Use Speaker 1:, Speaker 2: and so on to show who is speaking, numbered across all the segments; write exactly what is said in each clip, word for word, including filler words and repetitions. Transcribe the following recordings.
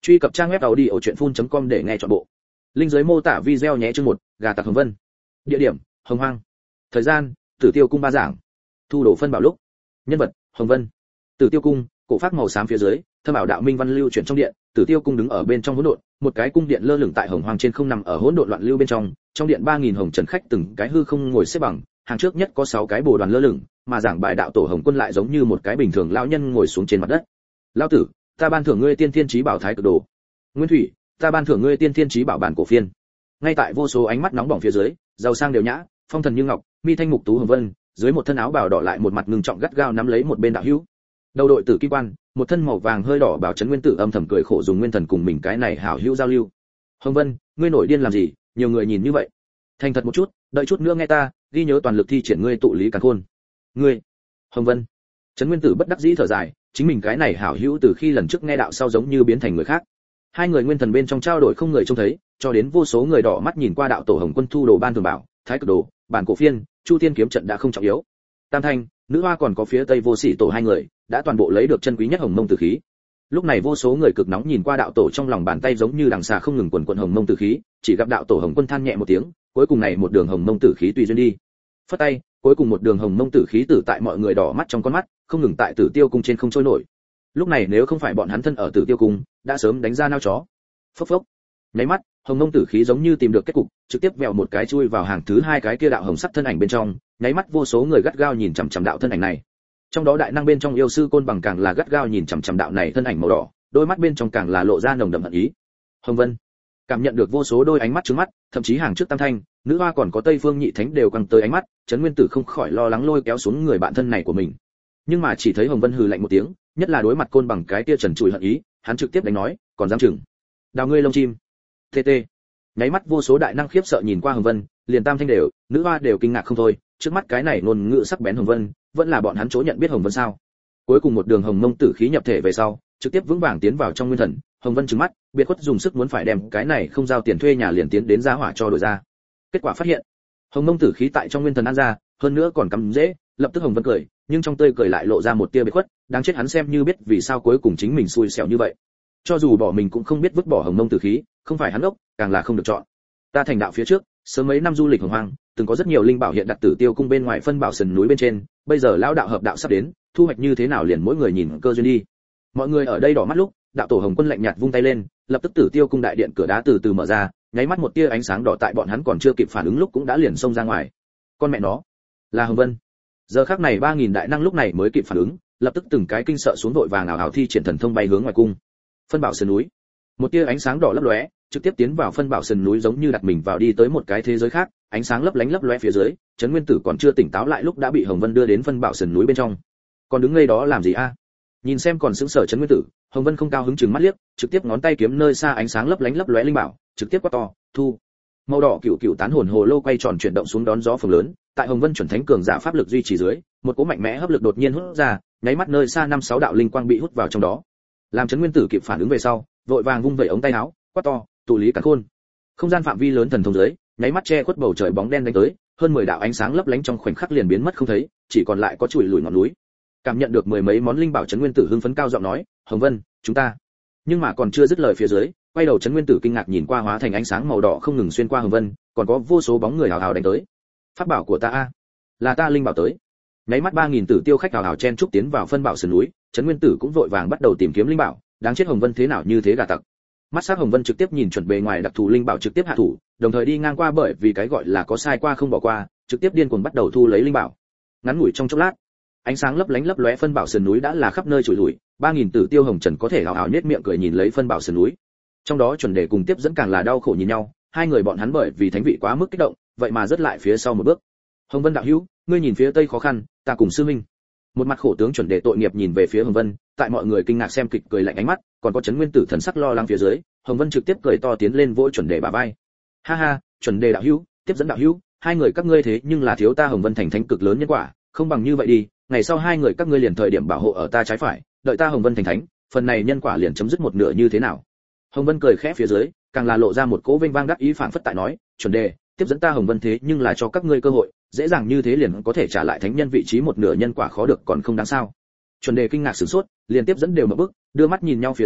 Speaker 1: Truy cập trang web audiochuyenphun.com để nghe trọn bộ. Linh dưới mô tả video nhé. Chương một, gà tặc Hồng Vân. Địa điểm: Hồng Hoang. Thời gian: Tử Tiêu cung ba giảng. Thu đồ phân bảo lúc. Nhân vật: Hồng Vân. Tử Tiêu cung, cổ phát màu xám phía dưới, thâm ảo đạo minh văn lưu chuyển trong điện. Tử Tiêu cung đứng ở bên trong hỗn độn, một cái cung điện lơ lửng tại Hồng Hoang trên không nằm ở hỗn độn loạn lưu bên trong. Trong điện ba nghìn hồng trần khách từng cái hư không ngồi xếp bằng, hàng trước nhất có sáu cái bồ đoàn lơ lửng, mà giảng bài đạo tổ Hồng Quân lại giống như một cái bình thường lão nhân ngồi xuống trên mặt đất. Lão tử, ta ban thưởng ngươi tiên thiên chí bảo thái cực đồ. Nguyên Thủy, ta ban thưởng ngươi tiên thiên chí bảo bản cổ phiên. Ngay tại vô số ánh mắt nóng bỏng phía dưới, giàu sang đều nhã, phong thần như ngọc, mi thanh mục tú Hồng Vân, dưới một thân áo bào đỏ lại một mặt ngưng trọng gắt gao nắm lấy một bên đạo hữu. Đầu đội tử kim quan, một thân màu vàng hơi đỏ bảo trấn nguyên tử âm thầm cười khổ dùng nguyên thần cùng mình cái này hảo hữu giao lưu. Hồng Vân, ngươi nổi điên làm gì, nhiều người nhìn như vậy. Thành thật một chút, đợi chút nữa nghe ta, ghi nhớ toàn lực thi triển ngươi tụ lý càn khôn. Ngươi, Hồng Vân. Trấn nguyên tử bất đắc dĩ thở dài, chính mình cái này hảo hữu từ khi lần trước nghe đạo sau giống như biến thành người khác. Hai người nguyên thần bên trong trao đổi không người trông thấy, cho đến vô số người đỏ mắt nhìn qua đạo tổ Hồng Quân thu đồ ban thường bảo, thái cực đồ, bản cổ phiên, chu thiên kiếm trận đã không trọng yếu. Tam thanh, nữ hoa còn có phía tây vô sĩ tổ hai người, đã toàn bộ lấy được chân quý nhất hồng mông tử khí. Lúc này vô số người cực nóng nhìn qua đạo tổ trong lòng bàn tay giống như đằng xà không ngừng quần quần hồng mông tử khí, chỉ gặp đạo tổ Hồng Quân than nhẹ một tiếng, cuối cùng này một đường hồng mông tử khí tùy duyên đi. Phất tay, cuối cùng một đường hồng mông tử khí tử tại mọi người đỏ mắt trong con mắt, không ngừng tại Tử Tiêu cung trên không trôi nổi. Lúc này nếu không phải bọn hắn thân ở Tử Tiêu cung, đã sớm đánh ra nao chó. Phốc phốc. Nháy mắt, hồng mông tử khí giống như tìm được kết cục, trực tiếp vèo một cái chui vào hàng thứ hai cái kia đạo hồng sắc thân ảnh bên trong, nháy mắt vô số người gắt gao nhìn chằm chằm đạo thân ảnh này. Trong đó đại năng bên trong yêu sư côn bằng càng là gắt gao nhìn chằm chằm đạo này thân ảnh màu đỏ, đôi mắt bên trong càng là lộ ra nồng đậm hận ý. Hồng Vân cảm nhận được vô số đôi ánh mắt trừng mắt, thậm chí hàng trước tam thanh, nữ hoa còn có tây phương nhị thánh đều quăng tới ánh mắt, Trấn Nguyên Tử không khỏi lo lắng lôi kéo xuống người bạn thân này của mình. Nhưng mà chỉ thấy Hồng Vân hừ lạnh một tiếng, nhất là đối mặt côn bằng cái kia trần trụi hận ý, hắn trực tiếp đánh nói, còn dám chừng. Đào ngươi lông chim. Tê tê. Nháy mắt vô số đại năng khiếp sợ nhìn qua Hồng Vân, liền tam thanh đều, nữ hoa đều kinh ngạc không thôi, trước mắt cái này ngôn ngữ sắc bén Hồng Vân, vẫn là bọn hắn chỗ nhận biết Hồng Vân sao? Cuối cùng một đường hồng mông tử khí nhập thể về sau, trực tiếp vững vàng tiến vào trong nguyên thần, Hồng Vân trừng mắt, biệt khuất dùng sức muốn phải đem cái này không giao tiền thuê nhà liền tiến đến giá hỏa cho đổi ra. Kết quả phát hiện, hồng mông tử khí tại trong nguyên thần ăn ra, hơn nữa còn cắm dễ, lập tức Hồng Vân cười, nhưng trong tươi cười lại lộ ra một tia biệt khuất, đáng chết hắn xem như biết vì sao cuối cùng chính mình xui xẻo như vậy. Cho dù bỏ mình cũng không biết vứt bỏ hồng mông tử khí, không phải hắn ốc, càng là không được chọn. Ta thành đạo phía trước, sớm mấy năm du lịch hồng hoang, từng có rất nhiều linh bảo hiện đặt Tử Tiêu cung bên ngoài phân bảo sườn núi bên trên, bây giờ lão đạo hợp đạo sắp đến, thu hoạch như thế nào liền mỗi người nhìn cơ duyên đi. Mọi người ở đây đỏ mắt lúc, đạo tổ Hồng Quân lạnh nhạt vung tay lên, lập tức Tử Tiêu cung đại điện cửa đá từ từ mở ra, nháy mắt một tia ánh sáng đỏ tại bọn hắn còn chưa kịp phản ứng lúc cũng đã liền xông ra ngoài. Con mẹ nó, là Hồng Vân. Giờ khắc này ba nghìn đại năng lúc này mới kịp phản ứng, lập tức từng cái kinh sợ xuống vội vàng ảo ảo thi triển thần thông bay hướng ngoài cung. Phân bảo sườn núi, một tia ánh sáng đỏ lấp lóe, trực tiếp tiến vào phân bảo sườn núi giống như đặt mình vào đi tới một cái thế giới khác, ánh sáng lấp lánh lấp lóe phía dưới, Trấn Nguyên Tử còn chưa tỉnh táo lại lúc đã bị Hồng Vân đưa đến phân bảo sườn núi bên trong. Còn đứng ngây đó làm gì a? Nhìn xem còn sững sờ Trấn Nguyên Tử, Hồng Vân không cao hứng chừng mắt liếc, trực tiếp ngón tay kiếm nơi xa ánh sáng lấp lánh lấp lóe linh bảo, trực tiếp quát to, thu. Màu đỏ cựu cựu tán hồn hồ lô quay tròn chuyển động xuống đón gió phường lớn, tại Hồng Vân chuẩn thánh cường giả pháp lực duy trì dưới, một cỗ mạnh mẽ hấp lực đột nhiên hút ra, nháy mắt nơi xa năm sáu đạo linh quang bị hút vào trong đó. Làm Trấn Nguyên Tử kịp phản ứng về sau, vội vàng vung vẩy ống tay áo, quát to, tụ lý càn khôn. Không gian phạm vi lớn thần thông dưới, nháy mắt che khuất bầu trời bóng đen đánh tới, hơn mười đạo ánh sáng lấp lánh trong khoảnh khắc liền biến mất không thấy, chỉ còn lại có chùi lùi ngọn núi. Cảm nhận được mười mấy món linh bảo, Trấn Nguyên Tử hưng phấn cao giọng nói, Hồng Vân, chúng ta. Nhưng mà còn chưa dứt lời phía dưới, quay đầu Trấn Nguyên Tử kinh ngạc nhìn qua hóa thành ánh sáng màu đỏ không ngừng xuyên qua Hồng Vân, còn có vô số bóng người hào hào đánh tới. Pháp bảo của ta a, là ta linh bảo tới. Nháy mắt ba nghìn tử tiêu khách hào hào chen trúc tiến vào phân bảo sườn núi, Trấn Nguyên Tử cũng vội vàng bắt đầu tìm kiếm linh bảo, đáng chết Hồng Vân thế nào như thế gà tặc. Mắt sắc Hồng Vân trực tiếp nhìn chuẩn bề ngoài đặc thù linh bảo trực tiếp hạ thủ, đồng thời đi ngang qua bởi vì cái gọi là có sai qua không bỏ qua, trực tiếp điên cuồng bắt đầu thu lấy linh bảo. Ngắn ngủi trong chốc lát, ánh sáng lấp lánh lấp lóe phân bảo sườn núi đã là khắp nơi trụi lùi, ba nghìn tử tiêu hồng trần có thể hào hào nhếch miệng cười nhìn lấy phân bảo sườn núi. Trong đó chuẩn đề cùng tiếp dẫn càng là đau khổ nhìn nhau, hai người bọn hắn bởi vì thánh vị quá mức kích động, vậy mà rất lại phía sau một bước. Hồng Vân đạo hữu, ngươi nhìn phía tây khó khăn, ta cùng sư minh. Một mặt khổ tướng chuẩn đề tội nghiệp nhìn về phía Hồng Vân, tại mọi người kinh ngạc xem kịch cười lạnh ánh mắt, còn có Trấn Nguyên Tử thần sắc lo lắng phía dưới, Hồng Vân trực tiếp cười to tiến lên vỗ chuẩn đề bả vai. Ha ha, chuẩn đề đạo hữu, tiếp dẫn đạo hữu, hai người các ngươi thế nhưng là thiếu ta Hồng Vân thành thánh cực lớn nhân quả, không bằng như vậy đi, ngày sau hai người các ngươi liền thời điểm bảo hộ ở ta trái phải, đợi ta Hồng Vân thành thánh, phần này nhân quả liền chấm dứt một nửa như thế nào? Hồng Vân cười khẽ phía dưới, càng là lộ ra một cỗ vinh vang đắc ý phảng phất tại nói, chuẩn đề, tiếp dẫn ta Hồng Vân thế nhưng là cho các ngươi cơ hội, dễ dàng như thế liền có thể trả lại thánh nhân vị trí một nửa nhân quả khó được còn không đáng sao? Chuẩn đề kinh ngạc sửng sốt, liền tiếp dẫn đều mở bức, đưa mắt nhìn nhau phía dưới,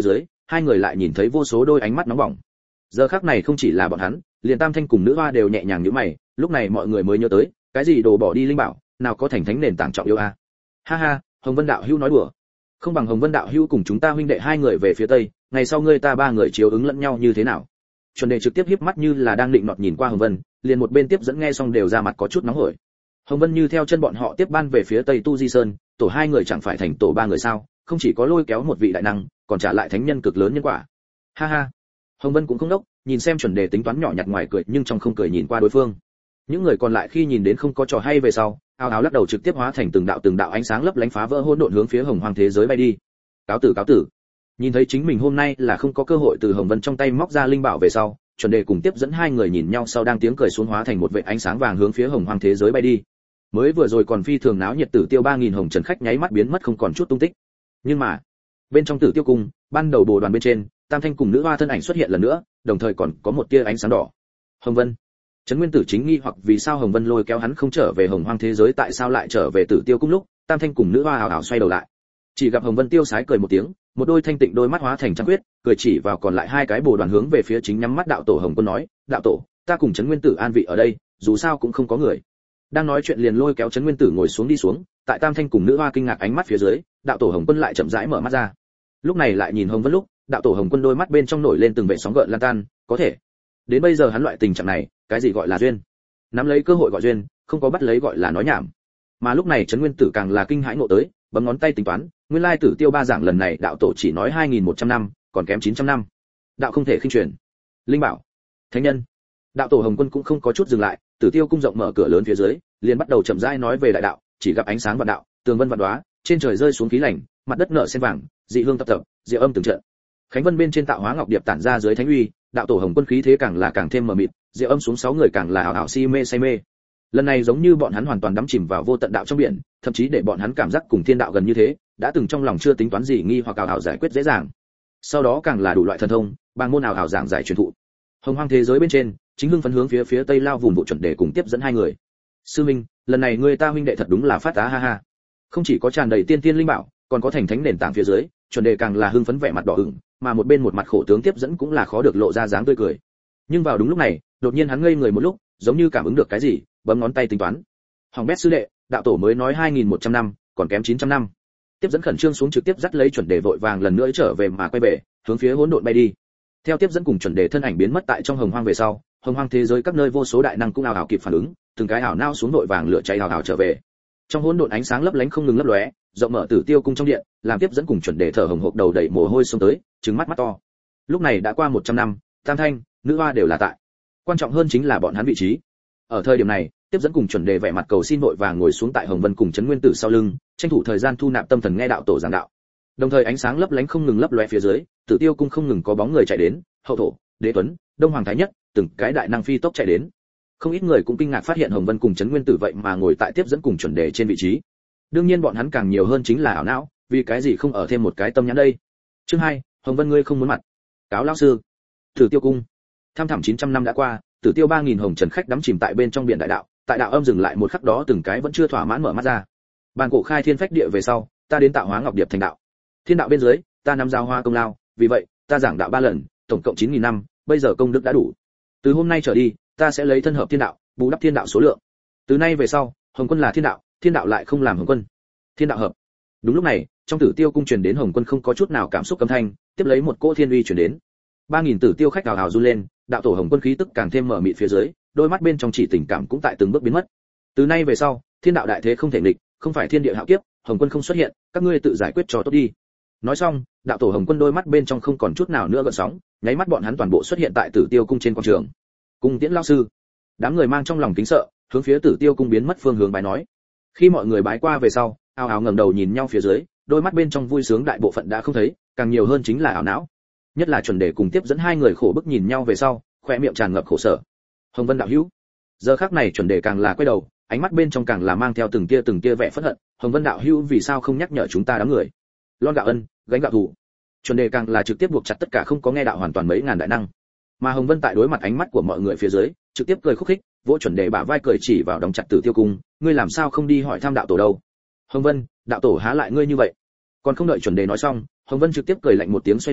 Speaker 1: hai người lại nhìn thấy vô số đôi ánh mắt nóng bỏng. Giờ khắc này không chỉ là bọn hắn, liền Tam Thanh cùng Nữ Hoa đều nhẹ nhàng nhíu mày, lúc này mọi người mới nhớ tới, cái gì đồ bỏ đi linh bảo, nào có thành thánh nền tảng trọng yếu a. À? Ha ha, Hồng Vân đạo hữu nói đùa. Không bằng Hồng Vân đạo hữu cùng chúng ta huynh đệ hai người về phía tây, ngày sau ngươi ta ba người chiếu ứng lẫn nhau như thế nào? Chuẩn Đề trực tiếp híp mắt như là đang định nọt nhìn qua Hồng Vân, liền một bên tiếp dẫn nghe xong đều ra mặt có chút nóng hổi. Hồng Vân như theo chân bọn họ tiếp ban về phía tây Tu Di Sơn, tổ hai người chẳng phải thành tổ ba người sao? Không chỉ có lôi kéo một vị đại năng, còn trả lại thánh nhân cực lớn nhân quả. Ha ha. Hồng Vân cũng không đốc, nhìn xem Chuẩn Đề tính toán nhỏ nhặt ngoài cười nhưng trong không cười nhìn qua đối phương. Những người còn lại khi nhìn đến không có trò hay về sau, ào ào lắc đầu trực tiếp hóa thành từng đạo từng đạo ánh sáng lấp lánh phá vỡ hỗn độn hướng phía Hồng Hoang thế giới bay đi. Cáo tử cáo tử. Nhìn thấy chính mình hôm nay là không có cơ hội từ Hồng Vân trong tay móc ra linh bảo về sau, Chuẩn Đề cùng tiếp dẫn hai người nhìn nhau sau đang tiếng cười xuống hóa thành một vệt ánh sáng vàng hướng phía Hồng Hoang thế giới bay đi. Mới vừa rồi còn phi thường náo nhiệt Tử Tiêu ba nghìn hồng trần khách nháy mắt biến mất không còn chút tung tích. Nhưng mà, bên trong Tử Tiêu cung, ban đầu bồ đoàn bên trên, Tam Thanh cùng Nữ Hoa thân ảnh xuất hiện lần nữa, đồng thời còn có một tia ánh sáng đỏ. Hồng Vân. Trấn Nguyên Tử chính nghi hoặc vì sao Hồng Vân lôi kéo hắn không trở về Hồng Hoang thế giới, tại sao lại trở về Tử Tiêu cung lúc, Tam Thanh cùng Nữ Hoa hào hào xoay đầu lại. Chỉ gặp Hồng Vân tiêu sái cười một tiếng, một đôi thanh tịnh đôi mắt hóa thành trăng quyết, cười chỉ vào còn lại hai cái bồ đoàn hướng về phía chính nhắm mắt đạo tổ Hồng Quân nói, đạo tổ, ta cùng Trấn Nguyên Tử an vị ở đây, dù sao cũng không có người. Đang nói chuyện liền lôi kéo Trấn Nguyên Tử ngồi xuống đi xuống, tại Tam Thanh cùng Nữ Hoa kinh ngạc ánh mắt phía dưới, đạo tổ Hồng Quân lại chậm rãi mở mắt ra. Lúc này lại nhìn Hồng Vân lúc, đạo tổ Hồng Quân đôi mắt bên trong nổi lên từng vệt sóng gợn lan tan, có thể. Đến bây giờ hắn loại tình trạng này, cái gì gọi là duyên? Nắm lấy cơ hội gọi duyên, không có bắt lấy gọi là nói nhảm. Mà lúc này Trấn Nguyên Tử càng là kinh hãi ngộ tới, bấm ngón tay tính toán, nguyên lai Tử Tiêu ba giảng lần này đạo tổ chỉ nói hai nghìn một trăm năm, còn kém chín trăm năm. Đạo không thể khinh truyền. Linh bảo, thánh nhân. Đạo tổ Hồng Quân cũng không có chút dừng lại, Tử Tiêu cung rộng mở cửa lớn phía dưới, liền bắt đầu chậm rãi nói về đại đạo, chỉ gặp ánh sáng vạn đạo, tường vân vạn đóa, trên trời rơi xuống khí lạnh, mặt đất nở sen vàng, dị hương tập tập, diệu âm từng trận. Khánh vân bên trên tạo hóa ngọc điệp tản ra dưới thánh uy, đạo tổ Hồng Quân khí thế càng là càng thêm mờ mịt, diệu âm xuống sáu người càng là ảo ảo si mê say mê. Lần này giống như bọn hắn hoàn toàn đắm chìm vào vô tận đạo trong biển, thậm chí để bọn hắn cảm giác cùng thiên đạo gần như thế, đã từng trong lòng chưa tính toán gì nghi hoặc ảo ảo giải quyết dễ dàng. Sau đó càng là đủ loại thần thông, bằng môn ảo ảo giảng giải truyền thụ. Hồng Hoang thế giới bên trên, chính hưng phấn hướng phía phía tây lao vùng vụ Chuẩn Đề cùng tiếp dẫn hai người. Sư minh, lần này người ta huynh đệ thật đúng là phát tá ha ha. Không chỉ có tràn đầy tiên tiên linh bảo, còn có thành thánh nền tảng phía dưới, Chuẩn Đề càng là hưng phấn vẻ mặt đỏ ửng, mà một bên một mặt khổ tướng tiếp dẫn cũng là khó được lộ ra dáng tươi cười. Nhưng vào đúng lúc này, đột nhiên hắn ngây người một lúc, giống như cảm ứng được cái gì, bấm ngón tay tính toán. Hoàng bét sư đệ, đạo tổ mới nói hai nghìn một trăm năm, còn kém chín trăm năm. Tiếp dẫn khẩn trương xuống trực tiếp dắt lấy Chuẩn Đề vội vàng lần nữa trở về mà quay về, hướng phía hỗn độn bay đi. Theo tiếp dẫn cùng Chuẩn Đề thân ảnh biến mất tại trong Hồng Hoang về sau, Hồng Hoang thế giới các nơi vô số đại năng cũng ào ào kịp phản ứng, từng cái ảo nao xuống vội vàng lửa cháy ào ào trở về. Trong hỗn độn ánh sáng lấp lánh không ngừng lấp lóe, rộng mở Tử Tiêu cung trong điện, làm tiếp dẫn cùng Chuẩn Đề thở hồng hộc đầu đầy mồ hôi xông tới, trừng mắt mắt to. Lúc này đã qua một trăm năm, Tam Thanh, Nữ Hoa đều là tại. Quan trọng hơn chính là bọn hắn vị trí. Ở thời điểm này, tiếp dẫn cùng Chuẩn Đề vẻ mặt cầu xin vội vàng ngồi xuống tại Hồng Vân cùng Trấn Nguyên Tử sau lưng, tranh thủ thời gian thu nạp tâm thần nghe đạo tổ giảng đạo. Đồng thời ánh sáng lấp lánh không ngừng lấp lóe phía dưới, Tử Tiêu cung không ngừng có bóng người chạy đến, Hậu Thổ, Đế Tuấn, Đông Hoàng Thái Nhất, từng cái đại năng phi tốc chạy đến. Không ít người cũng kinh ngạc phát hiện Hồng Vân cùng Trấn Nguyên Tử vậy mà ngồi tại tiếp dẫn cùng Chuẩn Đề trên vị trí. Đương nhiên bọn hắn càng nhiều hơn chính là ảo não, vì cái gì không ở thêm một cái tâm nhãn đây. Chương hai, Hồng Vân ngươi không muốn mặt. Cáo lão sư. Tử Tiêu cung. Tham thẳm chín trăm năm đã qua, Tử Tiêu ba nghìn hồng trần khách đắm chìm tại bên trong biển đại đạo, tại đạo âm dừng lại một khắc đó từng cái vẫn chưa thỏa mãn mở mắt ra. Bàn cổ khai thiên phách địa về sau, ta đến tạo hóa ngọc điệp thành đạo. Thiên đạo bên dưới, ta nắm giao hoa công lao, vì vậy, ta giảng đạo ba lần, tổng cộng chín nghìn năm, bây giờ công đức đã đủ. Từ hôm nay trở đi, ta sẽ lấy thân hợp thiên đạo, bù đắp thiên đạo số lượng. Từ nay về sau, Hồng Quân là thiên đạo, thiên đạo lại không làm Hồng Quân. Thiên đạo hợp. Đúng lúc này, trong Tử Tiêu cung truyền đến Hồng Quân không có chút nào cảm xúc âm thanh, tiếp lấy một cỗ thiên uy truyền đến. ba nghìn Tử Tiêu khách hào hào run lên, đạo tổ Hồng Quân khí tức càng thêm mở mịt phía dưới, đôi mắt bên trong chỉ tình cảm cũng tại từng bước biến mất. Từ nay về sau, thiên đạo đại thế không thể nghịch, không phải thiên địa hạo kiếp, Hồng Quân không xuất hiện, các ngươi tự giải quyết cho tốt đi. Nói xong, đạo tổ Hồng Quân đôi mắt bên trong không còn chút nào nữa gợn sóng, nháy mắt bọn hắn toàn bộ xuất hiện tại Tử Tiêu cung trên quảng trường. Cung tiễn lão sư. Đám người mang trong lòng kính sợ, hướng phía Tử Tiêu cung biến mất phương hướng bái nói. Khi mọi người bái qua về sau, ào ào ngẩng đầu nhìn nhau phía dưới, đôi mắt bên trong vui sướng đại bộ phận đã không thấy, càng nhiều hơn chính là ảo não. Nhất là Chuẩn Đề cùng tiếp dẫn hai người khổ bức nhìn nhau về sau, khoe miệng tràn ngập khổ sở. Hồng Vân đạo hữu. Giờ khắc này Chuẩn Đề càng là quay đầu, ánh mắt bên trong càng là mang theo từng tia từng tia vẻ phẫn hận. Hồng Vân đạo hữu vì sao không nhắc nhở chúng ta đám người? Lon gạo ân, gánh gạo thù. Chuẩn Đề càng là trực tiếp buộc chặt tất cả không có nghe đạo hoàn toàn mấy ngàn đại năng. Mà Hồng Vân tại đối mặt ánh mắt của mọi người phía dưới, trực tiếp cười khúc khích, vỗ Chuẩn Đề bả vai cười chỉ vào đóng chặt Tử Tiêu cung, ngươi làm sao không đi hỏi thăm đạo tổ đâu? Hồng Vân, đạo tổ há lại ngươi như vậy? Còn không đợi Chuẩn Đề nói xong, Hồng Vân trực tiếp cười lạnh một tiếng xoay người,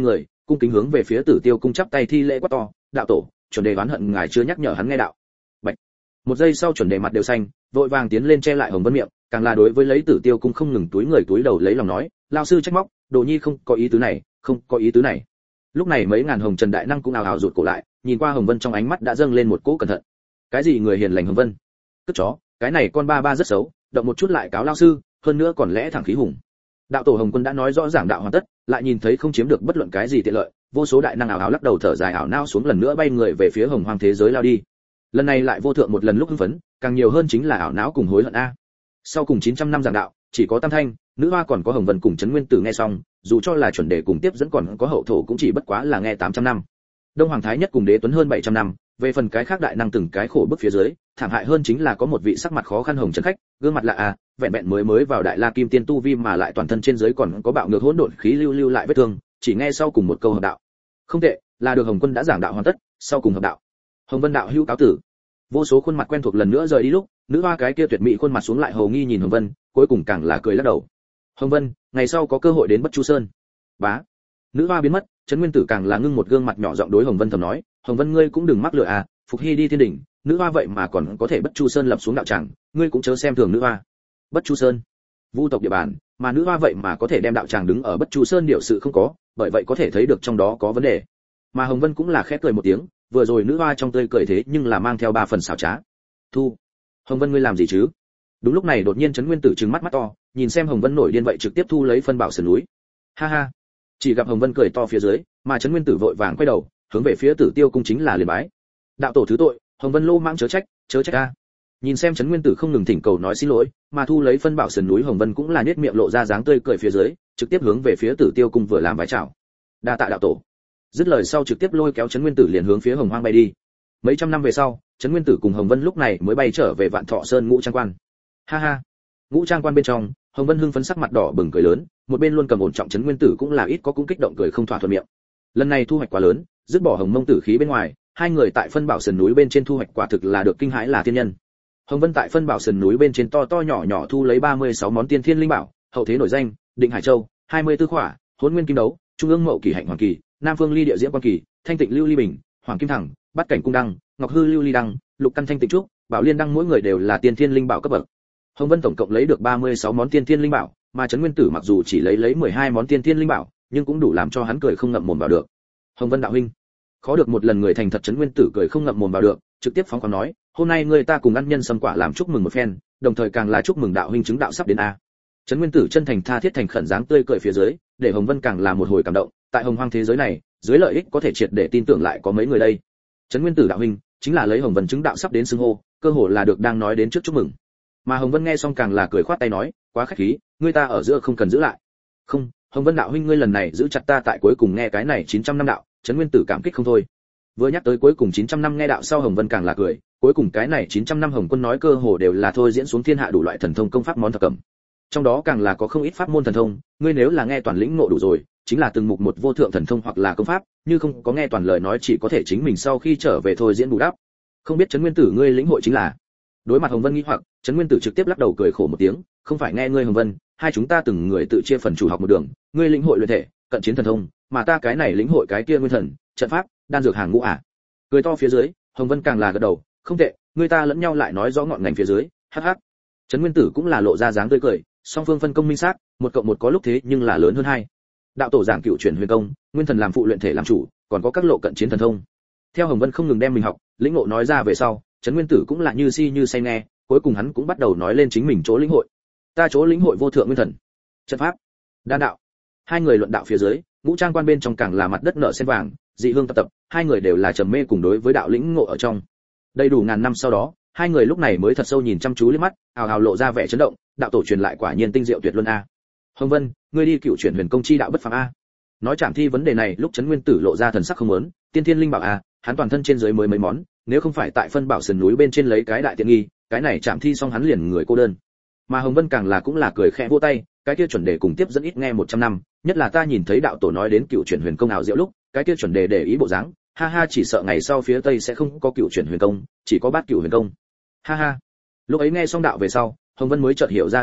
Speaker 1: cung kính hướng về phía Tử Tiêu cung chắp tay thi lễ quá to, đạo tổ, chuẩn đề oán hận ngài chưa nhắc nhở hắn nghe đạo. Bạch. Một giây sau chuẩn đề mặt đều xanh, vội vàng tiến lên che lại Hồng Vân miệng, càng là đối với lấy Tử Tiêu cung không ngừng túi người túi đầu lấy lòng nói, lão sư trách móc, đồ nhi không có ý tứ này, không có ý tứ này. Lúc này mấy ngàn hồng trần đại năng cũng ào ào rụt cổ lại, nhìn qua Hồng Vân trong ánh mắt đã dâng lên một cỗ cẩn thận. Cái gì người hiền lành Hồng Vân? Cất chó, cái này con ba ba rất xấu, động một chút lại cáo lão sư, hơn nữa còn lẽ thẳng khí hùng. Đạo tổ Hồng Quân đã nói rõ giảng đạo hoàn tất, lại nhìn thấy không chiếm được bất luận cái gì tiện lợi, vô số đại năng ảo ảo lắc đầu thở dài ảo nao xuống lần nữa bay người về phía hồng hoang thế giới lao đi. Lần này lại vô thượng một lần lúc hưng phấn, càng nhiều hơn chính là ảo não cùng hối hận a. Sau cùng chín trăm năm giảng đạo, chỉ có Tam Thanh, Nữ Hoa còn có Hồng Vân cùng Trấn Nguyên Tử nghe xong, dù cho là chuẩn đề cùng tiếp dẫn còn có hậu thổ cũng chỉ bất quá là nghe tám trăm năm. Đông Hoàng Thái Nhất cùng Đế Tuấn hơn bảy trăm năm, về phần cái khác đại năng từng cái khổ bức phía dưới, thảm hại hơn chính là có một vị sắc mặt khó khăn hồng trần khách, gương mặt lạ à, vẹn vẹn mới mới vào đại la kim tiên tu vi mà lại toàn thân trên dưới còn có bạo ngược hỗn độn khí lưu lưu lại vết thương, chỉ nghe sau cùng một câu hợp đạo. Không tệ, là được Hồng Quân đã giảng đạo hoàn tất, sau cùng hợp đạo. Hồng Vân đạo hữu cáo tử. Vô số khuôn mặt quen thuộc lần nữa rời đi lúc, Nữ Hoa cái kia tuyệt mỹ khuôn mặt xuống lại hầu nghi nhìn Hồng Vân, cuối cùng càng là cười lắc đầu. Hồng Vân, ngày sau có cơ hội đến Bất Chu Sơn. Bá. Nữ Hoa biến mất, Trấn Nguyên Tử càng là ngưng một gương mặt nhỏ giọng đối Hồng Vân thầm nói, Hồng Vân ngươi cũng đừng mắc lừa à, Phục Hy đi thiên đỉnh, Nữ Hoa vậy mà còn có thể Bất Chu Sơn lập xuống đạo tràng, ngươi cũng chớ xem thường Nữ Hoa. Bất Chu Sơn, Vu tộc địa bàn, mà Nữ Hoa vậy mà có thể đem đạo tràng đứng ở Bất Chu Sơn điều sự không có, bởi vậy có thể thấy được trong đó có vấn đề. Mà Hồng Vân cũng là khẽ cười một tiếng, vừa rồi Nữ Hoa trong tươi cười thế nhưng là mang theo ba phần xảo trá. Thu, Hồng Vân ngươi làm gì chứ? Đúng lúc này đột nhiên Trấn Nguyên Tử trừng mắt mắt to, nhìn xem Hồng Vân nổi điên vậy trực tiếp thu lấy phân bảo sườn núi. Ha ha. Chỉ gặp Hồng Vân cười to phía dưới, mà Trấn Nguyên Tử vội vàng quay đầu, hướng về phía Tử Tiêu cung chính là liền bái. Đạo tổ thứ tội, Hồng Vân lô mãng chớ trách, chớ trách a. Nhìn xem Trấn Nguyên Tử không ngừng thỉnh cầu nói xin lỗi, mà thu lấy phân bảo sườn núi Hồng Vân cũng là nhếch miệng lộ ra dáng tươi cười phía dưới, trực tiếp hướng về phía Tử Tiêu cung vừa làm vái chào. Đa tạ đạo tổ. Dứt lời sau trực tiếp lôi kéo Trấn Nguyên Tử liền hướng phía Hồng Hoang bay đi. Mấy trăm năm về sau, Trấn Nguyên Tử cùng Hồng Vân lúc này mới bay trở về Vạn Thọ Sơn Ngũ Trang Quan. Ha ha. Ngũ Trang Quan bên trong, Hồng Vân hưng phấn sắc mặt đỏ bừng cười lớn, một bên luôn cầm ổn trọng Trấn Nguyên Tử cũng là ít có cũng kích động cười không thỏa thuận miệng. Lần này thu hoạch quá lớn, dứt bỏ Hồng Mông tử khí bên ngoài, hai người tại phân bảo sườn núi bên trên thu hoạch quả thực là được kinh hãi là thiên nhân. Hồng Vân tại phân bảo sườn núi bên trên to to nhỏ nhỏ thu lấy ba mươi sáu món tiên thiên linh bảo, hậu thế nổi danh, Định Hải Châu, hai mươi tư khỏa, Hỗn Nguyên Kim Đấu, Trung ương Mậu Kỳ Hạnh Hoàng Kỳ, Nam Phương Ly Địa Diễm Quan Kỳ, Thanh Tịnh Lưu Ly Bình, Hoàng Kim Thẳng, Bát Cảnh Cung Đăng, Ngọc Hư Lưu Ly Đăng, Lục Căn Thanh Tịnh Trúc, Bảo Liên Đăng mỗi người đều là tiên thiên linh bảo cấp bậc. Hồng Vân tổng cộng lấy được ba mươi sáu món tiên thiên linh bảo, mà Trấn Nguyên Tử mặc dù chỉ lấy lấy mười hai món tiên thiên linh bảo, nhưng cũng đủ làm cho hắn cười không ngậm mồm vào được. Hồng Vân đạo huynh, khó được một lần người thành thật Trấn Nguyên Tử cười không ngậm mồm vào được, trực tiếp phóng khoáng nói, hôm nay người ta cùng ăn nhân sâm quả làm chúc mừng một phen, đồng thời càng là chúc mừng đạo huynh chứng đạo sắp đến a. Trấn Nguyên Tử chân thành tha thiết thành khẩn dáng tươi cười phía dưới, để Hồng Vân càng là một hồi cảm động, tại Hồng Hoang thế giới này, dưới lợi ích có thể triệt để tin tưởng lại có mấy người đây. Trấn Nguyên Tử đạo huynh, chính là lấy Hồng Vân chứng đạo sắp đến xưng hô, cơ hồ là được đang nói đến trước chúc mừng. Mà Hồng Vân nghe xong càng là cười khoát tay nói, quá khách khí, ngươi ta ở giữa không cần giữ lại. Không, Hồng Vân đạo huynh ngươi lần này giữ chặt ta tại cuối cùng nghe cái này chín trăm năm đạo, Trấn Nguyên Tử cảm kích không thôi. Vừa nhắc tới cuối cùng chín trăm năm nghe đạo sau Hồng Vân càng là cười, cuối cùng cái này chín trăm năm Hồng Quân nói cơ hồ đều là thôi diễn xuống thiên hạ đủ loại thần thông công pháp món thập cẩm. Trong đó càng là có không ít pháp môn thần thông, ngươi nếu là nghe toàn lĩnh ngộ đủ rồi, chính là từng mục một vô thượng thần thông hoặc là công pháp, như không có nghe toàn lời nói chỉ có thể chính mình sau khi trở về thôi diễn bù đắp. Không biết Trấn Nguyên Tử ngươi lĩnh hội chính là? Đối mặt Hồng Vân nghi hoặc, Trấn Nguyên Tử trực tiếp lắc đầu cười khổ một tiếng, không phải nghe ngươi Hồng Vân, hai chúng ta từng người tự chia phần chủ học một đường, ngươi lĩnh hội luyện thể, cận chiến thần thông, mà ta cái này lĩnh hội cái kia nguyên thần, trận pháp, đan dược hàng ngũ à? Cười to phía dưới, Hồng Vân càng là gật đầu, không tệ, ngươi ta lẫn nhau lại nói rõ ngọn ngành phía dưới, hắc hắc. Trấn Nguyên Tử cũng là lộ ra dáng tươi cười, song phương phân công minh xác, một cộng một có lúc thế nhưng là lớn hơn hai. Đạo tổ giảng cựu chuyển huyền công, nguyên thần làm phụ luyện thể làm chủ, còn có các lộ cận chiến thần thông. Theo Hồng Vân không ngừng đem mình học, lĩnh ngộ nói ra về sau, Trấn Nguyên Tử cũng là như si như say nghe, cuối cùng hắn cũng bắt đầu nói lên chính mình chỗ lĩnh hội. Ta chỗ lĩnh hội vô thượng nguyên thần, trận pháp, đan đạo. Hai người luận đạo phía dưới, Ngũ Trang Quan bên trong càng là mặt đất nở sen vàng, dị hương tập tập, hai người đều là trầm mê cùng đối với đạo lĩnh ngộ ở trong. Đầy đủ ngàn năm sau đó, hai người lúc này mới thật sâu nhìn chăm chú liếc mắt, ào ào lộ ra vẻ chấn động, đạo tổ truyền lại quả nhiên tinh diệu tuyệt luân a. Hồng Vân, ngươi đi cựu chuyển huyền công chi đạo bất phàm a. Nói chạm thi vấn đề này, lúc Trấn Nguyên Tử lộ ra thần sắc không muốn, tiên thiên linh bảo a, hắn toàn thân trên dưới mới mấy món, nếu không phải tại phân bảo sườn núi bên trên lấy cái đại tiện nghi, cái này chạm thi xong hắn liền người cô đơn. Mà Hồng Vân càng là cũng là cười khẽ vỗ tay, cái kia chuẩn đề cùng tiếp dẫn ít nghe một trăm năm, nhất là ta nhìn thấy đạo tổ nói đến cựu chuyển huyền công nào diệu lúc, cái kia chuẩn đề để ý bộ dáng, ha ha chỉ sợ ngày sau phía tây sẽ không có cựu chuyển huyền công, chỉ có bát cựu huyền công. Ha ha. Lúc ấy nghe xong đạo về sau, Hồng Vân mới chợt hiểu ra hiểu được,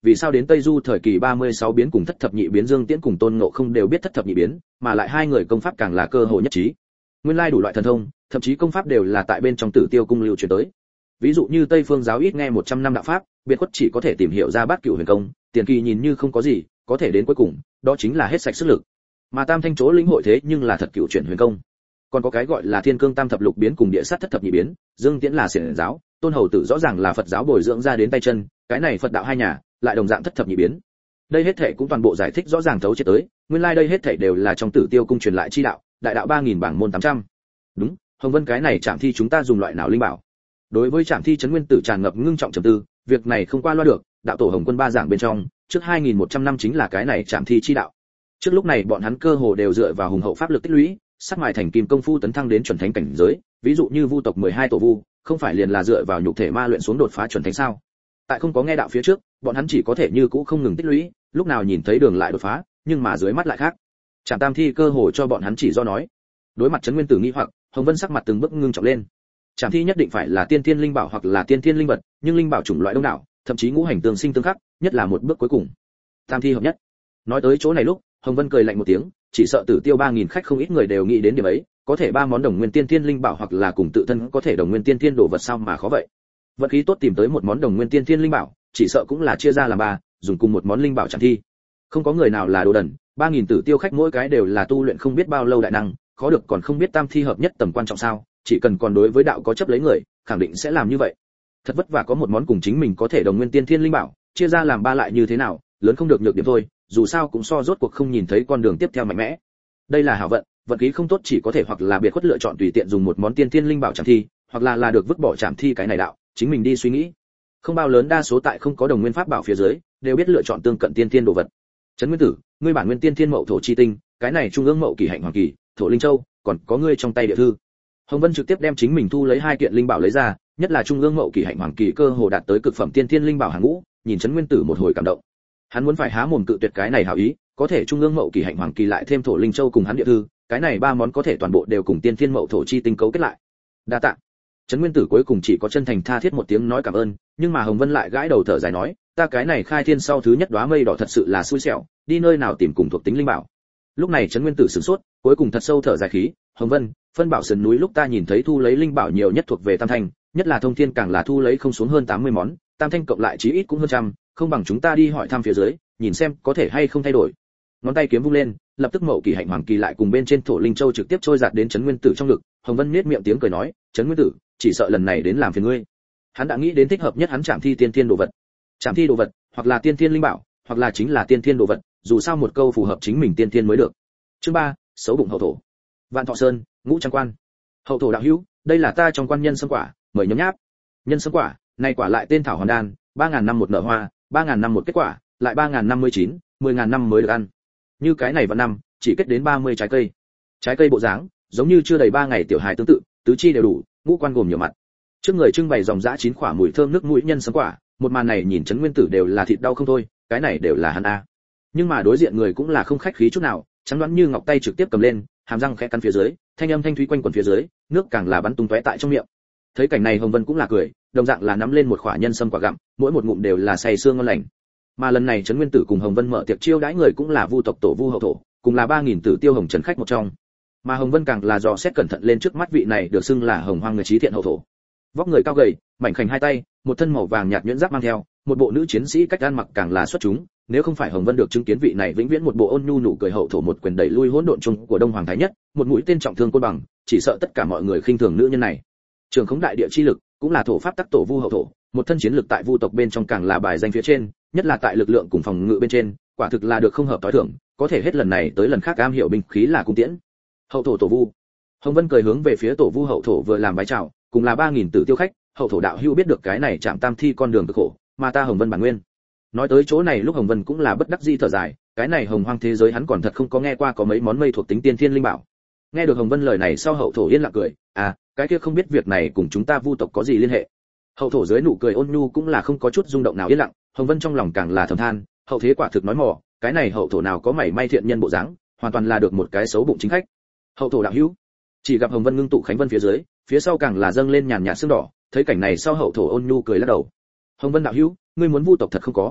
Speaker 1: vì sao đến Tây Du thời kỳ ba mươi sáu biến cùng thất thập nhị biến Dương Tiễn cùng Tôn Ngộ không đều biết thất thập nhị biến, mà lại hai người công pháp càng là cơ hội nhất trí. Nguyên lai đủ loại thần thông, thậm chí công pháp đều là tại bên trong Tử Tiêu cung lưu truyền tới. Ví dụ như Tây Phương giáo ít nghe một trăm năm đạo pháp, biệt khuất chỉ có thể tìm hiểu ra Bát Cửu Huyền công, tiền kỳ nhìn như không có gì, có thể đến cuối cùng, đó chính là hết sạch sức lực. Mà Tam Thanh chỗ lĩnh hội thế nhưng là thật cửu chuyển huyền công. Còn có cái gọi là Thiên Cương Tam Thập Lục biến cùng Địa Sát Thất Thập Nhị biến, Dương Tiễn là xiển giáo, Tôn Hầu Tử rõ ràng là Phật giáo bồi dưỡng ra đến tay chân, cái này Phật đạo hai nhà, lại đồng dạng thất thập nhị biến. Đây hết thảy cũng toàn bộ giải thích rõ ràng thấu triệt tới, nguyên lai like đây hết thảy đều là trong Tử Tiêu cung truyền lại chi đạo, đại đạo ba nghìn bảng môn tám trăm. Đúng, Hồng Vân cái này Trảm Thi chúng ta dùng loại nào linh bảo? Đối với Trảm Thi Trấn Nguyên Tử tràn ngập ngưng trọng trầm tư, việc này không qua loa được, đạo tổ Hồng Quân ba giảng bên trong, trước hai nghìn một trăm năm chính là cái này Trảm Thi chi đạo. Trước lúc này bọn hắn cơ hồ đều dựa vào hùng hậu pháp lực tích lũy, sát mài thành kim công phu tấn thăng đến chuẩn thánh cảnh giới, ví dụ như Vu tộc mười hai tổ Vu, không phải liền là dựa vào nhục thể ma luyện xuống đột phá chuẩn thánh sao? Tại không có nghe đạo phía trước, bọn hắn chỉ có thể như cũ không ngừng tích lũy, lúc nào nhìn thấy đường lại đột phá, nhưng mà dưới mắt lại khác. Trảm Tam Thi cơ hồ cho bọn hắn chỉ do nói. Đối mặt Trấn Nguyên Tử nghi hoặc, Hồng Vân sắc mặt từng bước ngưng trọng lên. Trảm Thi nhất định phải là tiên thiên linh bảo hoặc là tiên thiên linh vật, nhưng linh bảo chủng loại đông đảo, thậm chí ngũ hành tương sinh tương khắc, nhất là một bước cuối cùng. Tam Thi hợp nhất. Nói tới chỗ này lúc, Hồng Vân cười lạnh một tiếng, chỉ sợ Tử Tiêu ba nghìn khách không ít người đều nghĩ đến điểm ấy, có thể ba món đồng nguyên tiên thiên linh bảo hoặc là cùng tự thân có thể đồng nguyên tiên thiên đồ vật sao mà khó vậy. Vận khí tốt tìm tới một món đồng nguyên tiên thiên linh bảo, chỉ sợ cũng là chia ra làm ba, dùng cùng một món linh bảo Trảm Thi. Không có người nào là đồ đần, ba nghìn Tử Tiêu khách mỗi cái đều là tu luyện không biết bao lâu đại năng, khó được còn không biết Tam Thi hợp nhất tầm quan trọng sao, chỉ cần còn đối với đạo có chấp lấy người, khẳng định sẽ làm như vậy. Thật vất vả có một món cùng chính mình có thể đồng nguyên tiên thiên linh bảo, chia ra làm ba lại như thế nào, lớn không được nhược điểm thôi, dù sao cũng so rốt cuộc không nhìn thấy con đường tiếp theo mạnh mẽ. Đây là hảo vận, vận khí không tốt chỉ có thể hoặc là biệt khuất lựa chọn tùy tiện dùng một món tiên thiên linh bảo Trảm Thi, hoặc là là được vứt bỏ Trảm Thi cái này đạo, chính mình đi suy nghĩ. Không bao lớn đa số tại không có đồng nguyên pháp bảo phía dưới, đều biết lựa chọn tương cận tiên thiên đồ vật. Trấn Nguyên Tử, ngươi bản nguyên tiên thiên mậu thổ chi tinh, cái này trung ương mậu kỳ hạnh hoàng kỳ, thổ linh châu, còn có ngươi trong tay địa thư. Hồng Vân trực tiếp đem chính mình thu lấy hai kiện linh bảo lấy ra, nhất là trung ương mậu kỳ hạnh hoàng kỳ cơ hồ đạt tới cực phẩm tiên thiên linh bảo hàng ngũ, nhìn Trấn Nguyên Tử một hồi cảm động. Hắn muốn phải há mồm cự tuyệt cái này hảo ý, có thể trung ương mậu kỳ hạnh hoàng kỳ lại thêm thổ linh châu cùng hắn địa thư, cái này ba món có thể toàn bộ đều cùng tiên thiên mậu thổ chi tinh cấu kết lại. Đa tạ. Trấn Nguyên Tử cuối cùng chỉ có chân thành tha thiết một tiếng nói cảm ơn, nhưng mà Hồng Vân lại gãi đầu thở dài nói, ta cái này khai thiên sau thứ nhất đóa mây đỏ thật sự là xui xẻo, đi nơi nào tìm cùng thuộc tính linh bảo. Lúc này Trấn Nguyên Tử sửng sốt, cuối cùng thật sâu thở dài khí, Hồng Vân, phân bảo sườn núi lúc ta nhìn thấy thu lấy linh bảo nhiều nhất thuộc về Tam Thanh, nhất là thông thiên càng là thu lấy không xuống hơn tám mươi món, Tam Thanh cộng lại chí ít cũng hơn trăm, không bằng chúng ta đi hỏi thăm phía dưới, nhìn xem có thể hay không thay đổi. Ngón tay kiếm vung lên, lập tức mậu kỳ hạnh hoàng kỳ lại cùng bên trên thổ linh châu trực tiếp trôi giạt đến Trấn Nguyên Tử trong ngực. Hồng Vân nhếch miệng tiếng cười nói, Trấn Nguyên Tử, chỉ sợ lần này đến làm phiền ngươi. Hắn đã nghĩ đến thích hợp nhất hắn Trảm Thi tiên thiên đồ vật. Trảm Thi đồ vật, hoặc là tiên thiên linh bảo, hoặc là chính là tiên thiên đồ vật, dù sao một câu phù hợp chính mình tiên thiên mới được. Chương ba, xấu bụng hậu thổ. Vạn Thọ Sơn, Ngũ Trang Quan. Hậu thổ đạo hữu, đây là ta trong quan nhân sâm quả, mời nhấm nháp. Nhân sâm quả, này quả lại tên thảo hoàn đan, ba ngàn năm một nở hoa, ba ngàn năm một kết quả, lại ba ngàn năm mươi chín, mười ngàn năm mới được ăn. Như cái này vào năm, chỉ kết đến ba mươi trái cây. Trái cây bộ dáng, giống như chưa đầy ba ngày tiểu hài tương tự, tứ chi đều đủ, ngũ quan gồm nhiều mặt. Trước người trưng bày dòng dã chín quả mùi thơm nước mũi nhân sâm quả, một màn này nhìn Trấn Nguyên Tử đều là thịt đau không thôi, cái này đều là hắn a. Nhưng mà đối diện người cũng là không khách khí chút nào, trắng đoán như ngọc tay trực tiếp cầm lên, hàm răng khẽ cắn phía dưới, thanh âm thanh thúy quanh quẩn phía dưới, nước càng là bắn tung tóe tại trong miệng. Thấy cảnh này Hồng Vân cũng là cười, đồng dạng là nắm lên một quả nhân sâm quả gặm, mỗi một ngụm đều là say sương ngon lành. Mà lần này Trấn Nguyên Tử cùng Hồng Vân mở tiệc chiêu đãi người cũng là Vu tộc tổ Vu hậu thổ, cùng là ba nghìn Tử Tiêu Hồng Trần khách một trong. Mà Hồng Vân càng là dò xét cẩn thận lên trước mắt vị này được xưng là Hồng Hoang người trí thiện hậu thổ. Vóc người cao gầy, mảnh khảnh hai tay, một thân màu vàng nhạt nhuyễn giáp mang theo, một bộ nữ chiến sĩ cách ăn mặc càng là xuất chúng, nếu không phải Hồng Vân được chứng kiến vị này vĩnh viễn một bộ ôn nhu nụ cười hậu thổ một quyền đẩy lui hỗn độn chung của Đông Hoàng Thái Nhất, một mũi tên trọng thương côn bằng, chỉ sợ tất cả mọi người khinh thường nữ nhân này. Trường khống đại địa chi lực, cũng là thổ pháp tắc tổ Vu hậu thổ, một thân chiến lực tại Vu tộc bên trong càng là bài danh phía trên, nhất là tại lực lượng cùng phòng ngự bên trên, quả thực là được không hợp tối thượng, có thể hết lần này tới lần khác am hiểu binh khí là cung tiễn. Hậu thổ tổ Vu. Hồng Vân cười hướng về phía tổ Vu hậu thổ vừa làm bái chào, cùng là ba nghìn Tử Tiêu khách, hậu thổ đạo hữu biết được cái này Trảm Tam Thi con đường cực khổ, mà ta Hồng Vân bản nguyên. Nói tới chỗ này lúc Hồng Vân cũng là bất đắc dĩ thở dài, cái này hồng hoang thế giới hắn còn thật không có nghe qua có mấy món mây thuộc tính tiên thiên linh bảo. Nghe được Hồng Vân lời này sau hậu thổ yên lặng cười, à, cái kia không biết việc này cùng chúng ta Vu tộc có gì liên hệ. Hậu thổ dưới nụ cười ôn nhu cũng là không có chút rung động nào yên lặng, Hồng Vân trong lòng càng là thầm than, hậu thế quả thực nói mò, cái này hậu thổ nào có mảy may thiện nhân bộ dáng, hoàn toàn là được một cái xấu bụng chính khách. Hậu thổ đạo hữu. Chỉ gặp Hồng Vân ngưng tụ khánh vân phía dưới, phía sau càng là dâng lên nhàn nhạt sương đỏ, thấy cảnh này sau hậu thổ ôn nhu cười lắc đầu. Hồng Vân đạo hữu, ngươi muốn Vu tộc thật không có.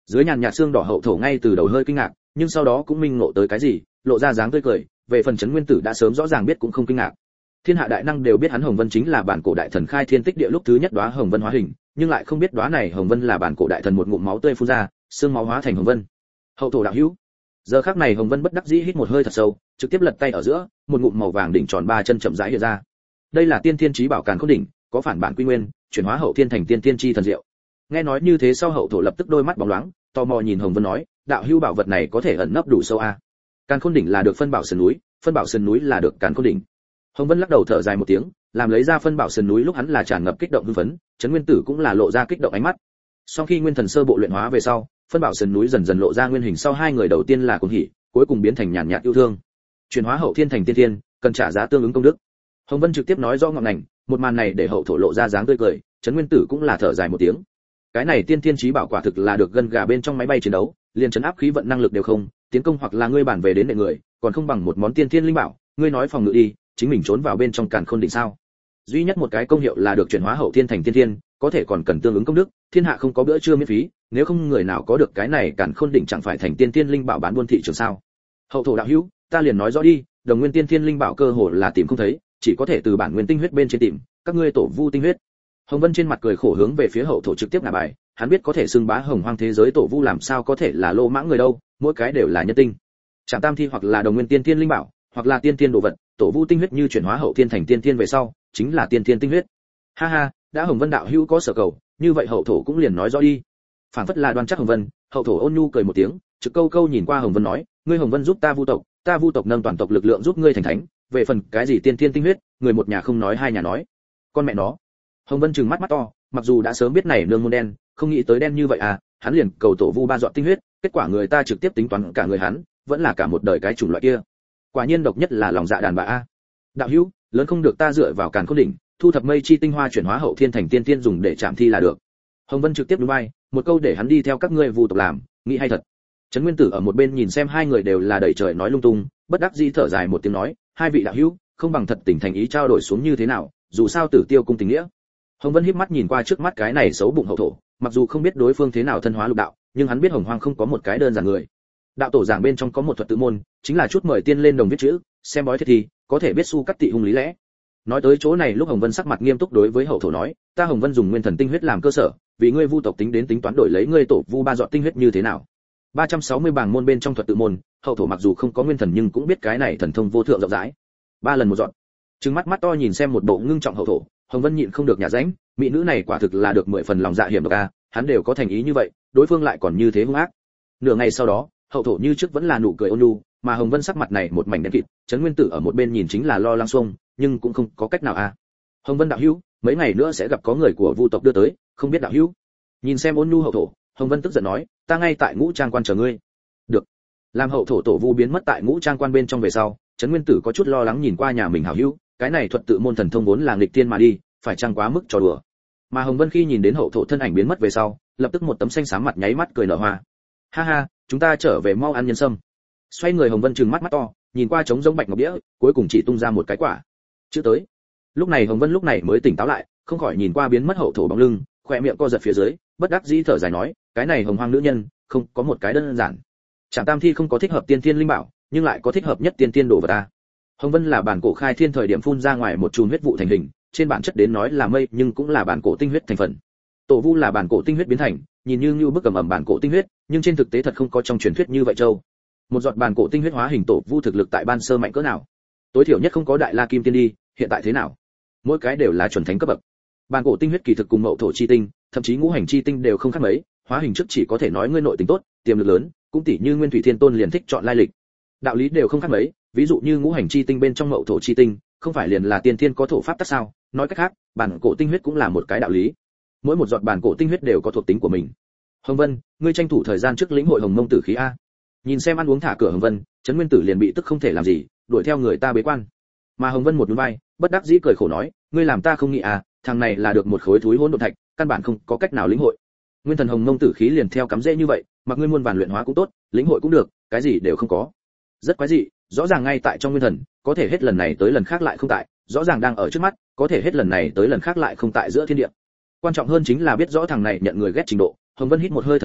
Speaker 1: Dưới nhàn nhạt xương đỏ hậu thổ ngay từ đầu hơi kinh ngạc, nhưng sau đó cũng minh ngộ tới cái gì, lộ ra dáng tươi cười, về phần Trấn Nguyên Tử đã sớm rõ ràng biết cũng không kinh ngạc. Thiên hạ đại năng đều biết hắn Hồng Vân chính là bản cổ đại thần khai thiên tích địa lúc thứ nhất đóa Hồng Vân hóa hình, nhưng lại không biết đóa này Hồng Vân là bản cổ đại thần một ngụm máu tươi phun ra, xương máu hóa thành Hồng Vân. Hậu thổ đạo hữu. Giờ khắc này Hồng Vân bất đắc dĩ hít một hơi thật sâu, trực tiếp lật tay ở giữa, một ngụm màu vàng đỉnh tròn ba chân chậm rãi hiện ra. Đây là Tiên Thiên Chí Bảo Càn Khôn đỉnh, có phản bản quy nguyên, chuyển hóa hậu thiên thành tiên tiên chi thần diệu. Nghe nói như thế sau hậu thổ lập tức đôi mắt bóng loáng, tò mò nhìn Hồng Vân nói, đạo hữu bảo vật này có thể ẩn nấp đủ sâu a? Càn Khôn đỉnh là được phân bảo sườn núi, phân bảo sườn núi là được Càn Khôn đỉnh. Hồng Vân lắc đầu thở dài một tiếng, làm lấy ra phân bảo sườn núi lúc hắn là tràn ngập kích động hưng phấn, Trấn Nguyên Tử cũng là lộ ra kích động ánh mắt. Sau khi nguyên thần sơ bộ luyện hóa về sau, phân bảo sườn núi dần dần lộ ra nguyên hình sau hai người đầu tiên là cuồng hỉ, cuối cùng biến thành nhàn nhạt yêu thương. Chuyển hóa hậu thiên thành tiên thiên, cần trả giá tương ứng công đức. Hồng Vân trực tiếp nói rõ ngọn ngành, một màn này để hậu thổ lộ ra dáng tươi cười, Trấn Nguyên Tử cũng là thở dài một tiếng. Cái này tiên thiên chí bảo quả thực là được gân gà bên trong máy bay chiến đấu, liền trấn áp khí vận năng lực đều không, tiến công hoặc là ngươi bản về đến đệ người, còn không bằng một món tiên thiên linh bảo, ngươi nói phòng ngự đi, chính mình trốn vào bên trong Càn Khôn đỉnh sao? Duy nhất một cái công hiệu là được chuyển hóa hậu thiên thành tiên thiên, có thể còn cần tương ứng công đức, thiên hạ không có bữa trưa miễn phí, nếu không người nào có được cái này Càn Khôn đỉnh chẳng phải thành tiên thiên linh bảo bán buôn thị trường sao? Hậu thổ đạo hữu, ta liền nói rõ đi, đồng nguyên tiên thiên linh bảo cơ hồ là tìm không thấy, chỉ có thể từ bản nguyên tinh huyết bên trên tìm, các ngươi tổ vu tinh huyết. Hồng Vân trên mặt cười khổ hướng về phía hậu thổ trực tiếp ngả bài, hắn biết có thể xưng bá hồng hoang thế giới tổ vu làm sao có thể là lô mãng người đâu, mỗi cái đều là nhân tinh. Trảm tam thi hoặc là đồng nguyên tiên thiên linh bảo, hoặc là tiên thiên đồ vật, tổ vu tinh huyết như chuyển hóa hậu thiên thành tiên thiên về sau, chính là tiên thiên tinh huyết. Ha ha, đã Hồng Vân đạo hữu có sở cầu, như vậy hậu thổ cũng liền nói rõ đi. Phản phất là đoan chắc Hồng Vân, hậu thổ ôn nhu cười một tiếng, trực câu câu nhìn qua Hồng Vân nói, ngươi Hồng Vân giúp ta vu tộc, ta vu tộc nâng toàn tộc lực lượng giúp ngươi thành thánh, về phần cái gì tiên thiên tinh huyết, người một nhà không nói hai nhà nói. Con mẹ nó. Hồng Vân trừng mắt mắt to, mặc dù đã sớm biết này nương môn đen, không nghĩ tới đen như vậy à, hắn liền cầu tổ vu ba dọn tinh huyết, kết quả người ta trực tiếp tính toán cả người hắn, vẫn là cả một đời cái chủng loại kia. Quả nhiên độc nhất là lòng dạ đàn bà a. Đạo hữu, lớn không được ta dựa vào Càn Khôn đỉnh, thu thập mây chi tinh hoa chuyển hóa hậu thiên thành tiên tiên dùng để chạm thi là được. Hồng Vân trực tiếp đúng vai, một câu để hắn đi theo các ngươi vu tộc làm, nghĩ hay thật. Trấn Nguyên Tử ở một bên nhìn xem hai người đều là đầy trời nói lung tung, bất đắc dĩ thở dài một tiếng nói, hai vị đạo hữu, không bằng thật tình thành ý trao đổi xuống như thế nào, dù sao Tử Tiêu cung tình nghĩa. Hồng Vân híp mắt nhìn qua trước mắt cái này xấu bụng hậu thổ, mặc dù không biết đối phương thế nào thân hóa lục đạo, nhưng hắn biết Hồng Hoang không có một cái đơn giản người. Đạo tổ giảng bên trong có một thuật tự môn, chính là chút mời tiên lên đồng viết chữ, xem bói thiết thì có thể biết su cắt tị hung lý lẽ. Nói tới chỗ này lúc Hồng Vân sắc mặt nghiêm túc đối với hậu thổ nói, ta Hồng Vân dùng nguyên thần tinh huyết làm cơ sở, vì ngươi vu tộc tính đến tính toán đổi lấy ngươi tổ vu ba dọn tinh huyết như thế nào. ba trăm sáu mươi bảng môn bên trong thuật tự môn, hậu thổ mặc dù không có nguyên thần nhưng cũng biết cái này thần thông vô thượng rộng rãi. Ba lần một dọn. Trừng mắt mắt to nhìn xem một bộ ngưng trọng hậu thổ, Hồng Vân nhịn không được nhả ránh, mỹ nữ này quả thực là được mười phần lòng dạ hiểm độc a, hắn đều có thành ý như vậy, đối phương lại còn như thế hung ác. Nửa ngày sau đó, hậu thổ như trước vẫn là nụ cười ôn nhu, mà Hồng Vân sắc mặt này một mảnh đen kịt, Trấn Nguyên Tử ở một bên nhìn chính là lo lắng xuông, nhưng cũng không có cách nào a. Hồng Vân đạo hữu, mấy ngày nữa sẽ gặp có người của vu tộc đưa tới, không biết đạo hữu. Nhìn xem ôn nhu hậu thổ, Hồng Vân tức giận nói, ta ngay tại Ngũ Trang quan chờ ngươi. Được. Làm hậu thổ tổ vu biến mất tại Ngũ Trang quan bên trong về sau, Trấn Nguyên Tử có chút lo lắng nhìn qua nhà mình hảo hữu, cái này thuật tự môn thần thông vốn là nghịch thiên mà đi, phải chăng quá mức trò đùa. Mà Hồng Vân khi nhìn đến hậu thổ thân ảnh biến mất về sau, lập tức một tấm xanh xám mặt nháy mắt cười nở hoa. Ha ha, chúng ta trở về mau ăn nhân sâm. Xoay người Hồng Vân trừng mắt mắt to, nhìn qua trống giống bạch ngọc đĩa, cuối cùng chỉ tung ra một cái quả. Chữ tới. Lúc này Hồng Vân lúc này mới tỉnh táo lại, không khỏi nhìn qua biến mất hậu thổ bóng lưng, khóe miệng co giật phía dưới, bất đắc dĩ thở dài nói, cái này Hồng Hoang nữ nhân, không có một cái đơn giản. Trảm Tam Thi không có thích hợp tiên thiên linh bảo, nhưng lại có thích hợp nhất tiên thiên đồ vật ta. Hồng Vân là bản cổ khai thiên thời điểm phun ra ngoài một chùm huyết vụ thành hình, trên bản chất đến nói là mây, nhưng cũng là bản cổ tinh huyết thành phần. Tổ vu là bản cổ tinh huyết biến thành, nhìn như như bức cầm ẩm bản cổ tinh huyết, nhưng trên thực tế thật không có trong truyền thuyết như vậy châu. Một giọt bản cổ tinh huyết hóa hình tổ vu thực lực tại ban sơ mạnh cỡ nào? Tối thiểu nhất không có đại la kim tiên đi, hiện tại thế nào? Mỗi cái đều là chuẩn thánh cấp bậc. Bản cổ tinh huyết kỳ thực cùng mậu thổ chi tinh, thậm chí ngũ hành chi tinh đều không khác mấy, hóa hình trước chỉ có thể nói ngươi nội tình tốt, tiềm lực lớn, cũng tỷ như Nguyên Thủy Thiên Tôn liền thích chọn lai lịch. Đạo lý đều không khác mấy, ví dụ như ngũ hành chi tinh bên trong mậu thổ chi tinh, không phải liền là tiên thiên có thổ pháp tắc sao? Nói cách khác, bản cổ tinh huyết cũng là một cái đạo lý. Mỗi một giọt bản cổ tinh huyết đều có thuộc tính của mình. Hồng Vân, ngươi tranh thủ thời gian trước lĩnh hội Hồng Mông Tử khí a. Nhìn xem ăn uống thả cửa Hồng Vân, Trấn Nguyên Tử liền bị tức không thể làm gì, đuổi theo người ta bế quan. Mà Hồng Vân một nhún vai, bất đắc dĩ cười khổ nói, ngươi làm ta không nghĩ à, thằng này là được một khối thúi hỗn độn thạch, căn bản không có cách nào lĩnh hội. Nguyên thần Hồng Mông Tử khí liền theo cắm rễ như vậy, mặc ngươi muôn vàn luyện hóa cũng tốt, lĩnh hội cũng được, cái gì đều không có. Rất quái dị, rõ ràng ngay tại trong nguyên thần, có thể hết lần này tới lần khác lại không tại, rõ ràng đang ở trước mắt, có thể hết lần này tới lần khác lại không tại giữa thiên địa. Quan trọng hơn chính là biết rõ thằng này nhận người ghét trình độ. Hồng Vân hít một hơi thật sâu,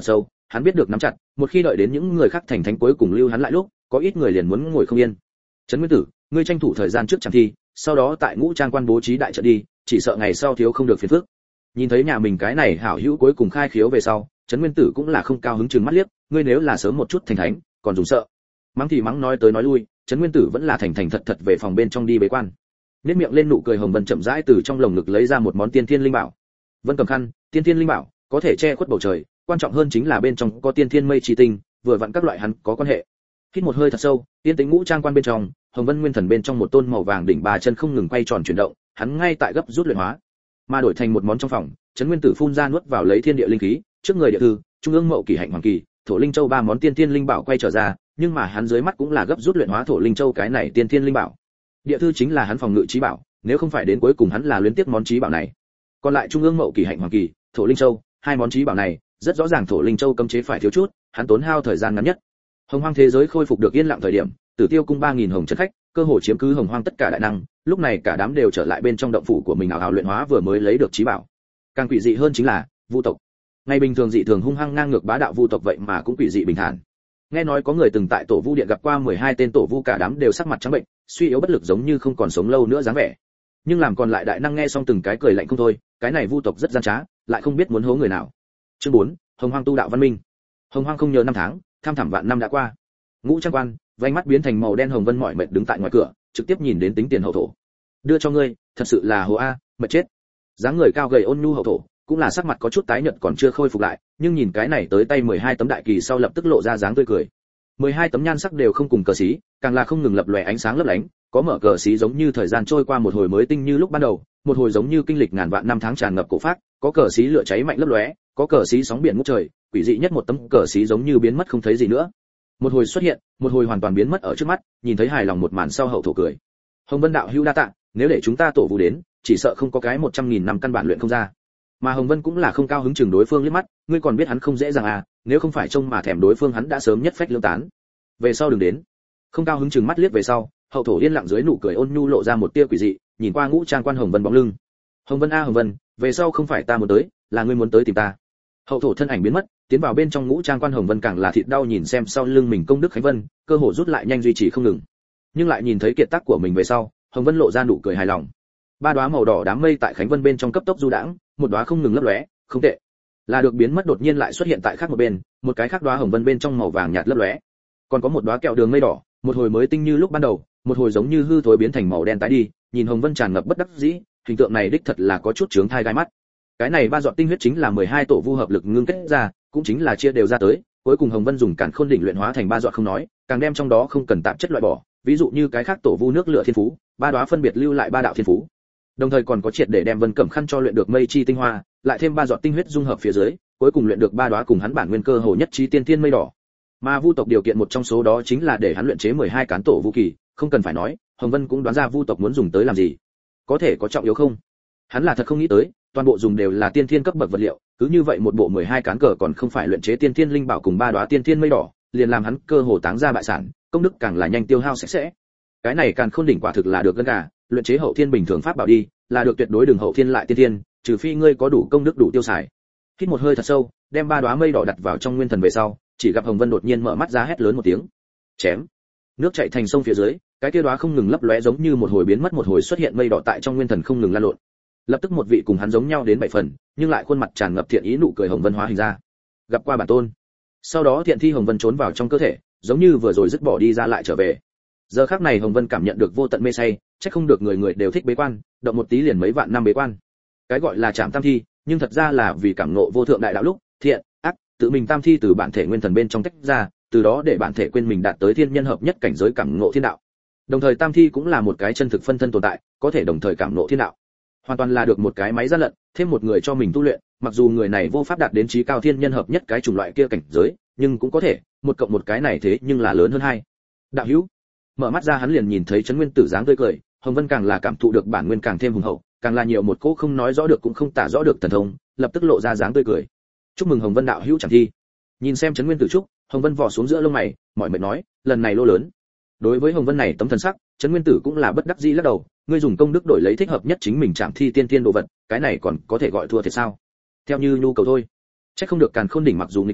Speaker 1: hắn biết được nắm chặt, một khi đợi đến những người khác thành thánh cuối cùng lưu hắn lại lúc, có ít người liền muốn ngồi không yên. Trấn Nguyên Tử, ngươi tranh thủ thời gian trước chẳng thi, sau đó tại Ngũ Trang Quan bố trí đại trận đi, chỉ sợ ngày sau thiếu không được phiền phức. Nhìn thấy nhà mình cái này hảo hữu cuối cùng khai khiếu về sau, Trấn Nguyên Tử cũng là không cao hứng chừng mắt liếc, ngươi nếu là sớm một chút thành thánh, còn dùng sợ. Mắng thì mắng nói tới nói lui, Trấn Nguyên Tử vẫn là thành thành thật thật về phòng bên trong đi bế quan. Nhếch miệng lên nụ cười, Hồng Vân chậm rãi từ trong lồng ngực lấy ra một món tiên thiên linh bảo. Vân cầm khăn, tiên thiên linh bảo, có thể che khuất bầu trời, quan trọng hơn chính là bên trong có tiên thiên mây chi tinh, vừa vặn các loại hắn có quan hệ. Hít một hơi thật sâu, tiên tĩnh Ngũ Trang Quan bên trong, Hồng Vân Nguyên Thần bên trong một tôn màu vàng đỉnh ba chân không ngừng quay tròn chuyển động, hắn ngay tại gấp rút luyện hóa, mà đổi thành một món trong phòng, Trấn Nguyên Tử phun ra nuốt vào lấy thiên địa linh khí, trước người địa thư, trung ương mậu kỳ hạnh hoàng kỳ, thổ linh châu ba món tiên thiên linh bảo quay trở ra, nhưng mà hắn dưới mắt cũng là gấp rút luyện hóa thổ linh châu cái này tiên thiên linh bảo. Địa thư chính là hắn phòng ngự trí bảo, nếu không phải đến cuối cùng hắn là luyến tiếc món trí bảo này. Còn lại trung ương mậu kỳ hạnh hoàng kỳ, thổ linh châu, hai món trí bảo này, rất rõ ràng thổ linh châu cấm chế phải thiếu chút, hắn tốn hao thời gian ngắn nhất. Hồng Hoang thế giới khôi phục được yên lặng thời điểm, Tử Tiêu cung ba nghìn hồng trấn khách, cơ hồ chiếm cứ Hồng Hoang tất cả đại năng, lúc này cả đám đều trở lại bên trong động phủ của mình ảo ảo luyện hóa vừa mới lấy được trí bảo. Càng quỷ dị hơn chính là Vu tộc. Ngày bình thường dị thường hung hăng ngang ngược bá đạo Vu tộc vậy mà cũng quỷ dị bình thản. Nghe nói có người từng tại Tổ Vu điện gặp qua mười hai tên Tổ Vu, cả đám đều sắc mặt trắng bệnh, suy yếu bất lực giống như không còn sống lâu nữa dáng vẻ. Nhưng làm còn lại đại năng nghe xong từng cái cười lạnh không thôi, cái này Vu tộc rất gian trá, lại không biết muốn hố người nào. Chương bốn, Hồng Hoang tu đạo văn minh. Hồng Hoang không nhớ năm tháng, tham thẳm vạn năm đã qua. Ngũ Trang Quan, vành mắt biến thành màu đen, Hồng Vân mỏi mệt đứng tại ngoài cửa, trực tiếp nhìn đến tính tiền hậu thổ. Đưa cho ngươi, thật sự là hồ a, mệt chết. Dáng người cao gầy ôn nhu hậu thổ, cũng là sắc mặt có chút tái nhợt còn chưa khôi phục lại, nhưng nhìn cái này tới tay mười hai tấm đại kỳ sau lập tức lộ ra dáng tươi cười. mười hai tấm nhan sắc đều không cùng cờ xí, càng là không ngừng lập lòe ánh sáng lấp lánh, có mở cờ xí giống như thời gian trôi qua một hồi mới tinh như lúc ban đầu, một hồi giống như kinh lịch ngàn vạn năm tháng tràn ngập cổ phác, có cờ xí lửa cháy mạnh lấp lóe, có cờ xí sóng biển ngút trời, quỷ dị nhất một tấm cờ xí giống như biến mất không thấy gì nữa. Một hồi xuất hiện, một hồi hoàn toàn biến mất ở trước mắt, nhìn thấy hài lòng một màn sau hậu thổ cười. Hồng Vân đạo hữu đa tạ, nếu để chúng ta Tổ Vu đến, chỉ sợ không có cái một trăm nghìn năm căn bản luyện không ra. Mà Hồng Vân cũng là không cao hứng chừng đối phương liếc mắt, ngươi còn biết hắn không dễ dàng à, nếu không phải trông mà thèm đối phương hắn đã sớm nhất phách lương tán. Về sau đừng đến. Không cao hứng chừng mắt liếc về sau, hậu thổ yên lặng dưới nụ cười ôn nhu lộ ra một tia quỷ dị, nhìn qua Ngũ Trang Quan Hồng Vân bóng lưng. Hồng Vân a Hồng Vân, về sau không phải ta muốn tới, là ngươi muốn tới tìm ta. Hậu thổ thân ảnh biến mất, tiến vào bên trong Ngũ Trang Quan, Hồng Vân càng là thịt đau nhìn xem sau lưng mình công đức Khánh Vân, cơ hồ rút lại nhanh duy trì không ngừng. Nhưng lại nhìn thấy kiệt tác của mình về sau, Hồng Vân lộ ra nụ cười hài lòng. Ba đóa màu đỏ đám mây tại Khánh Vân bên trong cấp tốc du đãng, một đóa không ngừng lấp lóe, không tệ. Là được biến mất đột nhiên lại xuất hiện tại khác một bên, một cái khác đóa Hồng Vân bên trong màu vàng nhạt lấp lóe. Còn có một đóa kẹo đường mây đỏ, một hồi mới tinh như lúc ban đầu, một hồi giống như hư thối biến thành màu đen tái đi, nhìn Hồng Vân tràn ngập bất đắc dĩ, hình tượng này đích thật là có chút chướng thai gai mắt. Cái này ba giọt tinh huyết chính là mười hai tổ vu hợp lực ngưng kết ra, cũng chính là chia đều ra tới, cuối cùng Hồng Vân dùng càn khôn đỉnh luyện hóa thành ba giọt không nói, càng đem trong đó không cần tạp chất loại bỏ, ví dụ như cái khác tổ vu nước lửa thiên phú, ba đóa phân biệt lưu lại ba đạo thiên phú. Đồng thời còn có triệt để đem Vân Cẩm Khăn cho luyện được mây chi tinh hoa, lại thêm ba giọt tinh huyết dung hợp phía dưới, cuối cùng luyện được ba đóa cùng hắn bản nguyên cơ hồ nhất trí tiên thiên mây đỏ. Mà Vu tộc điều kiện một trong số đó chính là để hắn luyện chế mười hai cán tổ vu kỳ, không cần phải nói, Hồng Vân cũng đoán ra Vu tộc muốn dùng tới làm gì. Có thể có trọng yếu không? Hắn là thật không nghĩ tới, toàn bộ dùng đều là tiên thiên cấp bậc vật liệu, cứ như vậy một bộ mười hai cán cờ còn không phải luyện chế tiên thiên linh bảo cùng ba đóa tiên thiên mây đỏ, liền làm hắn cơ hồ táng ra bại sản, công đức càng là nhanh tiêu hao sạch sẽ. Cái này càng khôn đỉnh quả thực là được gân gà, luyện chế hậu thiên bình thường pháp bảo đi, là được tuyệt đối đường hậu thiên lại tiên thiên, trừ phi ngươi có đủ công đức đủ tiêu xài. Hít một hơi thật sâu, đem ba đóa mây đỏ đặt vào trong nguyên thần về sau, chỉ gặp Hồng Vân đột nhiên mở mắt ra hét lớn một tiếng. Chém. Nước chảy thành sông phía dưới, cái kia đóa không ngừng lấp lóe giống như một hồi biến mất một hồi xuất hiện mây đỏ tại trong nguyên thần không ngừng lan lộn. Lập tức một vị cùng hắn giống nhau đến bảy phần, nhưng lại khuôn mặt tràn ngập thiện ý nụ cười Hồng Vân hóa hình ra. Gặp qua bản tôn. Sau đó thiện thi Hồng Vân trốn vào trong cơ thể, giống như vừa rồi dứt bỏ đi ra lại trở về. Giờ khắc này Hồng Vân cảm nhận được vô tận mê say, chắc không được người người đều thích bế quan, động một tí liền mấy vạn năm bế quan. Cái gọi là trảm tam thi, nhưng thật ra là vì cảm ngộ vô thượng đại đạo lúc, thiện, ác, tự mình tam thi từ bản thể nguyên thần bên trong tách ra, từ đó để bản thể quên mình đạt tới thiên nhân hợp nhất cảnh giới cảm ngộ thiên đạo. Đồng thời tam thi cũng là một cái chân thực phân thân tồn tại, có thể đồng thời cảm ngộ thiên đạo. Hoàn toàn là được một cái máy gian lận, thêm một người cho mình tu luyện, mặc dù người này vô pháp đạt đến trí cao thiên nhân hợp nhất cái chủng loại kia cảnh giới, nhưng cũng có thể, một cộng một cái này thế nhưng là lớn hơn hai. Đạo hữu. Mở mắt ra hắn liền nhìn thấy Trấn Nguyên Tử dáng tươi cười, Hồng Vân càng là cảm thụ được bản nguyên càng thêm hùng hậu, càng là nhiều một cỗ không nói rõ được cũng không tả rõ được thần thông, lập tức lộ ra dáng tươi cười. Chúc mừng Hồng Vân đạo hữu chẳng thi. Nhìn xem Trấn Nguyên Tử chúc, Hồng Vân vò xuống giữa lông mày, mỏi mệt nói, lần này lô lớn. Đối với Hồng Vân này tấm thần sắc, Trấn Nguyên Tử cũng là bất đắc dĩ lắc đầu, ngươi dùng công đức đổi lấy thích hợp nhất chính mình chạm thi tiên tiên đồ vật, cái này còn có thể gọi thua thiệt sao? Theo như nhu cầu thôi. Chắc không được càn khôn đỉnh mặc dù nguy tiên,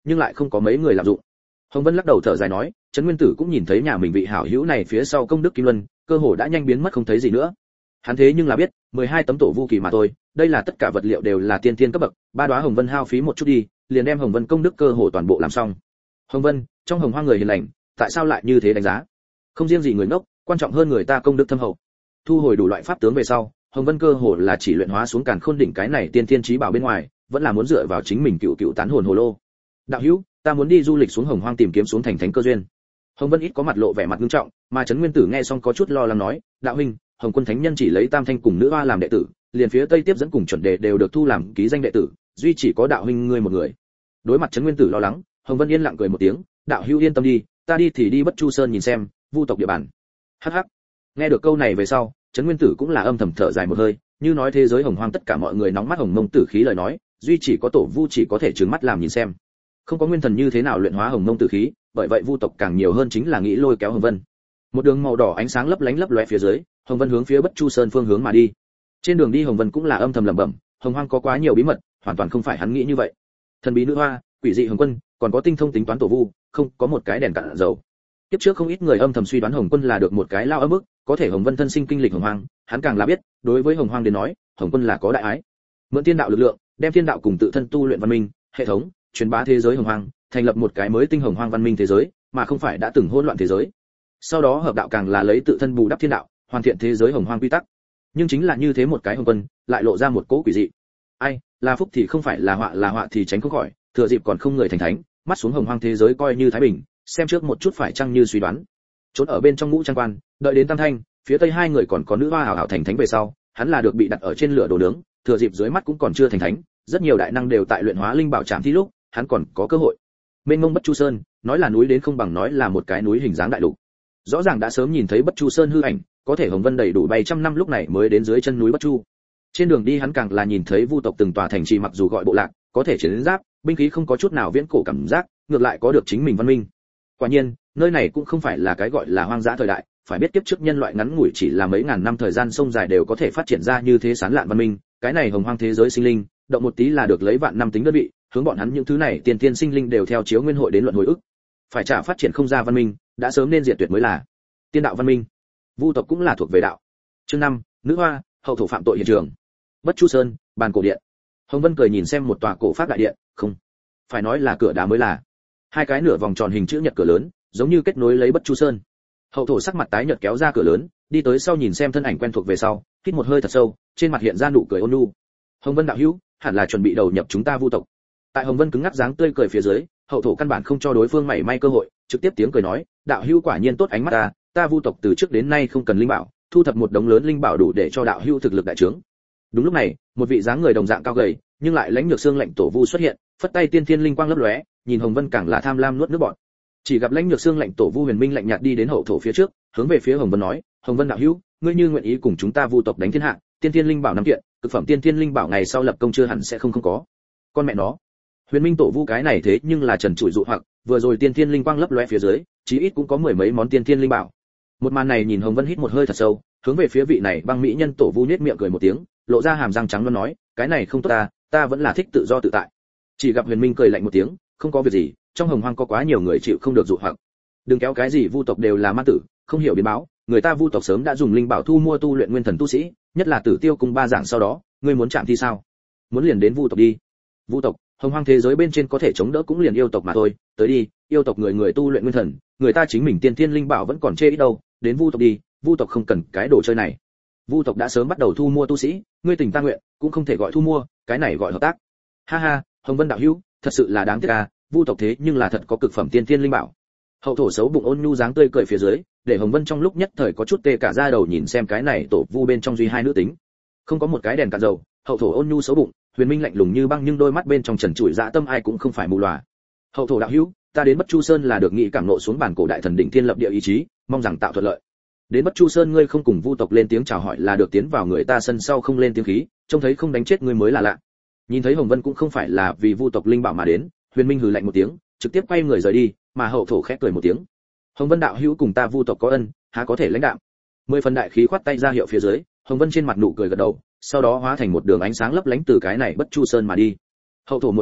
Speaker 1: nhưng lại không có mấy người làm dụng. Hồng Vân lắc đầu thở dài nói, Trấn Nguyên Tử cũng nhìn thấy nhà mình vị hảo hữu này phía sau công đức kim luân, cơ hồ đã nhanh biến mất không thấy gì nữa. Hắn thế nhưng là biết, mười hai tấm tổ vu kỳ mà thôi, đây là tất cả vật liệu đều là tiên tiên cấp bậc, ba đóa Hồng Vân hao phí một chút đi, liền đem Hồng Vân công đức cơ hồ toàn bộ làm xong. Hồng Vân, trong Hồng Hoang người hiền lành, tại sao lại như thế đánh giá? Không riêng gì người ngốc, quan trọng hơn người ta công đức thâm hậu. Thu hồi đủ loại pháp tướng về sau, Hồng Vân cơ hồ là chỉ luyện hóa xuống Càn Khôn đỉnh cái này tiên tiên chí bảo bên ngoài, vẫn là muốn dựa vào chính mình cựu cựu tán hồn hồ lô. Đạo hữu, ta muốn đi du lịch xuống Hồng Hoang tìm kiếm xuống thành thánh cơ duyên. Hồng Vân ít có mặt lộ vẻ mặt nghiêm trọng, mà Trấn Nguyên Tử nghe xong có chút lo lắng nói, đạo huynh, Hồng Quân Thánh Nhân chỉ lấy Tam Thanh cùng nữ hoa làm đệ tử, liền phía Tây tiếp dẫn cùng chuẩn đề đều được thu làm ký danh đệ tử, duy chỉ có đạo huynh ngươi một người. Đối mặt Trấn Nguyên Tử lo lắng, Hồng Vân yên lặng cười một tiếng, đạo hữu yên tâm đi, ta đi thì đi Bất Chu Sơn nhìn xem, vu tộc địa bàn. Hắc hắc. Nghe được câu này về sau, Trấn Nguyên Tử cũng là âm thầm thở dài một hơi, như nói thế giới Hồng Hoang tất cả mọi người nóng mắt hồng mông tử khí lời nói, duy chỉ có tổ vu chỉ có thể trừng mắt làm nhìn xem. Không có nguyên thần như thế nào luyện hóa hồng mông tử khí, bởi vậy vu tộc càng nhiều hơn chính là nghĩ lôi kéo Hồng Vân. Một đường màu đỏ ánh sáng lấp lánh lấp lóe phía dưới, Hồng Vân hướng phía Bất Chu Sơn phương hướng mà đi. Trên đường đi Hồng Vân cũng là âm thầm lẩm bẩm, Hồng Hoang có quá nhiều bí mật, hoàn toàn không phải hắn nghĩ như vậy. Thần bí nữ hoa, quỷ dị Hồng Quân, còn có tinh thông tính toán tổ vu, không có một cái đèn cạn dầu. Tiếp trước không ít người âm thầm suy đoán Hồng Quân là được một cái lao ấm ức, có thể Hồng Vân thân sinh kinh lịch Hồng Hoang, hắn càng là biết, đối với Hồng Hoang đến nói, Hồng Quân là có đại ái. Mượn thiên đạo lực lượng, đem thiên đạo cùng tự thân tu luyện văn minh, hệ thống, truyền bá thế giới Hồng Hoang, thành lập một cái mới tinh Hồng Hoang văn minh thế giới, mà không phải đã từng hỗn loạn thế giới. Sau đó hợp đạo càng là lấy tự thân bù đắp thiên đạo, hoàn thiện thế giới Hồng Hoang quy tắc. Nhưng chính là như thế một cái Hồng Quân, lại lộ ra một cỗ quỷ dị. Ai, là phúc thì không phải là họa, là họa thì tránh không khỏi, thừa dịp còn không người thành thánh, mắt xuống Hồng Hoang thế giới coi như thái bình, xem trước một chút phải chăng như suy đoán. Trốn ở bên trong ngũ trang quan, đợi đến Tam Thanh, phía Tây hai người còn có nữ hoa hảo hảo thành thánh về sau, hắn là được bị đặt ở trên lửa đồ nướng, thừa dịp dưới mắt cũng còn chưa thành thánh, rất nhiều đại năng đều tại luyện hóa linh bảo trảm thi lúc, hắn còn có cơ hội. Mênh mông Bất Chu Sơn, nói là núi đến không bằng nói là một cái núi hình dáng đại lục. Rõ ràng đã sớm nhìn thấy Bất Chu Sơn hư ảnh, có thể Hồng Vân đầy đủ bay trăm năm lúc này mới đến dưới chân núi Bất Chu. Trên đường đi hắn càng là nhìn thấy vu tộc từng tòa thành trì mặc dù gọi bộ lạc, có thể chiến giáp, binh khí không có chút nào viễn cổ cảm giác, ngược lại có được chính mình văn minh. Quả nhiên, nơi này cũng không phải là cái gọi là hoang dã thời đại, phải biết kiếp trước nhân loại ngắn ngủi chỉ là mấy ngàn năm thời gian sông dài đều có thể phát triển ra như thế sán lạn văn minh, cái này Hồng Hoang thế giới sinh linh, động một tí là được lấy vạn năm tính đơn vị, hướng bọn hắn những thứ này tiền tiên sinh linh đều theo chiếu nguyên hội đến luận hồi ức. Phải trả phát triển không ra văn minh, đã sớm nên diệt tuyệt mới là. Tiên đạo văn minh, vu tộc cũng là thuộc về đạo. Chương năm, nữ hoa, hậu thổ phạm tội hiện trường. Bất Chu Sơn, bàn cổ điện. Hồng Vân cười nhìn xem một tòa cổ pháp đại điện, không, phải nói là cửa đá mới là. Hai cái nửa vòng tròn hình chữ nhật cửa lớn, giống như kết nối lấy Bất Chu Sơn. Hậu thổ sắc mặt tái nhợt kéo ra cửa lớn, đi tới sau nhìn xem thân ảnh quen thuộc về sau, hít một hơi thật sâu, trên mặt hiện ra nụ cười ôn nhu. Hồng Vân đạo hữu, hẳn là chuẩn bị đầu nhập chúng ta vu tộc. Tại Hồng Vân cứng ngắc dáng tươi cười phía dưới, hậu thổ căn bản không cho đối phương mảy may cơ hội, trực tiếp tiếng cười nói, đạo hữu quả nhiên tốt ánh mắt ta, ta vu tộc từ trước đến nay không cần linh bảo, thu thập một đống lớn linh bảo đủ để cho đạo hữu thực lực đại trướng. Đúng lúc này, một vị dáng người đồng dạng cao gầy, nhưng lại lãnh nhược xương lạnh tổ vu xuất hiện, phất tay tiên thiên linh quang lấp lóe, nhìn Hồng Vân càng là tham lam nuốt nước bọt. Chỉ gặp lãnh nhược xương lạnh tổ vu Huyền Minh lạnh nhạt đi đến hậu thổ phía trước, hướng về phía Hồng Vân nói, Hồng Vân đạo hữu, ngươi như nguyện ý cùng chúng ta vu tộc đánh thiên hạ, tiên thiên linh bảo năm kiện, cực phẩm tiên thiên linh bảo ngày sau lập công chưa hẳn sẽ không không có. Con mẹ nó, Huyền Minh tổ vu cái này thế nhưng là trần trụi dụ hoặc, vừa rồi tiên thiên linh quang lấp lóe phía dưới, chí ít cũng có mười mấy món tiên thiên linh bảo. Một màn này nhìn Hồng Vân hít một hơi thật sâu, hướng về phía vị này băng mỹ nhân tổ vu nhếch miệng cười một tiếng, lộ ra hàm răng trắng luôn nói, cái này không tốt ta, ta vẫn là thích tự do tự tại. Chỉ gặp Huyền Minh cười lạnh một tiếng, không có việc gì, trong Hồng Hoang có quá nhiều người chịu không được dụ hoặc. Đừng kéo cái gì vu tộc đều là ma tử, không hiểu biến báo, người ta vu tộc sớm đã dùng linh bảo thu mua tu luyện nguyên thần tu sĩ, nhất là Tử Tiêu cung ba giảng sau đó, ngươi muốn chạm thì sao? Muốn liền đến vu tộc đi. Vu tộc, Hồng Hoang thế giới bên trên có thể chống đỡ cũng liền yêu tộc mà thôi, tới đi, yêu tộc người người tu luyện nguyên thần, người ta chính mình tiên thiên linh bảo vẫn còn chê ít đâu, đến vu tộc đi, vu tộc không cần cái đồ chơi này. Vu tộc đã sớm bắt đầu thu mua tu sĩ, ngươi tình ta nguyện, cũng không thể gọi thu mua, cái này gọi hợp tác. Ha ha, Hồng Vân đạo hữu, thật sự là đáng tiếc à, vu tộc thế nhưng là thật có cực phẩm tiên thiên linh bảo. Hậu thổ xấu bụng ôn nhu dáng tươi cười phía dưới, để Hồng Vân trong lúc nhất thời có chút tê cả da đầu nhìn xem cái này tổ vu bên trong duy hai nữ tính. Không có một cái đèn cạn dầu, hậu thổ ôn nhu xấu bụng, Huyền Minh lạnh lùng như băng nhưng đôi mắt bên trong trần trụi dạ tâm ai cũng không phải mù lòa. Hậu thổ đạo hữu, ta đến Bất Chu Sơn là được nghị cảm ngộ xuống bản cổ đại thần đỉnh thiên lập địa ý chí, mong rằng tạo thuận lợi. Đến Bất Chu Sơn ngươi không cùng vu tộc lên tiếng chào hỏi là được tiến vào người ta sân sau không lên tiếng khí, trông thấy không đánh chết ngươi mới là lạ. Nhìn thấy Hồng Vân cũng không phải là vì vu tộc linh bảo mà đến, Huyền Minh hừ lạnh một tiếng, trực tiếp quay người rời đi, mà hậu thổ khẽ cười một tiếng. Hồng Vân đạo hữu cùng ta vu tộc có ân, há có thể lãnh đạm. Mười phần đại khí khoát tay ra hiệu phía dưới, Hồng Vân trên mặt nụ cười gật đầu, sau đó hóa thành một đường ánh sáng lấp lánh từ cái này Bất Chu Sơn mà đi. Hậu thổ muội muội,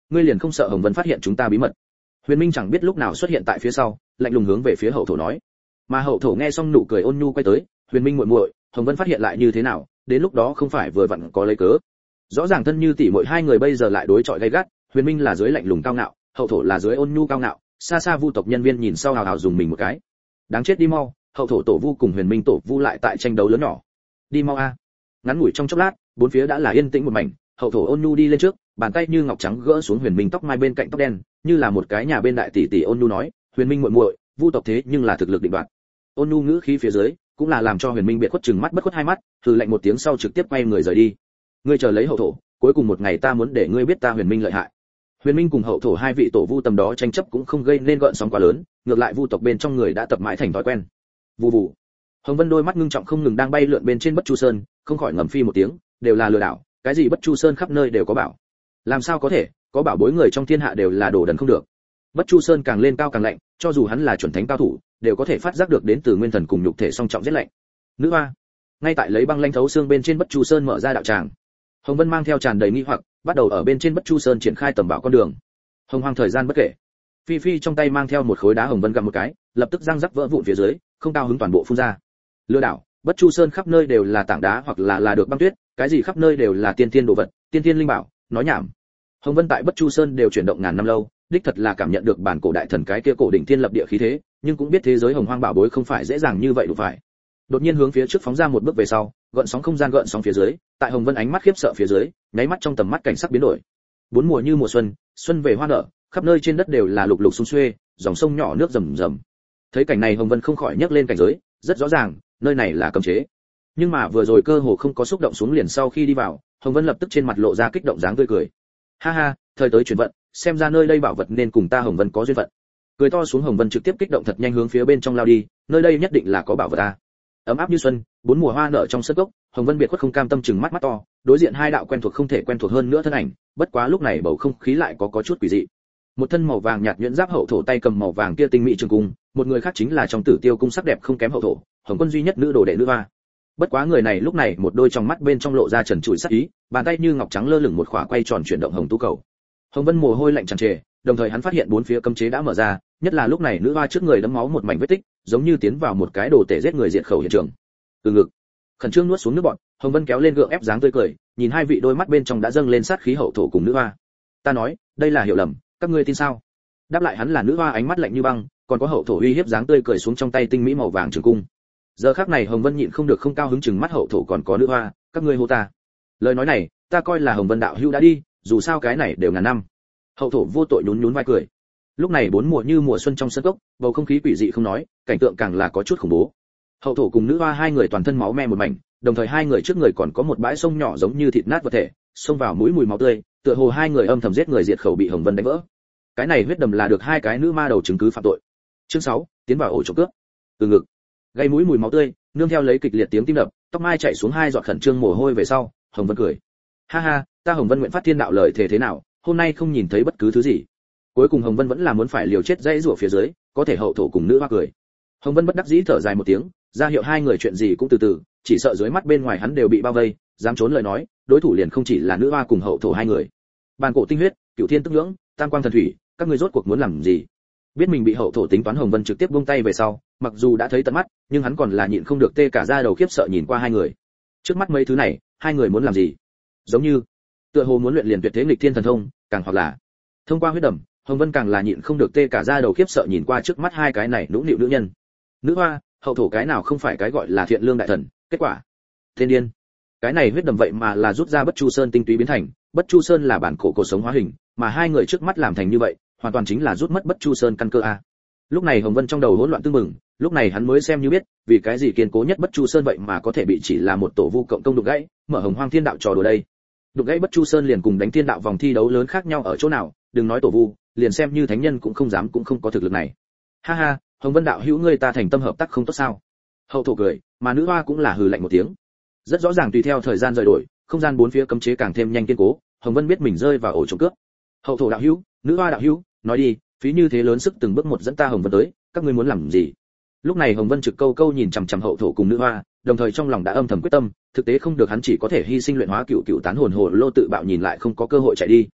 Speaker 1: ngươi liền không sợ Hồng Vân phát hiện chúng ta bí mật? Huyền Minh chẳng biết lúc nào xuất hiện tại phía sau, lạnh lùng hướng về phía hậu thổ nói. Mà hậu thổ nghe xong nụ cười ôn nhu quay tới, Huyền Minh muội muội, Hồng Vân phát hiện lại như thế nào, đến lúc đó không phải vừa vặn có lấy cớ. Rõ ràng thân như tỷ muội hai người bây giờ lại đối chọi gay gắt, Huyền Minh là dưới lạnh lùng cao ngạo, hậu thổ là dưới ôn nhu cao ngạo, xa xa vu tộc nhân viên nhìn sau hào hào dùng mình một cái. Đáng chết đi mau, hậu thổ tổ vu cùng Huyền Minh tổ vu lại tại tranh đấu lớn nhỏ. Đi mau a. Ngắn ngủi trong chốc lát, bốn phía đã là yên tĩnh một mảnh, hậu thổ ôn nhu đi lên trước, bàn tay như ngọc trắng gỡ xuống Huyền Minh tóc mai bên cạnh tóc đen, như là một cái nhà bên đại tỷ tỷ ôn nhu nói, Huyền Minh muội muội, vu tộc thế nhưng là thực lực định đoạt. Ôn nhu ngữ khí phía dưới, cũng là làm cho Huyền Minh biệt khuất chừng mắt bất khuất hai mắt, hừ lạnh một tiếng sau trực tiếp quay người rời đi. Ngươi chờ lấy hậu thổ, cuối cùng một ngày ta muốn để ngươi biết ta Huyền Minh lợi hại. Huyền Minh cùng hậu thổ hai vị tổ vu tầm đó tranh chấp cũng không gây nên gợn sóng quá lớn, ngược lại vu tộc bên trong người đã tập mãi thành thói quen. Vù vù. Hồng Vân đôi mắt ngưng trọng không ngừng đang bay lượn bên trên Bất Chu Sơn, không khỏi ngầm phi một tiếng, đều là lừa đảo, cái gì Bất Chu Sơn khắp nơi đều có bảo. Làm sao có thể, có bảo bối người trong thiên hạ đều là đồ đần không được. Bất Chu Sơn càng lên cao càng lạnh, cho dù hắn là chuẩn thánh cao thủ, đều có thể phát giác được đến từ nguyên thần cùng nhục thể song trọng rất lạnh. Nữ hoa, ngay tại lấy băng lanh thấu xương bên trên Bất Chu Sơn mở ra đạo tràng. Hồng Vân mang theo tràn đầy nghi hoặc, bắt đầu ở bên trên Bất Chu Sơn triển khai tầm bảo con đường. Hồng Hoang thời gian bất kể. Phi Phi trong tay mang theo một khối đá Hồng Vân gặm một cái, lập tức răng rắc vỡ vụn phía dưới, không cao hứng toàn bộ phun ra. Lừa đảo, Bất Chu Sơn khắp nơi đều là tảng đá hoặc là là được băng tuyết, cái gì khắp nơi đều là tiên tiên đồ vật, tiên tiên linh bảo, nói nhảm. Hồng Vân tại Bất Chu Sơn đều chuyển động ngàn năm lâu, đích thật là cảm nhận được bản cổ đại thần cái kia cổ đỉnh thiên lập địa khí thế, nhưng cũng biết thế giới Hồng Hoang bảo bối không phải dễ dàng như vậy đủ phải. Đột nhiên hướng phía trước phóng ra một bước về sau, gợn sóng không gian gợn sóng phía dưới, tại Hồng Vân ánh mắt khiếp sợ phía dưới, nháy mắt trong tầm mắt cảnh sắc biến đổi. Bốn mùa như mùa xuân, xuân về hoa nở, khắp nơi trên đất đều là lục lục sung xuê, dòng sông nhỏ nước rầm rầm. Thấy cảnh này Hồng Vân không khỏi nhấc lên cảnh giới, rất rõ ràng, nơi này là cấm chế. Nhưng mà vừa rồi cơ hồ không có xúc động xuống liền sau khi đi vào, Hồng Vân lập tức trên mặt lộ ra kích động dáng tươi cười. Ha ha, thời tới chuyển vận, xem ra nơi đây bảo vật nên cùng ta Hồng Vân có duyên phận. Cười to xuống Hồng Vân trực tiếp kích động thật nhanh hướng phía bên trong lao đi, nơi đây nhất định là có bảo vật ta. Ấm áp như xuân, bốn mùa hoa nở trong sân cốc, Hồng Vân biệt khuất không cam tâm chừng mắt mắt to, đối diện hai đạo quen thuộc không thể quen thuộc hơn nữa thân ảnh, bất quá lúc này bầu không khí lại có có chút quỷ dị. Một thân màu vàng nhạt nhuyễn giáp hậu thổ tay cầm màu vàng kia tinh mỹ trường cung, một người khác chính là trong Tử Tiêu cung sắc đẹp không kém hậu thổ, Hồng Quân duy nhất nữ đồ đệ nữ hoa. Bất quá người này lúc này một đôi trong mắt bên trong lộ ra trần trụi sắc ý, bàn tay như ngọc trắng lơ lửng một khỏa quay tròn chuyển động hồng tú cầu. Hồng Vân mồ hôi lạnh tràn trề, đồng thời hắn phát hiện bốn phía cấm chế đã mở ra, nhất là lúc này nữ hoa trước người đẫm máu một mảnh vết tích, giống như tiến vào một cái đồ tể giết người diệt khẩu hiện trường. Từ ngực, khẩn trương nuốt xuống nước bọt, Hồng Vân kéo lên gượng ép dáng tươi cười, nhìn hai vị đôi mắt bên trong đã dâng lên sát khí hậu thổ cùng nữ hoa. Ta nói, đây là hiểu lầm, các ngươi tin sao? Đáp lại hắn là nữ hoa ánh mắt lạnh như băng, còn có hậu thổ uy hiếp dáng tươi cười xuống trong tay tinh mỹ màu vàng trường cung. Giờ khắc này Hồng Vân nhịn không được không cao hứng chừng mắt hậu thổ còn có nữ hoa, các ngươi hô ta. Lời nói này, ta coi là Hồng Vân đạo hữu đã đi, dù sao cái này đều ngàn năm. Hậu thổ vô tội nhún nhún vai cười. Lúc này bốn mùa như mùa xuân trong sân cốc, bầu không khí quỷ dị không nói, cảnh tượng càng là có chút khủng bố. Hậu thổ cùng nữ hoa hai người toàn thân máu me một mảnh, đồng thời hai người trước người còn có một bãi sông nhỏ giống như thịt nát vật thể, xông vào mũi mùi máu tươi, tựa hồ hai người âm thầm giết người diệt khẩu bị Hồng Vân đánh vỡ. Cái này huyết đầm là được hai cái nữ ma đầu chứng cứ phạm tội. Chương sáu, tiến vào ổ trộm cướp. Từ ngực, gây mũi mùi máu tươi, nương theo lấy kịch liệt tiếng tim đập, tóc mai chảy xuống hai giọt khẩn trương mồ hôi về sau, Hồng Vân cười. Ha ha, ta Hồng Vân nguyện phát thiên đạo lời thể thế nào, hôm nay không nhìn thấy bất cứ thứ gì. Cuối cùng Hồng Vân vẫn là muốn phải liều chết dãy rủa phía dưới, có thể hậu thổ cùng nữ hoa cười. Hồng Vân bất đắc dĩ thở dài một tiếng, ra hiệu hai người chuyện gì cũng từ từ, chỉ sợ dưới mắt bên ngoài hắn đều bị bao vây, dám trốn lời nói, đối thủ liền không chỉ là nữ hoa cùng hậu thổ hai người. Bàn cổ tinh huyết, cửu thiên tức nhưỡng, tam quang thần thủy, các ngươi rốt cuộc muốn làm gì? Biết mình bị hậu thổ tính toán Hồng Vân trực tiếp buông tay về sau, mặc dù đã thấy tận mắt, nhưng hắn còn là nhịn không được tê cả da đầu khiếp sợ nhìn qua hai người. Trước mắt mấy thứ này, hai người muốn làm gì? Giống như, tựa hồ muốn luyện liền tuyệt thế nghịch thiên thần thông, càng hoặc là thông qua huyết đầm, Hồng Vân càng là nhịn không được tê cả da đầu khiếp sợ nhìn qua trước mắt hai cái này nũng nịu nữ nhân. Nữ hoa, hậu thổ cái nào không phải cái gọi là thiện lương đại thần, kết quả thiên điên. Cái này huyết đầm vậy mà là rút ra Bất Chu Sơn tinh túy biến thành, Bất Chu Sơn là bản cổ cổ sống hóa hình, mà hai người trước mắt làm thành như vậy, hoàn toàn chính là rút mất Bất Chu Sơn căn cơ a. Lúc này Hồng Vân trong đầu hỗn loạn tương mừng, lúc này hắn mới xem như biết, vì cái gì kiên cố nhất Bất Chu Sơn vậy mà có thể bị chỉ là một tổ vu cộng công đục gãy, mở Hồng Hoang Thiên Đạo trò đùa đây. Đục gãy Bất Chu Sơn liền cùng đánh Thiên Đạo vòng thi đấu lớn khác nhau ở chỗ nào, đừng nói tổ vu, liền xem như thánh nhân cũng không dám cũng không có thực lực này. Ha ha, Hồng Vân đạo hữu ngươi ta thành tâm hợp tác không tốt sao? Hậu thổ cười, mà nữ hoa cũng là hừ lạnh một tiếng. Rất rõ ràng tùy theo thời gian rời đổi, không gian bốn phía cấm chế càng thêm nhanh kiên cố, Hồng Vân biết mình rơi vào ổ trộm cướp. Hậu thổ đạo hữu, nữ hoa đạo hữu, nói đi, phí như thế lớn sức từng bước một dẫn ta Hồng Vân tới, các ngươi muốn làm gì? Lúc này Hồng Vân trực câu câu nhìn chằm chằm hậu thổ cùng nữ hoa, đồng thời trong lòng đã âm thầm quyết tâm, thực tế không được hắn chỉ có thể hy sinh luyện hóa cựu cựu tán hồn hồ lô tự bạo nhìn lại không có cơ hội chạy đi.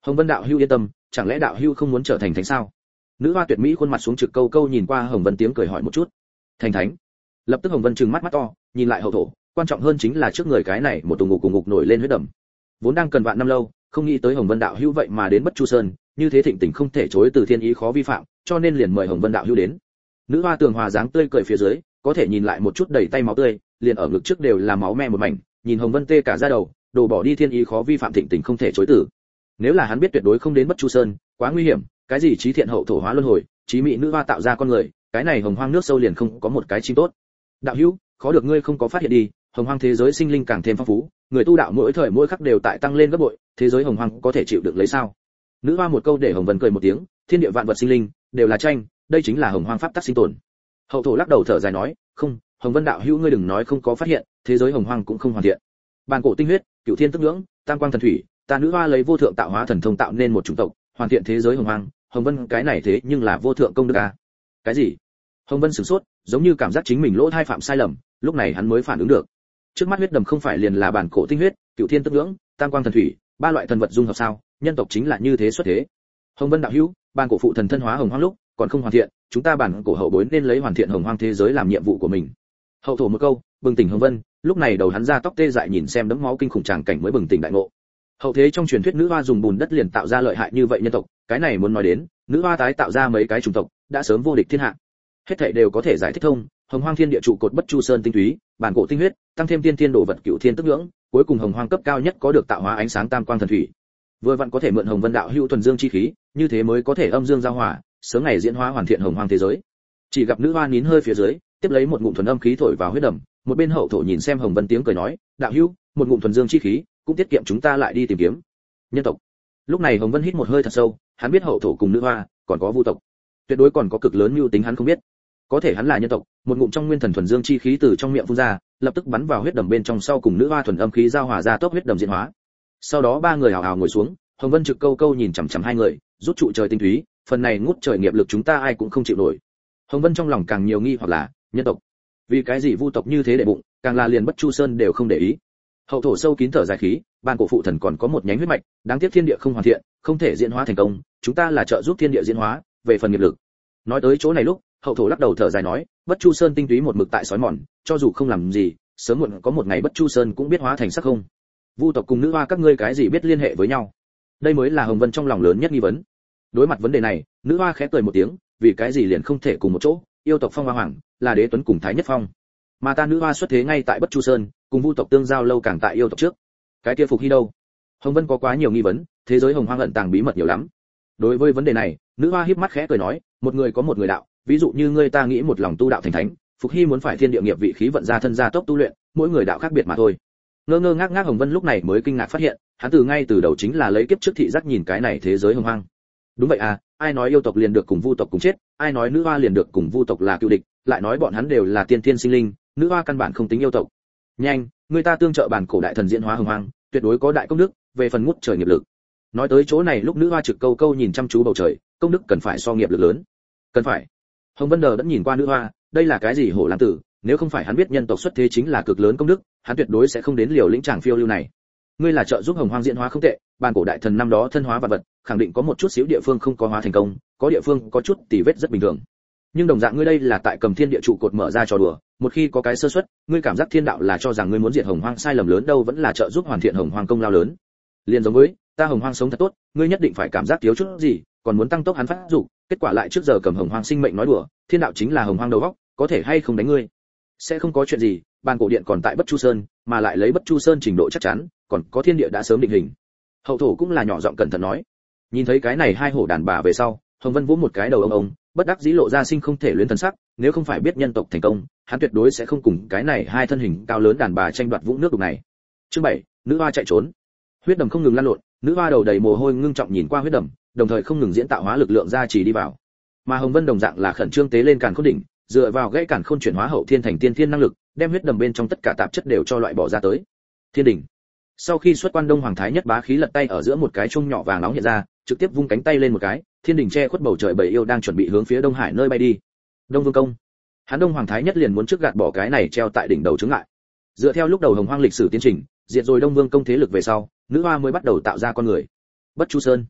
Speaker 1: Hồng Vân đạo hữu yên tâm, chẳng lẽ đạo hữu không muốn trở thành thánh sao? Nữ hoa tuyệt mỹ khuôn mặt xuống trực câu câu nhìn qua Hồng Vân tiếng cười hỏi một chút. Thành thánh? Lập tức Hồng Vân trừng mắt mắt to, nhìn lại hậu thổ, quan trọng hơn chính là trước người cái này một tùng ngục cùng ngục nổi lên huyết đầm. Vốn đang cần vạn năm lâu, không nghĩ tới Hồng Vân đạo hữu vậy mà đến Bất Chu Sơn, như thế thịnh tình không thể chối từ thiên ý khó vi phạm, cho nên liền mời Hồng Vân đạo hữu đến. Nữ hoa tường hòa dáng tươi cười phía dưới, có thể nhìn lại một chút đầy tay máu tươi, liền ở ngực trước đều là máu me một mảnh, nhìn Hồng Vân tê cả da đầu, đồ bỏ đi thiên ý khó vi phạm thịnh tình không thể chối từ. Nếu là hắn biết tuyệt đối không đến Bất Chu Sơn, quá nguy hiểm, cái gì trí thiện hậu thổ hóa luân hồi, trí mỹ nữ hoa tạo ra con người, cái này hồng hoang nước sâu liền không có một cái chim tốt. Đạo hữu, khó được ngươi không có phát hiện đi, hồng hoang thế giới sinh linh càng thêm phong phú, người tu đạo mỗi thời mỗi khắc đều tại tăng lên gấp bội, thế giới hồng hoang có thể chịu được lấy sao? Nữ hoa một câu để Hồng Vân cười một tiếng, thiên địa vạn vật sinh linh đều là tranh, đây chính là hồng hoang pháp tắc sinh tồn. Hậu thổ lắc đầu thở dài nói, không, Hồng Vân đạo hữu ngươi đừng nói không có phát hiện, thế giới hồng hoang cũng không hoàn thiện. Bàn cổ tinh huyết, cửu thiên tức ngưỡng, tam quang thần thủy, ta nữ hoa lấy vô thượng tạo hóa thần thông tạo nên một chủng tộc, hoàn thiện thế giới hồng hoang. Hồng Vân cái này thế nhưng là vô thượng công đức à? Cái gì? Hồng Vân sửng sốt, giống như cảm giác chính mình lỗ tai phạm sai lầm, lúc này hắn mới phản ứng được. Trước mắt huyết đầm không phải liền là bản cổ tinh huyết, cửu thiên tức ngưỡng, tam quang thần thủy, ba loại thần vật dung hợp sao? Nhân tộc chính là như thế xuất thế. Hồng Vân đạo hữu, bản cổ phụ thần thân hóa hồng hoang lúc còn không hoàn thiện, chúng ta bản cổ hậu bối nên lấy hoàn thiện hồng hoang thế giới làm nhiệm vụ của mình. Hậu thổ một câu, bừng tỉnh Hồng Vân, lúc này đầu hắn ra tóc tê dại nhìn xem đẫm máu kinh khủng tràng cảnh mới bừng tỉnh đại ngộ. Hậu thế trong truyền thuyết nữ hoa dùng bùn đất liền tạo ra lợi hại như vậy nhân tộc, cái này muốn nói đến, nữ hoa tái tạo ra mấy cái chủng tộc, đã sớm vô địch thiên hạ. Hết thảy đều có thể giải thích thông, hồng hoang thiên địa trụ cột Bất Chu Sơn tinh túy, bản cổ tinh huyết, tăng thêm tiên thiên đồ vật cửu thiên tức ngưỡng, cuối cùng hồng hoang cấp cao nhất có được tạo hóa ánh sáng tam quang thần thủy. Vừa vặn có thể mượn Hồng Vân đạo hữu thuần dương chi khí, như thế mới có thể âm dương giao hòa, sớm ngày diễn hóa hoàn thiện hồng hoang thế giới. Chỉ gặp nữ hoa nín hơi phía dưới, tiếp lấy một ngụm thuần âm khí thổi vào huyết đầm, một bên hậu thổ nhìn xem Hồng Vân tiếng cười nói, đạo hữu, một ngụm thuần dương chi khí, cũng tiết kiệm chúng ta lại đi tìm kiếm nhân tộc. Lúc này Hồng Vân hít một hơi thật sâu, hắn biết hậu thổ cùng nữ hoa còn có vu tộc, tuyệt đối còn có cực lớn mưu tính hắn không biết. Có thể hắn là nhân tộc, một ngụm trong nguyên thần thuần dương chi khí từ trong miệng phun ra, lập tức bắn vào huyết đầm bên trong, sau cùng nữ hoa thuần âm khí giao hòa ra tốc huyết đầm diễn hóa. Sau đó ba người hào hào ngồi xuống, Hồng Vân trực câu câu nhìn chằm chằm hai người, rút trụ trời tinh túy, phần này ngút trời nghiệp lực chúng ta ai cũng không chịu nổi. Hồng Vân trong lòng càng nhiều nghi hoặc là nhân tộc, vì cái gì vu tộc như thế để bụng, càng là liền Bất Chu Sơn đều không để ý. Hậu thổ sâu kín thở dài khí, ban cổ phụ thần còn có một nhánh huyết mạch, đáng tiếc thiên địa không hoàn thiện, không thể diễn hóa thành công, chúng ta là trợ giúp thiên địa diễn hóa, về phần nghiệp lực. Nói tới chỗ này lúc, hậu thổ lắc đầu thở dài nói, Bất Chu Sơn tinh túy một mực tại sói mòn, cho dù không làm gì, sớm muộn có một ngày Bất Chu Sơn cũng biết hóa thành sắc không. Vu tộc cùng nữ hoa các ngươi cái gì biết liên hệ với nhau? Đây mới là Hồng Vân trong lòng lớn nhất nghi vấn. Đối mặt vấn đề này, nữ hoa khẽ cười một tiếng, vì cái gì liền không thể cùng một chỗ? Yêu tộc Phong Hoa Hoàng là đế tuấn cùng Thái Nhất Phong, mà ta nữ hoa xuất thế ngay tại Bất Chu Sơn, cùng vu tộc tương giao lâu càng tại yêu tộc trước. Cái kia Phục Hy đâu? Hồng Vân có quá nhiều nghi vấn, thế giới hồng hoang ẩn tàng bí mật nhiều lắm. Đối với vấn đề này, nữ hoa híp mắt khẽ cười nói, một người có một người đạo, ví dụ như ngươi ta nghĩ một lòng tu đạo thành thánh, Phục Hy muốn phải thiên địa nghiệp vị khí vận ra thân gia tốc tu luyện, mỗi người đạo khác biệt mà thôi. Ngơ ngơ ngác ngác Hồng Vân lúc này mới kinh ngạc phát hiện, hắn từ ngay từ đầu chính là lấy kiếp trước thị giác nhìn cái này thế giới hồng hoang. Đúng vậy à, ai nói yêu tộc liền được cùng vu tộc cùng chết, ai nói nữ hoa liền được cùng vu tộc là cựu địch, lại nói bọn hắn đều là tiên thiên sinh linh, nữ hoa căn bản không tính yêu tộc. Nhanh, người ta tương trợ bản cổ đại thần diễn hóa hồng hoang, tuyệt đối có đại công đức, về phần ngút trời nghiệp lực. Nói tới chỗ này lúc nữ hoa trực câu câu nhìn chăm chú bầu trời, công đức cần phải so nghiệp lực lớn. Cần phải. Hồng Vân Đờ đã nhìn qua nữ hoa, đây là cái gì hổ lang tử, nếu không phải hắn biết nhân tộc xuất thế chính là cực lớn công đức, hắn tuyệt đối sẽ không đến liều lĩnh tràng phiêu lưu này. Ngươi là trợ giúp hồng hoang diễn hóa không tệ, bản cổ đại thần năm đó thân hóa vật vật, khẳng định có một chút xíu địa phương không có hóa thành công, có địa phương có chút tỉ vết rất bình thường. Nhưng đồng dạng ngươi đây là tại cầm thiên địa trụ cột mở ra trò đùa, một khi có cái sơ suất, ngươi cảm giác thiên đạo là cho rằng ngươi muốn diệt hồng hoang sai lầm lớn đâu vẫn là trợ giúp hoàn thiện hồng hoang công lao lớn. Liên giống với, ta hồng hoang sống thật tốt, ngươi nhất định phải cảm giác thiếu chút gì, còn muốn tăng tốc hắn phát dục, kết quả lại trước giờ cầm hồng hoang sinh mệnh nói đùa, thiên đạo chính là hồng hoang đầu óc, có thể hay không đánh ngươi? Sẽ không có chuyện gì, bàn cổ điện còn tại Bất Chu Sơn, mà lại lấy Bất Chu Sơn trình độ chắc chắn, còn có thiên địa đã sớm định hình. Hậu thổ cũng là nhỏ giọng cẩn thận nói. Nhìn thấy cái này hai hổ đàn bà về sau, Hồng Vân vỗ một cái đầu ông ông, bất đắc dĩ lộ ra sinh không thể luyến thần sắc, nếu không phải biết nhân tộc thành công, hắn tuyệt đối sẽ không cùng cái này hai thân hình cao lớn đàn bà tranh đoạt vũng nước đục này. Chương bảy, nữ hoa chạy trốn. Huyết đầm không ngừng lăn lộn, nữ hoa đầu đầy mồ hôi ngưng trọng nhìn qua huyết đầm, đồng thời không ngừng diễn tạo hóa lực lượng ra chỉ đi vào. Mà Hồng Vân đồng dạng là khẩn trương tế lên càn khôn đỉnh, dựa vào gãy càn khôn chuyển hóa hậu thiên thành tiên thiên năng lực, đem huyết đầm bên trong tất cả tạp chất đều cho loại bỏ ra tới. Thiên đỉnh. Sau khi xuất quan Đông Hoàng Thái Nhất bá khí lật tay ở giữa một cái chung nhỏ vàng nóng hiện ra, trực tiếp vung cánh tay lên một cái, thiên đỉnh che khuất bầu trời bầy yêu đang chuẩn bị hướng phía Đông Hải nơi bay đi. Đông Vương công. Hắn Đông Hoàng Thái Nhất liền muốn trước gạt bỏ cái này treo tại đỉnh đầu chứng ngại. Dựa theo lúc đầu hồng hoang lịch sử tiến trình, diệt rồi Đông Vương công thế lực về sau, nữ hoa mới bắt đầu tạo ra con người. Bất Chu Sơn.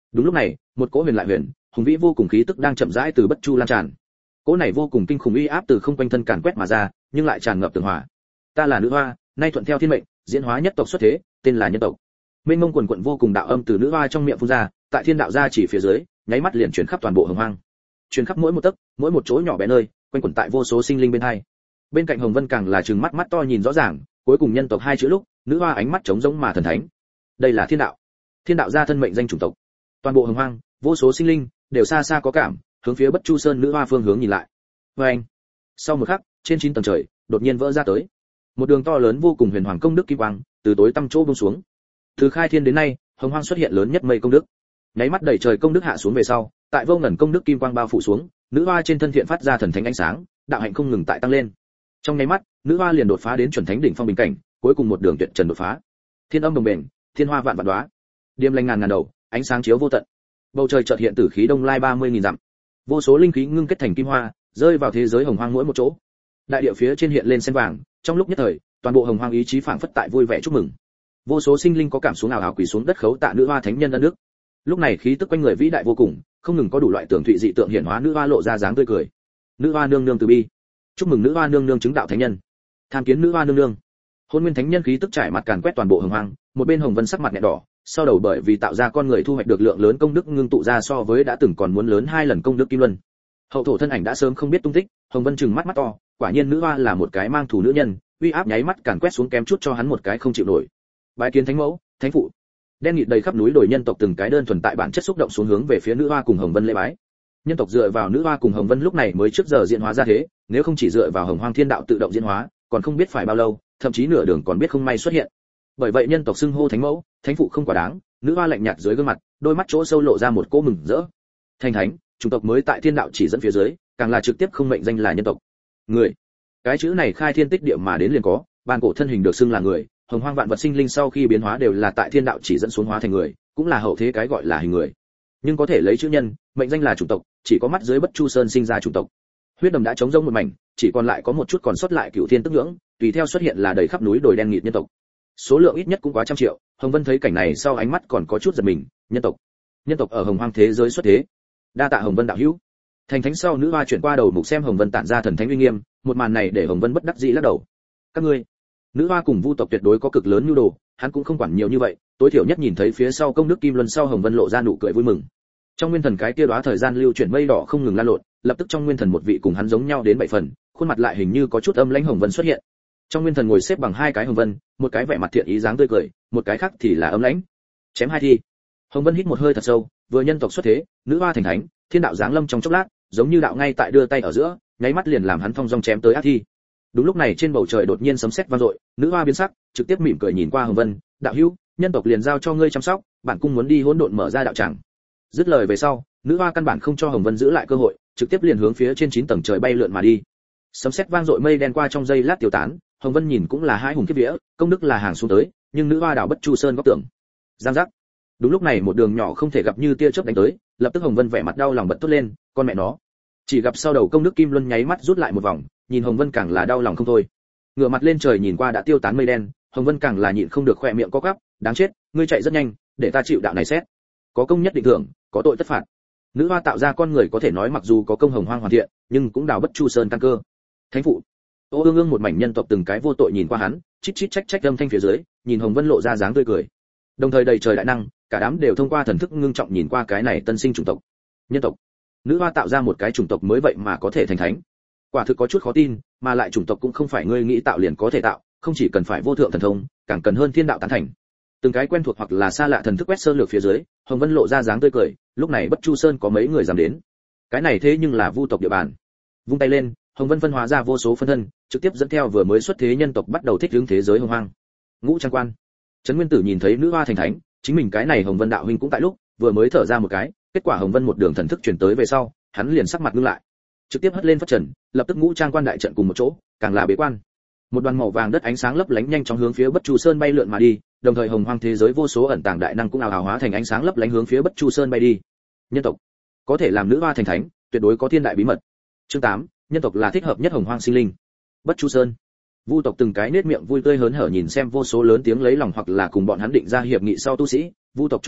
Speaker 1: Đúng lúc này, một cỗ huyền lại huyền, hùng vĩ vô cùng khí tức đang chậm rãi từ Bất Chu lan tràn. Cỗ này vô cùng kinh khủng uy áp từ không quanh thân càn quét mà ra, nhưng lại tràn ngập tường hỏa. Ta là nữ hoa, nay thuận theo thiên mệnh, diễn hóa nhất tộc xuất thế, tên là nhân tộc. Mênh mông quần quần vô cùng đạo âm từ nữ hoa trong miệng phun ra, tại thiên đạo gia chỉ phía dưới, nháy mắt liền truyền khắp toàn bộ hồng hoang. Truyền khắp mỗi một tấc, mỗi một chỗ nhỏ bé nơi, quanh quẩn tại vô số sinh linh bên hai. Bên cạnh Hồng Vân càng là trừng mắt mắt to nhìn rõ ràng, cuối cùng nhân tộc hai chữ lúc, nữ hoa ánh mắt trống rỗng mà thần thánh. Đây là thiên đạo. Thiên đạo gia thân mệnh danh chủng tộc. Toàn bộ hồng hoang, vô số sinh linh đều xa xa có cảm, hướng phía Bất Chu Sơn nữ hoa phương hướng nhìn lại. Oeng! Sau một khắc, trên chín tầng trời, đột nhiên vỡ ra tới. Một đường to lớn vô cùng huyền hoàng công đức kim quang, từ tối tăm chỗ buông xuống. Từ khai thiên đến nay, hồng hoang xuất hiện lớn nhất mây công đức. Nháy mắt đầy trời công đức hạ xuống về sau, tại vô ngần công đức kim quang bao phủ xuống, nữ hoa trên thân thiện phát ra thần thánh ánh sáng, đạo hạnh không ngừng tại tăng lên. Trong nháy mắt, nữ hoa liền đột phá đến chuẩn thánh đỉnh phong bình cảnh, cuối cùng một đường tuyệt trần đột phá. Thiên âm đồng bền, thiên hoa vạn vạn đóa. Điềm lành ngàn ngàn đầu, ánh sáng chiếu vô tận. Bầu trời chợt hiện tử khí đông lai ba mươi nghìn dặm. Vô số linh khí ngưng kết thành kim hoa, rơi vào thế giới hồng hoang mỗi một chỗ. Đại địa phía trên hiện lên sen vàng, trong lúc nhất thời, toàn bộ hồng hoang ý chí phảng phất tại vui vẻ chúc mừng. Vô số sinh linh có cảm xuống ảo ảo quỳ xuống đất khấu tạ nữ hoa thánh nhân ân đức. Lúc này khí tức quanh người vĩ đại vô cùng, không ngừng có đủ loại tưởng thụy dị tượng hiển hóa, nữ hoa lộ ra dáng tươi cười. Nữ hoa nương nương từ bi, chúc mừng nữ hoa nương nương chứng đạo thánh nhân. Tham kiến nữ hoa nương nương. Hôn nguyên thánh nhân khí tức trải mặt càn quét toàn bộ hồng hoang, một bên Hồng Vân sắc mặt nhẹ đỏ, sau đầu bởi vì tạo ra con người thu hoạch được lượng lớn công đức ngưng tụ ra so với đã từng còn muốn lớn hai lần công đức kim luân. Hậu thổ thân ảnh đã sớm không biết tung tích, Hồng Vân trừng mắt mắt to, quả nhiên nữ hoa là một cái mang thủ nữ nhân, uy áp nháy mắt càn quét xuống kém chút cho hắn một cái không chịu nổi. Bái kiến thánh mẫu, thánh phụ. Đen nghịt đầy khắp núi đồi nhân tộc từng cái đơn thuần tại bản chất xúc động xuống hướng về phía nữ hoa cùng Hồng Vân lễ bái. Nhân tộc dựa vào nữ hoa cùng Hồng Vân lúc này mới trước giờ diễn hóa ra thế, nếu không chỉ dựa vào Hồng Hoang Thiên Đạo tự động diễn hóa, còn không biết phải bao lâu, thậm chí nửa đường còn biết không may xuất hiện. Bởi vậy nhân tộc xưng hô thánh mẫu, thánh phụ không quá đáng, nữ hoa lạnh nhạt dưới gương mặt, đôi mắt chỗ sâu lộ ra một cỗ mừng rỡ. Thành thánh, chủng tộc mới tại Thiên Đạo chỉ dẫn phía dưới, càng là trực tiếp không mệnh danh là nhân tộc. Người, cái chữ này khai thiên tích địa mà đến liền có, ban cổ thân hình được xưng là người, hồng hoang vạn vật sinh linh sau khi biến hóa đều là tại Thiên Đạo chỉ dẫn xuống hóa thành người, cũng là hậu thế cái gọi là hình người. Nhưng có thể lấy chữ nhân, mệnh danh là chủng tộc, chỉ có mắt dưới Bất Chu Sơn sinh ra chủng tộc. Huyết đầm đã trống rỗng một mảnh, chỉ còn lại có một chút còn sót lại cửu thiên tức nhưỡng, tùy theo xuất hiện là đầy khắp núi đồi đen nghịt nhân tộc. Số lượng ít nhất cũng quá trăm triệu, Hồng Vân thấy cảnh này sau ánh mắt còn có chút giật mình, nhân tộc. Nhân tộc ở hồng hoang thế giới xuất thế. Đa tạ Hồng Vân đạo hữu. Thành thánh sau nữ hoa chuyển qua đầu mục xem Hồng Vân tản ra thần thánh uy nghiêm, một màn này để Hồng Vân bất đắc dĩ lắc đầu. Các ngươi, nữ hoa cùng vu tộc tuyệt đối có cực lớn nhu đồ, hắn cũng không quản nhiều như vậy, tối thiểu nhất nhìn thấy phía sau công đức kim luân sau Hồng Vân lộ ra nụ cười vui mừng. Trong nguyên thần cái kia đóa thời gian lưu chuyển mây đỏ không ngừng lan lộn, lập tức trong nguyên thần một vị cùng hắn giống nhau đến bảy phần, khuôn mặt lại hình như có chút âm lãnh Hồng Vân xuất hiện. Trong nguyên thần ngồi xếp bằng hai cái Hồng Vân, một cái vẻ mặt thiện ý dáng tươi cười, một cái khác thì là âm lãnh. Chém hai thi. Hồng Vân hít một hơi thật sâu, vừa nhân tộc xuất thế, nữ hoa thành thánh, thiên đạo giáng lâm trong chốc lát, giống như đạo ngay tại đưa tay ở giữa, nháy mắt liền làm hắn phong dong chém tới ác thi. Đúng lúc này trên bầu trời đột nhiên sấm sét vang dội, nữ hoa biến sắc, trực tiếp mỉm cười nhìn qua Hồng Vân, đạo hữu, nhân tộc liền giao cho ngươi chăm sóc, bản cung muốn đi hỗn độn mở ra đạo tràng. Dứt lời về sau, nữ hoa căn bản không cho Hồng Vân giữ lại cơ hội, trực tiếp liền hướng phía trên chín tầng trời bay lượn mà đi. Sấm sét vang dội mây đen qua trong giây lát tiêu tán, Hồng Vân nhìn cũng là hai hùng kiếp vía, công đức là hàng xuống tới, nhưng nữ hoa đảo Bất Chu Sơn góc tường. Giang giác. Đúng lúc này một đường nhỏ không thể gặp như tia chớp đánh tới, lập tức Hồng Vân vẻ mặt đau lòng bật tốt lên, con mẹ nó. Chỉ gặp sau đầu công đức kim luân nháy mắt rút lại một vòng, nhìn Hồng Vân càng là đau lòng không thôi. Ngửa mặt lên trời nhìn qua đã tiêu tán mây đen, Hồng Vân càng là nhịn không được khỏe miệng co quắp, đáng chết, ngươi chạy rất nhanh, để ta chịu đạo này xét. Có công nhất định thưởng, có tội tất phạt. Nữ hoa tạo ra con người có thể nói mặc dù có công hồng hoang hoàn thiện, nhưng cũng đào Bất Chu Sơn căn cơ. Thánh phụ. Ô ương ương một mảnh nhân tộc từng cái vô tội nhìn qua hắn, chít chít trách trách âm thanh phía dưới, nhìn Hồng Vân lộ ra dáng tươi cười. Đồng thời đầy trời đại năng, cả đám đều thông qua thần thức ngưng trọng nhìn qua cái này tân sinh chủng tộc. Nhân tộc. Nữ hoa tạo ra một cái chủng tộc mới vậy mà có thể thành thánh. Quả thực có chút khó tin, mà lại chủng tộc cũng không phải ngươi nghĩ tạo liền có thể tạo, không chỉ cần phải vô thượng thần thông, càng cần hơn thiên đạo tán thành. Từng cái quen thuộc hoặc là xa lạ thần thức quét sơ lược phía dưới, Hồng Vân lộ ra dáng tươi cười, lúc này Bất Chu Sơn có mấy người dám đến. Cái này thế nhưng là vu tộc địa bàn. Vung tay lên, Hồng Vân phân hóa ra vô số phân thân, trực tiếp dẫn theo vừa mới xuất thế nhân tộc bắt đầu thích ứng thế giới hồng hoang. Ngũ Trang Quan. Trấn Nguyên Tử nhìn thấy nữ hoa thành thánh, chính mình cái này Hồng Vân đạo huynh cũng tại lúc, vừa mới thở ra một cái, kết quả Hồng Vân một đường thần thức truyền tới về sau, hắn liền sắc mặt ngưng lại. Trực tiếp hất lên phất trần, lập tức Ngũ Trang Quan đại trận cùng một chỗ, càng là bế quan. Một đoàn màu vàng đất ánh sáng lấp lánh nhanh chóng hướng phía Bất Chu Sơn bay lượn mà đi, đồng thời hồng hoang thế giới vô số ẩn tàng đại năng cũng ào ào hóa thành ánh sáng lấp lánh hướng phía Bất Chu Sơn bay đi. Nhân tộc có thể làm nữ hoa thành thánh, tuyệt đối có thiên đại bí mật. Chương tám, nhân tộc là thích hợp nhất hồng hoang sinh linh. Bất Chu Sơn. Vu tộc từng cái nết miệng vui tươi hớn hở nhìn xem vô số lớn tiếng lấy lòng hoặc là cùng bọn hắn định ra hiệp nghị sau tu sĩ, vu tộc cho qua,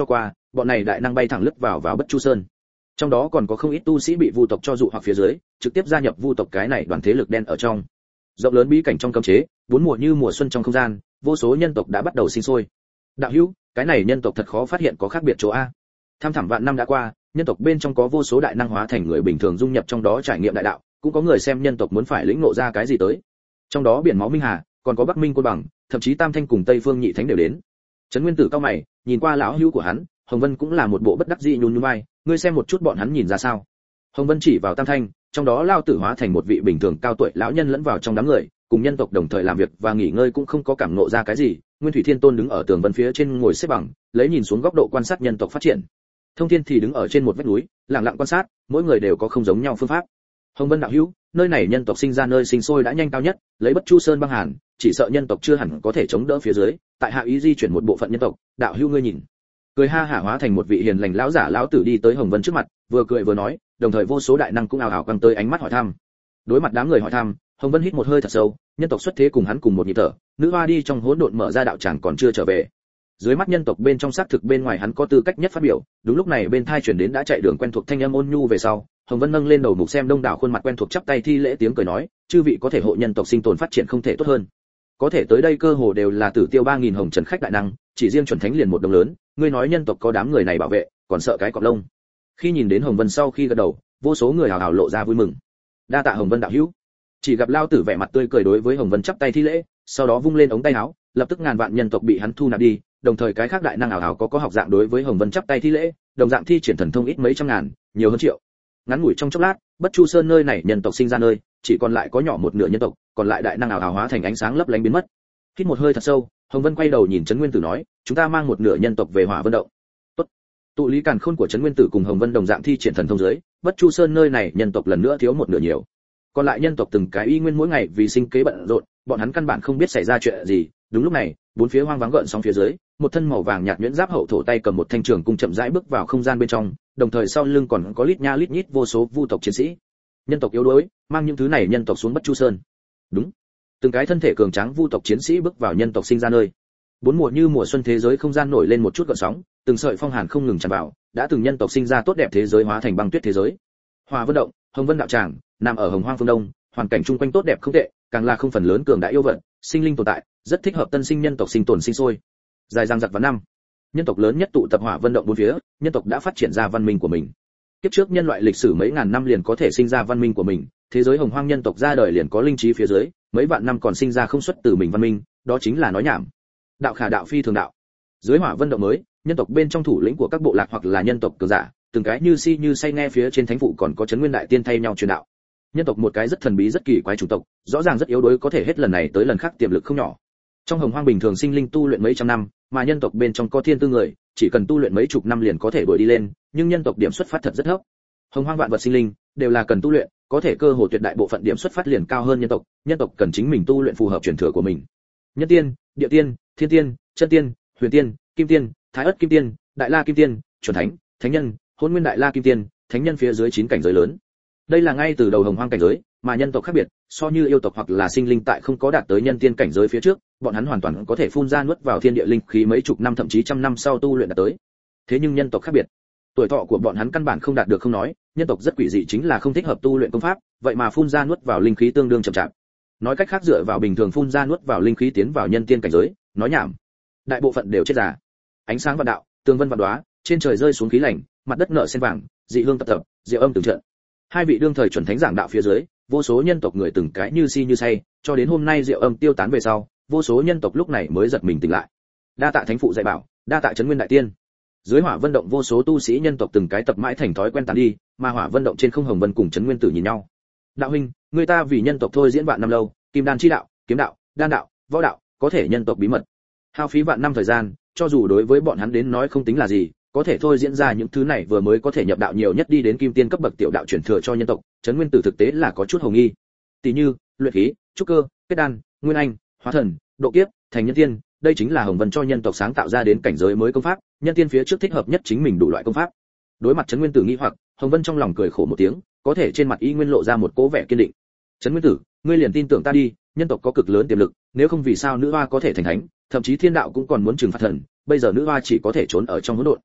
Speaker 1: bọn này đại năng bay thẳng lướt vào vào Bất Chu Sơn. Trong đó còn có không ít tu sĩ bị vu tộc cho dụ hoặc phía dưới, trực tiếp gia nhập vu tộc cái này đoàn thế lực đen ở trong. Rộng lớn bí cảnh trong cấm chế, bốn mùa như mùa xuân trong không gian, vô số nhân tộc đã bắt đầu sinh sôi. Đạo hữu, cái này nhân tộc thật khó phát hiện có khác biệt chỗ a. Tham thẳm vạn năm đã qua, nhân tộc bên trong có vô số đại năng hóa thành người bình thường dung nhập trong đó trải nghiệm đại đạo, cũng có người xem nhân tộc muốn phải lĩnh ngộ ra cái gì tới. Trong đó biển máu minh hà, còn có Bắc Minh Côn Bằng, thậm chí Tam Thanh cùng Tây Phương Nhị Thánh đều đến. Trấn Nguyên Tử cao mày, nhìn qua lão hữu của hắn, Hồng Vân cũng là một bộ bất đắc dĩ nhún nhún vai, ngươi xem một chút bọn hắn nhìn ra sao? Hồng Vân chỉ vào Tam Thanh, trong đó Lao Tử hóa thành một vị bình thường cao tuổi lão nhân lẫn vào trong đám người, cùng nhân tộc đồng thời làm việc và nghỉ ngơi cũng không có cảm ngộ ra cái gì. Nguyên Thủy Thiên Tôn đứng ở tường vân phía trên ngồi xếp bằng, lấy nhìn xuống góc độ quan sát nhân tộc phát triển. Thông Thiên thì đứng ở trên một vách núi, lặng lặng quan sát, mỗi người đều có không giống nhau phương pháp. Hồng Vân đạo hữu, nơi này nhân tộc sinh ra nơi sinh sôi đã nhanh cao nhất, lấy Bất Chu Sơn băng hàn, chỉ sợ nhân tộc chưa hẳn có thể chống đỡ phía dưới, tại hạ ý di chuyển một bộ phận nhân tộc, đạo hữu ngươi nhìn. Cười ha hả hóa thành một vị hiền lành lão giả lão tử đi tới Hồng Vân trước mặt, vừa cười vừa nói, đồng thời vô số đại năng cũng ào ào căng tới ánh mắt hỏi thăm. Đối mặt đám người hỏi thăm, Hồng Vân hít một hơi thật sâu, nhân tộc xuất thế cùng hắn cùng một nhịp thở, nữ hoa đi trong hỗn độn mở ra đạo tràng còn chưa trở về. Dưới mắt nhân tộc bên trong xác thực bên ngoài hắn có tư cách nhất phát biểu, đúng lúc này bên thai chuyển đến đã chạy đường quen thuộc thanh âm ôn nhu về sau, Hồng Vân nâng lên đầu mục xem đông đảo khuôn mặt quen thuộc chắp tay thi lễ tiếng cười nói, chư vị có thể hộ nhân tộc sinh tồn phát triển không thể tốt hơn. Có thể tới đây cơ hồ đều là tử tiêu ba nghìn hồng trần khách đại năng, chỉ riêng chuẩn thánh liền một đồng lớn, ngươi nói nhân tộc có đám người này bảo vệ, còn sợ cái cọp lông. Khi nhìn đến Hồng Vân sau khi gật đầu, vô số người hào hào lộ ra vui mừng. Đa tạ Hồng Vân đạo hữu. Chỉ gặp Lao Tử vẻ mặt tươi cười đối với Hồng Vân chắp tay thi lễ, sau đó vung lên ống tay áo, lập tức ngàn vạn nhân tộc bị hắn thu nạp đi, đồng thời cái khác đại năng ảo ảo có có học dạng đối với Hồng Vân chắp tay thi lễ, đồng dạng thi triển thần thông ít mấy trăm ngàn, nhiều hơn triệu. Ngắn ngủi trong chốc lát, Bất Chu Sơn nơi này nhân tộc sinh ra nơi, chỉ còn lại có nhỏ một nửa nhân tộc, còn lại đại năng ảo ảo hóa thành ánh sáng lấp lánh biến mất. Hít một hơi thật sâu, Hồng Vân quay đầu nhìn Trấn Nguyên Tử nói, chúng ta mang một nửa nhân tộc về Hỏa Vân động. Tốt. Tụ lý càn khôn của Trấn Nguyên Tử cùng Hồng Vân đồng dạng thi triển thần thông dưới, Bất Chu Sơn nơi này nhân tộc lần nữa thiếu một nửa nhiều. Còn lại nhân tộc từng cái y nguyên mỗi ngày vì sinh kế bận rộn, bọn hắn căn bản không biết xảy ra chuyện gì. Đúng lúc này, bốn phía hoang vắng gợn sóng phía dưới, một thân màu vàng nhạt nhuyễn giáp hậu thổ tay cầm một thanh trường cung chậm rãi bước vào không gian bên trong, đồng thời sau lưng còn có lít nha lít nhít vô số vu tộc chiến sĩ. Nhân tộc yếu đuối, mang những thứ này nhân tộc xuống Bất Chu Sơn. Đúng. Từng cái thân thể cường tráng vu tộc chiến sĩ bước vào nhân tộc sinh ra nơi. Bốn mùa như mùa xuân thế giới không gian nổi lên một chút gợn sóng, từng sợi phong hàn không ngừng tràn vào, đã từng nhân tộc sinh ra tốt đẹp thế giới hóa thành băng tuyết thế giới. Hỏa Vân động, Hồng Vân đạo tràng, nằm ở Hồng Hoang phương Đông, hoàn cảnh chung quanh tốt đẹp không tệ, càng là không phần lớn cường đại yêu vận, sinh linh tồn tại, rất thích hợp tân sinh nhân tộc sinh tồn sinh sôi. Dài dằng dặc vào năm, nhân tộc lớn nhất tụ tập Hỏa Vân động bốn phía, nhân tộc đã phát triển ra văn minh của mình. Kiếp trước nhân loại lịch sử mấy ngàn năm liền có thể sinh ra văn minh của mình, thế giới Hồng Hoang nhân tộc ra đời liền có linh trí phía dưới, mấy vạn năm còn sinh ra không xuất từ mình văn minh, đó chính là nói nhảm. Đạo khả đạo phi thường đạo. Dưới Hỏa Vân động mới, nhân tộc bên trong thủ lĩnh của các bộ lạc hoặc là nhân tộc cường giả, từng cái như si như say nghe phía trên thánh phụ còn có Trấn Nguyên đại tiên thay nhau truyền đạo. Nhân tộc một cái rất thần bí rất kỳ quái chủng tộc, rõ ràng rất yếu đuối có thể hết lần này tới lần khác tiềm lực không nhỏ. Trong Hồng Hoang bình thường sinh linh tu luyện mấy trăm năm, mà nhân tộc bên trong có thiên tư người, chỉ cần tu luyện mấy chục năm liền có thể đuổi đi lên, nhưng nhân tộc điểm xuất phát thật rất thấp. Hồng Hoang vạn vật sinh linh đều là cần tu luyện, có thể cơ hồ tuyệt đại bộ phận điểm xuất phát liền cao hơn nhân tộc, nhân tộc cần chính mình tu luyện phù hợp truyền thừa của mình. Nhân tiên, địa tiên, thiên tiên, chân tiên, huyền tiên, kim tiên, thái ất kim tiên, đại la kim tiên, chuẩn thánh, thánh nhân, hôn nguyên đại la kim tiên, thánh nhân phía dưới chín cảnh giới lớn. Đây là ngay từ đầu Hồng Hoang cảnh giới, mà nhân tộc khác biệt, so như yêu tộc hoặc là sinh linh tại không có đạt tới nhân tiên cảnh giới phía trước, bọn hắn hoàn toàn có thể phun ra nuốt vào thiên địa linh khí mấy chục năm thậm chí trăm năm sau tu luyện đạt tới. Thế nhưng nhân tộc khác biệt, tuổi thọ của bọn hắn căn bản không đạt được không nói, nhân tộc rất quỷ dị chính là không thích hợp tu luyện công pháp, vậy mà phun ra nuốt vào linh khí tương đương chậm chạp. Nói cách khác dựa vào bình thường phun ra nuốt vào linh khí tiến vào nhân tiên cảnh giới, nói nhảm. Đại bộ phận đều chết già. Ánh sáng vạn đạo, tường vân vạn đóa, trên trời rơi xuống khí lạnh, mặt đất nở sen vàng, dị hương tập tập, diệu âm từng trận. Hai vị đương thời chuẩn thánh giảng đạo phía dưới, vô số nhân tộc người từng cái như si như say, cho đến hôm nay diệu âm tiêu tán về sau, vô số nhân tộc lúc này mới giật mình tỉnh lại. Đa tạ thánh phụ dạy bảo, đa tạ Trấn Nguyên đại tiên. Dưới Hỏa Vân động vô số tu sĩ nhân tộc từng cái tập mãi thành thói quen tán đi, mà Hỏa Vân động trên không Hồng Vân cùng Trấn Nguyên Tử nhìn nhau. Đạo huynh, người ta vì nhân tộc thôi diễn vạn năm lâu, kim đan chi đạo, kiếm đạo, đan đạo, võ đạo, có thể nhân tộc bí mật. Hao phí vạn năm thời gian, cho dù đối với bọn hắn đến nói không tính là gì, có thể thôi diễn ra những thứ này vừa mới có thể nhập đạo nhiều nhất đi đến kim tiên cấp bậc tiểu đạo chuyển thừa cho nhân tộc, Trấn Nguyên Tử thực tế là có chút hồ nghi. Tỷ như, luyện khí, trúc cơ, kết đan, nguyên anh, hóa thần, độ kiếp, thành nhân tiên, đây chính là Hồng Vân cho nhân tộc sáng tạo ra đến cảnh giới mới công pháp, nhân tiên phía trước thích hợp nhất chính mình đủ loại công pháp. Đối mặt Trấn Nguyên Tử nghi hoặc, Hồng Vân trong lòng cười khổ một tiếng, có thể trên mặt y nguyên lộ ra một cố vẻ kiên định. Trấn Nguyên Tử, ngươi liền tin tưởng ta đi, nhân tộc có cực lớn tiềm lực, nếu không vì sao nữ hoa có thể thành thánh, thậm chí thiên đạo cũng còn muốn trừng phạt thần, bây giờ nữ hoa chỉ có thể trốn ở trong hỗn độn.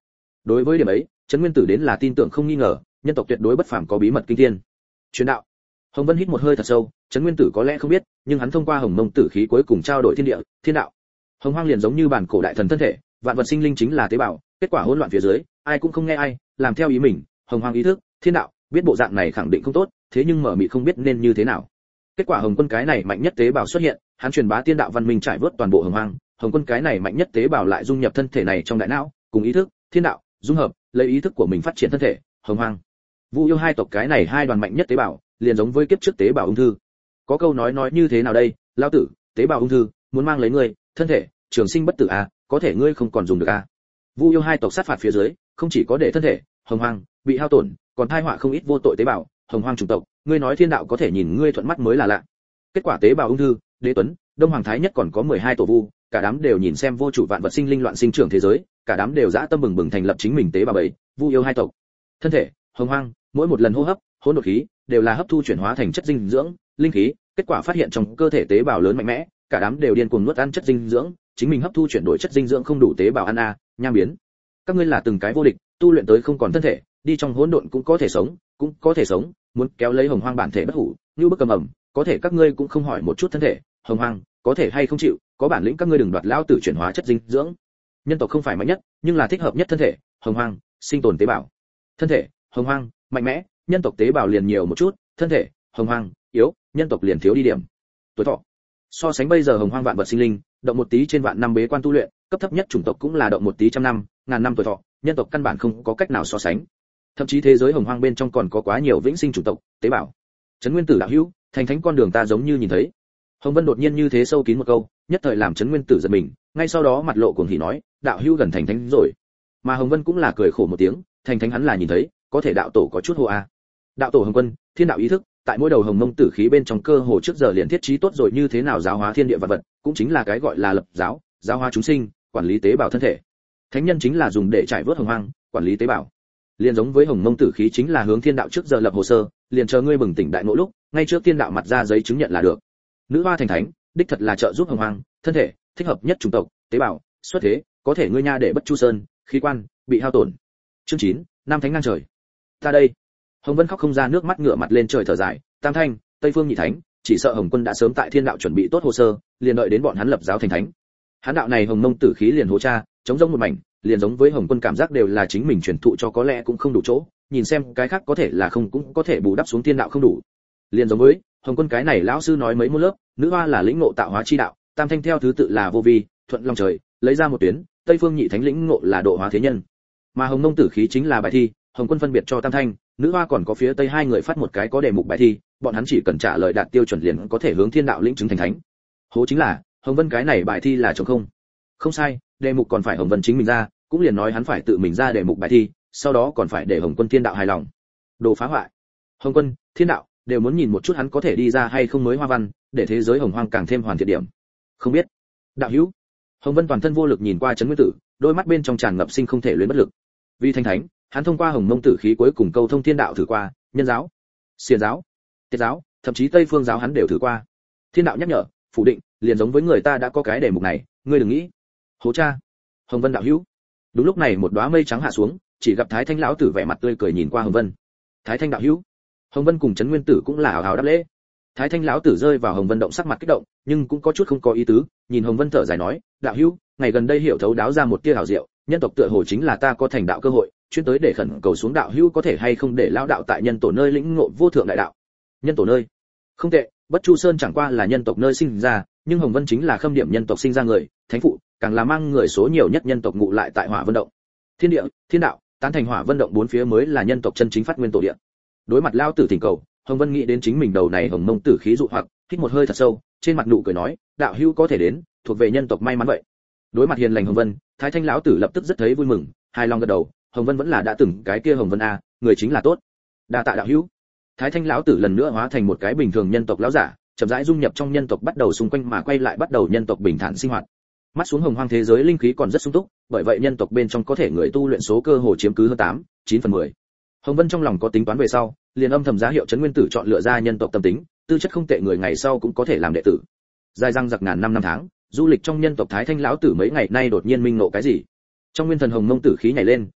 Speaker 1: Đối với điểm ấy, Trấn Nguyên Tử đến là tin tưởng không nghi ngờ, nhân tộc tuyệt đối bất phàm có bí mật kinh thiên. Truyền đạo. Hồng Vân hít một hơi thật sâu, Trấn Nguyên Tử có lẽ không biết, nhưng hắn thông qua Hồng Mông Tử khí cuối cùng trao đổi thiên địa, thiên đạo. Hồng Hoang liền giống như bản cổ đại thần thân thể, vạn vật sinh linh chính là tế bào, kết quả hỗn loạn phía dưới, ai cũng không nghe ai, làm theo ý mình, Hồng Hoang ý thức, thiên đạo, biết bộ dạng này khẳng định không tốt, thế nhưng mở mịt không biết nên như thế nào. Kết quả Hồng Quân cái này mạnh nhất tế bào xuất hiện, hắn truyền bá tiên đạo văn minh trải vớt toàn bộ Hồng Hoang, Hồng Quân cái này mạnh nhất tế bào lại dung nhập thân thể này trong đại não, cùng ý thức, thiên đạo, dung hợp, lấy ý thức của mình phát triển thân thể, Hồng Hoang. Vu yêu hai tộc cái này hai đoàn mạnh nhất tế bào, liền giống với kiếp trước tế bào ung thư. Có câu nói nói như thế nào đây, lão tử, tế bào ung thư, muốn mang lấy ngươi, thân thể, trường sinh bất tử à, có thể ngươi không còn dùng được à. Vu yêu hai tộc sát phạt phía dưới, không chỉ có để thân thể, Hồng Hoang bị hao tổn, còn tai họa không ít vô tội tế bào, Hồng Hoang chủng tộc, ngươi nói thiên đạo có thể nhìn ngươi thuận mắt mới là lạ. Kết quả tế bào ung thư, Đế Tuấn, Đông Hoàng Thái Nhất còn có mười hai tổ vu, cả đám đều nhìn xem vô chủ vạn vật sinh linh loạn sinh trưởng thế giới, cả đám đều dã tâm bừng bừng thành lập chính mình tế bào bầy, Vu yêu hai tộc. Thân thể, Hồng Hoang, mỗi một lần hô hấp, hỗn độn khí, đều là hấp thu chuyển hóa thành chất dinh dưỡng, linh khí, kết quả phát hiện trong cơ thể tế bào lớn mạnh mẽ, cả đám đều điên cuồng nuốt ăn chất dinh dưỡng, chính mình hấp thu chuyển đổi chất dinh dưỡng không đủ tế bào ăn a, nham biến. Các ngươi là từng cái vô địch, tu luyện tới không còn thân thể, đi trong hỗn độn cũng có thể sống, cũng có thể sống, muốn kéo lấy Hồng Hoang bản thể bất hủ, như bức cầm ẩm, có thể các ngươi cũng không hỏi một chút thân thể, Hồng Hoang, có thể hay không chịu, có bản lĩnh các ngươi đừng đoạt lao tử chuyển hóa chất dinh dưỡng. Nhân tộc không phải mạnh nhất, nhưng là thích hợp nhất thân thể, Hồng Hoang, sinh tồn tế bào. Thân thể, Hồng Hoang, mạnh mẽ, nhân tộc tế bào liền nhiều một chút, thân thể, Hồng Hoang, yếu, nhân tộc liền thiếu đi điểm. Tuổi thọ. So sánh bây giờ Hồng Hoang vạn vật sinh linh, động một tí trên vạn năm bế quan tu luyện, cấp thấp nhất chủng tộc cũng là động một tí trăm năm, ngàn năm tuổi thọ, nhân tộc căn bản không có cách nào so sánh. Thậm chí thế giới Hồng Hoang bên trong còn có quá nhiều vĩnh sinh chủng tộc, tế bào. Trấn Nguyên Tử đạo hữu, thành thánh con đường ta giống như nhìn thấy. Hồng Vân đột nhiên như thế sâu kín một câu, nhất thời làm Trấn Nguyên Tử giật mình, ngay sau đó mặt lộ cuồng hỉ nói, đạo hữu gần thành thánh rồi. Mà Hồng Vân cũng là cười khổ một tiếng, thành thánh hắn là nhìn thấy, có thể đạo tổ có chút hô a. Đạo tổ Hồng Quân, thiên đạo ý thức, tại mỗi đầu Hồng Mông Tử khí bên trong cơ hồ trước giờ liền thiết trí tốt rồi như thế nào giáo hóa thiên địa vật vật, cũng chính là cái gọi là lập giáo, giáo hóa chúng sinh, quản lý tế bào thân thể. Thánh nhân chính là dùng để trải vớt Hồng Hoang, quản lý tế bào. Liên giống với Hồng Mông Tử khí chính là hướng thiên đạo trước giờ lập hồ sơ, liền chờ ngươi bừng tỉnh đại ngộ lúc, ngay trước thiên đạo mặt ra giấy chứng nhận là được. Nữ hoa thành thánh, đích thật là trợ giúp Hồng Hoang, thân thể, thích hợp nhất chủng tộc, tế bào, xuất thế, có thể ngươi nha để bất chu sơn, khí quan bị hao tổn. Chương chín, Nam Thánh ngang trời. Ta đây. Hồng Vân khóc không ra nước mắt ngửa mặt lên trời thở dài, Tam Thanh, Tây Phương Nhị Thánh, chỉ sợ Hồng Quân đã sớm tại thiên đạo chuẩn bị tốt hồ sơ, liền đợi đến bọn hắn lập giáo thành thánh. Hắn đạo này Hồng Mông Tử khí liền hố cha, chống rỗng một mảnh, liền giống với Hồng Quân cảm giác đều là chính mình truyền thụ cho có lẽ cũng không đủ chỗ, nhìn xem cái khác có thể là không cũng có thể bù đắp xuống thiên đạo không đủ. Liền giống với Hồng Quân cái này lão sư nói mấy môn lớp, nữ hoa là lĩnh ngộ tạo hóa chi đạo, Tam Thanh theo thứ tự là vô vi, thuận lòng trời, lấy ra một tuyến, Tây Phương Nhị Thánh lĩnh ngộ là độ hóa thế nhân. Mà Hồng Mông Tử khí chính là bài thi, Hồng Quân phân biệt cho Tam Thanh, nữ hoa còn có phía Tây hai người phát một cái có đề mục bài thi, bọn hắn chỉ cần trả lời đạt tiêu chuẩn liền có thể hướng thiên đạo lĩnh chứng thành thánh. Hố chính là, Hồng Vân cái này bài thi là trống không. Không sai, đề mục còn phải Hồng Vân chính mình ra, cũng liền nói hắn phải tự mình ra đề mục bài thi, sau đó còn phải để Hồng Quân thiên đạo hài lòng. Đồ phá hoại. Hồng Quân, thiên đạo đều muốn nhìn một chút hắn có thể đi ra hay không mới hoa văn, để thế giới Hồng Hoang càng thêm hoàn thiện điểm. Không biết. Đạo hữu. Hồng Vân toàn thân vô lực nhìn qua Trấn Nguyên Tử, đôi mắt bên trong tràn ngập sinh không thể luyến bất lực. Vì thành thánh, hắn thông qua Hồng Mông Tử khí cuối cùng câu thông thiên đạo thử qua, nhân giáo, xiển giáo, tiết giáo, thậm chí Tây Phương giáo hắn đều thử qua. Thiên đạo nhắc nhở, phủ định, liền giống với người ta đã có cái đề mục này, ngươi đừng nghĩ. Hố cha. Hồng Vân đạo hữu. Đúng lúc này một đóa mây trắng hạ xuống, chỉ gặp Thái Thanh lão tử vẻ mặt tươi cười nhìn qua Hồng Vân. Thái Thanh đạo hữu. Hồng Vân cùng Trấn Nguyên Tử cũng là hào hào đáp lễ. Thái Thanh lão tử rơi vào Hồng Vân động sắc mặt kích động, nhưng cũng có chút không có ý tứ, nhìn Hồng Vân thở dài nói, đạo hữu, ngày gần đây hiểu thấu đáo ra một tia hảo diệu, nhân tộc tựa hồ chính là ta có thành đạo cơ hội, chuyên tới để khẩn cầu xuống đạo hữu có thể hay không để lão đạo tại nhân tổ nơi lĩnh ngộ vô thượng đại đạo. Nhân tổ nơi? Không tệ, Bất Chu Sơn chẳng qua là nhân tộc nơi sinh ra, nhưng Hồng Vân chính là khâm điểm nhân tộc sinh ra người, thánh phụ, càng là mang người số nhiều nhất nhân tộc ngụ lại tại Hỏa Vân động. Thiên địa, thiên đạo, tán thành Hỏa Vân động bốn phía mới là nhân tộc chân chính phát nguyên tổ địa. Đối mặt lão tử thỉnh cầu, Hồng Vân nghĩ đến chính mình đầu này Hồng Mông Tử khí dụ hoặc, hít một hơi thật sâu, trên mặt nụ cười nói, đạo hữu có thể đến, thuộc về nhân tộc may mắn vậy. Đối mặt hiền lành Hồng Vân, Thái Thanh lão tử lập tức rất thấy vui mừng, hài lòng gật đầu, Hồng Vân vẫn là đã từng cái kia Hồng Vân a, người chính là tốt. Đa tạ đạo hữu. Thái Thanh lão tử lần nữa hóa thành một cái bình thường nhân tộc lão giả, chậm rãi dung nhập trong nhân tộc, bắt đầu xung quanh mà quay lại bắt đầu nhân tộc bình thản sinh hoạt. Mắt xuống Hồng Hoang thế giới linh khí còn rất sung túc, bởi vậy nhân tộc bên trong có thể người tu luyện số cơ hồ chiếm cứ hơn tám, chín phần mười. Hồng Vân trong lòng có tính toán về sau, liền âm thầm giá hiệu Trấn Nguyên Tử chọn lựa ra nhân tộc tâm tính, tư chất không tệ người ngày sau cũng có thể làm đệ tử. Dài răng giặc ngàn năm năm tháng, du lịch trong nhân tộc Thái Thanh lão tử mấy ngày nay đột nhiên minh ngộ cái gì. Trong nguyên thần Hồng Mông Tử khí nhảy lên,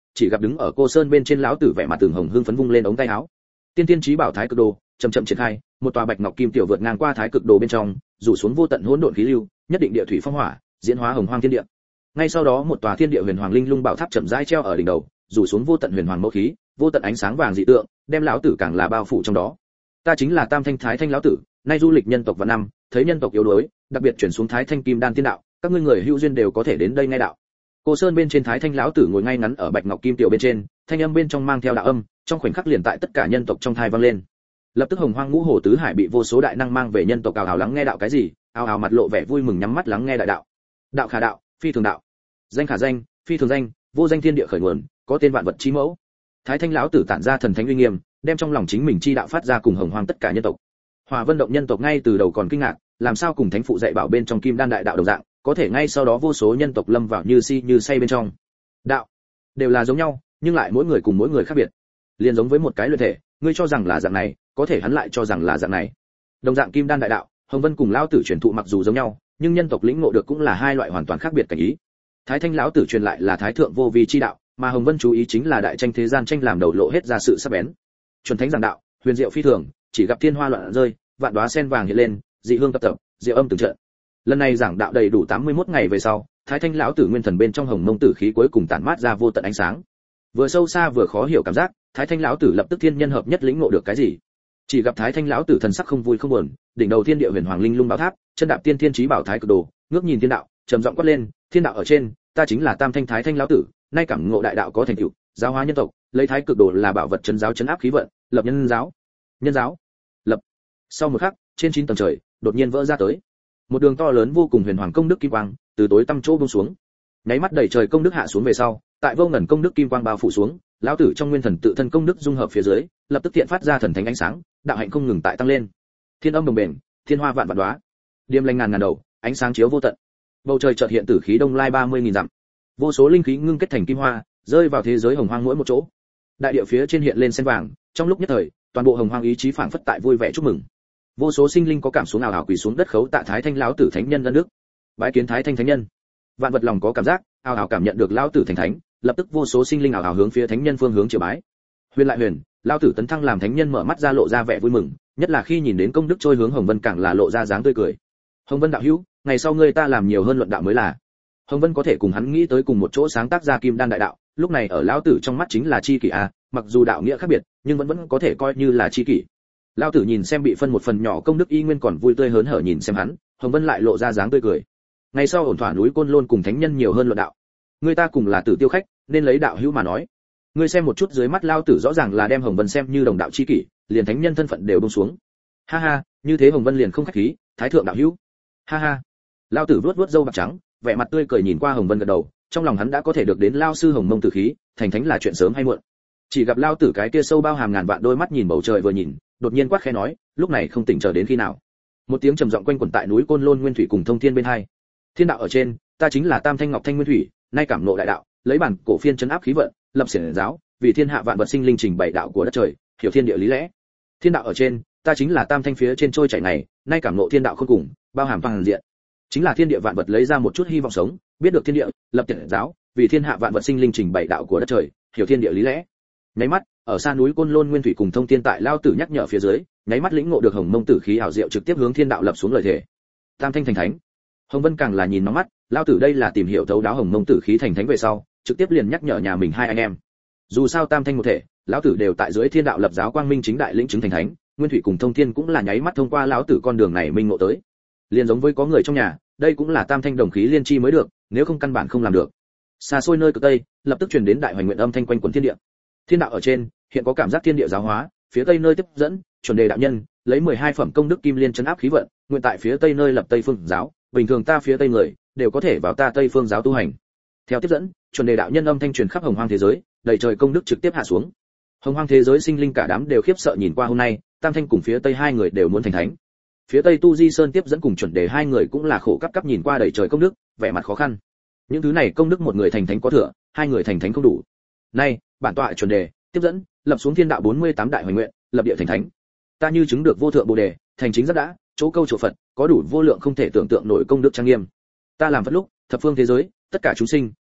Speaker 1: chỉ gặp đứng ở cô sơn bên trên lão tử vẻ mặt tường hồng hưng phấn vung lên ống tay áo. Tiên tiên chí bảo thái cực đồ chậm chậm triển khai, một tòa bạch ngọc kim tiểu vượt ngang qua thái cực đồ bên trong, rủ xuống vô tận hỗn độn khí lưu, nhất định địa thủy phong hỏa, diễn hóa hồng hoang thiên địa. Ngay sau đó một tòa thiên địa huyền hoàng linh lung bảo tháp chậm rãi treo ở đỉnh đầu, rủ xuống vô tận huyền hoàng mẫu khí, vô tận ánh sáng vàng dị tượng, đem lão tử càng là bao phủ trong đó. Ta chính là Tam Thanh Thái Thanh lão tử, nay du lịch nhân tộc vạn năm, thấy nhân tộc yếu đuối, đặc biệt chuyển xuống Thái Thanh Kim Đan tiên đạo, các ngươi người hữu duyên đều có thể đến đây ngay đạo. Cô sơn bên trên Thái Thanh lão tử ngồi ngay ngắn ở bạch ngọc kim tiểu bên trên, thanh âm bên trong mang theo đạo âm, trong khoảnh khắc liền tại tất cả nhân tộc trong thai vang lên. Lập tức hồng hoang ngũ hồ tứ hải bị vô số đại năng mang về nhân tộc ào ào lắng nghe đạo cái gì, ào ào mặt lộ vẻ vui mừng nhắm mắt lắng nghe đại đạo. Đạo khả đạo, phi thường đạo. Danh khả danh, phi thường danh, vô danh thiên địa khởi nguồn, có tên vạn vật chí mẫu. Thái Thanh lão tử tản ra thần thánh uy nghiêm, đem trong lòng chính mình chi đạo phát ra cùng hồng hoang tất cả nhân tộc. Hỏa Vân động nhân tộc ngay từ đầu còn kinh ngạc, làm sao cùng thánh phụ dạy bảo bên trong kim đan đại đạo đồng dạng, có thể ngay sau đó vô số nhân tộc lâm vào như si như say bên trong. Đạo đều là giống nhau, nhưng lại mỗi người cùng mỗi người khác biệt. Liên giống với một cái luyện thể, ngươi cho rằng là dạng này, có thể hắn lại cho rằng là dạng này. Đồng dạng kim đan đại đạo, Hồng Vân cùng lão tử truyền thụ mặc dù giống nhau, nhưng nhân tộc lĩnh ngộ được cũng là hai loại hoàn toàn khác biệt cảnh ý. Thái Thanh lão tử truyền lại là thái thượng vô vi chi đạo, mà Hồng Vân chú ý chính là đại tranh thế gian tranh làm đầu lộ hết ra sự sắc bén. Chuẩn thánh giảng đạo, huyền diệu phi thường, chỉ gặp thiên hoa loạn rơi, vạn đóa sen vàng hiện lên, dị hương tập tập, diệu âm từng trận. Lần này giảng đạo đầy đủ tám mươi mốt ngày về sau, Thái Thanh lão tử nguyên thần bên trong hồng mông tử khí cuối cùng tản mát ra vô tận ánh sáng. Vừa sâu xa vừa khó hiểu cảm giác, Thái Thanh lão tử lập tức thiên nhân hợp nhất lĩnh ngộ được cái gì. Chỉ gặp Thái Thanh lão tử thần sắc không vui không buồn, đỉnh đầu thiên địa huyền hoàng linh lung bảo tháp, chân đạp tiên thiên chí bảo thái cực đồ, ngước nhìn thiên đạo, trầm giọng quát lên, thiên đạo ở trên, ta chính là Tam Thanh Thái Thanh lão tử, nay cảm ngộ đại đạo có thành tựu, giáo hóa nhân tộc, lấy thái cực đồ là bảo vật trấn giáo trấn áp khí vận, lập nhân giáo. Nhân giáo. Lập. Sau một khắc, trên chín tầng trời, đột nhiên vỡ ra tới. Một đường to lớn vô cùng huyền hoàng công đức kim quang, từ tối tăm chỗ buông xuống. Nháy mắt đầy trời công đức hạ xuống về sau, tại vô ngần công đức kim quang bao phủ xuống, lão tử trong nguyên thần tự thân công đức dung hợp phía dưới, lập tức tiện phát ra thần thánh ánh sáng, đạo hạnh không ngừng tại tăng lên. Thiên âm đồng bền, thiên hoa vạn vạn đóa, điềm lành ngàn ngàn đầu, ánh sáng chiếu vô tận. Bầu trời chợt hiện tử khí đông lai ba mươi nghìn dặm. Vô số linh khí ngưng kết thành kim hoa, rơi vào thế giới hồng hoang mỗi một chỗ. Đại địa phía trên hiện lên sen vàng, trong lúc nhất thời, toàn bộ hồng hoang ý chí phảng phất tại vui vẻ chúc mừng. Vô số sinh linh có cảm xuống ảo ảo quỳ xuống đất khấu tạ Thái Thanh lão tử thánh nhân ân đức. Bái kiến Thái Thanh thánh nhân. Vạn vật lòng có cảm giác, ảo ảo cảm nhận được lão tử thành thánh, lập tức vô số sinh linh ảo ảo hướng phía thánh nhân phương hướng triều bái. Huyền lại huyền, lão tử tấn thăng làm thánh nhân mở mắt ra lộ ra vẻ vui mừng, nhất là khi nhìn đến công đức trôi hướng Hồng Vân càng là lộ ra dáng tươi cười. Hồng Vân đạo hữu, ngày sau ngươi ta làm nhiều hơn luận đạo mới là. Hồng Vân có thể cùng hắn nghĩ tới cùng một chỗ sáng tác ra Kim Đan đại đạo, lúc này ở lão tử trong mắt chính là chi kỷ a, mặc dù đạo nghĩa khác biệt, nhưng vẫn vẫn có thể coi như là chi kỷ. Lão tử nhìn xem bị phân một phần nhỏ công đức y nguyên còn vui tươi hớn hở nhìn xem hắn, Hồng Vân lại lộ ra dáng tươi cười. Ngày sau ổn thỏa núi Côn Lôn cùng thánh nhân nhiều hơn luận đạo. Người ta cùng là tử tiêu khách, nên lấy đạo hữu mà nói. Ngươi xem một chút dưới mắt lão tử rõ ràng là đem Hồng Vân xem như đồng đạo chi kỷ, liền thánh nhân thân phận đều buông xuống. Ha ha, như thế Hồng Vân liền không khách khí, thái thượng đạo hữu. Ha ha. Lão tử vuốt vuốt râu bạc trắng, vẻ mặt tươi cười nhìn qua Hồng Vân gật đầu, trong lòng hắn đã có thể được đến lao sư Hồng Mông tử khí, thành thánh là chuyện sớm hay muộn. Chỉ gặp lao tử cái kia sâu bao hàm ngàn vạn đôi mắt nhìn bầu trời vừa nhìn, đột nhiên quát khẽ nói, lúc này không tỉnh chờ đến khi nào. Một tiếng trầm giọng quanh quẩn tại núi Côn Lôn Nguyên Thủy cùng Thông Thiên bên hai. Thiên đạo ở trên, ta chính là Tam Thanh Ngọc Thanh Nguyên Thủy, nay cảm nộ đại đạo, lấy bản cổ phiên trấn áp khí vận, lập xiển giáo, vì thiên hạ vạn vật sinh linh trình bày đạo của đất trời, hiểu thiên địa lý lẽ. Thiên đạo ở trên, ta chính là Tam Thanh phía trên trôi chảy này, nay cảm nộ thiên đạo không cùng, bao hàm toàn diện. Chính là thiên địa vạn vật lấy ra một chút hy vọng sống, biết được thiên địa, lập xiển giáo, vì thiên hạ vạn vật sinh linh trình bày đạo của đất trời, hiểu thiên địa lý lẽ. Nháy mắt, ở xa núi Côn Lôn Nguyên Thủy cùng Thông Thiên tại lao tử nhắc nhở phía dưới, nháy mắt lĩnh ngộ được Hồng Mông tử khí ảo diệu trực tiếp hướng thiên đạo lập xuống lời thể. Tam Thanh thành thánh. Hồng Vân càng là nhìn nóng mắt, lao tử đây là tìm hiểu thấu đáo Hồng Mông tử khí thành thánh về sau, trực tiếp liền nhắc nhở nhà mình hai anh em. Dù sao Tam Thanh một thể, lão tử đều tại dưới thiên đạo lập giáo quang minh chính đại lĩnh chứng thành thánh, Nguyên Thủy cùng Thông Thiên cũng là nháy mắt thông qua lão tử con đường này minh ngộ tới. Liên giống với có người trong nhà, đây cũng là Tam Thanh đồng khí liên chi mới được, nếu không căn bản không làm được. Xa xôi nơi cực tây, lập tức truyền đến đại hoành nguyện âm thanh quanh quần thiên địa. Thiên đạo ở trên, hiện có cảm giác thiên địa giáo hóa, phía tây nơi tiếp dẫn, chuẩn đề đạo nhân, lấy mười hai phẩm công đức kim liên trấn áp khí vận, nguyện tại phía tây nơi lập Tây Phương giáo, bình thường ta phía tây người đều có thể vào ta Tây Phương giáo tu hành. Theo tiếp dẫn, chuẩn đề đạo nhân âm thanh truyền khắp hồng hoang thế giới, đầy trời công đức trực tiếp hạ xuống. Hồng hoang thế giới sinh linh cả đám đều khiếp sợ nhìn qua hôm nay, Tam Thanh cùng phía tây hai người đều muốn thành thánh. Phía tây Tu Di Sơn tiếp dẫn cùng chuẩn đề hai người cũng là khổ cấp cấp nhìn qua đầy trời công đức, vẻ mặt khó khăn. Những thứ này công đức một người thành thánh có thừa, hai người thành thánh không đủ. Nay, bản tọa chuẩn đề, tiếp dẫn, lập xuống thiên đạo bốn mươi tám đại hoành nguyện, lập địa thành thánh. Ta như chứng được vô thượng bồ đề, thành chính rất đã, chỗ câu chỗ Phật, có đủ vô lượng không thể tưởng tượng nổi công đức trang nghiêm. Ta làm Phật lúc, thập phương thế giới, tất cả chúng sinh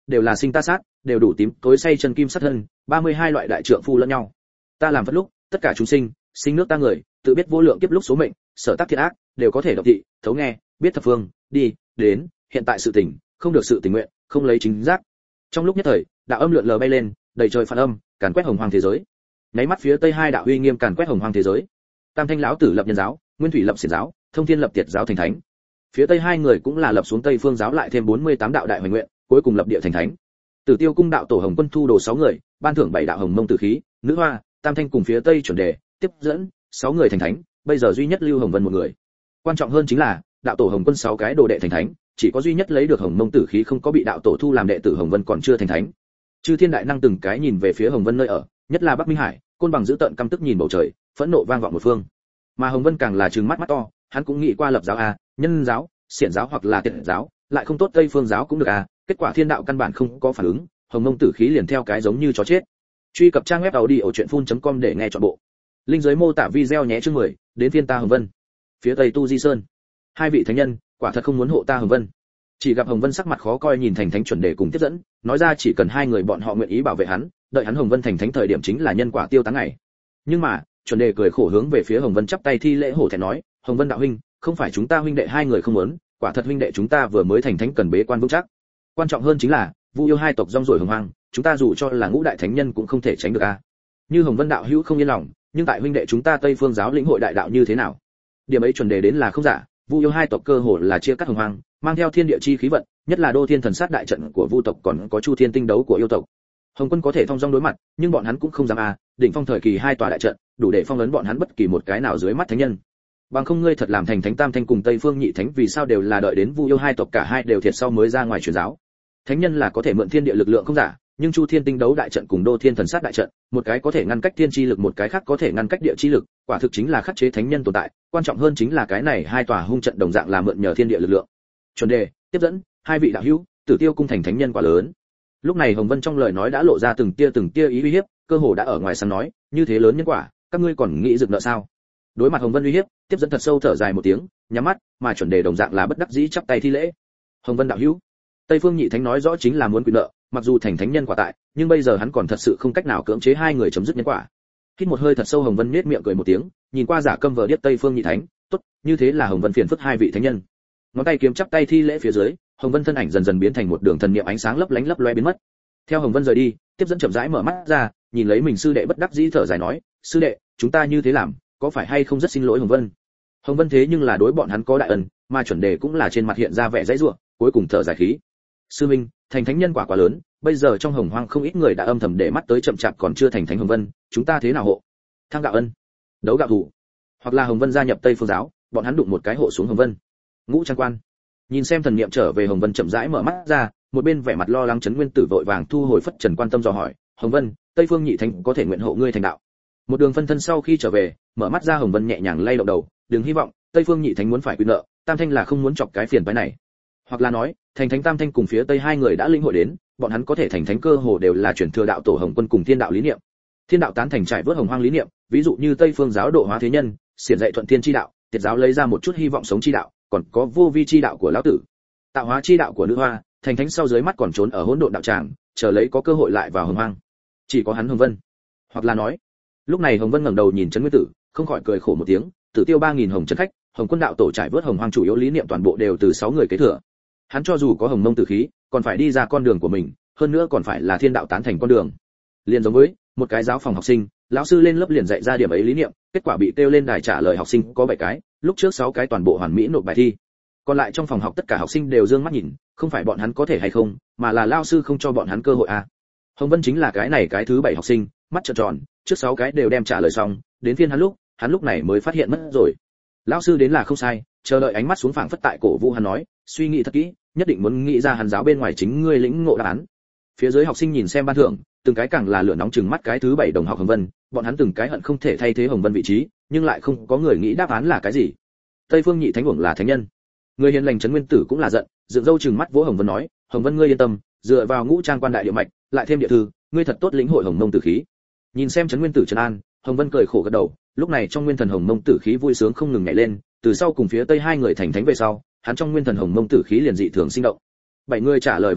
Speaker 1: đều là sinh ta sát, đều đủ tím tối say chân kim sát thân, ba mươi hai loại đại trượng phu lẫn nhau. Ta làm phật lúc, tất cả chúng sinh, sinh nước ta người, tự biết vô lượng kiếp lúc số mệnh, sở tác thiện ác, đều có thể độc thị, thấu nghe, biết thập phương, đi, đến, hiện tại sự tình, không được sự tình nguyện, không lấy chính giác. Trong lúc nhất thời, đạo âm lượn lờ bay lên, đầy trời phản âm, càn quét hồng hoang thế giới. Nháy mắt phía tây hai đạo uy nghiêm càn quét hồng hoang thế giới. Tam Thanh lão tử lập nhân giáo, Nguyên Thủy lập xiển giáo, Thông Thiên lập tiệt giáo thành thánh. Phía tây hai người cũng là lập xuống Tây Phương giáo lại thêm bốn mươi tám đạo đại hoành nguyện, cuối cùng lập địa thành thánh. Tử Tiêu cung đạo tổ Hồng Quân thu đồ sáu người, ban thưởng bảy đạo hồng mông tử khí, nữ hoa, Tam Thanh cùng phía tây chuẩn đề, tiếp dẫn, sáu người thành thánh, bây giờ duy nhất lưu Hồng Vân một người. Quan trọng hơn chính là, đạo tổ Hồng Quân sáu cái đồ đệ thành thánh, chỉ có duy nhất lấy được hồng mông tử khí không có bị đạo tổ thu làm đệ tử Hồng Vân còn chưa thành thánh. Chư thiên đại năng từng cái nhìn về phía Hồng Vân nơi ở, nhất là Bắc Minh Hải, côn bằng giữ tận căm tức nhìn bầu trời, phẫn nộ vang vọng một phương. Mà Hồng Vân càng là trừng mắt mắt to, hắn cũng nghĩ qua lập giáo a, nhân giáo, xiển giáo hoặc là tiệt giáo, lại không tốt Tây Phương giáo cũng được a, kết quả thiên đạo căn bản không có phản ứng, hồng mông tử khí liền theo cái giống như chó chết. Truy cập trang web audiochuyenphun.com để nghe trọn bộ. Linh dưới mô tả video nhé chương mười, đến phiên ta Hồng Vân. Phía Tây Tu Di Sơn, hai vị thánh nhân, quả thật không muốn hộ ta Hồng Vân. Chỉ gặp Hồng Vân sắc mặt khó coi nhìn thành thánh chuẩn đề cùng tiếp dẫn, nói ra chỉ cần hai người bọn họ nguyện ý bảo vệ hắn, đợi hắn Hồng Vân thành thánh thời điểm chính là nhân quả tiêu tán ngày. Nhưng mà, chuẩn đề cười khổ hướng về phía Hồng Vân chắp tay thi lễ hổ thẹn nói, Hồng Vân đạo huynh, không phải chúng ta huynh đệ hai người không muốn, quả thật huynh đệ chúng ta vừa mới thành thánh cần bế quan vững chắc. Quan trọng hơn chính là, Vu yêu hai tộc rong ruổi hồng hoang, chúng ta dù cho là ngũ đại thánh nhân cũng không thể tránh được a. Như Hồng Vân đạo hữu không yên lòng, nhưng tại huynh đệ chúng ta Tây Phương giáo lĩnh hội đại đạo như thế nào? Điểm ấy chuẩn đề đến là không giả, Vu yêu hai tộc cơ hồ là chia cắt hồng hoang, mang theo thiên địa chi khí vận, nhất là đô thiên thần sát đại trận của Vu tộc còn có Chu Thiên tinh đấu của yêu tộc. Hồng Quân có thể thông dong đối mặt, nhưng bọn hắn cũng không dám a, đỉnh phong thời kỳ hai tòa đại trận, đủ để phong ấn bọn hắn bất kỳ một cái nào dưới mắt thánh nhân. Bằng không ngươi thật làm thành thánh tam thanh cùng Tây Phương nhị thánh vì sao đều là đợi đến Vu yêu hai tộc cả hai đều thiệt sau mới ra ngoài truyền giáo. Thánh nhân là có thể mượn thiên địa lực lượng không giả, nhưng Chu Thiên tinh đấu đại trận cùng đô thiên thần sát đại trận, một cái có thể ngăn cách thiên chi lực, một cái khác có thể ngăn cách địa chi lực, quả thực chính là khắc chế thánh nhân tồn tại, quan trọng hơn chính là cái này hai tòa hung trận đồng dạng là mượn nhờ thiên địa lực lượng. Chuẩn đề, tiếp dẫn, hai vị đạo hữu, Tử Tiêu cung thành thánh nhân quá lớn. Lúc này Hồng Vân trong lời nói đã lộ ra từng tia từng tia ý uy hiếp, cơ hồ đã ở ngoài sáng nói, như thế lớn nhân quả, các ngươi còn nghĩ dựng nợ sao? Đối mặt Hồng Vân uy hiếp, tiếp dẫn thật sâu thở dài một tiếng, nhắm mắt, mà chuẩn đề đồng dạng là bất đắc dĩ chắp tay thi lễ. Hồng Vân đạo hữu, Tây Phương nhị thánh nói rõ chính là muốn quy nợ, mặc dù thành thánh nhân quả tại, nhưng bây giờ hắn còn thật sự không cách nào cưỡng chế hai người chấm dứt nhân quả. Hít một hơi thật sâu, Hồng Vân nhếch miệng cười một tiếng, nhìn qua giả câm vờ điếc Tây Phương nhị thánh, tốt, như thế là Hồng Vân phiền phức hai vị thánh nhân. Ngón tay kiếm chắp tay thi lễ phía dưới, Hồng Vân thân ảnh dần dần biến thành một đường thần niệm ánh sáng lấp lánh lấp loe biến mất. Theo Hồng Vân rời đi, tiếp dẫn chậm rãi mở mắt ra, nhìn lấy mình sư đệ bất đắc dĩ thở dài nói, sư đệ, chúng ta như thế làm, có phải hay không rất xin lỗi Hồng Vân? Hồng Vân thế nhưng là đối bọn hắn có đại ân, mà chuẩn đề cũng là trên mặt hiện ra vẻ dãy rủa, cuối cùng thở dài khí. Sư minh, thành thánh nhân quả quá lớn, bây giờ trong hồng hoang không ít người đã âm thầm để mắt tới chậm chạp còn chưa thành thánh Hồng Vân, chúng ta thế nào hộ? Thang gạo ân, đấu gạo thủ, hoặc là Hồng Vân gia nhập Tây Phương giáo, bọn hắn đụng một cái hộ xuống Hồng Vân. Ngũ Trang Quan, nhìn xem thần niệm trở về, Hồng Vân chậm rãi mở mắt ra, một bên vẻ mặt lo lắng Trấn Nguyên Tử vội vàng thu hồi phất trần quan tâm dò hỏi, Hồng Vân, Tây Phương nhị thánh có thể nguyện hộ ngươi thành đạo? Một đường phân thân sau khi trở về, mở mắt ra Hồng Vân nhẹ nhàng lay động đầu, đừng hy vọng Tây Phương nhị thánh muốn phải quy nợ, Tam Thanh là không muốn chọc cái phiền phái này. Hoặc là nói, thành thánh Tam Thanh cùng phía Tây hai người đã linh hội đến, bọn hắn có thể thành thánh cơ hồ đều là chuyển thừa đạo tổ Hồng Quân cùng thiên đạo lý niệm. Thiên đạo tán thành trải vớt hồng hoang lý niệm, ví dụ như Tây Phương giáo độ hóa thế nhân, xiển dạy thuận thiên chi đạo, tiệt giáo lấy ra một chút hy vọng sống chi đạo, còn có vô vi chi đạo của lão tử, tạo hóa chi đạo của nữ hoa, thành thánh sau dưới mắt còn trốn ở hỗn độn đạo tràng, chờ lấy có cơ hội lại vào hồng hoang. Chỉ có hắn Hồng Vân. Hoặc là nói, lúc này Hồng Vân ngẩng đầu nhìn Trấn Nguyên Tử, không khỏi cười khổ một tiếng, Tử Tiêu ba nghìn hồng chân khách, Hồng Quân đạo tổ trải vớt hồng hoang chủ yếu lý niệm toàn bộ đều từ sáu người kế thừa. Hắn cho dù có hồng mông tử khí, còn phải đi ra con đường của mình, hơn nữa còn phải là thiên đạo tán thành con đường. Liên giống với một cái giáo phòng học sinh, lão sư lên lớp liền dạy ra điểm ấy lý niệm, kết quả bị kêu lên đài trả lời học sinh có bảy cái, lúc trước sáu cái toàn bộ hoàn mỹ nộp bài thi. Còn lại trong phòng học tất cả học sinh đều dương mắt nhìn, không phải bọn hắn có thể hay không, mà là lão sư không cho bọn hắn cơ hội à. Hồng Vân chính là cái này cái thứ bảy học sinh, mắt trợn tròn, trước sáu cái đều đem trả lời xong, đến phiên hắn lúc, hắn lúc này mới phát hiện mất rồi. Lão sư đến là không sai, chờ đợi ánh mắt xuống phảng phất tại cổ vũ hắn nói, suy nghĩ thật kỹ, nhất định muốn nghĩ ra hắn giáo bên ngoài chính ngươi lĩnh ngộ đáp án. Phía dưới học sinh nhìn xem ban thưởng, từng cái càng là lửa nóng chừng mắt cái thứ bảy đồng học Hồng Vân, bọn hắn từng cái hận không thể thay thế Hồng Vân vị trí, nhưng lại không có người nghĩ đáp án là cái gì. Tây Phương nhị thánh uổng là thánh nhân. Người hiền lành Trấn Nguyên Tử cũng là giận, dựng râu chừng mắt vỗ Hồng Vân nói, Hồng Vân ngươi yên tâm, dựa vào Ngũ Trang Quan đại địa mạch, lại thêm địa thư, ngươi thật tốt lĩnh hội hồng mông tử khí. Nhìn xem Trấn Nguyên Tử trấn an, Hồng Vân cười khổ gật đầu, lúc này trong nguyên thần hồng mông tử khí vui sướng không ngừng nhảy lên, từ sau cùng phía Tây hai người thành thánh về sau, hắn trong nguyên thần hồng mông tử khí liền dị thường sinh động. Bảy người trả lời vấn đề,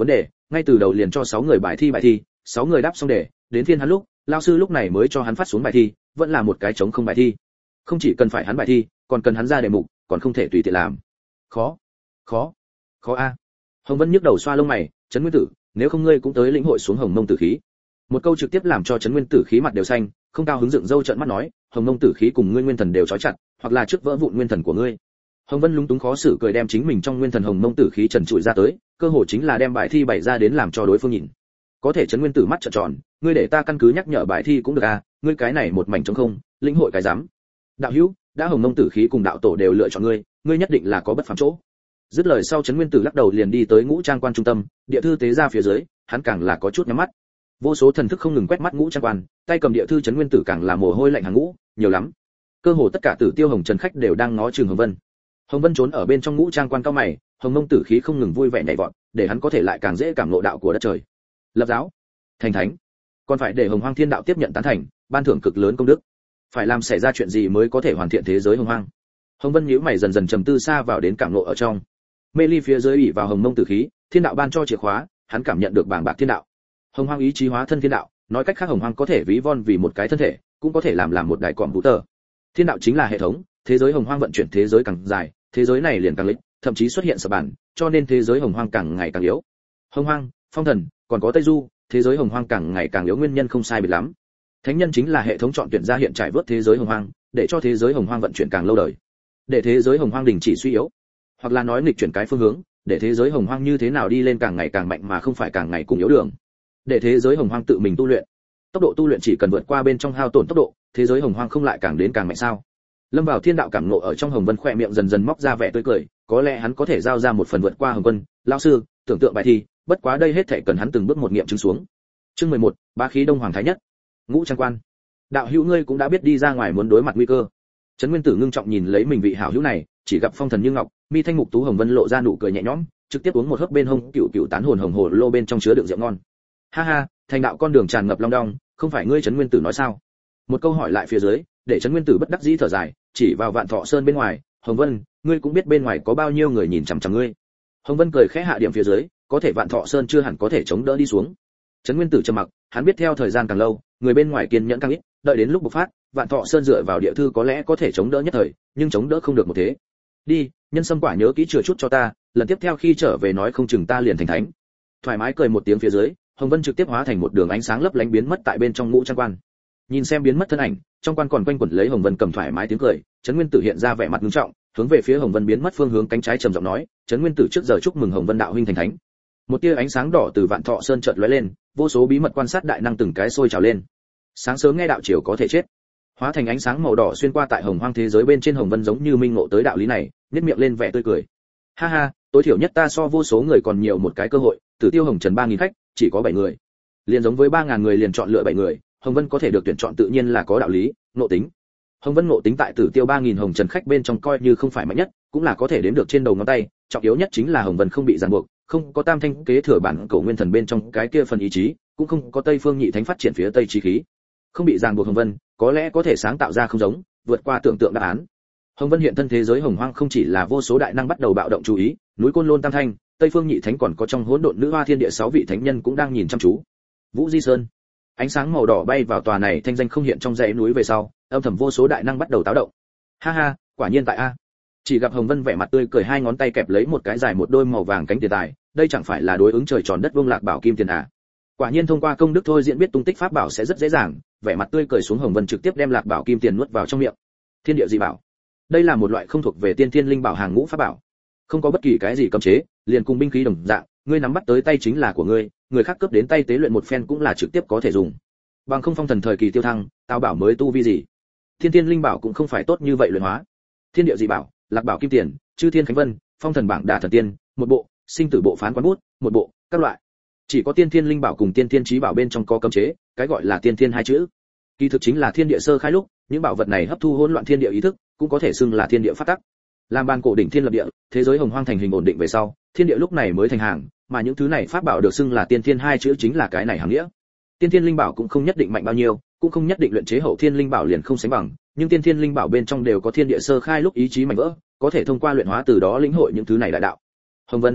Speaker 1: ngay từ đầu liền cho sáu người bài thi bài thi, sáu người đáp xong đề, đến phiên hắn lúc, lão sư lúc này mới cho hắn phát xuống bài thi, vẫn là một cái trống không bài thi. Không chỉ cần phải hắn bài thi, còn cần hắn ra đề mục, còn không thể tùy tiện làm. Khó, khó, khó a. Hồng Vân nhức đầu xoa lông mày, Trấn Nguyên Tử, nếu không ngươi cũng tới lĩnh hội xuống Hồng Mông Tử khí. Một câu trực tiếp làm cho Trấn Nguyên Tử khí mặt đều xanh, không cao hứng dựng râu trợn mắt nói, Hồng Mông Tử khí cùng ngươi nguyên thần đều trói chặt, hoặc là trước vỡ vụn nguyên thần của ngươi. Hồng Vân lúng túng khó xử cười đem chính mình trong nguyên thần Hồng Mông Tử khí trần trụi ra tới, cơ hội chính là đem bài thi bày ra đến làm cho đối phương nhìn. Có thể Trấn Nguyên Tử mắt trợn tròn, ngươi để ta căn cứ nhắc nhở bài thi cũng được à, ngươi cái này một mảnh trống không, lĩnh hội cái dám. Đạo hữu, đã Hồng Mông Tử khí cùng đạo tổ đều lựa chọn ngươi, ngươi nhất định là có bất phàm chỗ. Dứt lời sau Trấn Nguyên Tử lắc đầu liền đi tới Ngũ Trang Quan trung tâm, địa thư tế ra phía dưới, hắn càng là có chút nhắm mắt. Vô số thần thức không ngừng quét mắt Ngũ Trang Quan, tay cầm địa thư Trấn Nguyên Tử càng là mồ hôi lạnh hàng ngũ, nhiều lắm. Cơ hồ tất cả Tử Tiêu Hồng Trần khách đều đang ngó chừng Hồng Vân. Hồng Vân trốn ở bên trong Ngũ Trang Quan cao mày, Hồng Mông Tử khí không ngừng vui vẻ nhảy vọt, để hắn có thể lại càng dễ cảm ngộ đạo của đất trời. Lập giáo, thành thánh, còn phải để Hồng Hoang Thiên Đạo tiếp nhận tán thành, ban thưởng cực lớn công đức. Phải làm xảy ra chuyện gì mới có thể hoàn thiện thế giới Hồng Hoang? Hồng Vân nhíu mày dần dần trầm tư xa vào đến cảm ngộ ở trong. Mê ly phía dưới ủy vào Hồng Mông Tử khí, Thiên Đạo ban cho chìa khóa, hắn cảm nhận được bảng bạc Thiên Đạo. Hồng Hoang ý chí hóa thân Thiên Đạo, nói cách khác Hồng Hoang có thể ví von vì một cái thân thể, cũng có thể làm làm một đại cọm vũ tờ. Thiên Đạo chính là hệ thống, thế giới Hồng Hoang vận chuyển thế giới càng dài, thế giới này liền càng lệch, thậm chí xuất hiện sập bản, cho nên thế giới Hồng Hoang càng ngày càng yếu. Hồng Hoang, Phong Thần, còn có Tây Du, thế giới Hồng Hoang càng ngày càng yếu nguyên nhân không sai biệt lắm. Thánh nhân chính là hệ thống chọn tuyển ra hiện trải vớt thế giới Hồng Hoang, để cho thế giới Hồng Hoang vận chuyển càng lâu đời. Để thế giới Hồng Hoang đình chỉ suy yếu, hoặc là nói nghịch chuyển cái phương hướng, để thế giới Hồng Hoang như thế nào đi lên càng ngày càng mạnh mà không phải càng ngày cùng yếu đường. Để thế giới Hồng Hoang tự mình tu luyện. Tốc độ tu luyện chỉ cần vượt qua bên trong hao tổn tốc độ, thế giới Hồng Hoang không lại càng đến càng mạnh sao? Lâm vào Thiên Đạo cảm ngộ ở trong Hồng Vân khỏe miệng dần dần móc ra vẻ tươi cười, có lẽ hắn có thể giao ra một phần vượt qua Hồng Vân, lão sư, tưởng tượng bài thi, bất quá đây hết thảy cần hắn từng bước một nghiệm chứng xuống. Chương mười một, bá khí Đông Hoàng Thái Nhất. Ngũ Trang Quan. Đạo hữu ngươi cũng đã biết đi ra ngoài muốn đối mặt nguy cơ. Trấn Nguyên Tử ngưng trọng nhìn lấy mình vị hảo hữu này, chỉ gặp phong thần như ngọc, mi thanh mục tú Hồng Vân lộ ra nụ cười nhẹ nhõm, trực tiếp uống một hớp bên hông cựu cựu tán hồn hồng hồ lô bên trong chứa đựng rượu ngon. Ha ha, thành đạo con đường tràn ngập long đong, không phải ngươi Trấn Nguyên Tử nói sao? Một câu hỏi lại phía dưới, để Trấn Nguyên Tử bất đắc dĩ thở dài, chỉ vào Vạn Thọ Sơn bên ngoài, Hồng Vân, ngươi cũng biết bên ngoài có bao nhiêu người nhìn chằm chằm ngươi. Hồng Vân cười khẽ hạ điểm phía dưới, có thể Vạn Thọ Sơn chưa hẳn có thể chống đỡ đi xuống. Trấn Nguyên Tử trầm mặc, hắn biết theo thời gian càng lâu, người bên ngoài kiên nhẫn càng ít, đợi đến lúc bộc phát, Vạn Thọ Sơn dựa vào địa thư có lẽ có thể chống đỡ nhất thời, nhưng chống đỡ không được một thế. Đi, nhân sâm quả nhớ kỹ chừa chút cho ta, lần tiếp theo khi trở về nói không chừng ta liền thành thánh. Thoải mái cười một tiếng phía dưới, Hồng Vân trực tiếp hóa thành một đường ánh sáng lấp lánh biến mất tại bên trong Ngũ Trang Quan. Nhìn xem biến mất thân ảnh, trong quan còn quanh quẩn lấy Hồng Vân cầm thoải mái tiếng cười, Trấn Nguyên Tử hiện ra vẻ mặt nghiêm trọng, hướng về phía Hồng Vân biến mất phương hướng cánh trái trầm giọng nói, Trấn Nguyên Tử trước giờ chúc mừng Hồng Vân đạo huynh thành thánh. Một tia ánh sáng đỏ từ Vạn Thọ Sơn chợt lóe lên, vô số bí mật quan sát đại năng từng cái sôi trào lên. Sáng sớm nghe đạo chiều có thể chết, hóa thành ánh sáng màu đỏ xuyên qua tại Hồng Hoang thế giới bên trên Hồng Vân giống như minh ngộ tới đạo lý này, nhếch miệng lên vẻ tươi cười. Ha ha, tối thiểu nhất ta so vô số người còn nhiều một cái cơ hội, Tử Tiêu Hồng Trần ba nghìn khách, chỉ có bảy người. Liền giống với ba ngàn người liền chọn lựa bảy người, Hồng Vân có thể được tuyển chọn tự nhiên là có đạo lý, ngộ tính. Hồng Vân ngộ tính tại Tử Tiêu ba nghìn Hồng Trần khách bên trong coi như không phải mạnh nhất, cũng là có thể đếm được trên đầu ngón tay, trọng yếu nhất chính là Hồng Vân không bị ràng buộc, không có tam thanh kế thừa bản cổ nguyên thần bên trong cái kia phần ý chí, cũng không có Tây Phương Nhị Thánh phát triển phía Tây chí khí. Không bị ràng buộc Hồng Vân, có lẽ có thể sáng tạo ra không giống, vượt qua tưởng tượng đáp án. Hồng Vân hiện thân thế giới Hồng Hoang không chỉ là vô số đại năng bắt đầu bạo động chú ý, núi Côn Lôn tam thanh, Tây Phương Nhị Thánh còn có trong hỗn độn nữ hoa thiên địa sáu vị thánh nhân cũng đang nhìn chăm chú. Vũ Di Sơn, ánh sáng màu đỏ bay vào tòa này thanh danh không hiện trong dãy núi về sau, âm thầm vô số đại năng bắt đầu táo động. Ha ha, quả nhiên tại a. Chỉ gặp Hồng Vân vẻ mặt tươi cười hai ngón tay kẹp lấy một cái dài một đôi màu vàng cánh tiền tài, đây chẳng phải là đối ứng trời tròn đất vuông lạc bảo kim tiền à? Quả nhiên thông qua công đức thôi diễn biết tung tích pháp bảo sẽ rất dễ dàng, vẻ mặt tươi cười xuống Hồng Vân trực tiếp đem lạc bảo kim tiền nuốt vào trong miệng. Thiên địa dị bảo, đây là một loại không thuộc về tiên thiên linh bảo hàng ngũ pháp bảo, không có bất kỳ cái gì cấm chế, liền cùng binh khí đồng dạng, ngươi nắm bắt tới tay chính là của ngươi, người khác cướp đến tay tế luyện một phen cũng là trực tiếp có thể dùng. Bằng không phong thần thời kỳ tiêu thăng, tao bảo mới tu vi gì? Thiên thiên linh bảo cũng không phải tốt như vậy luyện hóa. Thiên địa dị bảo, lạc bảo kim tiền, chư thiên khánh vân, phong thần bảng đà thần tiên, một bộ, sinh tử bộ phán quán bút, một bộ, các loại. Chỉ có tiên thiên linh bảo cùng tiên thiên chí bảo bên trong có cấm chế, cái gọi là tiên thiên hai chữ, kỳ thực chính là thiên địa sơ khai lúc, những bảo vật này hấp thu hỗn loạn thiên địa ý thức, cũng có thể xưng là thiên địa phát tắc. Làm ban cổ đỉnh thiên lập địa, thế giới Hồng Hoang thành hình ổn định về sau, thiên địa lúc này mới thành hàng, mà những thứ này pháp bảo được xưng là tiên thiên hai chữ chính là cái này hàng nghĩa. Tiên thiên linh bảo cũng không nhất định mạnh bao nhiêu, cũng không nhất định luyện chế hậu thiên linh bảo liền không sánh bằng, nhưng tiên thiên linh bảo bên trong đều có thiên địa sơ khai lúc ý chí mạnh vỡ, có thể thông qua luyện hóa từ đó lĩnh hội những thứ này đại đạo. Hồng Vân,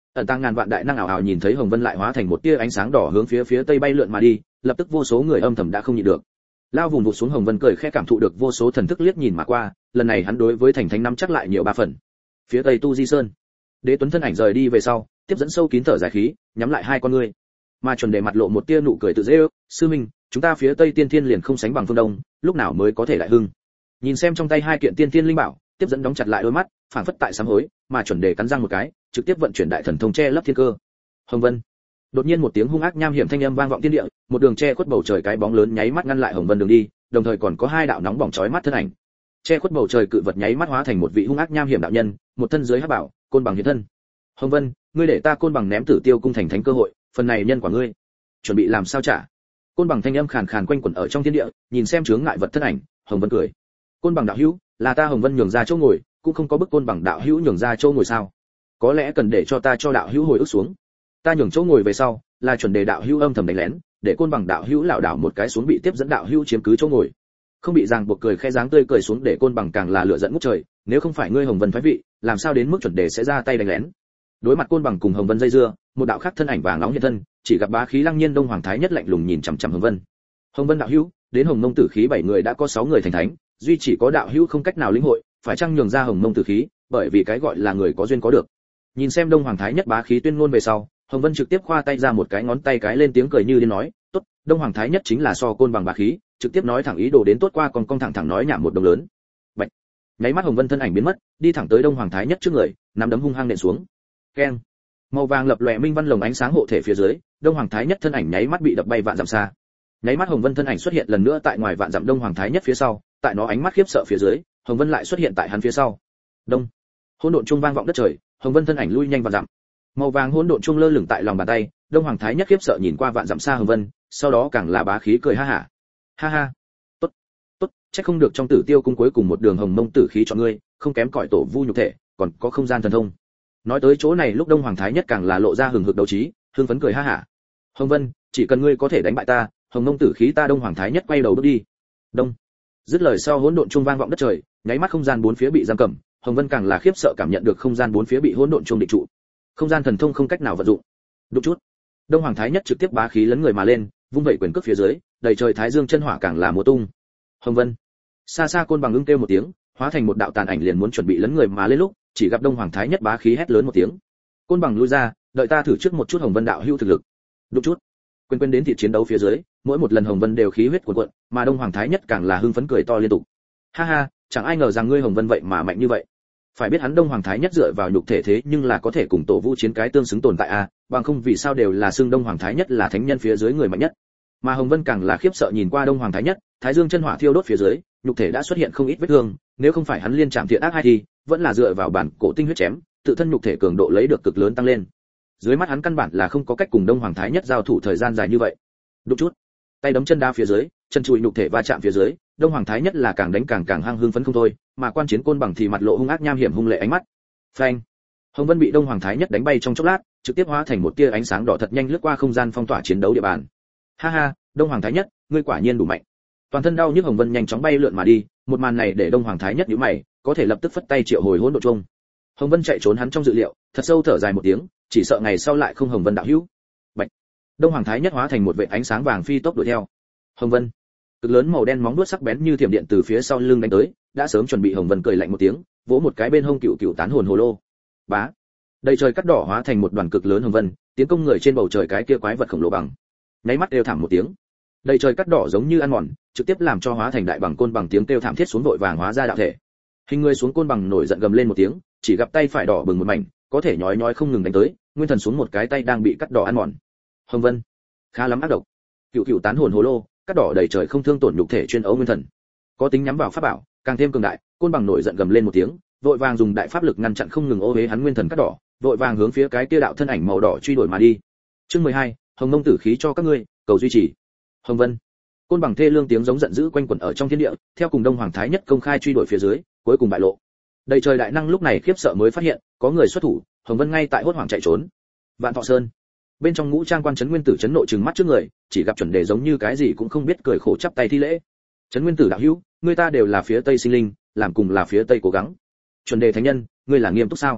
Speaker 1: ẩn tăng ngàn vạn đại năng ảo ảo nhìn thấy hồng vân lại hóa thành một tia ánh sáng đỏ hướng phía phía tây bay lượn mà đi, lập tức vô số người âm thầm đã không nhịn được, lao vùng vụt xuống. Hồng vân cười khẽ cảm thụ được vô số thần thức liếc nhìn mà qua, lần này hắn đối với thành thánh năm chắc lại nhiều ba phần. Phía tây tu di sơn, đế tuấn thân ảnh rời đi về sau, tiếp dẫn sâu kín thở dài khí, nhắm lại hai con ngươi, mà chuẩn đề mặt lộ một tia nụ cười tự dễ ước. Sư minh, chúng ta phía tây tiên thiên liền không sánh bằng phương đông, lúc nào mới có thể đại hưng? Nhìn xem trong tay hai kiện tiên thiên linh bảo, tiếp dẫn đóng chặt lại đôi mắt, phảng phất tại sám hối, mà chuẩn đề cắn răng một cái, trực tiếp vận chuyển đại thần thông che lấp thiên cơ. Hồng vân. Đột nhiên một tiếng hung ác nham hiểm thanh âm vang vọng thiên địa, một đường che khuất bầu trời cái bóng lớn nháy mắt ngăn lại hồng vân đường đi, đồng thời còn có hai đạo nóng bỏng chói mắt thân ảnh. Che khuất bầu trời cự vật nháy mắt hóa thành một vị hung ác nham hiểm đạo nhân, một thân dưới hắc bảo, côn bằng hiện thân. Hồng vân, ngươi để ta côn bằng ném Tử Tiêu cung thành thánh cơ hội, phần này nhân quả ngươi chuẩn bị làm sao trả? Côn bằng thanh âm khàn khàn quanh quẩn ở trong thiên địa, nhìn xem chướng ngại vật thân ảnh, hồng vân cười. Côn bằng đạo hữu, là ta hồng vân nhường ra chỗ ngồi, cũng không có bức côn bằng đạo hữu nhường ra chỗ ngồi sao? Có lẽ cần để cho ta cho đạo hữu hồi ức xuống. Ta nhường chỗ ngồi về sau, là chuẩn đề đạo hữu âm thầm đánh lén, để côn bằng đạo hữu lảo đảo một cái xuống bị tiếp dẫn đạo hữu chiếm cứ chỗ ngồi. Không bị ràng buộc cười khẽ dáng tươi cười xuống để côn bằng càng là lửa giận ngút trời, nếu không phải ngươi hồng vân phái vị, làm sao đến mức chuẩn đề sẽ ra tay đánh lén? Đối mặt côn bằng cùng hồng vân dây dưa, một đạo khác thân ảnh vàng nóng hiện thân, chỉ gặp bá khí lăng nhiên đông hoàng thái nhất lạnh lùng nhìn chằm chằm hồng vân. Hồng vân đạo hữu, đến hồng mông tử khí bảy người đã có sáu người thành thánh, duy chỉ có đạo hữu không cách nào lĩnh hội, phải chăng nhường ra hồng mông tử khí, bởi vì cái gọi là người có duyên có được. Nhìn xem đông hoàng thái nhất bá khí tuyên ngôn về sau, hồng vân trực tiếp khoa tay ra một cái ngón tay cái lên tiếng cười như điên nói, tốt, đông hoàng thái nhất chính là so côn bằng bá khí, trực tiếp nói thẳng ý đồ đến tốt qua còn cong thẳng thẳng nói nhảm một đồng lớn. Bạch. Nháy mắt hồng vân thân ảnh biến mất, đi thẳng tới đông hoàng thái nhất trước người, nắm đấm hung hăng nện xuống. Keng. Màu vàng lập lòe minh văn lồng ánh sáng hộ thể phía dưới, đông hoàng thái nhất thân ảnh nháy mắt bị đập bay vạn dặm xa. Nháy mắt hồng vân thân ảnh xuất hiện lần nữa tại ngoài vạn dặm đông hoàng thái nhất phía sau, tại nó ánh mắt khiếp sợ phía dưới, hồng vân lại xuất hiện tại hắn phía sau. Đông. Hỗn độn trung vang vọng đất trời, hồng vân thân ảnh lui nhanh vạn dặm. Màu vàng hỗn độn trung lơ lửng tại lòng bàn tay, đông hoàng thái nhất khiếp sợ nhìn qua vạn dặm xa hồng vân, sau đó càng là bá khí cười ha hả. Ha ha. Tốt, tốt, chắc không được trong Tử Tiêu cung cuối cùng một đường hồng mông tử khí chọn ngươi, không kém cỏi tổ vu nhục thể, còn có không gian thần thông. Nói tới chỗ này lúc đông hoàng thái nhất càng là lộ ra hừng hực đấu trí, hưng phấn cười ha hả. Hồng vân, chỉ cần ngươi có thể đánh bại ta, hồng mông tử khí ta đông hoàng thái nhất quay đầu bước đi. Đông. Dứt lời sau hỗn độn trung vang vọng đất trời, nháy mắt không gian bốn phía bị giam cầm, hồng vân càng là khiếp sợ cảm nhận được không gian bốn phía bị hỗn độn trung định trụ. Không gian thần thông không cách nào vận dụng. Đụng chút. Đông hoàng thái nhất trực tiếp bá khí lấn người mà lên, vung vẩy quyền cước phía dưới, đầy trời thái dương chân hỏa càng là múa tung. Hồng vân. Xa xa côn bằng ưng kêu một tiếng, hóa thành một đạo tàn ảnh liền muốn chuẩn bị lấn người mà lên lúc, chỉ gặp đông hoàng thái nhất bá khí hét lớn một tiếng. Côn bằng lui ra, đợi ta thử trước một chút hồng vân đạo hữu thực lực. Đụng chút. Quên quên đến thị chiến đấu phía dưới, mỗi một lần hồng vân đều khí huyết cuồn cuộn, mà đông hoàng thái nhất càng là hưng phấn cười to liên tục. Ha ha, chẳng ai ngờ rằng ngươi hồng vân vậy mà mạnh như vậy. Phải biết hắn đông hoàng thái nhất dựa vào nhục thể thế nhưng là có thể cùng tổ vu chiến cái tương xứng tồn tại a, à, bằng không vì sao đều là xưng đông hoàng thái nhất là thánh nhân phía dưới người mạnh nhất. Mà hồng vân càng là khiếp sợ nhìn qua đông hoàng thái nhất, thái dương chân hỏa thiêu đốt phía dưới, nhục thể đã xuất hiện không ít vết thương, nếu không phải hắn liên trảm thiện ác hai thì vẫn là dựa vào bản cổ tinh huyết chém, tự thân nhục thể cường độ lấy được cực lớn tăng lên. Dưới mắt hắn căn bản là không có cách cùng đông hoàng thái nhất giao thủ thời gian dài như vậy. Đụng chút, tay đấm chân đá phía dưới, chân chùi nhục thể va chạm phía dưới, đông hoàng thái nhất là càng đánh càng càng hăng hưng phấn không thôi, mà quan chiến côn bằng thì mặt lộ hung ác nham hiểm hung lệ ánh mắt. Phanh. Hồng vân bị đông hoàng thái nhất đánh bay trong chốc lát, trực tiếp hóa thành một tia ánh sáng đỏ thật nhanh lướt qua không gian phong tỏa chiến đấu địa bàn. Ha ha, đông hoàng thái nhất, ngươi quả nhiên đủ mạnh. Toàn thân đau nhức hồng vân nhanh chóng bay lượn mà đi, một màn này để đông hoàng thái nhất nhíu mày, có thể lập tức phất tay triệu hồi hỗn độn chung. Hồng vân chạy trốn hắn trong dự liệu, thật sâu thở dài một tiếng, chỉ sợ ngày sau lại không hồng vân đạo hữu. Bạch. Đông hoàng thái nhất hóa thành một vệt ánh sáng vàng phi tốc đuổi theo. Hồng vân. Cực lớn màu đen móng vuốt sắc bén như thiểm điện từ phía sau lưng đánh tới, đã sớm chuẩn bị hồng vân cười lạnh một tiếng, vỗ một cái bên hông cựu cựu tán hồn hồ lô. Bá. Đầy trời cắt đỏ hóa thành một đoàn cực lớn hồng vân, tiến công người trên bầu trời cái kia quái vật khổng lồ bằng. Nháy mắt đều thảm một tiếng. Đầy trời cắt đỏ giống như ăn mòn, trực tiếp làm cho hóa thành đại bằng côn bằng tiếng kêu thảm thiết xuống vội vàng hóa ra đạo thể. Hình người xuống côn bằng nổi giận gầm lên một tiếng, chỉ gặp tay phải đỏ bừng một mảnh, có thể nhói nhói không ngừng đánh tới, nguyên thần xuống một cái tay đang bị cắt đỏ ăn mòn. Hồng vân, khá lắm ác độc. Cựu cựu tán hồn hồ lô, cắt đỏ đầy trời không thương tổn nhục thể chuyên ấu nguyên thần. Có tính nhắm vào pháp bảo, càng thêm cường đại, côn bằng nổi giận gầm lên một tiếng, vội vàng dùng đại pháp lực ngăn chặn không ngừng ô uế hắn nguyên thần cắt đỏ, vội vàng hướng phía cái kia đạo thân ảnh màu đỏ truy đuổi mà đi. Chương mười hai, Hồng Mông tử khí cho các ngươi, cầu duy trì. Hồng vân. Côn bằng thê lương tiếng giống giận dữ quanh quẩn ở trong thiên địa, theo cùng đông hoàng thái nhất công khai truy đuổi phía dưới, cuối cùng bại lộ. Đầy trời đại năng lúc này khiếp sợ mới phát hiện, có người xuất thủ, Hồng Vân ngay tại hốt hoảng chạy trốn. Vạn Thọ Sơn, bên trong ngũ trang quan trấn nguyên tử chấn nộ trừng mắt trước người, chỉ gặp chuẩn đề giống như cái gì cũng không biết cười khổ chắp tay thi lễ. Trấn nguyên tử đạo hữu, người ta đều là phía tây sinh linh, làm cùng là phía tây cố gắng. Chuẩn đề thánh nhân, ngươi là nghiêm túc sao?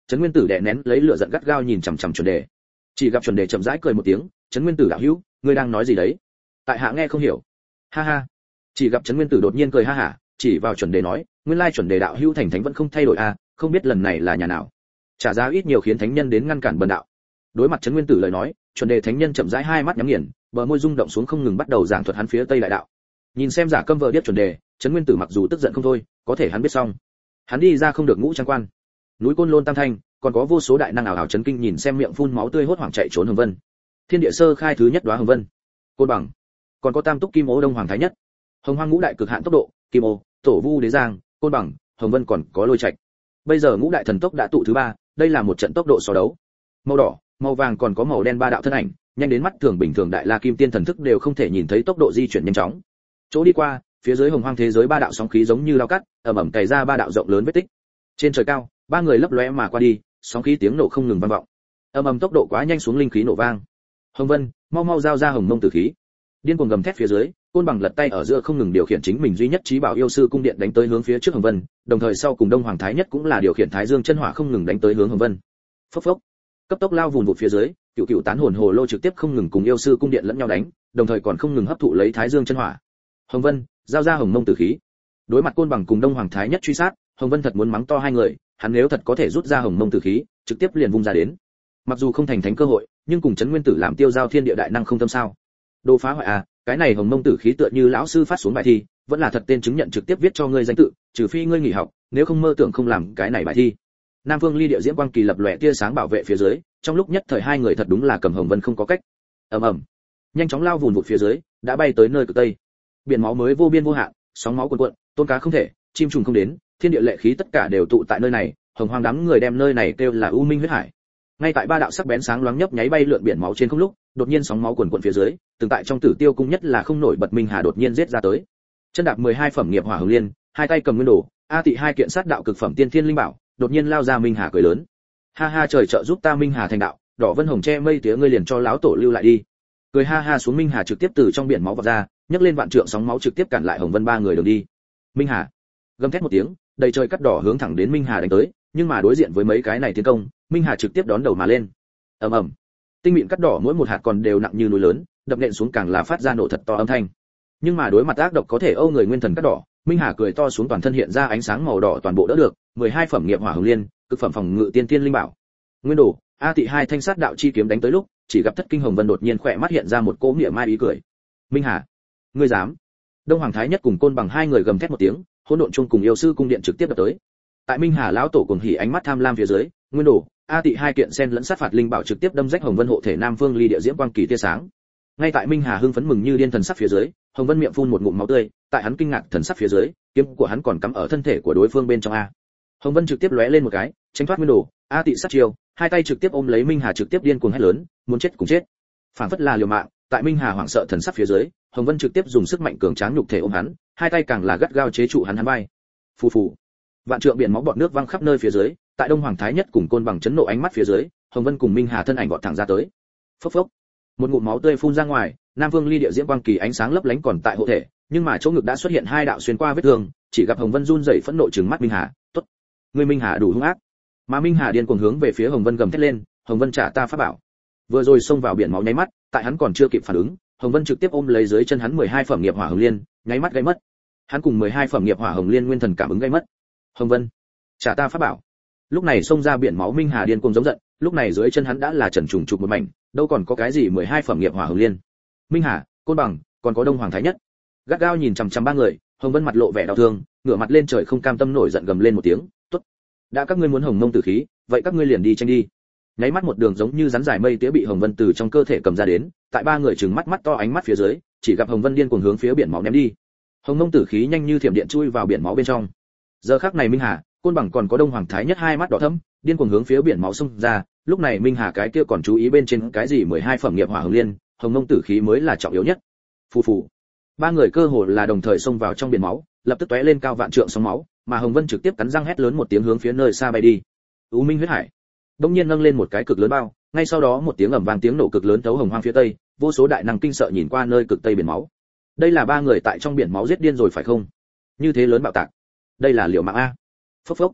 Speaker 1: Trấn Nguyên Tử đè nén lấy lửa giận gắt gao nhìn chằm chằm chuẩn đề. Chỉ gặp chuẩn đề chậm rãi cười một tiếng, Trấn Nguyên Tử đạo hữu, ngươi đang nói gì đấy? Tại hạ nghe không hiểu. Ha ha. Chỉ gặp Trấn Nguyên Tử đột nhiên cười ha hả, chỉ vào chuẩn đề nói, nguyên lai chuẩn đề đạo hữu thành thánh vẫn không thay đổi a, không biết lần này là nhà nào. Trả giá ít nhiều khiến thánh nhân đến ngăn cản bần đạo. Đối mặt Trấn Nguyên Tử lời nói, chuẩn đề thánh nhân chậm rãi hai mắt nhắm nghiền, bờ môi rung động xuống không ngừng bắt đầu giảng thuật hắn phía Tây đại đạo. Nhìn xem giả câm vờ điếc chuẩn đề, Trấn Nguyên Tử mặc dù tức giận không thôi, có thể hắn biết xong. Hắn đi ra không được ngũ trang quan. Núi Côn Lôn Tam Thanh, còn có vô số đại năng ảo ảo chấn kinh nhìn xem miệng phun máu tươi hốt hoảng chạy trốn Hồng Vân. Thiên địa sơ khai thứ nhất đóa Hồng Vân. Côn Bằng, còn có Tam Túc Kim Ô Đông Hoàng Thái Nhất. Hồng Hoang ngũ đại cực hạn tốc độ, Kim Ô, Tổ Vu Đế Giang, Côn Bằng, Hồng Vân còn có Lôi Trạch. Bây giờ ngũ đại thần tốc đã tụ thứ ba, đây là một trận tốc độ so đấu. Màu đỏ, màu vàng còn có màu đen ba đạo thân ảnh, nhanh đến mắt thường bình thường đại la kim tiên thần thức đều không thể nhìn thấy tốc độ di chuyển nhanh chóng. Chỗ đi qua, phía dưới Hồng Hoang thế giới ba đạo sóng khí giống như lao cắt, ầm ầm cày ra ba đạo rộng lớn vết tích. Trên trời cao, ba người lấp lóe mà qua đi, sóng khí tiếng nổ không ngừng vang vọng. Ầm ầm tốc độ quá nhanh xuống linh khí nổ vang. Hồng Vân, mau mau giao ra Hồng Mông Tử khí. Điên cuồng gầm thét phía dưới, Côn Bằng lật tay ở giữa không ngừng điều khiển chính mình duy nhất trí bảo yêu sư cung điện đánh tới hướng phía trước Hồng Vân, đồng thời sau cùng Đông Hoàng Thái Nhất cũng là điều khiển Thái Dương chân hỏa không ngừng đánh tới hướng Hồng Vân. Phốc phốc, cấp tốc lao vùn vụt phía dưới, cựu cựu tán hồn hồ lô trực tiếp không ngừng cùng yêu sư cung điện lẫn nhau đánh, đồng thời còn không ngừng hấp thụ lấy Thái Dương chân hỏa. Hồng Vân, giao ra Hồng Mông Tử khí. Đối mặt Côn Bằng cùng Đông Hoàng Thái Nhất truy sát, Hồng Vân thật muốn mắng to hai người, hắn nếu thật có thể rút ra Hồng Mông Tử khí, trực tiếp liền vung ra đến. Mặc dù không thành thánh cơ hội, nhưng cùng Trấn Nguyên Tử làm tiêu giao thiên địa đại năng không tâm sao? Đồ phá hoại à, cái này Hồng Mông Tử khí tựa như lão sư phát xuống bài thi, vẫn là thật tên chứng nhận trực tiếp viết cho ngươi danh tự, trừ phi ngươi nghỉ học, nếu không mơ tưởng không làm cái này bài thi. Nam Vương Ly Điệu Diễm Quang Kỳ lập lòe tia sáng bảo vệ phía dưới, trong lúc nhất thời hai người thật đúng là cầm Hồng Vân không có cách. Ầm ầm, nhanh chóng lao vùn vụt phía dưới, đã bay tới nơi cực tây. Biển máu mới vô biên vô hạn, sóng máu cuồn cuộn, tôn cá không thể, chim trùng không đến, thiên địa lệ khí tất cả đều tụ tại nơi này, Hồng Hoang đám người đem nơi này kêu là U Minh huyết hải. Ngay tại ba đạo sắc bén sáng loáng nhấp nháy bay lượn biển máu trên không lúc, đột nhiên sóng máu cuồn cuộn phía dưới, từng tại trong Tử Tiêu cung nhất là không nổi bật Minh Hà đột nhiên giết ra tới. Chân đạp mười hai phẩm nghiệp hỏa hồng liên, hai tay cầm nguyên đồ, a tị hai kiện sát đạo cực phẩm tiên thiên linh bảo, đột nhiên lao ra Minh Hà cười lớn. Ha ha, trời trợ giúp ta Minh Hà thành đạo, đỏ vân hồng che mây tía ngươi liền cho lão tổ lưu lại đi. Cười ha ha xuống Minh Hà trực tiếp từ trong biển máu vọt ra, nhấc lên vạn trượng sóng máu trực tiếp cản lại Hồng Vân ba người đường đi. Minh Hà gầm thét một tiếng, đầy trời cắt đỏ hướng thẳng đến Minh Hà đánh tới, nhưng mà đối diện với mấy cái này tiến công, Minh Hà trực tiếp đón đầu mà lên. Ầm ầm, tinh mịn cắt đỏ mỗi một hạt còn đều nặng như núi lớn, đập nện xuống càng là phát ra nổ thật to âm thanh. Nhưng mà đối mặt ác độc có thể âu người nguyên thần cắt đỏ, Minh Hà cười to xuống toàn thân hiện ra ánh sáng màu đỏ toàn bộ đỡ được, mười hai phẩm nghiệp hỏa hồng liên, cực phẩm phòng ngự tiên tiên linh bảo. Nguyên đồ, a tị hai thanh sát đạo chi kiếm đánh tới lúc, chỉ gặp Thất Kinh Hồng Vân đột nhiên khỏe mắt hiện ra một cỗ nghĩa mai ý cười. Minh Hà, ngươi dám? Đông Hoàng Thái Nhất cùng Côn Bằng hai người gầm thét một tiếng, hỗn độn chung cùng yêu sư cung điện trực tiếp đập tới. Tại Minh Hà lão tổ cùng hỉ ánh mắt tham lam phía dưới, nguyên đồ, a tị hai kiện sen lẫn sát phạt linh bảo trực tiếp đâm rách Hồng Vân hộ thể Nam Phương Ly Địa Diễm Quang Kỳ tia sáng. Ngay tại Minh Hà hưng phấn mừng như điên thần sắc phía dưới, Hồng Vân miệng phun một ngụm máu tươi, tại hắn kinh ngạc thần sắc phía dưới, kiếm của hắn còn cắm ở thân thể của đối phương bên trong a. Hồng Vân trực tiếp lóe lên một cái, tránh thoát nguyên đồ, a tị sát chiêu, hai tay trực tiếp ôm lấy Minh Hà trực tiếp điên cuồng hét lớn, muốn chết cùng chết. Phản phất là liều mạng, tại Minh Hà hoảng sợ thần sắc phía dưới, Hồng Vân trực tiếp dùng sức mạnh cường tráng nhục thể ôm hắn, hai tay càng là gắt gao chế trụ hắn hắn bay. Phù phù. Vạn trượng biển máu bọt nước văng khắp nơi phía dưới, tại Đông Hoàng Thái Nhất cùng Côn Bằng chấn nộ ánh mắt phía dưới, Hồng Vân cùng Minh Hà thân ảnh vọt thẳng ra tới. Phốc phốc. Một ngụm máu tươi phun ra ngoài, Nam Vương Ly Địa Diễm Quang Kỳ ánh sáng lấp lánh còn tại hộ thể, nhưng mà chỗ ngực đã xuất hiện hai đạo xuyên qua vết thương, chỉ gặp Hồng Vân run rẩy phẫn nộ trừng mắt Minh Hà, "Tốt, ngươi Minh Hà đủ hung ác." Mà Minh Hà điên cuồng hướng về phía Hồng Vân gầm thét lên, "Hồng Vân trả ta pháp bảo." Vừa rồi xông vào biển máu nháy mắt, tại hắn còn chưa kịp phản ứng, Hồng Vân trực tiếp ôm lấy dưới chân hắn mười hai phẩm nghiệp hỏa hồng liên, nháy mắt gây mất. Hắn cùng mười hai phẩm nghiệp hỏa hồng liên nguyên thần cảm ứng gây mất. "Hồng Vân, trả ta pháp bảo." Lúc này xông ra biển máu Minh Hà điên cuồng giống giận, lúc này dưới chân hắn đã là trần trùng trục một mảnh, đâu còn có cái gì mười hai phẩm nghiệp hỏa hồng liên. Minh Hà, Côn Bằng, còn có Đông Hoàng Thái Nhất, gắt gao nhìn chằm chằm ba người. Hồng Vân mặt lộ vẻ đau thương, ngửa mặt lên trời không cam tâm nổi giận gầm lên một tiếng, "Tốt, đã các ngươi muốn Hồng Mông Tử khí, vậy các ngươi liền đi tranh đi." Nháy mắt một đường giống như rắn dài mây tía bị Hồng Vân từ trong cơ thể cầm ra đến, tại ba người trừng mắt mắt to ánh mắt phía dưới, chỉ gặp Hồng Vân điên cuồng hướng phía biển máu ném đi. Hồng Mông Tử khí nhanh như thiểm điện chui vào biển máu bên trong. Giờ khắc này Minh Hà, Côn Bằng còn có Đông Hoàng Thái Nhất hai mắt đỏ thẫm, điên cuồng hướng phía biển máu xông ra. Lúc này Minh Hà cái kia còn chú ý bên trên cái gì mười hai phẩm nghiệp hỏa hồng liên, Hồng Mông Tử khí mới là trọng yếu nhất. Phù phù. Ba người cơ hồ là đồng thời xông vào trong biển máu, lập tức tóe lên cao vạn trượng sóng máu, mà Hồng Vân trực tiếp cắn răng hét lớn một tiếng hướng phía nơi xa bay đi. U Minh huyết hải. Đông nhiên nâng lên một cái cực lớn bao, ngay sau đó một tiếng ầm vang tiếng nổ cực lớn thấu hồng hoang phía tây, vô số đại năng kinh sợ nhìn qua nơi cực tây biển máu. Đây là ba người tại trong biển máu giết điên rồi phải không? Như thế lớn bạo tạc. Đây là liều mạng a. Phốc phốc.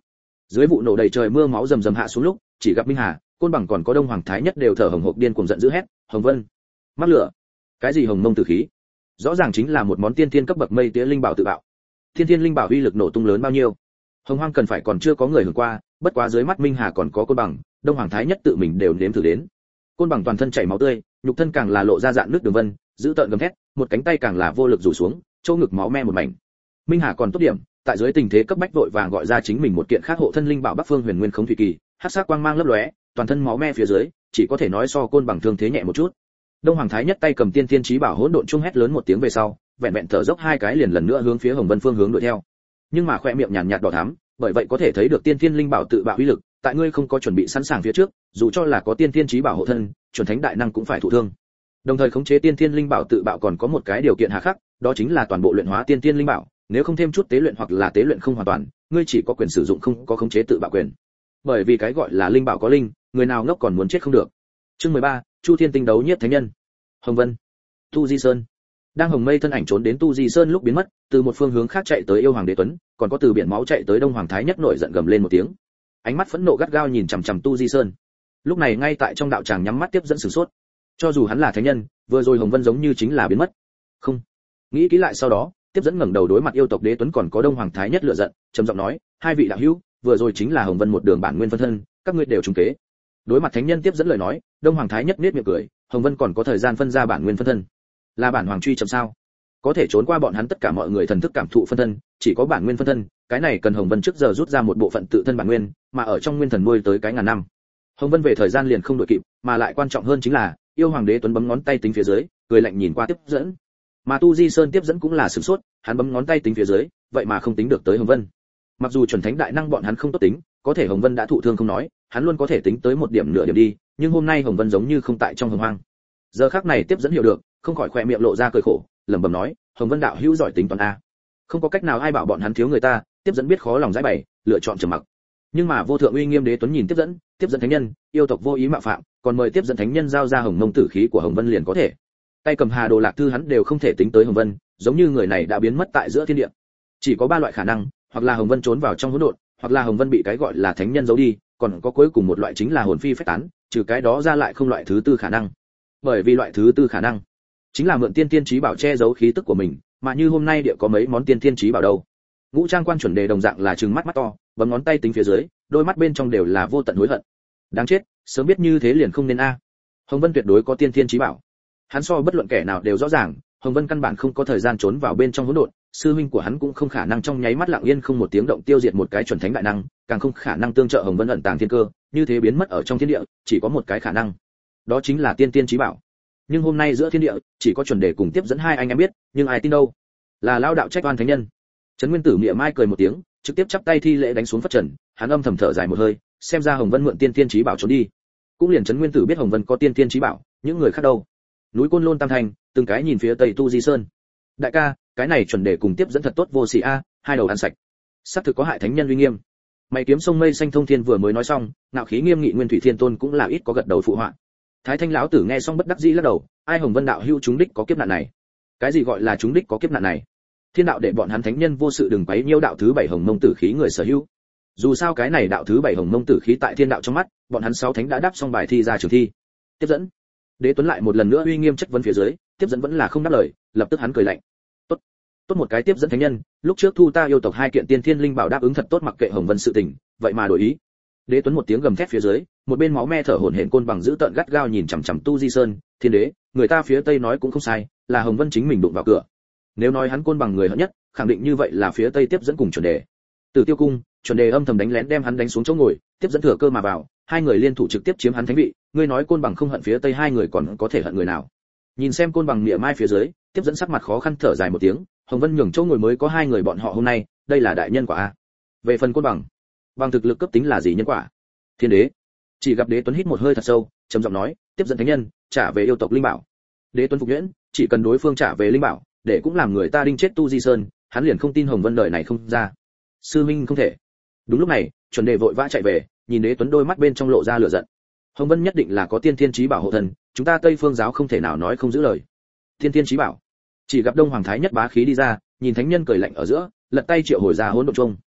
Speaker 1: Dưới vụ nổ đầy trời mưa máu rầm rầm hạ xuống lúc, chỉ gặp Minh Hà, Côn Bằng còn có Đông Hoàng Thái Nhất đều thở hổn hộc điên cuồng giận dữ hét, "Hồng Vân, mắc lửa!" Cái gì hồng mông tử khí? Rõ ràng chính là một món tiên thiên cấp bậc mây tía linh bảo tự bạo. Thiên thiên linh bảo uy lực nổ tung lớn bao nhiêu? Hồng Hoang cần phải còn chưa có người hưởng qua, bất quá dưới mắt Minh Hà còn có Côn Bằng, Đông Hoàng Thái Nhất tự mình đều nếm thử đến. Côn Bằng toàn thân chảy máu tươi, nhục thân càng là lộ ra dạn nước đường vân, giữ tợn gầm thét, một cánh tay càng là vô lực rủ xuống, chỗ ngực máu me một mảnh. Minh Hà còn tốt điểm, tại dưới tình thế cấp bách vội vàng gọi ra chính mình một kiện khác hộ thân linh bảo Bắc Phương Huyền Nguyên Khống Thủy Kỳ, hắc sắc quang mang lấp lóe, toàn thân máu me phía dưới, chỉ có thể nói so Côn Bằng thương thế nhẹ một chút. Đông Hoàng Thái Nhất tay cầm tiên thiên chí bảo hỗn độn trung hét lớn một tiếng về sau, vẹn vẹn thở dốc hai cái liền lần nữa hướng phía Hồng Vân phương hướng đuổi theo. Nhưng mà khóe miệng nhàn nhạt đỏ thắm, bởi vậy có thể thấy được tiên thiên linh bảo tự bạo uy lực, tại ngươi không có chuẩn bị sẵn sàng phía trước, dù cho là có tiên thiên chí bảo hộ thân, chuẩn thánh đại năng cũng phải thụ thương. Đồng thời khống chế tiên thiên linh bảo tự bạo còn có một cái điều kiện hà khắc, đó chính là toàn bộ luyện hóa tiên thiên linh bảo, nếu không thêm chút tế luyện hoặc là tế luyện không hoàn toàn, ngươi chỉ có quyền sử dụng không có khống chế tự bạo quyền. Bởi vì cái gọi là linh bảo có linh, người nào ngốc còn muốn chết không được. Chương mười ba, Chu Thiên Tinh đấu nhiếp thánh nhân. Hồng Vân, Tu Di Sơn. Đang Hồng Mây thân ảnh trốn đến Tu Di Sơn lúc biến mất, từ một phương hướng khác chạy tới yêu hoàng đế tuấn, còn có từ biển máu chạy tới Đông Hoàng Thái Nhất nổi giận gầm lên một tiếng. Ánh mắt phẫn nộ gắt gao nhìn chằm chằm Tu Di Sơn. Lúc này ngay tại trong đạo tràng nhắm mắt tiếp dẫn sửng sốt. Cho dù hắn là thánh nhân, vừa rồi Hồng Vân giống như chính là biến mất. Không. Nghĩ kỹ lại sau đó, tiếp dẫn ngẩng đầu đối mặt yêu tộc đế tuấn còn có Đông Hoàng Thái Nhất lửa giận, trầm giọng nói, hai vị đạo hữu, vừa rồi chính là Hồng Vân một đường bản nguyên phân thân, các ngươi đều trùng kế. Đối mặt thánh nhân tiếp dẫn lời nói, Đông Hoàng Thái Nhất nhếch miệng cười, Hồng Vân còn có thời gian phân ra bản nguyên phân thân, là bản hoàng truy chậm sao? Có thể trốn qua bọn hắn tất cả mọi người thần thức cảm thụ phân thân, chỉ có bản nguyên phân thân, cái này cần Hồng Vân trước giờ rút ra một bộ phận tự thân bản nguyên, mà ở trong nguyên thần nuôi tới cái ngàn năm. Hồng Vân về thời gian liền không đội kịp, mà lại quan trọng hơn chính là, yêu hoàng đế tuấn bấm ngón tay tính phía dưới, cười lạnh nhìn qua tiếp dẫn. Mà Tu Di Sơn tiếp dẫn cũng là sửng sốt, hắn bấm ngón tay tính phía dưới, vậy mà không tính được tới Hồng Vân. Mặc dù chuẩn thánh đại năng bọn hắn không tốt tính, có thể Hồng Vân đã thụ thương không nói, hắn luôn có thể tính tới một điểm nửa điểm đi, nhưng hôm nay Hồng Vân giống như không tại trong Hồng Hoang. Giờ khắc này tiếp dẫn hiểu được, không khỏi khỏe miệng lộ ra cười khổ, lẩm bẩm nói, Hồng Vân đạo hữu giỏi tính toán a. Không có cách nào ai bảo bọn hắn thiếu người ta, tiếp dẫn biết khó lòng giải bày, lựa chọn trầm mặc. Nhưng mà vô thượng uy nghiêm đế tuấn nhìn tiếp dẫn, tiếp dẫn thánh nhân, yêu tộc vô ý mạo phạm, còn mời tiếp dẫn thánh nhân giao ra hồng mông tử khí của Hồng Vân liền có thể. Tay cầm Hà Đồ Lạc Thư hắn đều không thể tính tới Hồng Vân, giống như người này đã biến mất tại giữa thiên địa. Chỉ có ba loại khả năng, hoặc là Hồng Vân trốn vào trong hỗn độn, hoặc là Hồng Vân bị cái gọi là thánh nhân giấu đi, còn có cuối cùng một loại chính là hồn phi phách tán, trừ cái đó ra lại không loại thứ tư khả năng. Bởi vì loại thứ tư khả năng chính là mượn tiên tiên chí bảo che giấu khí tức của mình, mà như hôm nay địa có mấy món tiên tiên chí bảo đâu. Ngũ Trang Quan chuẩn đề đồng dạng là trừng mắt mắt to, bấm ngón tay tính phía dưới, đôi mắt bên trong đều là vô tận hối hận. Đáng chết, sớm biết như thế liền không nên a. Hồng Vân tuyệt đối có tiên tiên chí bảo. Hắn so bất luận kẻ nào đều rõ ràng, Hồng Vân căn bản không có thời gian trốn vào bên trong hỗn độn, sư huynh của hắn cũng không khả năng trong nháy mắt lặng yên không một tiếng động tiêu diệt một cái chuẩn thánh đại năng, càng không khả năng tương trợ Hồng Vân ẩn tàng thiên cơ, như thế biến mất ở trong thiên địa, chỉ có một cái khả năng, đó chính là tiên tiên chí bảo. Nhưng hôm nay giữa thiên địa, chỉ có chuẩn đề cùng tiếp dẫn hai anh em biết, nhưng ai tin đâu? Là lao đạo trách oan thánh nhân. Trấn Nguyên Tử mỉa mai cười một tiếng, trực tiếp chắp tay thi lễ đánh xuống phất trần, hắn âm thầm thở dài một hơi, xem ra Hồng Vân mượn tiên tiên chí bảo trốn đi. Cũng liền Trấn Nguyên Tử biết Hồng Vân có tiên tiên chí bảo, những người khác đâu? Núi Côn Lôn Tam Thành, từng cái nhìn phía tây Tu Di Sơn. Đại ca, cái này chuẩn đề cùng tiếp dẫn thật tốt vô sỉ a, hai đầu ăn sạch. Sắp thực có hại thánh nhân uy nghiêm. Mày kiếm sông mây xanh thông thiên vừa mới nói xong, ngạo khí nghiêm nghị Nguyên Thủy Thiên Tôn cũng là ít có gật đầu phụ họa. Thái Thanh lão tử nghe xong bất đắc dĩ lắc đầu, ai Hồng Vân đạo hữu chúng đích có kiếp nạn này? Cái gì gọi là chúng đích có kiếp nạn này? Thiên đạo để bọn hắn thánh nhân vô sự đừng quấy nhiễu đạo thứ bảy hồng mông tử khí người sở hữu. Dù sao cái này đạo thứ bảy hồng mông tử khí tại thiên đạo trong mắt, bọn hắn sáu thánh đã đáp xong bài thi ra trường thi. Tiếp dẫn. Đế Tuấn lại một lần nữa uy nghiêm chất vấn phía dưới, tiếp dẫn vẫn là không đáp lời, lập tức hắn cười lạnh. Tốt, tốt một cái tiếp dẫn thánh nhân, lúc trước thu ta yêu tộc hai kiện tiên thiên linh bảo đáp ứng thật tốt mặc kệ Hồng Vân sự tình, vậy mà đổi ý. Đế Tuấn một tiếng gầm thét phía dưới, một bên máu me thở hổn hển côn bằng giữ tợn gắt gao nhìn chằm chằm Tu Di Sơn, Thiên Đế, người ta phía tây nói cũng không sai, là Hồng Vân chính mình đụng vào cửa. Nếu nói hắn côn bằng người hận nhất, khẳng định như vậy là phía tây tiếp dẫn cùng chuẩn đề. Từ Tiêu Cung, chuẩn đề âm thầm đánh lén đem hắn đánh xuống chỗ ngồi, tiếp dẫn thừa cơ mà vào, hai người liên thủ trực tiếp chiếm hắn thánh vị, ngươi nói côn bằng không hận phía tây hai người còn có thể hận người nào? Nhìn xem côn bằng mỉa mai phía dưới, tiếp dẫn sắc mặt khó khăn thở dài một tiếng, Hồng Vân nhường chỗ ngồi mới có hai người bọn họ hôm nay, đây là đại nhân quả a. Về phần côn bằng, bằng thực lực cấp tính là gì nhân quả? Thiên Đế. Chỉ gặp Đế Tuấn hít một hơi thật sâu, trầm giọng nói, tiếp dẫn thánh nhân, trả về yêu tộc linh bảo. Đế Tuấn phục nhuyễn, chỉ cần đối phương trả về linh bảo, để cũng làm người ta đinh chết Tu Di Sơn, hắn liền không tin Hồng Vân đời này không ra. Sư minh không thể. Đúng lúc này, chuẩn đề vội vã chạy về, nhìn Đế Tuấn đôi mắt bên trong lộ ra lửa giận. Hồng Vân nhất định là có tiên thiên chí bảo hộ thần, chúng ta Tây Phương giáo không thể nào nói không giữ lời. Tiên thiên chí bảo. Chỉ gặp Đông Hoàng Thái Nhất bá khí đi ra, nhìn thánh nhân cười lạnh ở giữa, lật tay triệu hồi ra hỗn độn chung.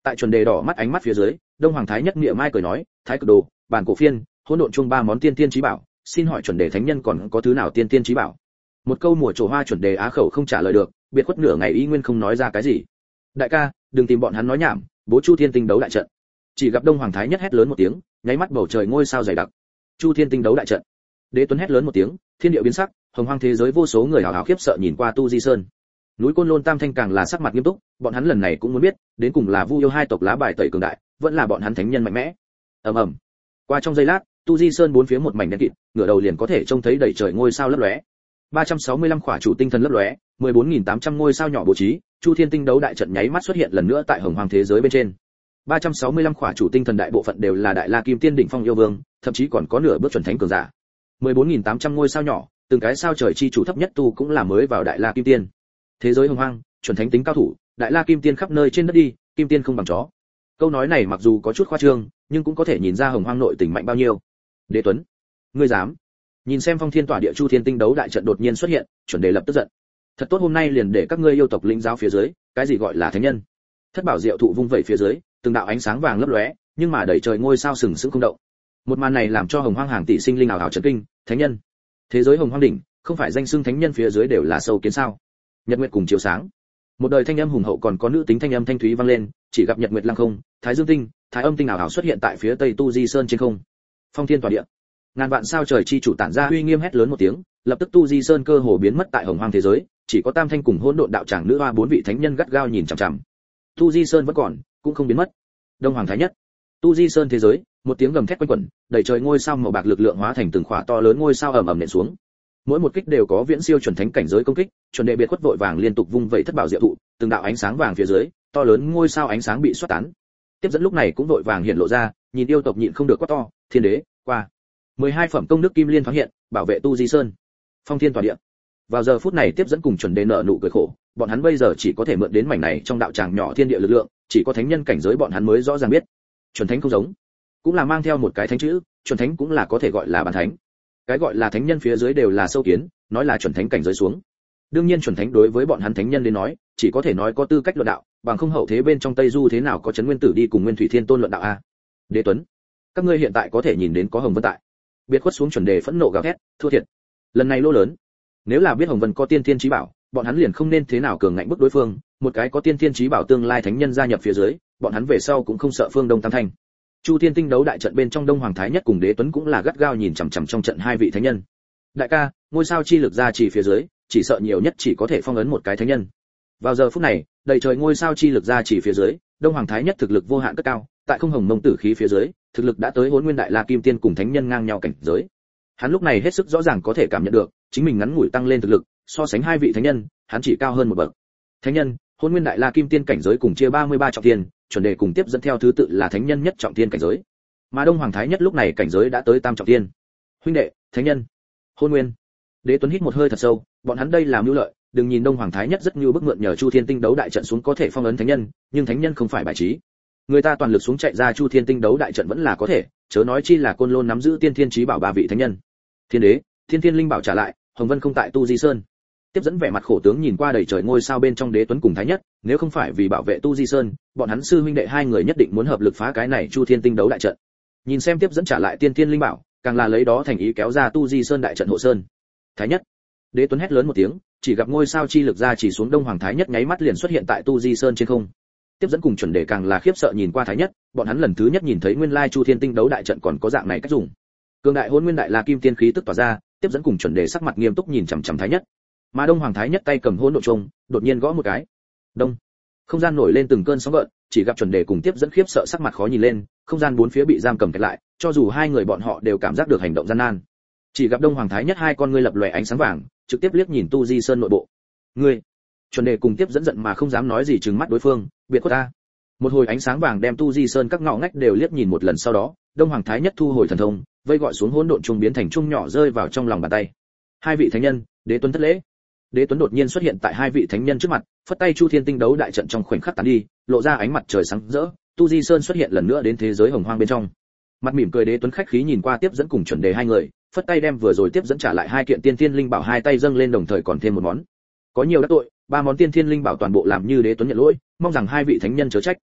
Speaker 1: Tại chuẩn đề đỏ mắt ánh mắt phía dưới, Đông Hoàng Thái Nhất niệm mai cười nói, Thái Cực Đồ, Bản Cổ Phiên, Hỗn Độn Chung ba món tiên tiên chí bảo, xin hỏi chuẩn đề thánh nhân còn có thứ nào tiên tiên chí bảo? Một câu mùa trổ hoa chuẩn đề á khẩu không trả lời được, biệt khuất nửa ngày y nguyên không nói ra cái gì. Đại ca, đừng tìm bọn hắn nói nhảm, bố Chu Thiên Tinh đấu đại trận. Chỉ gặp Đông Hoàng Thái Nhất hét lớn một tiếng, nháy mắt bầu trời ngôi sao dày đặc. Chu Thiên Tinh đấu đại trận. Đế Tuấn hét lớn một tiếng, thiên địa biến sắc, hồng hoang thế giới vô số người hào hào khiếp sợ nhìn qua Tu Di Sơn. Núi Côn Lôn Tam Thanh càng là sắc mặt nghiêm túc, bọn hắn lần này cũng muốn biết, đến cùng là Vu yêu hai tộc lá bài tẩy cường đại, vẫn là bọn hắn thánh nhân mạnh mẽ. Ầm ầm. Qua trong giây lát, Tu Di Sơn bốn phía một mảnh đen kịt, ngửa đầu liền có thể trông thấy đầy trời ngôi sao lấp lóe. ba trăm sáu mươi lăm khỏa chủ tinh thần lấp lóe, mười bốn nghìn tám trăm ngôi sao nhỏ bố trí, Chu Thiên Tinh đấu đại trận nháy mắt xuất hiện lần nữa tại hồng hoang thế giới bên trên. ba trăm sáu mươi lăm khỏa chủ tinh thần đại bộ phận đều là đại la kim tiên đỉnh phong yêu vương, thậm chí còn có nửa bước chuẩn thánh cường giả. mười bốn nghìn tám trăm ngôi sao nhỏ, từng cái sao trời chi chủ thấp nhất tu cũng là mới vào đại la kim tiên. Thế giới hồng hoang, chuẩn thánh tính cao thủ, đại la kim tiên khắp nơi trên đất đi, kim tiên không bằng chó. Câu nói này mặc dù có chút khoa trương, nhưng cũng có thể nhìn ra hồng hoang nội tình mạnh bao nhiêu. Đế Tuấn, ngươi dám? Nhìn xem phong thiên tỏa địa Chu Thiên Tinh đấu đại trận đột nhiên xuất hiện, chuẩn đề lập tức giận. Thật tốt hôm nay liền để các ngươi yêu tộc lĩnh giáo phía dưới, cái gì gọi là thánh nhân. Thất bảo diệu thụ vung vẩy phía dưới, từng đạo ánh sáng vàng lấp lóe, nhưng mà đầy trời ngôi sao sừng sững không động. Một màn này làm cho hồng hoang hàng tỷ sinh linh ảo ảo chấn kinh, thánh nhân. Thế giới hồng hoang đỉnh, không phải danh xưng thánh nhân phía dưới đều là sâu kiến sao? Nhật nguyệt cùng chiếu sáng. Một đời thanh âm hùng hậu còn có nữ tính thanh âm thanh thúy vang lên, chỉ gặp nhật nguyệt lăng không, thái dương tinh, thái âm tinh ảo ảo xuất hiện tại phía tây Tu Di Sơn trên không. Phong thiên tỏa địa, ngàn vạn sao trời chi chủ tản ra uy nghiêm hét lớn một tiếng, lập tức Tu Di Sơn cơ hồ biến mất tại hồng hoang thế giới, chỉ có Tam Thanh cùng Hỗn Độn đạo tràng nữ hoa bốn vị thánh nhân gắt gao nhìn chằm chằm. Tu Di Sơn vẫn còn, cũng không biến mất. Đông Hoàng Thái Nhất, Tu Di Sơn thế giới, một tiếng gầm thét quanh quẩn, đầy trời ngôi sao màu bạc lực lượng hóa thành từng khỏa to lớn ngôi sao ầm ầm nện xuống. Mỗi một kích đều có viễn siêu chuẩn thánh cảnh giới công kích, chuẩn đệ biệt khuất vội vàng liên tục vung vẩy thất bảo diệu thụ, từng đạo ánh sáng vàng phía dưới, to lớn ngôi sao ánh sáng bị xoát tán. Tiếp dẫn lúc này cũng vội vàng hiện lộ ra, nhìn yêu tộc nhịn không được quát to, thiên đế, qua. mười hai phẩm công đức kim liên thoáng hiện, bảo vệ Tu Di Sơn. Phong thiên tỏa địa. Vào giờ phút này tiếp dẫn cùng chuẩn đề nợ nụ cười khổ, bọn hắn bây giờ chỉ có thể mượn đến mảnh này trong đạo tràng nhỏ thiên địa lực lượng, chỉ có thánh nhân cảnh giới bọn hắn mới rõ ràng biết. Chuẩn thánh không giống, cũng là mang theo một cái thánh chữ, chuẩn thánh cũng là có thể gọi là bản thánh. Cái gọi là thánh nhân phía dưới đều là sâu kiến, nói là chuẩn thánh cảnh giới xuống. Đương nhiên chuẩn thánh đối với bọn hắn thánh nhân đến nói, chỉ có thể nói có tư cách luận đạo, bằng không hậu thế bên trong Tây Du thế nào có chấn nguyên tử đi cùng Nguyên Thủy Thiên Tôn luận đạo a. Đế Tuấn, các ngươi hiện tại có thể nhìn đến có Hồng Vân tại. Biệt khuất xuống chuẩn đề phẫn nộ gào thét, thua thiệt. Lần này lỗ lớn. Nếu là biết Hồng Vân có tiên thiên chí bảo, bọn hắn liền không nên thế nào cường ngạnh bức đối phương, một cái có tiên thiên chí bảo tương lai thánh nhân gia nhập phía dưới, bọn hắn về sau cũng không sợ phương Đông Tam Thanh. Chu Thiên Tinh đấu đại trận bên trong Đông Hoàng Thái Nhất cùng Đế Tuấn cũng là gắt gao nhìn chằm chằm trong trận hai vị thánh nhân. Đại ca, ngôi sao chi lực ra chỉ phía dưới, chỉ sợ nhiều nhất chỉ có thể phong ấn một cái thánh nhân. Vào giờ phút này, đầy trời ngôi sao chi lực ra chỉ phía dưới, Đông Hoàng Thái Nhất thực lực vô hạn cất cao, tại không hồng mông tử khí phía dưới, thực lực đã tới Hỗn Nguyên Đại La Kim Tiên cùng thánh nhân ngang nhau cảnh giới. Hắn lúc này hết sức rõ ràng có thể cảm nhận được, chính mình ngắn ngủi tăng lên thực lực, so sánh hai vị thánh nhân, hắn chỉ cao hơn một bậc. Thánh nhân, Hỗn Nguyên Đại La Kim Tiên cảnh giới cùng chia ba mươi ba trọng thiên, chuẩn đề cùng tiếp dẫn theo thứ tự là thánh nhân nhất trọng thiên cảnh giới. Mà Đông Hoàng Thái Nhất lúc này cảnh giới đã tới tam trọng thiên. Huynh đệ, thánh nhân, Hôn Nguyên. Đế Tuấn hít một hơi thật sâu, bọn hắn đây làm mưu lợi, đừng nhìn Đông Hoàng Thái Nhất rất như bức mượn nhờ Chu Thiên Tinh đấu đại trận xuống có thể phong ấn thánh nhân, nhưng thánh nhân không phải bài trí. Người ta toàn lực xuống chạy ra Chu Thiên Tinh đấu đại trận vẫn là có thể, chớ nói chi là Côn Lôn nắm giữ tiên thiên chí bảo ba vị thánh nhân. Thiên đế, Thiên Thiên linh bảo trả lại, Hồng Vân không tại Tu Di Sơn. Tiếp dẫn vẻ mặt khổ tướng nhìn qua đầy trời ngôi sao bên trong Đế Tuấn cùng Thái Nhất, nếu không phải vì bảo vệ Tu Di Sơn, bọn hắn sư huynh đệ hai người nhất định muốn hợp lực phá cái này Chu Thiên Tinh đấu đại trận. Nhìn xem tiếp dẫn trả lại tiên thiên linh bảo, càng là lấy đó thành ý kéo ra Tu Di Sơn đại trận hộ sơn. Thái Nhất, Đế Tuấn hét lớn một tiếng, chỉ gặp ngôi sao chi lực ra chỉ xuống Đông Hoàng Thái Nhất nháy mắt liền xuất hiện tại Tu Di Sơn trên không. Tiếp dẫn cùng chuẩn đề càng là khiếp sợ nhìn qua Thái Nhất, bọn hắn lần thứ nhất nhìn thấy nguyên lai Chu Thiên Tinh đấu đại trận còn có dạng này cách dùng. Cường đại Hỗn Nguyên Đại La Kim Tiên khí tức tỏa ra, tiếp dẫn cùng chuẩn đề sắc mặt nghiêm túc nhìn chằm chằm Thái Nhất. Mà Đông Hoàng Thái Nhất tay cầm hỗn độn chung, đột nhiên gõ một cái. Đông. Không gian nổi lên từng cơn sóng gợn, chỉ gặp chuẩn đề cùng tiếp dẫn khiếp sợ sắc mặt khó nhìn lên, không gian bốn phía bị giam cầm kẹt lại, cho dù hai người bọn họ đều cảm giác được hành động gian nan. Chỉ gặp Đông Hoàng Thái Nhất hai con ngươi lập lòe ánh sáng vàng, trực tiếp liếc nhìn Tu Di Sơn nội bộ. Ngươi. Chuẩn đề cùng tiếp dẫn giận mà không dám nói gì trừng mắt đối phương, biệt khuất ta. Một hồi ánh sáng vàng đem Tu Di Sơn các ngõ ngách đều liếc nhìn một lần sau đó, Đông Hoàng Thái Nhất thu hồi thần thông, vây gọi xuống hỗn độn trung biến thành trung nhỏ rơi vào trong lòng bàn tay. Hai vị thánh nhân, Đế Tuấn thất lễ. Đế Tuấn đột nhiên xuất hiện tại hai vị thánh nhân trước mặt, phất tay Chu Thiên Tinh đấu đại trận trong khoảnh khắc tán đi, lộ ra ánh mặt trời sáng rỡ, Tu Di Sơn xuất hiện lần nữa đến thế giới hồng hoang bên trong. Mặt mỉm cười Đế Tuấn khách khí nhìn qua tiếp dẫn cùng chuẩn đề hai người, phất tay đem vừa rồi tiếp dẫn trả lại hai kiện tiên thiên linh bảo hai tay dâng lên đồng thời còn thêm một món. Có nhiều đắc tội, ba món tiên thiên linh bảo toàn bộ làm như Đế Tuấn nhận lỗi, mong rằng hai vị thánh nhân chớ trách.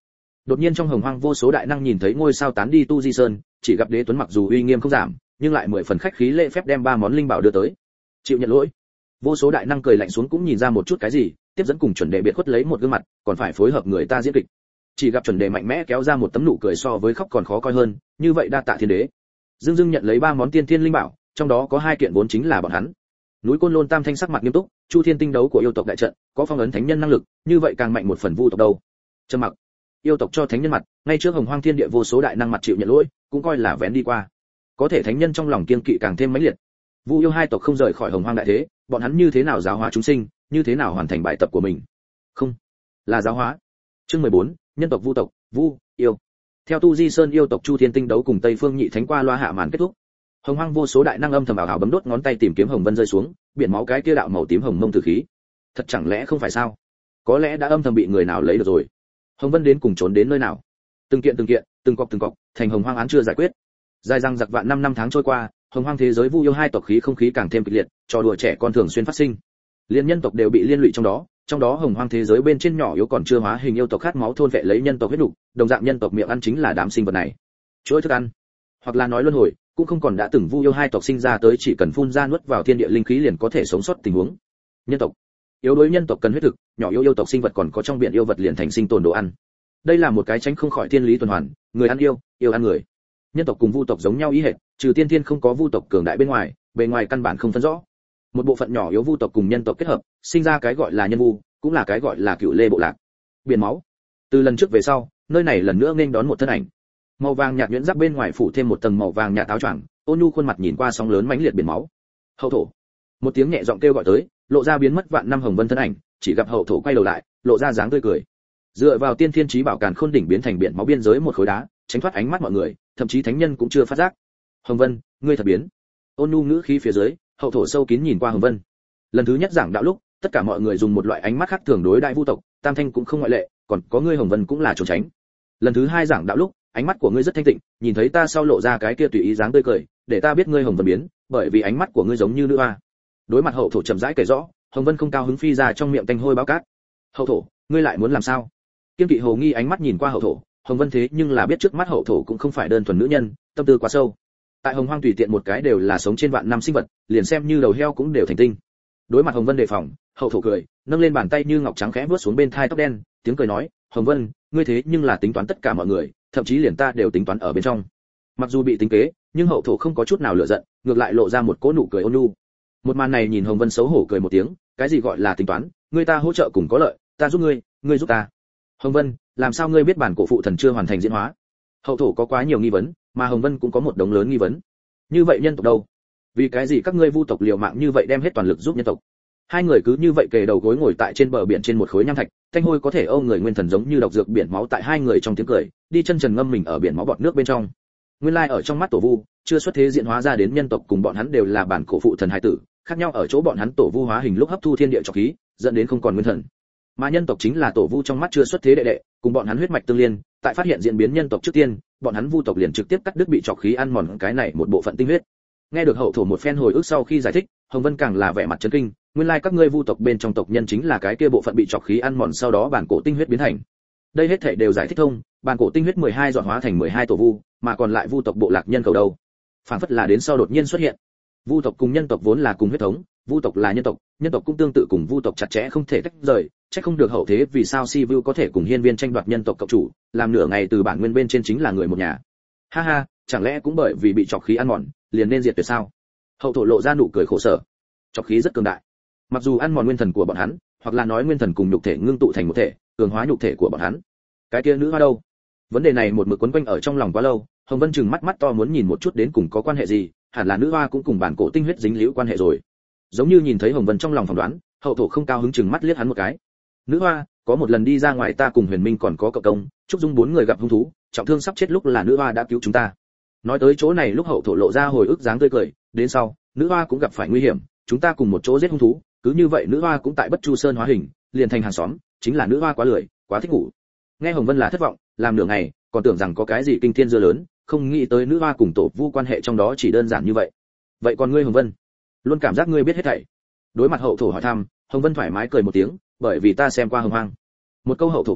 Speaker 1: Đột nhiên trong hồng hoang vô số đại năng nhìn thấy ngôi sao tán đi tu di sơn, chỉ gặp Đế Tuấn mặc dù uy nghiêm không giảm, nhưng lại mười phần khách khí lễ phép đem ba món linh bảo đưa tới. Chịu nhận lỗi. Vô số đại năng cười lạnh xuống cũng nhìn ra một chút cái gì, tiếp dẫn cùng chuẩn đề biệt khuất lấy một gương mặt, còn phải phối hợp người ta diễn kịch. Chỉ gặp chuẩn đề mạnh mẽ kéo ra một tấm nụ cười so với khóc còn khó coi hơn, như vậy đa tạ thiên đế. Dương Dương nhận lấy ba món tiên thiên linh bảo, trong đó có hai kiện vốn chính là bọn hắn. Núi Côn Lôn Tam Thanh sắc mặt nghiêm túc, Chu Thiên tinh đấu của yêu tộc đại trận, có phong ấn thánh nhân năng lực, như vậy càng mạnh một phần vu tộc đâu. Trầm mặc. Yêu tộc cho thánh nhân mặt, ngay trước hồng hoang thiên địa vô số đại năng mặt chịu nhận lỗi, cũng coi là vén đi qua. Có thể thánh nhân trong lòng kiên kỵ càng thêm mãnh liệt. Vu yêu hai tộc không rời khỏi hồng hoang đại thế, bọn hắn như thế nào giáo hóa chúng sinh, như thế nào hoàn thành bài tập của mình? Không, là giáo hóa. Chương mười bốn, nhân tộc vu tộc, vu, yêu. Theo tu di sơn yêu tộc Chu Thiên tinh đấu cùng Tây Phương Nhị Thánh qua loa hạ màn kết thúc. Hồng hoang vô số đại năng âm thầm ảo ảo bấm đốt ngón tay tìm kiếm hồng vân rơi xuống, biển máu cái kia đạo màu tím hồng mông tử khí. Thật chẳng lẽ không phải sao? Có lẽ đã âm thầm bị người nào lấy được rồi. Hồng vân đến cùng trốn đến nơi nào? Từng kiện từng kiện, từng cọc từng cọc, thành hồng hoang án chưa giải quyết. Dài răng giặc vạn năm năm tháng trôi qua, hồng hoang thế giới vu yêu hai tộc khí không khí càng thêm kịch liệt, trò đùa trẻ con thường xuyên phát sinh. Liên nhân tộc đều bị liên lụy trong đó, trong đó hồng hoang thế giới bên trên nhỏ yếu còn chưa hóa hình yêu tộc khát máu thôn vệ lấy nhân tộc huyết đủ, đồng dạng nhân tộc miệng ăn chính là đám sinh vật này. Chuỗi thức ăn, hoặc là nói luân hồi, cũng không còn đã từng vu yêu hai tộc sinh ra tới chỉ cần phun ra nuốt vào thiên địa linh khí liền có thể sống sót tình huống. Nhân tộc, yếu đuối nhân tộc cần huyết thực, nhỏ yếu yêu tộc sinh vật còn có trong biển yêu vật liền thành sinh tồn đồ ăn. Đây là một cái tránh không khỏi thiên lý tuần hoàn, người ăn yêu, yêu ăn người. Nhân tộc cùng vu tộc giống nhau ý hệt, trừ tiên thiên không có vu tộc cường đại bên ngoài, bề ngoài căn bản không phân rõ. Một bộ phận nhỏ yếu vu tộc cùng nhân tộc kết hợp, sinh ra cái gọi là nhân vu, cũng là cái gọi là cựu lê bộ lạc. Biển máu. Từ lần trước về sau, nơi này lần nữa nên đón một thân ảnh. Màu vàng nhạt nhuyễn giáp bên ngoài phủ thêm một tầng màu vàng nhạt áo choàng, ôn nhu khuôn mặt nhìn qua sóng lớn mãnh liệt biển máu. Hậu thổ. Một tiếng nhẹ giọng kêu gọi tới, lộ ra biến mất vạn năm hồng vân thân ảnh, chỉ gặp hậu thổ quay đầu lại, lộ ra dáng tươi cười. Dựa vào tiên thiên chí bảo càn khôn đỉnh biến thành biển máu biên giới một khối đá, tránh thoát ánh mắt mọi người, thậm chí thánh nhân cũng chưa phát giác. Hồng Vân, ngươi thật biến. Ôn nhu ngữ khí phía dưới, hậu thổ sâu kín nhìn qua Hồng Vân. Lần thứ nhất giảng đạo lúc, tất cả mọi người dùng một loại ánh mắt khác thường đối đại vu tộc, Tam Thanh cũng không ngoại lệ, còn có ngươi Hồng Vân cũng là trốn tránh. Lần thứ hai giảng đạo lúc, ánh mắt của ngươi rất thanh tịnh, nhìn thấy ta sau lộ ra cái kia tùy ý dáng tươi cười, để ta biết ngươi Hồng Vân biến, bởi vì ánh mắt của ngươi giống như nữ hoa. Đối mặt hậu thổ chậm rãi kể rõ, Hồng Vân không cao hứng phi ra trong miệng tanh hôi báo cát. Hậu thổ, ngươi lại muốn làm sao? Kiên kỵ hồ nghi ánh mắt nhìn qua hậu thổ, Hồng Vân thế nhưng là biết trước mắt hậu thổ cũng không phải đơn thuần nữ nhân, tâm tư quá sâu. Tại Hồng Hoang tùy tiện một cái đều là sống trên vạn năm sinh vật, liền xem như đầu heo cũng đều thành tinh. Đối mặt Hồng Vân đề phòng, hậu thổ cười, nâng lên bàn tay như ngọc trắng khẽ vuốt xuống bên thai tóc đen, tiếng cười nói, Hồng Vân, ngươi thế nhưng là tính toán tất cả mọi người, thậm chí liền ta đều tính toán ở bên trong. Mặc dù bị tính kế, nhưng hậu thổ không có chút nào lựa giận, ngược lại lộ ra một cỗ nụ cười ôn nhu. Một màn này nhìn Hồng Vân xấu hổ cười một tiếng, cái gì gọi là tính toán, ngươi ta hỗ trợ cùng có lợi, ta giúp ngươi, ngươi giúp ta. Hồng Vân, làm sao ngươi biết bản cổ phụ thần chưa hoàn thành diễn hóa? Hậu thổ có quá nhiều nghi vấn, mà Hồng Vân cũng có một đống lớn nghi vấn. Như vậy nhân tộc đâu? Vì cái gì các ngươi vu tộc liều mạng như vậy đem hết toàn lực giúp nhân tộc? Hai người cứ như vậy kề đầu gối ngồi tại trên bờ biển trên một khối nham thạch, thanh hôi có thể âu người nguyên thần giống như độc dược biển máu tại hai người trong tiếng cười, đi chân trần ngâm mình ở biển máu bọt nước bên trong. Nguyên lai ở trong mắt tổ vu, chưa xuất thế diễn hóa ra đến nhân tộc cùng bọn hắn đều là bản cổ phụ thần hai tử, khác nhau ở chỗ bọn hắn tổ vu hóa hình lúc hấp thu thiên địa trọc khí, dẫn đến không còn nguyên thần. Mà nhân tộc chính là tổ vu trong mắt chưa xuất thế đệ đệ, cùng bọn hắn huyết mạch tương liên, tại phát hiện diễn biến nhân tộc trước tiên, bọn hắn vu tộc liền trực tiếp cắt đứt bị trọc khí ăn mòn cái này một bộ phận tinh huyết. Nghe được hậu thổ một phen hồi ức sau khi giải thích, Hồng Vân càng là vẻ mặt chấn kinh, nguyên lai các ngươi vu tộc bên trong tộc nhân chính là cái kia bộ phận bị trọc khí ăn mòn sau đó bản cổ tinh huyết biến thành. Đây hết thảy đều giải thích thông, bản cổ tinh huyết mười hai dọn hóa thành mười hai tổ vu, mà còn lại vu tộc bộ lạc nhân cầu đâu? Phản phất là đến sau đột nhiên xuất hiện. Vu tộc cùng nhân tộc vốn là cùng huyết thống, vu tộc là nhân tộc, nhân tộc cũng tương tự cùng vu tộc chặt chẽ không thể tách rời, chắc không được hậu thế vì sao Si Vu có thể cùng hiên viên tranh đoạt nhân tộc cộng chủ, làm nửa ngày từ bản nguyên bên trên chính là người một nhà. Ha ha, chẳng lẽ cũng bởi vì bị trọc khí ăn mòn, liền nên diệt tuyệt sao? Hậu thổ lộ ra nụ cười khổ sở. Trọc khí rất cường đại. Mặc dù ăn mòn nguyên thần của bọn hắn, hoặc là nói nguyên thần cùng nhục thể ngưng tụ thành một thể, cường hóa nhục thể của bọn hắn. Cái kia nữ hoa đâu? Vấn đề này một mực quấn quanh ở trong lòng quá lâu, Hồng Vân chừng mắt mắt to muốn nhìn một chút đến cùng có quan hệ gì, hẳn là nữ hoa cũng cùng bản cổ tinh huyết dính liễu quan hệ rồi. Giống như nhìn thấy Hồng Vân trong lòng phỏng đoán, hậu thổ không cao hứng chừng mắt liếc hắn một cái. Nữ hoa, có một lần đi ra ngoài ta cùng Huyền Minh còn có cậu công, Trúc Dung bốn người gặp hung thú, trọng thương sắp chết lúc là nữ hoa đã cứu chúng ta. Nói tới chỗ này lúc hậu thổ lộ ra hồi ức dáng tươi cười, đến sau, nữ hoa cũng gặp phải nguy hiểm, chúng ta cùng một chỗ giết hung thú, cứ như vậy nữ hoa cũng tại Bất Chu Sơn hóa hình, liền thành hàng xóm, chính là nữ hoa quá lười, quá thích ngủ. Nghe Hồng Vân là thất vọng, làm nửa ngày, còn tưởng rằng có cái gì kinh thiên dưa lớn, không nghĩ tới nữ hoa cùng tổ vu quan hệ trong đó chỉ đơn giản như vậy. Vậy còn ngươi Hồng Vân, luôn cảm giác ngươi biết hết thảy. Đối mặt hậu thổ hỏi thăm, Hồng Vân thoải mái cười một tiếng, bởi vì ta xem qua Hồng Hoang. Một câu hậu thổ cười,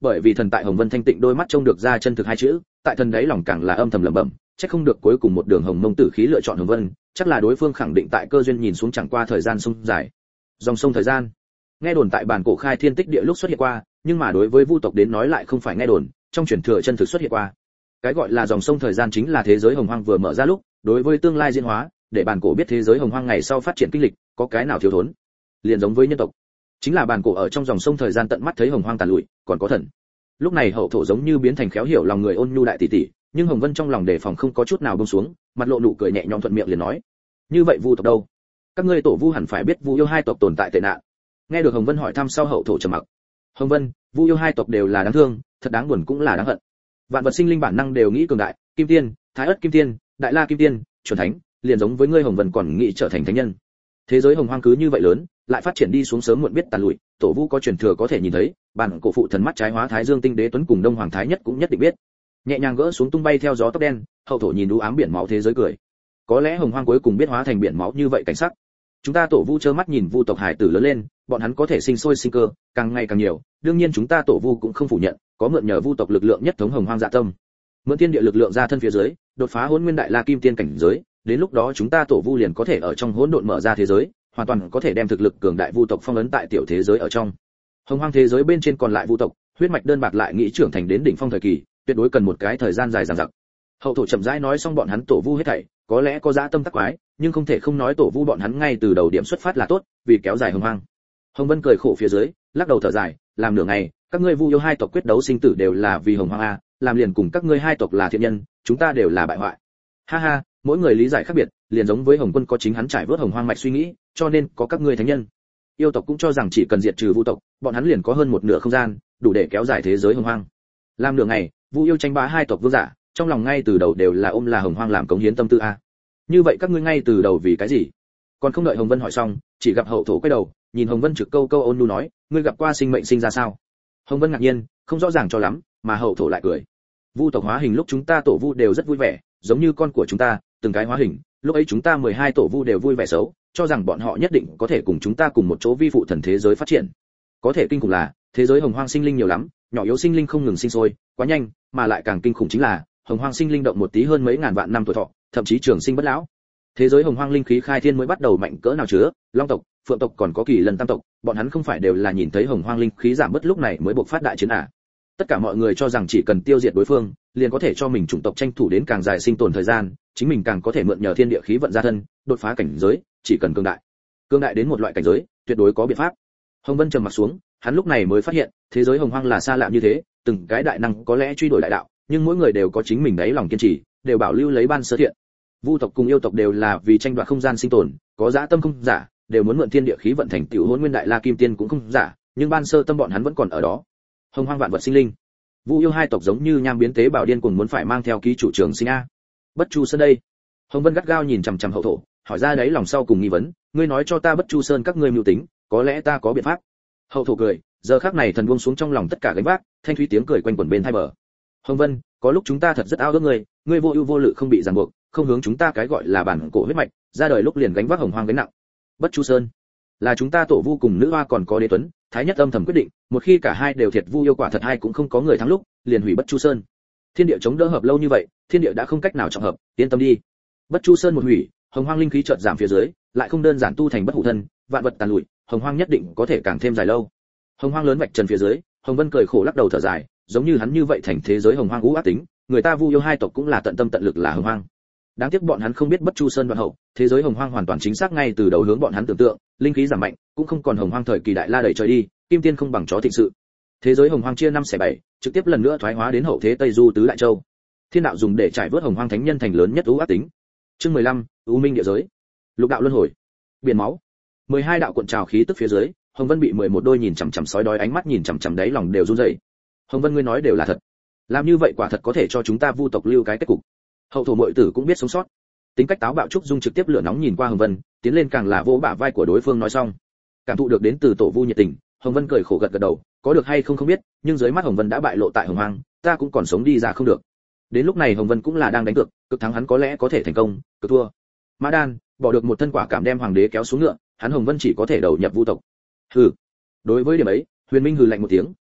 Speaker 1: bởi vì thần tại Hồng Vân thanh tịnh đôi mắt trông được ra chân thực hai chữ, tại thần đấy lòng càng là âm thầm lẩm bẩm, chắc không được cuối cùng một đường hồng mông tử khí lựa chọn Hồng Vân, chắc là đối phương khẳng định tại cơ duyên nhìn xuống chẳng qua thời gian sông dài. Dòng sông thời gian, nghe đồn tại bản cổ khai thiên tích địa lúc xuất hiện qua, nhưng mà đối với vu tộc đến nói lại không phải nghe đồn, trong truyền thừa chân thực xuất hiện qua. Cái gọi là dòng sông thời gian chính là thế giới hồng hoang vừa mở ra lúc, đối với tương lai diễn hóa, để bản cổ biết thế giới hồng hoang ngày sau phát triển kinh lịch, có cái nào thiếu thốn. Liền giống với nhân tộc, chính là bản cổ ở trong dòng sông thời gian tận mắt thấy hồng hoang tàn lụi, còn có thần. Lúc này hậu thổ giống như biến thành khéo hiểu lòng người ôn nhu đại tỷ tỷ, nhưng Hồng Vân trong lòng đề phòng không có chút nào buông xuống, mặt lộ nụ cười nhẹ nhõm thuận miệng liền nói: "Như vậy vu tộc đâu? Các ngươi tổ vu hẳn phải biết vu yêu hai tộc tồn tại tệ nạn." Nghe được Hồng Vân hỏi thăm sau hậu thổ trầm mặc. "Hồng Vân, vu yêu hai tộc đều là đáng thương, thật đáng buồn cũng là đáng hận. Vạn vật sinh linh bản năng đều nghĩ cường đại, kim tiên, thái ất kim tiên, đại la kim tiên, chuẩn thánh, liền giống với ngươi Hồng Vân còn nghĩ trở thành thánh nhân. Thế giới hồng hoang cứ như vậy lớn, lại phát triển đi xuống sớm muộn biết tàn lụi, tổ vu có truyền thừa có thể nhìn thấy, bản cổ phụ thần mắt trái hóa thái dương tinh đế tuấn cùng đông hoàng thái nhất cũng nhất định biết." Nhẹ nhàng gỡ xuống tung bay theo gió tóc đen, hậu thổ nhìn u ám biển máu thế giới cười. Có lẽ hồng hoang cuối cùng biết hóa thành biển máu như vậy cảnh sắc. Chúng ta tổ vu trơ mắt nhìn vu tộc hải tử lớn lên, bọn hắn có thể sinh sôi sinh cơ, càng ngày càng nhiều, đương nhiên chúng ta tổ vu cũng không phủ nhận, có mượn nhờ vu tộc lực lượng nhất thống hồng hoang dạ tâm. Mượn thiên địa lực lượng ra thân phía dưới, đột phá hỗn nguyên đại la kim tiên cảnh giới, đến lúc đó chúng ta tổ vu liền có thể ở trong hỗn độn mở ra thế giới, hoàn toàn có thể đem thực lực cường đại vu tộc phong ấn tại tiểu thế giới ở trong. Hồng hoang thế giới bên trên còn lại vu tộc, huyết mạch đơn bạc lại nghĩ trưởng thành đến đỉnh phong thời kỳ, tuyệt đối cần một cái thời gian dài dằng dặc. Hậu thổ chậm rãi nói xong bọn hắn tổ vu hết thảy, có lẽ có dã tâm tắc quái, nhưng không thể không nói tổ vu bọn hắn ngay từ đầu điểm xuất phát là tốt, vì kéo dài hồng hoang. Hồng Vân cười khổ phía dưới, lắc đầu thở dài, làm nửa ngày, các ngươi vu yêu hai tộc quyết đấu sinh tử đều là vì hồng hoang a, làm liền cùng các ngươi hai tộc là thiện nhân, chúng ta đều là bại hoại. Ha ha, mỗi người lý giải khác biệt, liền giống với Hồng Quân có chính hắn trải vớt hồng hoang mạch suy nghĩ, cho nên có các ngươi thánh nhân. Yêu tộc cũng cho rằng chỉ cần diệt trừ vu tộc, bọn hắn liền có hơn một nửa không gian, đủ để kéo dài thế giới hồng hoang. Làm nửa ngày, vu yêu tranh bá hai tộc vương giả, trong lòng ngay từ đầu đều là ôm là hồng hoang làm cống hiến tâm tư a. Như vậy các ngươi ngay từ đầu vì cái gì? Còn không đợi Hồng Vân hỏi xong, chỉ gặp hậu thổ quay đầu, nhìn Hồng Vân trực câu câu ôn nhu nói, ngươi gặp qua sinh mệnh sinh ra sao? Hồng Vân ngạc nhiên, không rõ ràng cho lắm, mà hậu thổ lại cười. Vu tộc hóa hình lúc chúng ta tổ vu đều rất vui vẻ, giống như con của chúng ta, từng cái hóa hình, lúc ấy chúng ta mười hai tổ vu đều vui vẻ xấu, cho rằng bọn họ nhất định có thể cùng chúng ta cùng một chỗ vi phụ thần thế giới phát triển. Có thể kinh khủng là, thế giới hồng hoang sinh linh nhiều lắm, nhỏ yếu sinh linh không ngừng sinh sôi, quá nhanh, mà lại càng kinh khủng chính là, hồng hoang sinh linh động một tí hơn mấy ngàn vạn năm tuổi thọ, thậm chí trường sinh bất lão. Thế giới hồng hoang linh khí khai thiên mới bắt đầu mạnh cỡ nào chứa, long tộc, phượng tộc còn có kỳ lân tam tộc, bọn hắn không phải đều là nhìn thấy hồng hoang linh khí giảm bớt lúc này mới buộc phát đại chiến à? Tất cả mọi người cho rằng chỉ cần tiêu diệt đối phương, liền có thể cho mình chủng tộc tranh thủ đến càng dài sinh tồn thời gian, chính mình càng có thể mượn nhờ thiên địa khí vận ra thân, đột phá cảnh giới, chỉ cần cường đại. Cường đại đến một loại cảnh giới, tuyệt đối có biện pháp. Hồng Vân trầm mặt xuống, hắn lúc này mới phát hiện, thế giới hồng hoang là xa lạ như thế, từng cái đại năng có lẽ truy đuổi đại đạo, nhưng mỗi người đều có chính mình đáy lòng kiên trì, đều bảo lưu lấy ban sơ thiện. Vu tộc cùng yêu tộc đều là vì tranh đoạt không gian sinh tồn, có dã tâm không giả, đều muốn mượn thiên địa khí vận thành tiểu hỗn nguyên đại la kim tiên cũng không giả, nhưng ban sơ tâm bọn hắn vẫn còn ở đó. Hồng hoang vạn vật sinh linh, Vu yêu hai tộc giống như nham biến tế bảo điên cuồng muốn phải mang theo ký chủ trường sinh a. Bất Chu Sơn đây. Hồng Vân gắt gao nhìn chằm chằm hậu thổ, hỏi ra đấy lòng sau cùng nghi vấn, ngươi nói cho ta Bất Chu Sơn các ngươi mưu tính, có lẽ ta có biện pháp. Hậu thổ cười, giờ khắc này thần buông xuống trong lòng tất cả gánh vác, thanh thúy tiếng cười quanh quẩn bên tai bờ. Hồng Vân, có lúc chúng ta thật rất ao ước ngươi, ngươi vô ưu vô lự không bị ràng buộc, không hướng chúng ta cái gọi là bản cổ huyết mạch, ra đời lúc liền gánh vác hồng hoang gánh nặng. Bất Chu Sơn là chúng ta tổ vu cùng nữ hoa còn có đế tuấn, thái nhất âm thầm quyết định, một khi cả hai đều thiệt vu yêu quả thật hai cũng không có người thắng lúc, liền hủy Bất Chu Sơn. Thiên địa chống đỡ hợp lâu như vậy, thiên địa đã không cách nào trọng hợp, yên tâm đi. Bất Chu Sơn một hủy, hồng hoang linh khí chợt giảm phía dưới, lại không đơn giản tu thành bất hủ thân, vạn vật tàn lụi, hồng hoang nhất định có thể càng thêm dài lâu. Hồng hoang lớn vạch trần phía dưới, Hồng Vân cười khổ lắc đầu thở dài, giống như hắn như vậy thành thế giới hồng hoang u ác tính, người ta vu yêu hai tộc cũng là tận tâm tận lực là hồng hoang. Đáng tiếc bọn hắn không biết Bất Chu Sơn đoạn hậu, thế giới hồng hoang hoàn toàn chính xác ngay từ đầu hướng bọn hắn tưởng tượng, linh khí giảm mạnh, cũng không còn hồng hoang thời kỳ đại la đầy trời đi, kim tiên không bằng chó thịnh sự. Thế giới hồng hoang chia năm xẻ bảy, trực tiếp lần nữa thoái hóa đến hậu thế Tây Du tứ đại châu. Thiên đạo dùng để trải vớt hồng hoang thánh nhân thành lớn nhất u ác tính. Chương mười lăm, U Minh địa giới. Lục đạo luân hồi. Biển máu. mười hai đạo cuộn trào khí tức phía dưới, Hồng Vân bị mười một đôi nhìn chằm chằm sói đói ánh mắt nhìn chằm chằm đấy lòng đều run rẩy. Hồng Vân ngươi nói đều là thật. Làm như vậy quả thật có thể cho chúng ta vu tộc lưu cái kết cục. Hậu thổ muội tử cũng biết sống sót. Tính cách táo bạo trúc dung trực tiếp lửa nóng nhìn qua Hồng Vân, tiến lên càng là vỗ bả vai của đối phương nói xong. Cảm thụ được đến từ tổ vu nhiệt tình, Hồng Vân cười khổ gật gật đầu, có được hay không không biết, nhưng dưới mắt Hồng Vân đã bại lộ tại hồng hoang, ta cũng còn sống đi ra không được. Đến lúc này Hồng Vân cũng là đang đánh cược, cực thắng hắn có lẽ có thể thành công, cực thua. Mã Đan bỏ được một thân quả cảm đem hoàng đế kéo xuống ngựa, hắn Hồng Vân chỉ có thể đầu nhập vu tộc. Hừ. Đối với điểm ấy, Huyền Minh hừ lạnh một tiếng,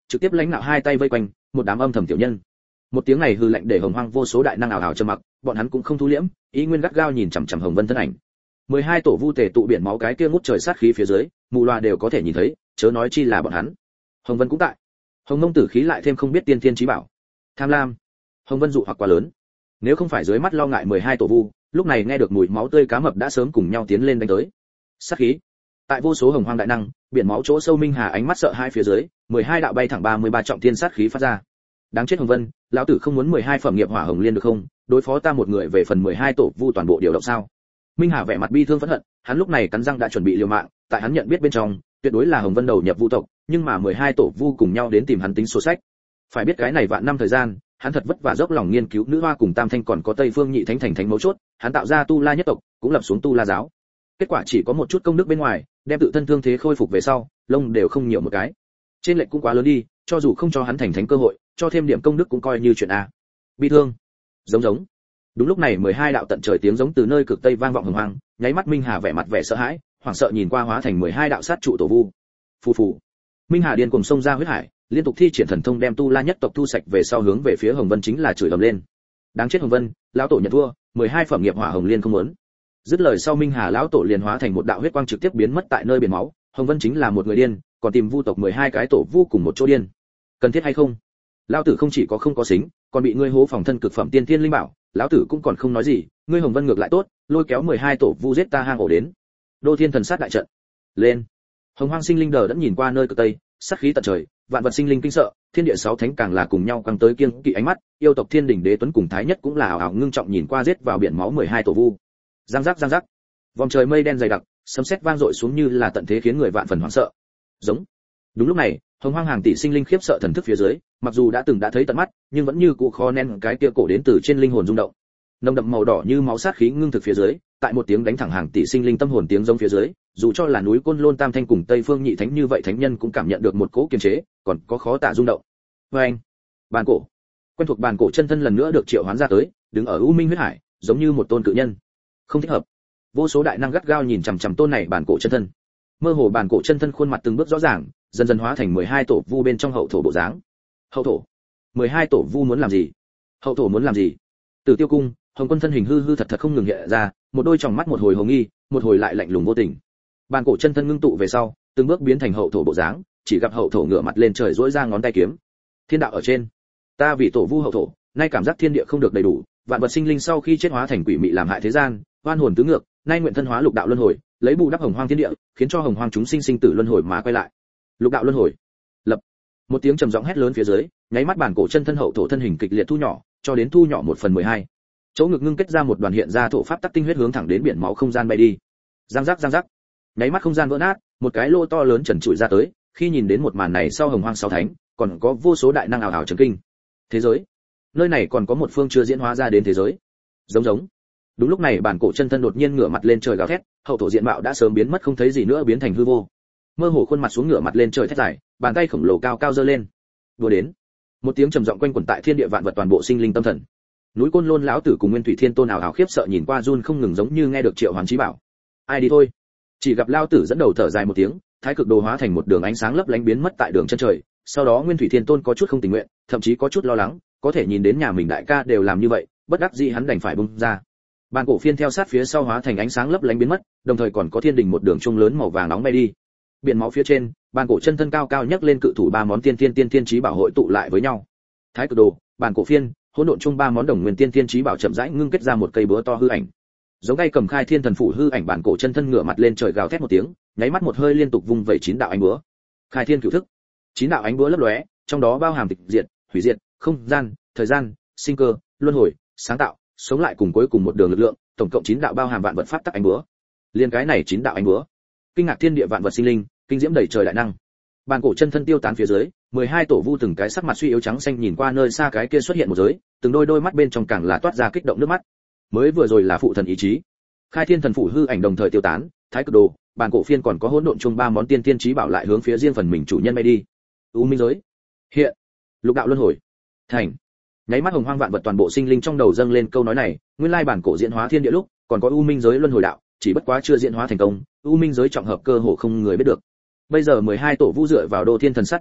Speaker 1: trực tiếp lãnh nạo hai tay vây quanh một đám âm thầm tiểu nhân. Một tiếng này hư lệnh để hồng hoang vô số đại năng ảo ảo trầm mặc, bọn hắn cũng không thu liễm, ý nguyên gắt gao nhìn chằm chằm Hồng Vân thân ảnh. mười hai tổ vu tề tụ biển máu cái kia ngút trời sát khí phía dưới, mù loà đều có thể nhìn thấy, chớ nói chi là bọn hắn. Hồng Vân cũng tại. Hồng Mông tử khí lại thêm không biết tiên thiên chí bảo. Tham lam. Hồng Vân dụ hoặc quá lớn. Nếu không phải dưới mắt lo ngại mười hai tổ vu, lúc này nghe được mùi máu tươi cá mập đã sớm cùng nhau tiến lên đánh tới. Sát khí. Tại vô số hồng hoang đại năng, biển máu chỗ sâu minh hà ánh mắt sợ hai phía dưới, mười hai đạo bay thẳng ba mươi ba trọng thiên sát khí phát ra. Đáng chết Hồng Vân, lão tử không muốn mười hai phẩm nghiệp hỏa hồng liên được không? Đối phó ta một người về phần mười hai tổ vu toàn bộ điều động sao? Minh Hà vẻ mặt bi thương phẫn hận, hắn lúc này cắn răng đã chuẩn bị liều mạng, tại hắn nhận biết bên trong, tuyệt đối là Hồng Vân đầu nhập vu tộc, nhưng mà mười hai tổ vu cùng nhau đến tìm hắn tính sổ sách. Phải biết cái này vạn năm thời gian, hắn thật vất vả dốc lòng nghiên cứu nữ hoa cùng tam thanh còn có Tây Phương Nhị Thánh thành thánh mấu chốt, hắn tạo ra Tu La nhất tộc, cũng lập xuống Tu La giáo. Kết quả chỉ có một chút công đức bên ngoài, đem tự thân thương thế khôi phục về sau, lông đều không nhiều một cái. Trên lệch cũng quá lớn đi, cho dù không cho hắn thành thánh cơ hội, cho thêm điểm công đức cũng coi như chuyện a. Bi thương. Giống giống. Đúng lúc này mười hai đạo tận trời tiếng giống từ nơi cực tây vang vọng hùng hoang, nháy mắt Minh Hà vẻ mặt vẻ sợ hãi, hoảng sợ nhìn qua hóa thành mười hai đạo sát trụ tổ vu. Phù phù. Minh Hà điên cuồng xông ra huyết hải, liên tục thi triển thần thông đem Tu La nhất tộc thu sạch về sau hướng về phía Hồng Vân chính là chửi ầm lên. Đáng chết Hồng Vân, lão tổ nhận thua, mười hai phẩm nghiệp hỏa hồng liên không muốn. Dứt lời sau Minh Hà lão tổ liền hóa thành một đạo huyết quang trực tiếp biến mất tại nơi biển máu, Hồng Vân chính là một người điên, còn tìm vu tộc mười hai cái tổ vu cùng một chỗ điên. Cần thiết hay không? Lão tử không chỉ có không có xính, còn bị ngươi hố phòng thân cực phẩm tiên thiên linh bảo, lão tử cũng còn không nói gì, ngươi Hồng Vân ngược lại tốt, lôi kéo mười hai tổ vu giết ta hang ổ đến. Đô Thiên thần sát đại trận. Lên. Hồng Hoang sinh linh đờ đẫn nhìn qua nơi cực tây, sát khí tận trời, vạn vật sinh linh kinh sợ, thiên địa sáu thánh càng là cùng nhau căng tới kiêng kỵ ánh mắt, yêu tộc Thiên Đỉnh Đế Tuấn cùng Thái Nhất cũng là ảo ảo ngưng trọng nhìn qua giết vào biển máu mười hai tổ vu. Giang giác giang giác. Vòng trời mây đen dày đặc, sấm sét vang dội xuống như là tận thế khiến người vạn phần hoảng sợ. Giống. Đúng lúc này, Hồng Hoang hàng tỷ sinh linh khiếp sợ thần thức phía dưới, mặc dù đã từng đã thấy tận mắt, nhưng vẫn như cũ khó nén cái kia cổ đến từ trên linh hồn rung động. Nồng đậm màu đỏ như máu sát khí ngưng thực phía dưới, tại một tiếng đánh thẳng hàng tỷ sinh linh tâm hồn tiếng giống phía dưới, dù cho là núi Côn Lôn Tam Thanh cùng Tây Phương Nhị Thánh như vậy thánh nhân cũng cảm nhận được một cỗ kiềm chế, còn có khó tả rung động. Và anh, bàn cổ, quen thuộc bàn cổ chân thân lần nữa được triệu hoán ra tới, đứng ở U Minh huyết hải, giống như một tôn cự nhân. Không thích hợp. Vô số đại năng gắt gao nhìn chằm chằm tôn này bàn cổ chân thân. Mơ hồ bàn cổ chân thân khuôn mặt từng bước rõ ràng, dần dần hóa thành mười hai tổ vu bên trong hậu thổ bộ dáng. Hậu thổ? mười hai tổ vu muốn làm gì? Hậu thổ muốn làm gì? Từ Tiêu cung, Hồng Quân thân hình hư hư thật thật không ngừng hiện ra, một đôi tròng mắt một hồi hồ nghi, một hồi lại lạnh lùng vô tình. Bàn cổ chân thân ngưng tụ về sau, từng bước biến thành hậu thổ bộ dáng, chỉ gặp hậu thổ ngửa mặt lên trời duỗi ra ngón tay kiếm. Thiên đạo ở trên, ta vì tổ vu hậu thổ, nay cảm giác thiên địa không được đầy đủ, vạn vật sinh linh sau khi chết hóa thành quỷ mị làm hại thế gian, oan hồn tứ ngược, nay nguyện thân hóa lục đạo luân hồi, lấy bù đắp hồng hoang thiên địa, khiến cho hồng hoang chúng sinh sinh tử luân hồi mà quay lại. Lục đạo luân hồi. Lập. Một tiếng trầm giọng hét lớn phía dưới, nháy mắt bản cổ chân thân hậu thổ thân hình kịch liệt thu nhỏ, cho đến thu nhỏ một phần mười hai. Chỗ ngực ngưng kết ra một đoàn hiện ra thổ pháp tắc tinh huyết hướng thẳng đến biển máu không gian bay đi. Giang giác giang giác. Nháy mắt không gian vỡ nát, một cái lỗ to lớn trần trụi ra tới, khi nhìn đến một màn này sau hồng hoang sáu thánh, còn có vô số đại năng ảo ảo chấn kinh. Thế giới. Nơi này còn có một phương chưa diễn hóa ra đến thế giới. Giống giống. Đúng lúc này bản cổ chân thân đột nhiên ngửa mặt lên trời gào thét, hậu thổ diện mạo đã sớm biến mất không thấy gì nữa biến thành hư vô. Mơ hồ khuôn mặt xuống ngửa mặt lên trời thét dài, bàn tay khổng lồ cao cao giơ lên. Đùa đến. Một tiếng trầm giọng quanh quẩn tại thiên địa vạn vật toàn bộ sinh linh tâm thần. Núi Côn Lôn lão tử cùng Nguyên Thủy Thiên Tôn ảo ảo khiếp sợ nhìn qua run không ngừng giống như nghe được triệu hoán chí bảo. Ai đi thôi. Chỉ gặp lão tử dẫn đầu thở dài một tiếng, thái cực đồ hóa thành một đường ánh sáng lấp lánh biến mất tại đường chân trời. Sau đó Nguyên Thủy Thiên Tôn có chút không tình nguyện, thậm chí có chút lo lắng, có thể nhìn đến nhà mình đại ca đều làm như vậy, bất đắc dĩ hắn đành phải bung ra. Bàn cổ phiên theo sát phía sau hóa thành ánh sáng lấp lánh biến mất, đồng thời còn có thiên đình một đường trung lớn màu vàng nóng bay đi. Biển máu phía trên, bàn cổ chân thân cao cao nhấc lên cự thủ ba món tiên tiên tiên tiên chí bảo hội tụ lại với nhau. Thái cực đồ, bàn cổ phiên, hỗn độn chung ba món đồng nguyên tiên tiên chí bảo chậm rãi ngưng kết ra một cây búa to hư ảnh. Giống tay cầm khai thiên thần phủ hư ảnh bàn cổ chân thân ngửa mặt lên trời gào thét một tiếng, nháy mắt một hơi liên tục vung vẩy chín đạo ánh búa. Khai thiên cửu thức. Chín đạo ánh búa lấp lóe, trong đó bao hàm tịch diệt, hủy diệt, không gian, thời gian, sinh cơ, luân hồi, sáng tạo, sống lại cùng cuối cùng một đường lực lượng, tổng cộng chín đạo bao hàm vạn vật pháp tắc ánh búa. Liên cái này chín đạo ánh búa, kinh ngạc thiên địa vạn vật sinh linh, kinh diễm đầy trời đại năng. Bàn cổ chân thân tiêu tán phía dưới, mười hai tổ vu từng cái sắc mặt suy yếu trắng xanh nhìn qua nơi xa cái kia xuất hiện một giới, từng đôi đôi mắt bên trong càng là toát ra kích động nước mắt. Mới vừa rồi là phụ thần ý chí. Khai thiên thần phủ hư ảnh đồng thời tiêu tán, thái cực đồ, bàn cổ phiên còn có hỗn độn chung ba món tiên tiên chí bảo lại hướng phía riêng phần mình chủ nhân bay đi. U minh giới. Hiện. Lục đạo luân hồi. Thành. Nháy mắt hồng hoang vạn vật toàn bộ sinh linh trong đầu dâng lên câu nói này, nguyên lai bản cổ diễn hóa thiên địa lúc, còn có u minh giới luân hồi đạo, chỉ bất quá chưa diễn hóa thành công, u minh giới trọng hợp cơ hồ không người biết được. Bây giờ mười hai tổ vu dựa vào Đô Thiên thần sát đại trận,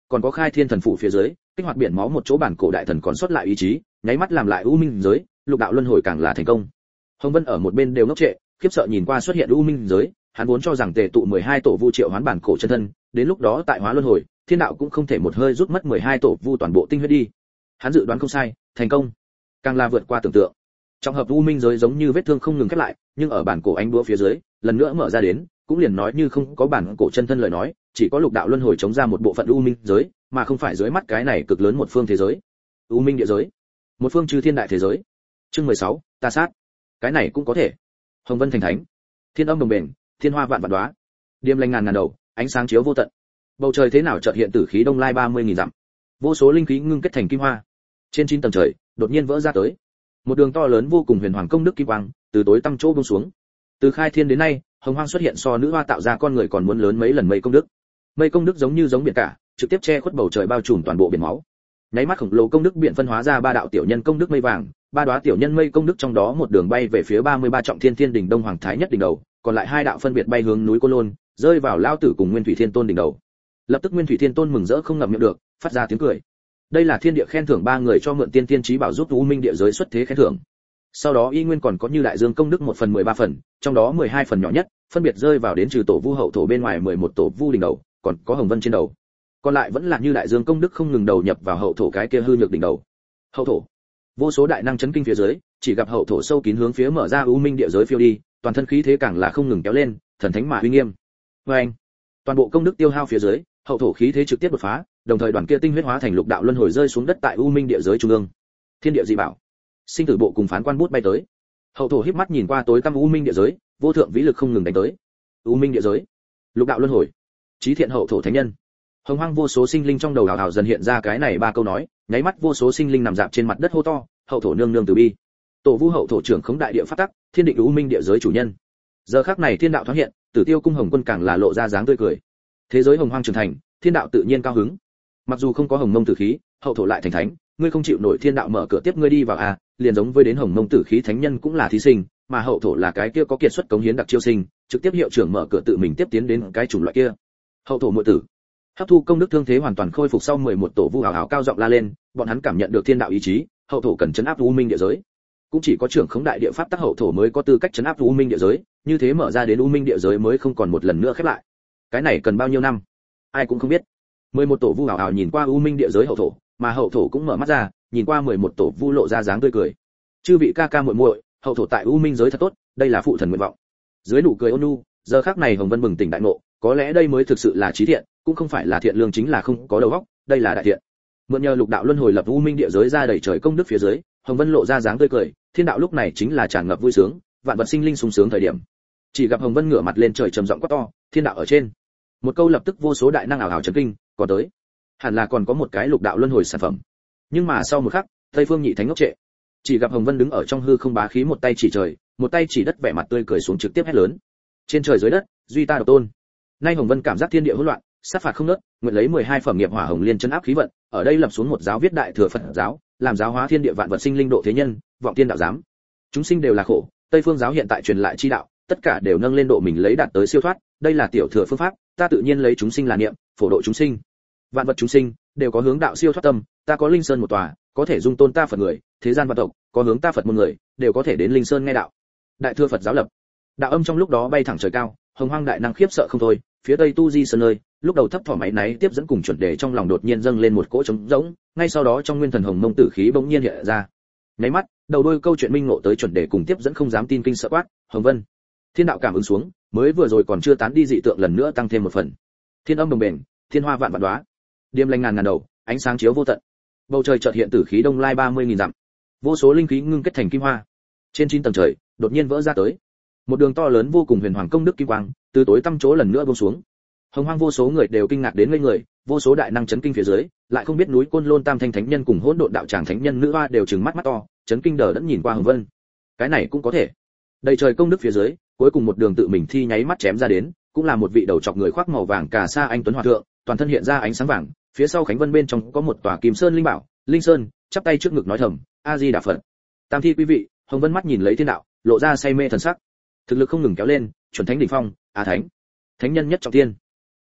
Speaker 1: còn có khai thiên thần phủ phía dưới, kích hoạt biển máu một chỗ bản cổ đại thần còn sót lại ý chí, nháy mắt làm lại u minh giới, lục đạo luân hồi càng là thành công. Hồng Vân ở một bên đều ngốc trệ, khiếp sợ nhìn qua xuất hiện u minh giới, hắn vốn cho rằng tề tụ mười hai tổ vu triệu hoán bản cổ chân thân, đến lúc đó tại hóa luân hồi, thiên đạo cũng không thể một hơi rút mất mười hai tổ vu toàn bộ tinh huyết đi. Hắn dự đoán không sai, thành công, càng là vượt qua tưởng tượng. Trong hợp u minh giới giống như vết thương không ngừng khép lại, nhưng ở bản cổ ánh búa phía dưới, lần nữa mở ra đến, cũng liền nói như không có bản cổ chân thân lời nói, chỉ có lục đạo luân hồi chống ra một bộ phận u minh giới, mà không phải dưới mắt cái này cực lớn một phương thế giới. U minh địa giới, một phương chư thiên đại thế giới. Chương mười sáu, ta sát. Cái này cũng có thể. Hồng Vân thành thánh, thiên âm đồng bền, thiên hoa vạn vạn đóa, điềm lành ngàn ngàn đầu, ánh sáng chiếu vô tận. Bầu trời thế nào chợt hiện tử khí đông lai ba mươi nghìn dặm, vô số linh khí ngưng kết thành kim hoa. Trên chín tầng trời, đột nhiên vỡ ra tới một đường to lớn vô cùng huyền hoàng công đức kim quang, từ tối tăm chỗ buông xuống. Từ khai thiên đến nay, hồng hoang xuất hiện so nữ hoa tạo ra con người còn muốn lớn mấy lần mây công đức. Mây công đức giống như giống biển cả, trực tiếp che khuất bầu trời bao trùm toàn bộ biển máu. Nháy mắt khổng lồ công đức biển phân hóa ra ba đạo tiểu nhân công đức mây vàng, ba đóa tiểu nhân mây công đức trong đó một đường bay về phía ba mươi ba trọng thiên thiên đỉnh đông hoàng thái nhất đỉnh đầu, còn lại hai đạo phân biệt bay hướng núi Côn Lôn, rơi vào lao tử cùng Nguyên Thủy Thiên Tôn đỉnh đầu. Lập tức Nguyên Thủy Thiên Tôn mừng rỡ không ngậm miệng được, phát ra tiếng cười. Đây là thiên địa khen thưởng ba người cho mượn tiên tiên trí bảo giúp u minh địa giới xuất thế khen thưởng. Sau đó y nguyên còn có như đại dương công đức một phần mười ba phần, trong đó mười hai phần nhỏ nhất, phân biệt rơi vào đến trừ tổ vu hậu thổ bên ngoài mười một tổ vu đỉnh đầu, còn có hồng vân trên đầu. Còn lại vẫn là như đại dương công đức không ngừng đầu nhập vào hậu thổ cái kia hư nhược đỉnh đầu. Hậu thổ, vô số đại năng chấn kinh phía dưới, chỉ gặp hậu thổ sâu kín hướng phía mở ra u minh địa giới phiêu đi, toàn thân khí thế càng là không ngừng kéo lên, thần thánh mà uy nghiêm. Và anh, toàn bộ công đức tiêu hao phía dưới, hậu thổ khí thế trực tiếp đột phá, đồng thời đoàn kia tinh huyết hóa thành lục đạo luân hồi rơi xuống đất tại u minh địa giới trung ương. Thiên địa dị bảo, sinh tử bộ cùng phán quan bút bay tới. Hậu thổ híp mắt nhìn qua tối tăm u minh địa giới, vô thượng vĩ lực không ngừng đánh tới. U minh địa giới, lục đạo luân hồi, chí thiện hậu thổ thánh nhân. Hồng hoang vô số sinh linh trong đầu hào hào dần hiện ra cái này ba câu nói, nháy mắt vô số sinh linh nằm dạp trên mặt đất hô to, hậu thổ nương nương từ bi. Tổ vu hậu thổ trưởng khống đại địa phát tắc, thiên định u minh địa giới chủ nhân. Giờ khắc này thiên đạo thoáng hiện, Tử Tiêu cung Hồng Quân càng là lộ ra dáng tươi cười. Thế giới hồng hoang trưởng thành, thiên đạo tự nhiên cao hứng. Mặc dù không có hồng mông tử khí, hậu thổ lại thành thánh, ngươi không chịu nổi thiên đạo mở cửa tiếp ngươi đi vào à, liền giống với đến hồng mông tử khí thánh nhân cũng là thí sinh, mà hậu thổ là cái kia có kiệt xuất cống hiến đặc chiêu sinh, trực tiếp hiệu trưởng mở cửa tự mình tiếp tiến đến cái chủng loại kia. Hậu thổ muội tử, hấp thu công đức thương thế hoàn toàn khôi phục sau mười một tổ vu hào hào cao giọng la lên, bọn hắn cảm nhận được thiên đạo ý chí, hậu thổ cần chấn áp u minh địa giới. Cũng chỉ có trưởng khống đại địa pháp tắc hậu thổ mới có tư cách chấn áp u minh địa giới, như thế mở ra đến u minh địa giới mới không còn một lần nữa khép lại. Cái này cần bao nhiêu năm, ai cũng không biết. mười một tổ vu hào hào nhìn qua u minh địa giới hậu thổ, mà hậu thổ cũng mở mắt ra, nhìn qua mười một tổ vu lộ ra dáng tươi cười. Chư vị ca ca muội muội, hậu thổ tại u minh giới thật tốt, đây là phụ thần nguyện vọng. Dưới nụ cười ôn nhu, giờ khắc này Hồng Vân bừng tỉnh đại ngộ, có lẽ đây mới thực sự là trí thiện, cũng không phải là thiện lương chính là không có đầu óc, đây là đại thiện. Mượn nhờ lục đạo luân hồi lập u minh địa giới ra đầy trời công đức phía dưới, Hồng Vân lộ ra dáng tươi cười, thiên đạo lúc này chính là tràn ngập vui sướng, vạn vật sinh linh sung sướng thời điểm. Chỉ gặp Hồng Vân ngửa mặt lên trời trầm giọng quát to, thiên đạo ở trên. Một câu lập tức vô số đại năng ảo ảo chấn kinh, có tới. Hẳn là còn có một cái lục đạo luân hồi sản phẩm. Nhưng mà sau một khắc, Tây Phương Nhị Thánh ngốc trệ. Chỉ gặp Hồng Vân đứng ở trong hư không bá khí một tay chỉ trời, một tay chỉ đất vẻ mặt tươi cười xuống trực tiếp hét lớn. Trên trời dưới đất, duy ta độc tôn. Nay Hồng Vân cảm giác thiên địa hỗn loạn, sát phạt không ngớt, nguyện lấy mười hai phẩm nghiệp hỏa hồng liên chân áp khí vận, ở đây lập xuống một giáo viết đại thừa Phật giáo, làm giáo hóa thiên địa vạn vật sinh linh độ thế nhân, vọng tiên đạo giám. Chúng sinh đều là khổ, Tây Phương giáo hiện tại truyền lại chi đạo, tất cả đều nâng lên độ mình lấy đạt tới siêu thoát, đây là tiểu thừa phương pháp, ta tự nhiên lấy chúng sinh là niệm, phổ độ chúng sinh. Vạn vật chúng sinh đều có hướng đạo siêu thoát tâm, ta có linh sơn một tòa, có thể dung tôn ta Phật người, thế gian vạn tộc, có hướng ta Phật môn người, đều có thể đến linh sơn nghe đạo. Đại thừa Phật giáo lập. Đạo âm trong lúc đó bay thẳng trời cao, hồng hoang đại năng khiếp sợ không thôi, phía tây tu di sơn nơi, lúc đầu thấp thỏm máy náy tiếp dẫn cùng chuẩn đề trong lòng đột nhiên dâng lên một cỗ trống rỗng, ngay sau đó trong nguyên thần hồng mông tử khí bỗng nhiên hiện ra. Nháy mắt, đầu đôi câu chuyện minh ngộ tới chuẩn đề cùng tiếp dẫn không dám tin kinh sợ quát, Hồng Vân. Thiên đạo cảm ứng xuống, mới vừa rồi còn chưa tán đi dị tượng lần nữa tăng thêm một phần. Thiên âm đồng bền, thiên hoa vạn vạn đóa, điềm lành ngàn ngàn đầu, ánh sáng chiếu vô tận. Bầu trời chợt hiện tử khí đông lai ba mươi nghìn dặm, vô số linh khí ngưng kết thành kim hoa. Trên chín tầng trời, đột nhiên vỡ ra tới một đường to lớn vô cùng huyền hoàng công đức kim quang, từ tối tăm chỗ lần nữa buông xuống. Hồng hoang vô số người đều kinh ngạc đến ngây người, vô số đại năng chấn kinh phía dưới, lại không biết núi Côn Lôn Tam Thanh Thánh Nhân cùng hỗn độn đạo tràng thánh nhân nữ hoa đều trừng mắt mắt to, chấn kinh đờ đẫn nhìn qua Hồng Vân. Cái này cũng có thể. Đầy trời công đức phía dưới, cuối cùng một đường tự mình thi nháy mắt chém ra đến, cũng là một vị đầu chọc người khoác màu vàng cà sa anh tuấn hòa thượng, toàn thân hiện ra ánh sáng vàng, phía sau Khánh Vân bên trong có một tòa Kim Sơn linh bảo, Linh Sơn, chắp tay trước ngực nói thầm, A Di Đà Phật. Tam thi quý vị, Hồng Vân mắt nhìn lấy thiên đạo, lộ ra say mê thần sắc. Thực lực không ngừng kéo lên, chuẩn thánh đỉnh phong, a thánh, thánh nhân nhất trọng thiên.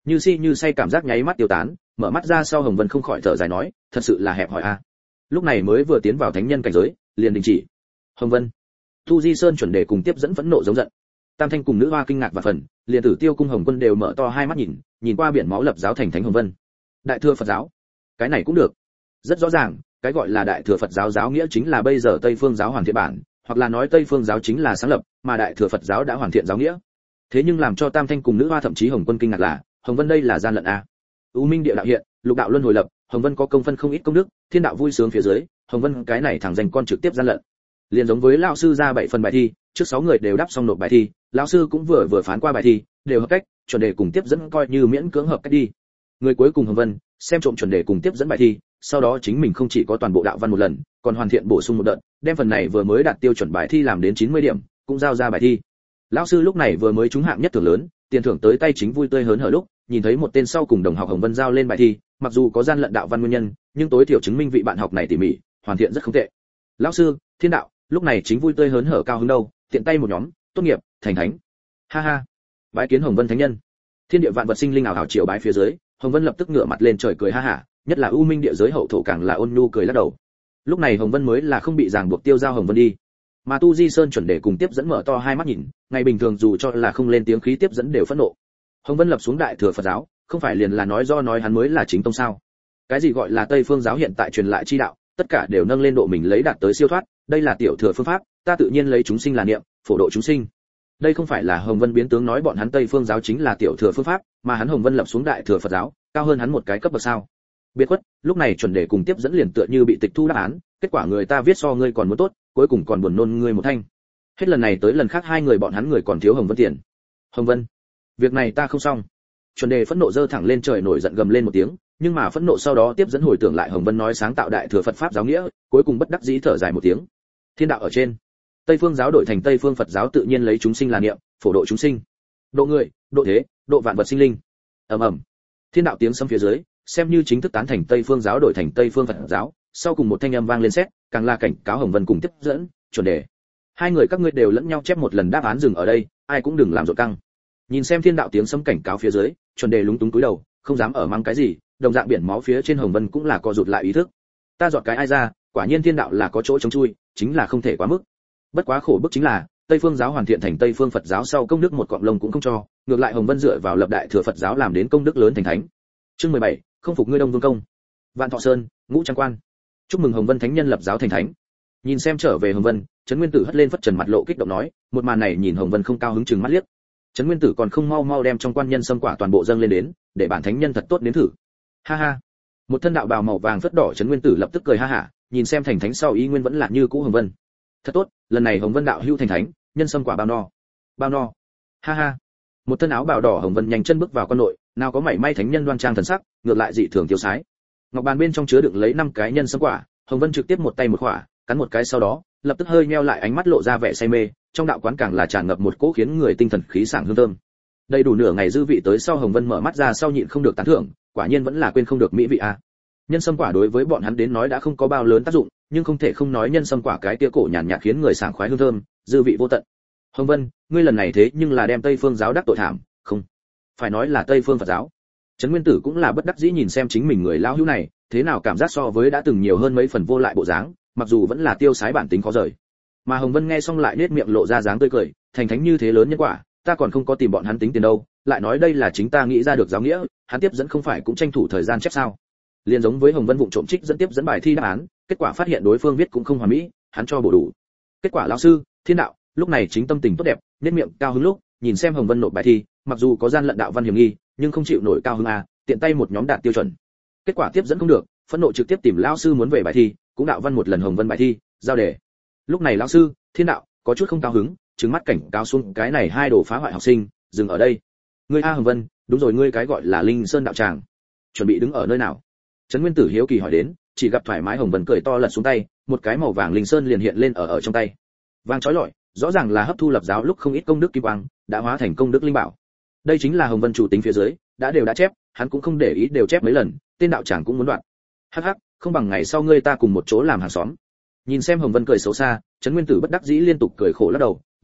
Speaker 1: Như si như say cảm giác nháy mắt tiêu tán, mở mắt ra sau Hồng Vân không khỏi thở dài nói, thật sự là hẹp hòi a. Lúc này mới vừa tiến vào thánh nhân cảnh giới, liền đình chỉ. Hồng Vân, Tu Di Sơn chuẩn đề cùng tiếp dẫn phẫn nộ giống giận. Tam Thanh cùng nữ hoa kinh ngạc và phần, liền Tử Tiêu cung Hồng Quân đều mở to hai mắt nhìn, nhìn qua biển máu lập giáo thành thánh Hồng Vân. Đại thừa Phật giáo, cái này cũng được. Rất rõ ràng, cái gọi là đại thừa Phật giáo giáo nghĩa chính là bây giờ Tây Phương giáo hoàn thiện bản, hoặc là nói Tây Phương giáo chính là sáng lập, mà đại thừa Phật giáo đã hoàn thiện giáo nghĩa. Thế nhưng làm cho Tam Thanh cùng nữ hoa thậm chí Hồng Quân kinh ngạc là, Hồng Vân đây là gian lận a. U Minh địa đạo hiện, lục đạo luân hồi lập, Hồng Vân có công phân không ít công đức, thiên đạo vui sướng phía dưới, Hồng Vân cái này thẳng dành con trực tiếp gian lận. Liền giống với lão sư ra bảy phần bài thi, trước sáu người đều đáp xong nộp bài thi, lão sư cũng vừa vừa phán qua bài thi, đều hợp cách, chuẩn đề cùng tiếp dẫn coi như miễn cưỡng hợp cách đi. Người cuối cùng Hồng Vân, xem trộm chuẩn đề cùng tiếp dẫn bài thi, sau đó chính mình không chỉ có toàn bộ đạo văn một lần, còn hoàn thiện bổ sung một đợt, đem phần này vừa mới đạt tiêu chuẩn bài thi làm đến chín mươi điểm, cũng giao ra bài thi. Lão sư lúc này vừa mới trúng hạng nhất thưởng lớn, tiền thưởng tới tay chính vui tươi hớn hở lúc, nhìn thấy một tên sau cùng đồng học Hồng Vân giao lên bài thi, mặc dù có gian lận đạo văn nguyên nhân, nhưng tối thiểu chứng minh vị bạn học này tỉ mỉ, hoàn thiện rất không tệ. Lão sư, thiên đạo, lúc này chính vui tươi hớn hở cao hứng đâu, tiện tay một nhóm, tốt nghiệp, thành thánh. Ha ha. Bái kiến Hồng Vân thánh nhân. Thiên địa vạn vật sinh linh ảo ảo triều bái phía dưới, Hồng Vân lập tức ngửa mặt lên trời cười ha hả, nhất là U Minh địa giới hậu thổ càng là ôn nhu cười lắc đầu. Lúc này Hồng Vân mới là không bị ràng buộc tiêu giao Hồng Vân đi. Mà Tu Di Sơn chuẩn đề cùng tiếp dẫn mở to hai mắt nhìn, ngày bình thường dù cho là không lên tiếng khí tiếp dẫn đều phẫn nộ. Hồng Vân lập xuống đại thừa Phật giáo, không phải liền là nói do nói hắn mới là chính tông sao? Cái gì gọi là Tây Phương giáo hiện tại truyền lại chi đạo, tất cả đều nâng lên độ mình lấy đạt tới siêu thoát, đây là tiểu thừa phương pháp, ta tự nhiên lấy chúng sinh là niệm, phổ độ chúng sinh. Đây không phải là Hồng Vân biến tướng nói bọn hắn Tây Phương giáo chính là tiểu thừa phương pháp, mà hắn Hồng Vân lập xuống đại thừa Phật giáo, cao hơn hắn một cái cấp bậc sao? Biệt khuất, lúc này chuẩn đề cùng tiếp dẫn liền tựa như bị tịch thu đáp án, kết quả người ta viết so ngươi còn muốn tốt, cuối cùng còn buồn nôn ngươi một thanh. Hết lần này tới lần khác hai người bọn hắn người còn thiếu Hồng Vân tiền. Hồng Vân, việc này ta không xong. Chuẩn đề phẫn nộ giơ thẳng lên trời nổi giận gầm lên một tiếng, nhưng mà phẫn nộ sau đó tiếp dẫn hồi tưởng lại Hồng Vân nói sáng tạo đại thừa Phật pháp giáo nghĩa, cuối cùng bất đắc dĩ thở dài một tiếng. Thiên đạo ở trên, Tây Phương giáo đổi thành Tây Phương Phật giáo tự nhiên lấy chúng sinh là niệm, phổ độ chúng sinh, độ người, độ thế, độ vạn vật sinh linh. Ầm ầm. Thiên đạo tiếng sấm phía dưới, xem như chính thức tán thành Tây Phương giáo đổi thành Tây Phương Phật giáo, sau cùng một thanh âm vang lên sét, càng là cảnh cáo Hồng Vân cùng tiếp dẫn, chuẩn đề. Hai người các ngươi đều lẫn nhau chép một lần đáp án dừng ở đây, ai cũng đừng làm rộn căng. Nhìn xem thiên đạo tiếng sấm cảnh cáo phía dưới, chuẩn đề lúng túng cúi đầu, không dám ở mang cái gì, đồng dạng biển máu phía trên Hồng Vân cũng là co rụt lại ý thức. Ta dọn cái ai ra, quả nhiên thiên đạo là có chỗ chống chui, chính là không thể quá mức. Bất quá khổ bức chính là, Tây Phương giáo hoàn thiện thành Tây Phương Phật giáo sau công đức một cọng lông cũng không cho, ngược lại Hồng Vân dựa vào lập đại thừa Phật giáo làm đến công đức lớn thành thánh. Chương mười bảy, không phục ngươi Đông Vương công. Vạn Thọ Sơn, Ngũ Trang Quan. Chúc mừng Hồng Vân thánh nhân lập giáo thành thánh. Nhìn xem trở về Hồng Vân, Trấn Nguyên Tử hất lên phất trần mặt lộ kích động nói, một màn này nhìn Hồng Vân không cao hứng chừng mắt liếc. Trấn Nguyên Tử còn không mau mau đem trong quan nhân xâm quả toàn bộ dâng lên đến, để bản thánh nhân thật tốt đến thử. Ha ha. Một thân đạo bào màu vàng phất đỏ Trấn Nguyên Tử lập tức cười ha hả, nhìn xem thành thánh sau ý nguyên vẫn là như cũ Hồng Vân. Thật tốt, lần này Hồng Vân đạo hữu thành thánh, nhân xâm quả bao no. Bao no. Ha ha. Một thân áo bào đỏ Hồng Vân nhanh chân bước vào quan nội, nào có mảy may thánh nhân đoan trang thần sắc, ngược lại dị thường tiêu sái. Ngọc bàn bên trong chứa đựng lấy năm cái nhân xâm quả, Hồng Vân trực tiếp một tay một quả, cắn một cái sau đó, lập tức hơi nheo lại ánh mắt lộ ra vẻ say mê, trong đạo quán càng là tràn ngập một cỗ khiến người tinh thần khí sảng hương thơm. Đầy đủ nửa ngày dư vị tới sau Hồng Vân mở mắt ra sau nhịn không được tán thưởng, quả nhiên vẫn là quên không được mỹ vị a. Nhân sâm quả đối với bọn hắn đến nói đã không có bao lớn tác dụng, nhưng không thể không nói nhân sâm quả cái tia cổ nhàn nhạt khiến người sảng khoái hương thơm, dư vị vô tận. Hồng Vân, ngươi lần này thế nhưng là đem Tây Phương giáo đắc tội thảm, không, phải nói là Tây Phương Phật giáo. Trấn Nguyên Tử cũng là bất đắc dĩ nhìn xem chính mình người lão hữu này, thế nào cảm giác so với đã từng nhiều hơn mấy phần vô lại bộ dáng, mặc dù vẫn là tiêu sái bản tính khó rời. Mà Hồng Vân nghe xong lại nết miệng lộ ra dáng tươi cười, thành thánh như thế lớn nhân quả, ta còn không có tìm bọn hắn tính tiền đâu, lại nói đây là chính ta nghĩ ra được giáo nghĩa, hắn tiếp dẫn không phải cũng tranh thủ thời gian chép sao? Liên giống với Hồng Vân vụng trộm trích dẫn tiếp dẫn bài thi đáp án, kết quả phát hiện đối phương viết cũng không hoàn mỹ, hắn cho bổ đủ. Kết quả lão sư, thiên đạo, lúc này chính tâm tình tốt đẹp, nét miệng cao hứng lúc, nhìn xem Hồng Vân nộp bài thi, mặc dù có gian lận đạo văn hiểm nghi, nhưng không chịu nổi cao hứng à, tiện tay một nhóm đạt tiêu chuẩn. Kết quả tiếp dẫn không được, phẫn nộ trực tiếp tìm lão sư muốn về bài thi, cũng đạo văn một lần Hồng Vân bài thi, giao đề. Lúc này lão sư, thiên đạo, có chút không cao hứng, trừng mắt cảnh cáo xuống cái này hai đồ phá hoại học sinh, dừng ở đây. Ngươi a Hồng Vân, đúng rồi ngươi cái gọi là Linh Sơn đạo tràng, chuẩn bị đứng ở nơi nào? Trấn Nguyên Tử hiếu kỳ hỏi đến, chỉ gặp thoải mái Hồng Vân cười to lật xuống tay, một cái màu vàng linh sơn liền hiện lên ở ở trong tay. Vàng chói lọi, rõ ràng là hấp thu lập giáo lúc không ít công đức kim quang, đã hóa thành công đức linh bảo. Đây chính là Hồng Vân chủ tính phía dưới, đã đều đã chép, hắn cũng không để ý đều chép mấy lần, tên đạo tràng cũng muốn đoạn. Hắc hắc, không bằng ngày sau ngươi ta cùng một chỗ làm hàng xóm. Nhìn xem Hồng Vân cười xấu xa, Trấn Nguyên Tử bất đắc dĩ liên tục cười khổ lắc đầu, đạo hữu,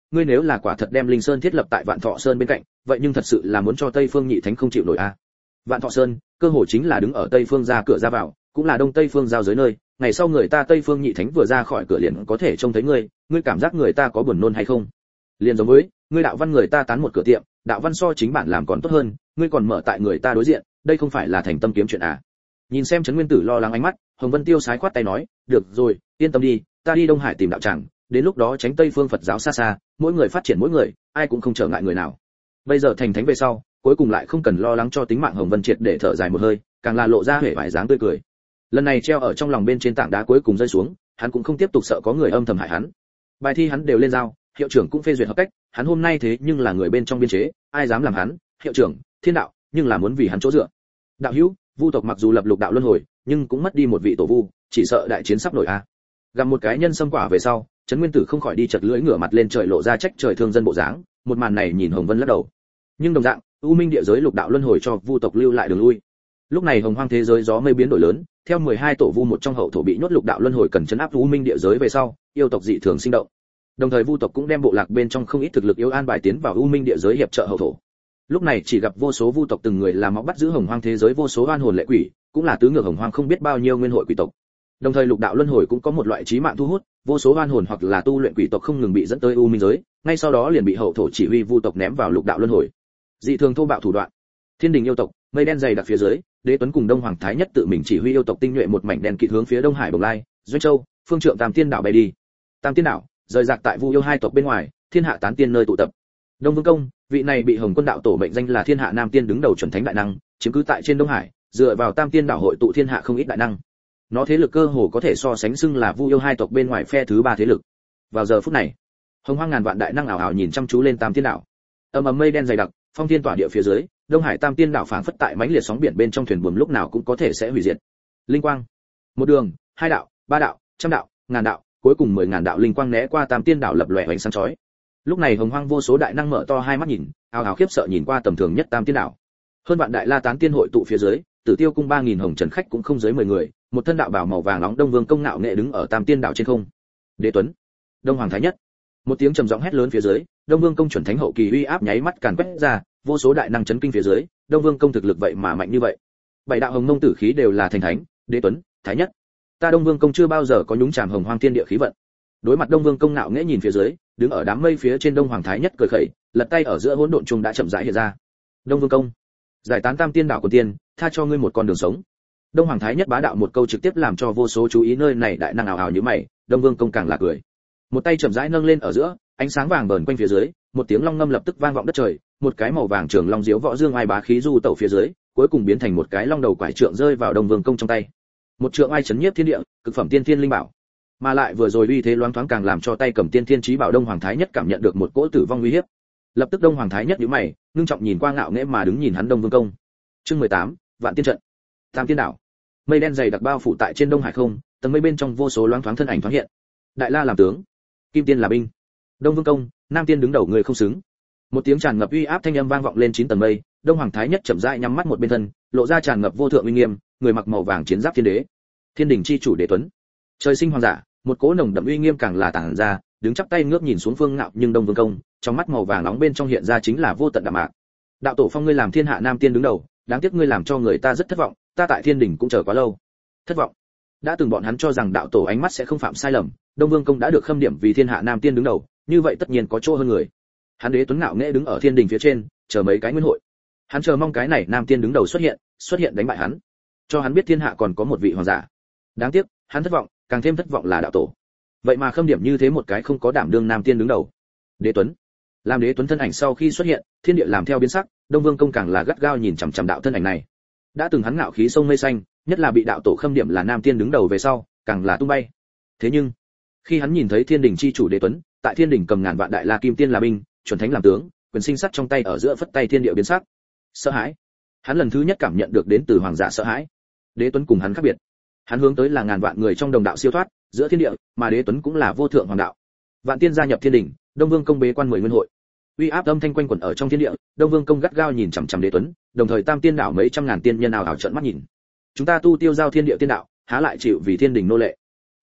Speaker 1: ngươi nếu là quả thật đem linh sơn thiết lập tại Vạn Thọ Sơn bên cạnh, vậy nhưng thật sự là muốn cho Tây Phương Nhị Thánh không chịu nổi a. Vạn Thọ Sơn, cơ hồ chính là đứng ở Tây Phương ra cửa ra vào, cũng là đông Tây Phương giao giới nơi, ngày sau người ta Tây Phương Nhị Thánh vừa ra khỏi cửa liền có thể trông thấy ngươi, ngươi cảm giác người ta có buồn nôn hay không? Liền giống với, ngươi đạo văn người ta tán một cửa tiệm, đạo văn so chính bản làm còn tốt hơn, ngươi còn mở tại người ta đối diện, đây không phải là thành tâm kiếm chuyện à? Nhìn xem Trấn Nguyên Tử lo lắng ánh mắt, Hồng Vân Tiêu sái khoát tay nói, được rồi, yên tâm đi, ta đi Đông Hải tìm đạo tràng, đến lúc đó tránh Tây Phương Phật giáo xa xa, mỗi người phát triển mỗi người, ai cũng không trở ngại người nào. Bây giờ thành thánh về sau, cuối cùng lại không cần lo lắng cho tính mạng Hồng Vân triệt để thở dài một hơi, càng là lộ ra vẻ vải dáng tươi cười. Lần này treo ở trong lòng bên trên tảng đá cuối cùng rơi xuống, hắn cũng không tiếp tục sợ có người âm thầm hại hắn. Bài thi hắn đều lên giao, hiệu trưởng cũng phê duyệt hợp cách, hắn hôm nay thế nhưng là người bên trong biên chế, ai dám làm hắn, hiệu trưởng, thiên đạo, nhưng là muốn vì hắn chỗ dựa. Đạo hữu, vu tộc mặc dù lập lục đạo luân hồi, nhưng cũng mất đi một vị tổ vu, chỉ sợ đại chiến sắp nổi a. Gặp một cái nhân xâm quả về sau, Trấn Nguyên Tử không khỏi đi chật lưỡi ngửa mặt lên trời lộ ra trách trời thương dân bộ dáng, một màn này nhìn Hồng Vân lắc đầu. Nhưng đồng dạng, U Minh địa giới lục đạo luân hồi cho vu tộc lưu lại đường lui. Lúc này Hồng Hoang thế giới gió mây biến đổi lớn, theo mười hai tổ vu một trong hậu thổ bị nhốt lục đạo luân hồi cần chấn áp U Minh địa giới về sau, yêu tộc dị thường sinh động. Đồng thời vu tộc cũng đem bộ lạc bên trong không ít thực lực yếu an bài tiến vào U Minh địa giới hiệp trợ hậu thổ. Lúc này chỉ gặp vô số vu tộc từng người làm móc bắt giữ Hồng Hoang thế giới vô số oan hồn lệ quỷ, cũng là tứ ngược Hồng Hoang không biết bao nhiêu nguyên hội quỷ tộc. Đồng thời lục đạo luân hồi cũng có một loại chí mạng thu hút, vô số oan hồn hoặc là tu luyện quỷ tộc không ngừng bị dẫn tới U Minh giới, ngay sau đó liền bị hậu thổ chỉ huy vu tộc ném vào lục đạo luân hồi. Dị thường thô bạo thủ đoạn. Thiên đình yêu tộc, mây đen dày đặc phía dưới, Đế Tuấn cùng Đông Hoàng Thái Nhất tự mình chỉ huy yêu tộc tinh nhuệ một mảnh đen kịt hướng phía Đông Hải Bồng Lai, Doanh Châu, Phương Trượng Tam Tiên đảo bay đi. Tam Tiên đảo, rời rạc tại Vu yêu hai tộc bên ngoài, thiên hạ tán tiên nơi tụ tập. Đông Vương Công, vị này bị Hồng Quân đạo tổ mệnh danh là Thiên Hạ Nam Tiên đứng đầu chuẩn thánh đại năng, chiếm cứ tại trên Đông Hải, dựa vào Tam Tiên đảo hội tụ thiên hạ không ít đại năng. Nó thế lực cơ hồ có thể so sánh xưng là Vu yêu hai tộc bên ngoài phe thứ ba thế lực. Vào giờ phút này, Hồng Hoang ngàn vạn đại năng ảo ảo nhìn chăm chú lên Tam Tiên đảo. Ầm ầm mây đen dày đặc, phong thiên tỏa địa phía dưới, Đông Hải Tam Tiên đảo phảng phất tại mãnh liệt sóng biển bên trong thuyền buồm lúc nào cũng có thể sẽ hủy diệt. Linh quang, một đường, hai đạo, ba đạo, trăm đạo, ngàn đạo, cuối cùng mười ngàn đạo linh quang né qua Tam Tiên đảo lập lòe ánh sáng chói. Lúc này Hồng Hoang vô số đại năng mở to hai mắt nhìn, ào ào khiếp sợ nhìn qua tầm thường nhất Tam Tiên đảo. Hơn vạn đại la tán tiên hội tụ phía dưới, Tử Tiêu cung ba nghìn hồng trần khách cũng không dưới mười người, một thân đạo bào màu vàng nóng Đông Vương Công ngạo nghệ đứng ở Tam Tiên đảo trên không. Đế Tuấn, Đông Hoàng Thái Nhất. Một tiếng trầm giọng hét lớn phía dưới, Đông Vương Công chuẩn thánh hậu kỳ uy áp nháy mắt càn quét ra, vô số đại năng chấn kinh phía dưới, Đông Vương Công thực lực vậy mà mạnh như vậy. Bảy đạo hồng mông tử khí đều là thành thánh, Đế Tuấn, Thái Nhất. Ta Đông Vương Công chưa bao giờ có nhúng chàm hồng hoang thiên địa khí vận. Đối mặt Đông Vương Công ngạo nghễ nhìn phía dưới, đứng ở đám mây phía trên Đông Hoàng Thái Nhất cười khẩy, lật tay ở giữa hỗn độn trung đã chậm rãi hiện ra. Đông Vương Công, giải tán Tam Tiên đảo của tiên, tha cho ngươi một con đường sống. Đông Hoàng Thái Nhất bá đạo một câu trực tiếp làm cho vô số chú ý nơi này đại năng ảo ảo như mày, Đông Vương Công càng là cười. Một tay chậm rãi nâng lên ở giữa, ánh sáng vàng bờn quanh phía dưới, một tiếng long ngâm lập tức vang vọng đất trời, một cái màu vàng trường long diếu võ dương ai bá khí du tẩu phía dưới, cuối cùng biến thành một cái long đầu quải trượng rơi vào Đông Vương Công trong tay. Một trượng ai chấn nhiếp thiên địa, cực phẩm tiên thiên linh bảo. Mà lại vừa rồi uy thế loáng thoáng càng làm cho tay cầm tiên thiên chí bảo Đông Hoàng Thái Nhất cảm nhận được một cỗ tử vong uy hiếp. Lập tức Đông Hoàng Thái Nhất nhíu mày, ngưng trọng nhìn qua ngạo nghễ mà đứng nhìn hắn Đông Vương Công. Chương mười tám, Vạn Tiên trận. Tam Tiên đảo. Mây đen dày đặc bao phủ tại trên Đông Hải không, tầng mây bên trong vô số loáng thoáng thân ảnh thoáng hiện. Đại La làm tướng, Kim Tiên là binh. Đông Vương Công, Nam Tiên đứng đầu người không xứng. Một tiếng tràn ngập uy áp thanh âm vang vọng lên chín tầng mây, Đông Hoàng Thái Nhất chậm rãi nhắm mắt một bên thân, lộ ra tràn ngập vô thượng uy nghiêm, người mặc màu vàng chiến giáp thiên đế. Thiên đình chi chủ Đế Tuấn. Trời sinh hoàng giả, một cỗ nồng đậm uy nghiêm càng là tản ra, đứng chắp tay ngước nhìn xuống phương ngạo nhưng Đông Vương Công, trong mắt màu vàng nóng bên trong hiện ra chính là vô tận đạm mạc. Đạo tổ phong ngươi làm thiên hạ Nam Tiên đứng đầu, đáng tiếc ngươi làm cho người ta rất thất vọng, ta tại thiên đình cũng chờ quá lâu. Thất vọng? Đã từng bọn hắn cho rằng đạo tổ ánh mắt sẽ không phạm sai lầm, Đông Vương Công đã được khâm điểm vì thiên hạ Nam Tiên đứng đầu, như vậy tất nhiên có chỗ hơn người. Hắn Đế Tuấn ngạo nghễ đứng ở thiên đình phía trên, chờ mấy cái nguyên hội. Hắn chờ mong cái này Nam Tiên đứng đầu xuất hiện, xuất hiện đánh bại hắn, cho hắn biết thiên hạ còn có một vị hoàng giả. Đáng tiếc, hắn thất vọng, càng thêm thất vọng là đạo tổ. Vậy mà khâm điểm như thế một cái không có đảm đương Nam Tiên đứng đầu. Đế Tuấn. Làm Đế Tuấn thân ảnh sau khi xuất hiện, thiên địa làm theo biến sắc, Đông Vương Công càng là gắt gao nhìn chằm chằm đạo thân ảnh này. Đã từng hắn ngạo khí sông mây xanh, nhất là bị đạo tổ khâm điểm là Nam Tiên đứng đầu về sau, càng là tung bay. Thế nhưng, khi hắn nhìn thấy thiên đình chi chủ Đế Tuấn, tại thiên đình cầm ngàn vạn đại la kim tiên là binh, chuẩn thánh làm tướng, quyền sinh sắt trong tay ở giữa phất tay thiên địa biến sắc. Sợ hãi. Hắn lần thứ nhất cảm nhận được đến từ hoàng giả sợ hãi. Đế Tuấn cùng hắn khác biệt. Hắn hướng tới là ngàn vạn người trong đồng đạo siêu thoát, giữa thiên địa, mà Đế Tuấn cũng là vô thượng hoàng đạo. Vạn tiên gia nhập thiên đình, Đông Vương Công bế quan mười nguyên hội. Uy áp âm thanh quanh quẩn ở trong thiên địa, Đông Vương Công gắt gao nhìn chằm chằm Đế Tuấn, đồng thời Tam Tiên đảo mấy trăm ngàn tiên nhân ảo ảo trợn mắt nhìn. Chúng ta tu tiêu giao thiên địa tiên đạo, há lại chịu vì thiên đình nô lệ.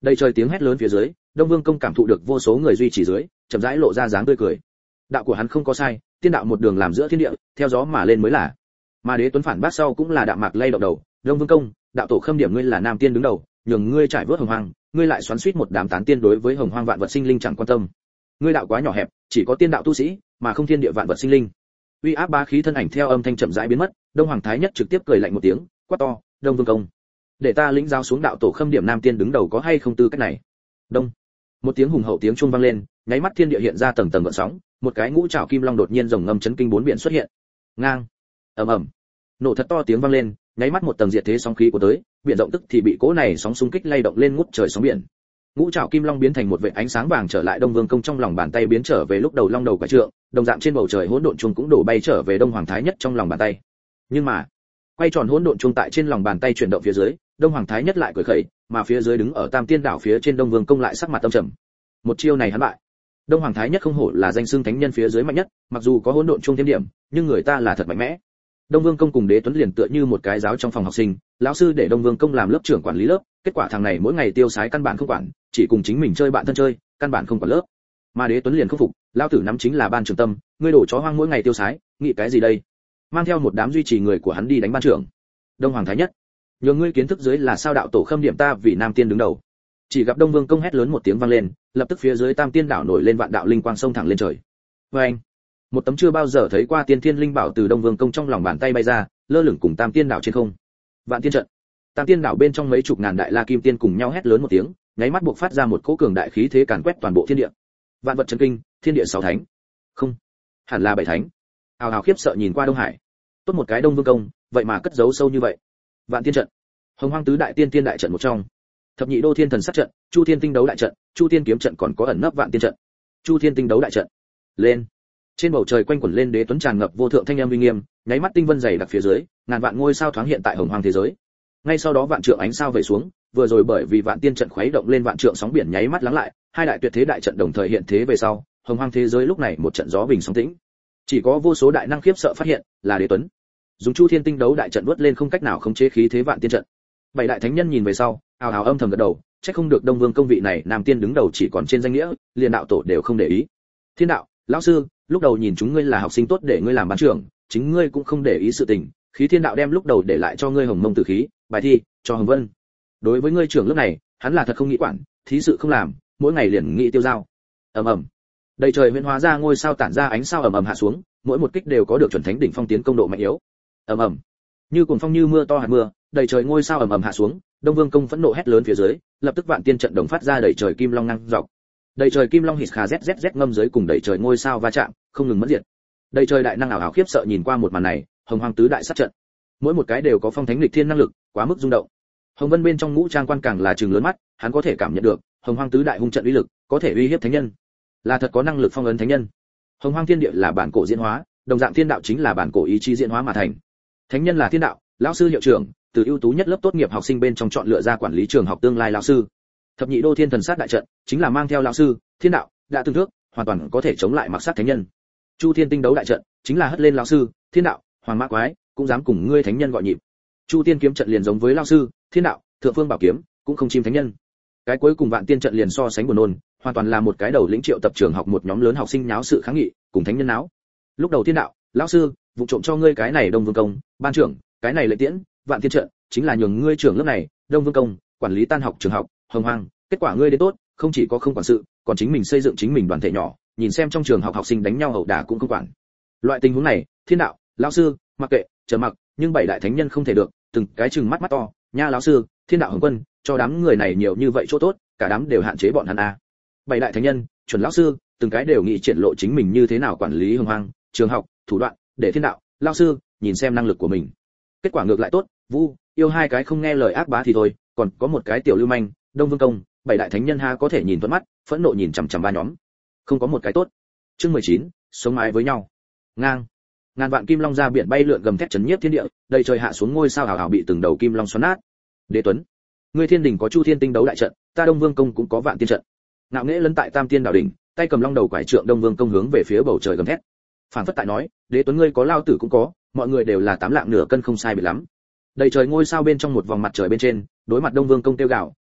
Speaker 1: Đây trời tiếng hét lớn phía dưới, Đông Vương công cảm thụ được vô số người duy trì dưới, chậm rãi lộ ra dáng tươi cười. Đạo của hắn không có sai, tiên đạo một đường làm giữa thiên địa, theo gió mà lên mới là. Mà Đế Tuấn phản bác sau cũng là đạm mạc lay động đầu, Đông Vương công, đạo tổ khâm điểm ngươi là nam tiên đứng đầu, nhường ngươi trải vớt hồng hoang, ngươi lại xoắn xuýt một đám tán tiên đối với hồng hoang vạn vật sinh linh chẳng quan tâm. Ngươi đạo quá nhỏ hẹp, chỉ có tiên đạo tu sĩ, mà không thiên địa vạn vật sinh linh. Uy áp ba khí thân ảnh theo âm thanh chậm rãi biến mất, Đông Hoàng Thái Nhất trực tiếp cười lạnh một tiếng, quát to, Đông Vương công, để ta lĩnh giáo xuống đạo tổ khâm điểm nam tiên đứng đầu có hay không tư cách này. Đông, một tiếng hùng hậu tiếng chuông vang lên, nháy mắt thiên địa hiện ra tầng tầng gợn sóng, một cái ngũ trảo kim long đột nhiên rồng ngâm chấn kinh bốn biển xuất hiện. Ngang, ầm ầm, nổ thật to tiếng vang lên, nháy mắt một tầng diệt thế sóng khí của tới, biển rộng tức thì bị cỗ này sóng xung kích lay động lên ngút trời sóng biển. Ngũ trảo kim long biến thành một vệt ánh sáng vàng trở lại Đông Vương công trong lòng bàn tay biến trở về lúc đầu long đầu quả trượng, đồng dạng trên bầu trời hỗn độn chuông cũng đổ bay trở về Đông Hoàng Thái Nhất trong lòng bàn tay. Nhưng mà, quay tròn hỗn độn chuông tại trên lòng bàn tay chuyển động phía dưới, Đông Hoàng Thái Nhất lại cười khẩy, mà phía dưới đứng ở Tam Tiên đảo phía trên Đông Vương công lại sắc mặt tâm trầm. Một chiêu này hắn bại. Đông Hoàng Thái Nhất không hổ là danh xưng thánh nhân phía dưới mạnh nhất, mặc dù có hỗn độn chuông thêm điểm, nhưng người ta là thật mạnh mẽ. Đông Vương công cùng Đế Tuấn liền tựa như một cái giáo trong phòng học sinh, lão sư để Đông Vương công làm lớp trưởng quản lý lớp, kết quả thằng này mỗi ngày tiêu sái căn bản không quản, chỉ cùng chính mình chơi bạn thân chơi, căn bản không quản lớp. Mà Đế Tuấn liền không phục, lão tử nắm chính là ban trưởng tâm, ngươi đổ chó hoang mỗi ngày tiêu sái, nghĩ cái gì đây? Mang theo một đám duy trì người của hắn đi đánh ban trưởng. Đông Hoàng Thái Nhất, nhường ngươi kiến thức dưới là sao đạo tổ khâm điểm ta vì nam tiên đứng đầu. Chỉ gặp Đông Vương công hét lớn một tiếng vang lên, lập tức phía dưới Tam Tiên đảo nổi lên vạn đạo linh quang sông thẳng lên trời. Oeng! Một tấm chưa bao giờ thấy qua tiên thiên linh bảo từ Đông Vương công trong lòng bàn tay bay ra, lơ lửng cùng Tam Tiên đảo trên không. Vạn tiên trận. Tam Tiên đảo bên trong mấy chục ngàn đại la kim tiên cùng nhau hét lớn một tiếng, nháy mắt buộc phát ra một cỗ cường đại khí thế càn quét toàn bộ thiên địa. Vạn vật chấn kinh, thiên địa sáu thánh. Không, hẳn là bảy thánh. Hào hào khiếp sợ nhìn qua Đông Hải. Tốt một cái Đông Vương công, vậy mà cất giấu sâu như vậy. Vạn tiên trận. Hồng Hoang tứ đại tiên tiên đại trận một trong. Thập nhị đô thiên thần sát trận, Chu Thiên tinh đấu đại trận, Chu Thiên kiếm trận còn có ẩn nấp vạn tiên trận. Chu Thiên tinh đấu đại trận. Lên. Trên bầu trời quanh quẩn lên Đế Tuấn tràn ngập vô thượng thanh âm uy nghiêm, nháy mắt tinh vân dày đặc phía dưới, ngàn vạn ngôi sao thoáng hiện tại hồng hoang thế giới. Ngay sau đó vạn trượng ánh sao về xuống, vừa rồi bởi vì vạn tiên trận khuấy động lên vạn trượng sóng biển nháy mắt lắng lại, hai đại tuyệt thế đại trận đồng thời hiện thế về sau, hồng hoang thế giới lúc này một trận gió bình sóng tĩnh. Chỉ có vô số đại năng khiếp sợ phát hiện, là Đế Tuấn dùng Chu Thiên tinh đấu đại trận vớt lên không cách nào khống chế khí thế vạn tiên trận. Bảy đại thánh nhân nhìn về sau, ào ào âm thầm gật đầu, chắc không được Đông Vương công vị này nam tiên đứng đầu chỉ còn trên danh nghĩa, liền đạo tổ đều không để ý. Thiên đạo, lão sư, lúc đầu nhìn chúng ngươi là học sinh tốt để ngươi làm ban trưởng, chính ngươi cũng không để ý sự tình, khí thiên đạo đem lúc đầu để lại cho ngươi hồng mông tử khí, bài thi cho hồng vân. Đối với ngươi trưởng lớp này, hắn là thật không nghĩ quản, thí sự không làm, mỗi ngày liền nghĩ tiêu dao. Ầm ầm. Đầy trời huyễn hóa ra ngôi sao tản ra ánh sao ầm ầm hạ xuống, mỗi một kích đều có được chuẩn thánh đỉnh phong tiến công độ mạnh yếu. Ầm ầm. Như cuồng phong như mưa to hạt mưa, đầy trời ngôi sao ầm ầm hạ xuống, Đông Vương công phẫn nộ hét lớn phía dưới, lập tức vạn tiên trận đồng phát ra đầy trời kim long năng dọc. Đầy trời kim long hít khà zzz ngâm dưới cùng đầy trời ngôi sao va chạm, không ngừng mất diệt. Đầy trời đại năng ảo ảo khiếp sợ nhìn qua một màn này, hồng hoang tứ đại sát trận, mỗi một cái đều có phong thánh lịch thiên năng lực, quá mức rung động. Hồng Vân bên trong ngũ trang quan càng là trừng lớn mắt, hắn có thể cảm nhận được, hồng hoang tứ đại hung trận uy lực, có thể uy hiếp thánh nhân, là thật có năng lực phong ấn thánh nhân. Hồng hoang thiên địa là bản cổ diễn hóa, đồng dạng thiên đạo chính là bản cổ ý chí diễn hóa mà thành. Thánh nhân là thiên đạo, lão sư hiệu trưởng, từ ưu tú nhất lớp tốt nghiệp học sinh bên trong chọn lựa ra quản lý trường học tương lai lão sư. Thập nhị đô thiên thần sát đại trận chính là mang theo lão sư, thiên đạo đã tương thước, hoàn toàn có thể chống lại mặc sát thánh nhân. Chu Thiên tinh đấu đại trận chính là hất lên lão sư, thiên đạo, hoàng mã quái, cũng dám cùng ngươi thánh nhân gọi nhịp. Chu Tiên kiếm trận liền giống với lão sư, thiên đạo, thượng phương bảo kiếm, cũng không chim thánh nhân. Cái cuối cùng vạn tiên trận liền so sánh buồn nôn, hoàn toàn là một cái đầu lĩnh triệu tập trường học một nhóm lớn học sinh nháo sự kháng nghị, cùng thánh nhân náo. Lúc đầu thiên đạo, lão sư, vụ trộm cho ngươi cái này Đông Vương công, ban trưởng, cái này lệnh tiễn, vạn tiên trận, chính là nhường ngươi trưởng lớp này, Đông Vương công, quản lý tan học trường học, hồng hoang, kết quả ngươi đến tốt, không chỉ có không quản sự, còn chính mình xây dựng chính mình đoàn thể nhỏ, nhìn xem trong trường học học sinh đánh nhau ẩu đả cũng không quản. Loại tình huống này, thiên đạo, lão sư, mặc kệ, chờ mặc, nhưng bảy đại thánh nhân không thể được, từng cái chừng mắt mắt to, nha lão sư, thiên đạo hồng quân, cho đám người này nhiều như vậy chỗ tốt, cả đám đều hạn chế bọn hắn a. Bảy đại thánh nhân, chuẩn lão sư, từng cái đều nghĩ triển lộ chính mình như thế nào quản lý hồng hoang, trường học, thủ đoạn, để thiên đạo, lão sư, nhìn xem năng lực của mình. Kết quả ngược lại tốt, vu, yêu hai cái không nghe lời ác bá thì thôi, còn có một cái tiểu lưu manh, Đông Vương công, bảy đại thánh nhân ha có thể nhìn thuận mắt, phẫn nộ nhìn chằm chằm ba nhóm. Không có một cái tốt. Chương mười chín, sống mái với nhau. Ngang. Ngàn vạn kim long ra biển bay lượn gầm thét chấn nhiếp thiên địa, đầy trời hạ xuống ngôi sao hào hào bị từng đầu kim long xoắn nát. Đế Tuấn, ngươi thiên đình có Chu Thiên tinh đấu đại trận, ta Đông Vương công cũng có vạn tiên trận. Ngạo nghễ lấn tại Tam Tiên đảo đỉnh, tay cầm long đầu quải trượng Đông Vương công hướng về phía bầu trời gầm thét. Phản phất tại nói, Đế Tuấn ngươi có lao tử cũng có, mọi người đều là tám lạng nửa cân không sai biệt lắm. Đầy trời ngôi sao bên trong một vòng mặt trời bên trên, đối mặt Đông Vương công tiêu gạo,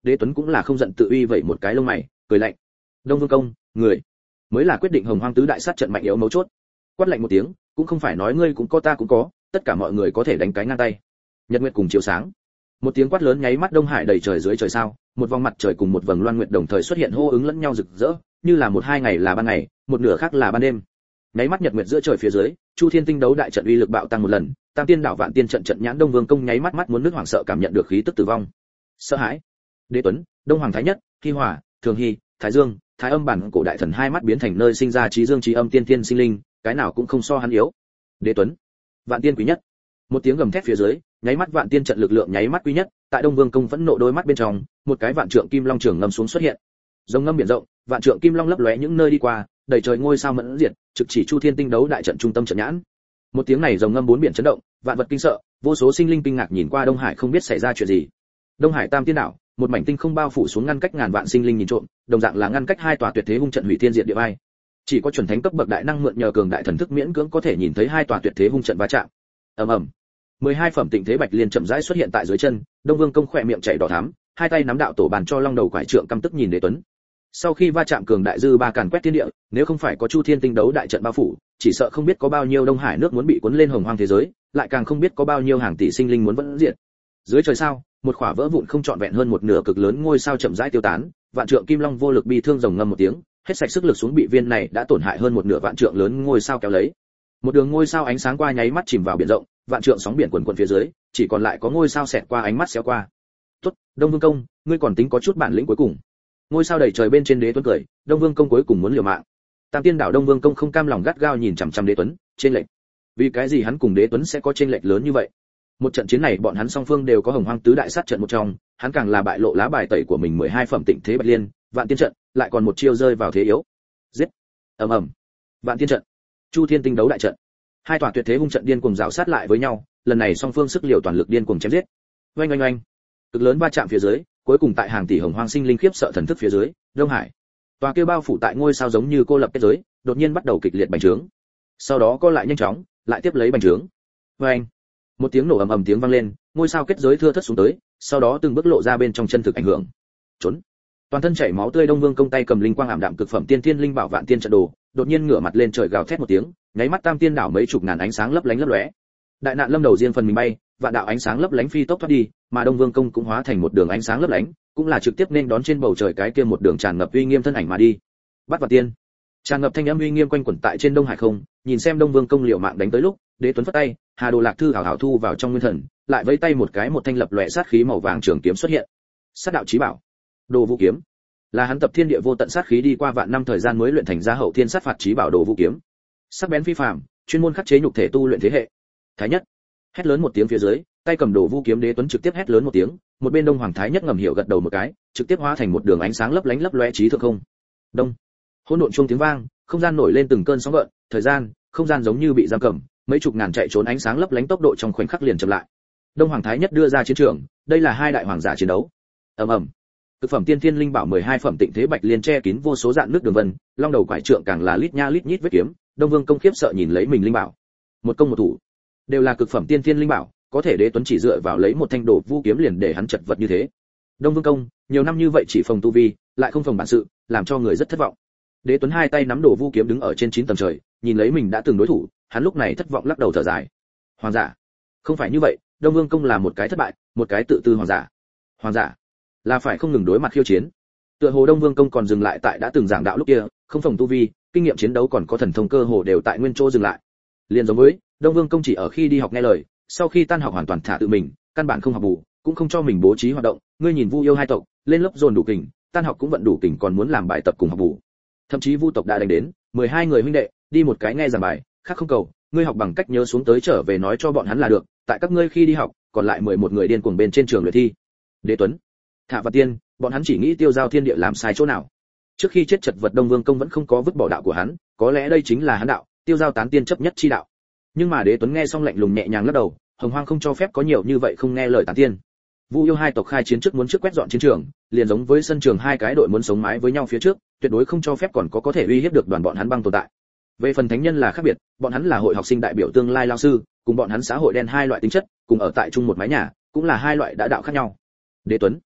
Speaker 1: Đế Tuấn cũng là không giận tự uy vậy một cái lông mày, cười lạnh. Đông Vương công, người mới là quyết định Hồng Hoang tứ đại sát trận mạnh yếu mấu chốt. Quát lạnh một tiếng, cũng không phải nói ngươi cũng có ta cũng có, tất cả mọi người có thể đánh cái ngang tay. Nhật nguyệt cùng chiếu sáng. Một tiếng quát lớn nháy mắt Đông Hải đầy trời dưới trời sao, một vòng mặt trời cùng một vầng loan nguyệt đồng thời xuất hiện hô ứng lẫn nhau rực rỡ, như là một hai ngày là ban ngày, một nửa khác là ban đêm. Nháy mắt nhật nguyệt giữa trời phía dưới, Chu Thiên Tinh đấu đại trận uy lực bạo tăng một lần, Tam Tiên đảo vạn tiên trận trận nhãn Đông Vương công nháy mắt mắt muốn nước hoảng sợ cảm nhận được khí tức tử vong. Sợ hãi. Đế Tuấn, Đông Hoàng Thái Nhất, Hi Hòa, Thường Hy, Thái Dương, Thái Âm bản cổ đại thần hai mắt biến thành nơi sinh ra trí dương trí âm tiên tiên sinh linh, cái nào cũng không so hắn yếu. Đế Tuấn, vạn tiên quý nhất. Một tiếng gầm thét phía dưới, nháy mắt vạn tiên trận lực lượng nháy mắt quý nhất, tại Đông Vương công vẫn nộ đôi mắt bên trong, một cái vạn trượng kim long trường ngâm xuống xuất hiện. Rồng ngâm biển rộng, vạn trượng kim long lấp lóe những nơi đi qua, đầy trời ngôi sao mẫn diệt, trực chỉ Chu Thiên Tinh đấu đại trận trung tâm trận nhãn. Một tiếng này rồng ngâm bốn biển chấn động, vạn vật kinh sợ, vô số sinh linh kinh ngạc nhìn qua Đông Hải không biết xảy ra chuyện gì. Đông Hải Tam Tiên đảo, một mảnh tinh không bao phủ xuống ngăn cách ngàn vạn sinh linh nhìn trộm, đồng dạng là ngăn cách hai tòa tuyệt thế hung trận hủy thiên diệt địa vai. Chỉ có chuẩn thánh cấp bậc đại năng mượn nhờ cường đại thần thức miễn cưỡng có thể nhìn thấy hai tòa tuyệt thế hung trận va chạm. Ầm ầm. mười hai phẩm tịnh thế bạch liên chậm rãi xuất hiện tại dưới chân, Đông Vương công khỏe miệng chảy đỏ thắm, hai tay nắm đạo tổ bàn cho long đầu quải trượng căm tức nhìn Đế Tuấn. Sau khi va chạm cường đại dư ba càn quét thiên địa, nếu không phải có Chu Thiên Tinh đấu đại trận bao phủ, chỉ sợ không biết có bao nhiêu Đông Hải nước muốn bị cuốn lên hồng hoang thế giới, lại càng không biết có bao nhiêu hàng tỷ sinh linh muốn vẫn diệt. Dưới trời sao, một khỏa vỡ vụn không trọn vẹn hơn một nửa cực lớn ngôi sao chậm rãi tiêu tán, vạn trượng kim long vô lực bi thương rồng ngâm một tiếng, hết sạch sức lực xuống bị viên này đã tổn hại hơn một nửa vạn trượng lớn ngôi sao kéo lấy. Một đường ngôi sao ánh sáng qua nháy mắt chìm vào biển rộng, vạn trượng sóng biển quần quần phía dưới, chỉ còn lại có ngôi sao xẹt qua ánh mắt xéo qua. "Tốt, Đông Vương công, ngươi còn tính có chút bản lĩnh cuối cùng." Ngôi sao đầy trời bên trên Đế Tuấn cười, Đông Vương công cuối cùng muốn liều mạng. Tam Tiên đảo Đông Vương công không cam lòng gắt gao nhìn chằm chằm Đế Tuấn, trên lệnh. Vì cái gì hắn cùng Đế Tuấn sẽ có trên lệnh lớn như vậy? Một trận chiến này bọn hắn song phương đều có hồng hoang tứ đại sát trận một trong, hắn càng là bại lộ lá bài tẩy của mình mười hai phẩm tịnh thế bạch liên, vạn tiên trận, lại còn một chiêu rơi vào thế yếu. Giết. Ầm ầm. Vạn tiên trận, Chu Thiên Tinh đấu đại trận. Hai tòa tuyệt thế hung trận điên cuồng rào sát lại với nhau, lần này song phương sức liều toàn lực điên cuồng chém giết. Oanh oanh oanh. Cực lớn va chạm phía dưới, cuối cùng tại hàng tỷ hồng hoang sinh linh khiếp sợ thần thức phía dưới, Đông Hải, tòa kia bao phủ tại ngôi sao giống như cô lập kết giới, đột nhiên bắt đầu kịch liệt bành trướng. Sau đó co lại nhanh chóng, lại tiếp lấy bành trướng. Oanh. Một tiếng nổ ầm ầm tiếng vang lên, ngôi sao kết giới thưa thớt xuống tới, sau đó từng bước lộ ra bên trong chân thực ảnh hưởng. Trốn. Toàn thân chảy máu tươi Đông Vương công tay cầm linh quang ảm đạm cực phẩm tiên thiên linh bảo vạn tiên trận đồ, đột nhiên ngửa mặt lên trời gào thét một tiếng, nháy mắt Tam Tiên đảo mấy chục ngàn ánh sáng lấp lánh lấp lóe. Đại nạn lâm đầu riêng phần mình bay, vạn đạo ánh sáng lấp lánh phi tốc thoát đi, mà Đông Vương công cũng hóa thành một đường ánh sáng lấp lánh, cũng là trực tiếp nên đón trên bầu trời cái kia một đường tràn ngập uy nghiêm thân ảnh mà đi. Bắt Vạn Tiên. Tràn ngập thanh âm uy nghiêm quanh quẩn tại trên Đông Hải không, nhìn xem Đông Vương công liều mạng đánh tới lúc, Đế Tuấn phất tay, Hà Đồ Lạc thư hảo hảo thu vào trong nguyên thần, lại vẫy tay một cái một thanh lập lòe sát khí màu vàng trường kiếm xuất hiện. Sát đạo chí bảo, Đồ Vũ kiếm, là hắn tập thiên địa vô tận sát khí đi qua vạn năm thời gian mới luyện thành ra hậu thiên sát phạt chí bảo Đồ Vũ kiếm. Sắc bén phi phàm, chuyên môn khắc chế nhục thể tu luyện thế hệ. Thái Nhất, hét lớn một tiếng phía dưới, tay cầm Đồ Vũ kiếm Đế Tuấn trực tiếp hét lớn một tiếng, một bên Đông Hoàng Thái Nhất ngầm hiểu gật đầu một cái, trực tiếp hóa thành một đường ánh sáng lấp lánh lấp lóe trí thượng không. Đông, hỗn độn chuông tiếng vang, không gian nổi lên từng cơn sóng gợn, thời gian, không gian giống như bị giam cầm, mấy chục ngàn chạy trốn ánh sáng lấp lánh tốc độ trong khoảnh khắc liền chậm lại. Đông Hoàng Thái Nhất đưa ra chiến trường, đây là hai đại hoàng giả chiến đấu. Ầm ầm. Cực phẩm tiên thiên linh bảo mười hai phẩm tịnh thế bạch liên che kín vô số dạn nước đường vân, long đầu quải trượng càng là lít nha lít nhít vết kiếm, Đông Vương công khiếp sợ nhìn lấy mình linh bảo. Một công một thủ, đều là cực phẩm tiên thiên linh bảo, có thể Đế Tuấn chỉ dựa vào lấy một thanh Đồ Vũ kiếm liền để hắn chật vật như thế. Đông Vương công, nhiều năm như vậy chỉ phòng tu vi, lại không phòng bản sự, làm cho người rất thất vọng. Đế Tuấn hai tay nắm Đồ Vũ kiếm đứng ở trên chín tầng trời, nhìn lấy mình đã từng đối thủ, hắn lúc này thất vọng lắc đầu thở dài. Hoàng giả, không phải như vậy, Đông Vương công là một cái thất bại, một cái tự tư hoàng giả. Hoàng giả là phải không ngừng đối mặt khiêu chiến. Tựa hồ Đông Vương công còn dừng lại tại đã từng giảng đạo lúc kia, không phòng tu vi, kinh nghiệm chiến đấu còn có thần thông cơ hồ đều tại nguyên chỗ dừng lại. Liên giống với Đông Vương công chỉ ở khi đi học nghe lời, sau khi tan học hoàn toàn thả tự mình, căn bản không học bù, cũng không cho mình bố trí hoạt động. Ngươi nhìn Vu Yêu hai tộc, lên lớp dồn đủ kình, tan học cũng vận đủ kình còn muốn làm bài tập cùng học bù. Thậm chí Vu tộc đã đánh đến mười hai người huynh đệ, đi một cái nghe giảng bài, khác không cầu, ngươi học bằng cách nhớ xuống tới trở về nói cho bọn hắn là được, tại các ngươi khi đi học, còn lại mười một người điên cuồng bên trên trường luyện thi. Đế Tuấn, Thạ Vạn Tiên, bọn hắn chỉ nghĩ tiêu giao thiên địa làm sai chỗ nào. Trước khi chết chật vật Đông Vương công vẫn không có vứt bỏ đạo của hắn, có lẽ đây chính là hắn đạo, tiêu giao tán tiên chấp nhất chi đạo. Nhưng mà Đế Tuấn nghe xong lạnh lùng nhẹ nhàng lắc đầu, Hồng Hoang không cho phép có nhiều như vậy không nghe lời tán tiên. Vu Yêu hai tộc khai chiến trước muốn trước quét dọn chiến trường, liền giống với sân trường hai cái đội muốn sống mái với nhau phía trước, tuyệt đối không cho phép còn có có thể uy hiếp được đoàn bọn hắn băng tồn tại. Về phần thánh nhân là khác biệt, bọn hắn là hội học sinh đại biểu tương lai lao sư, cùng bọn hắn xã hội đen hai loại tính chất, cùng ở tại chung một mái nhà, cũng là hai loại đã đạo khác nhau. Đế Tuấn,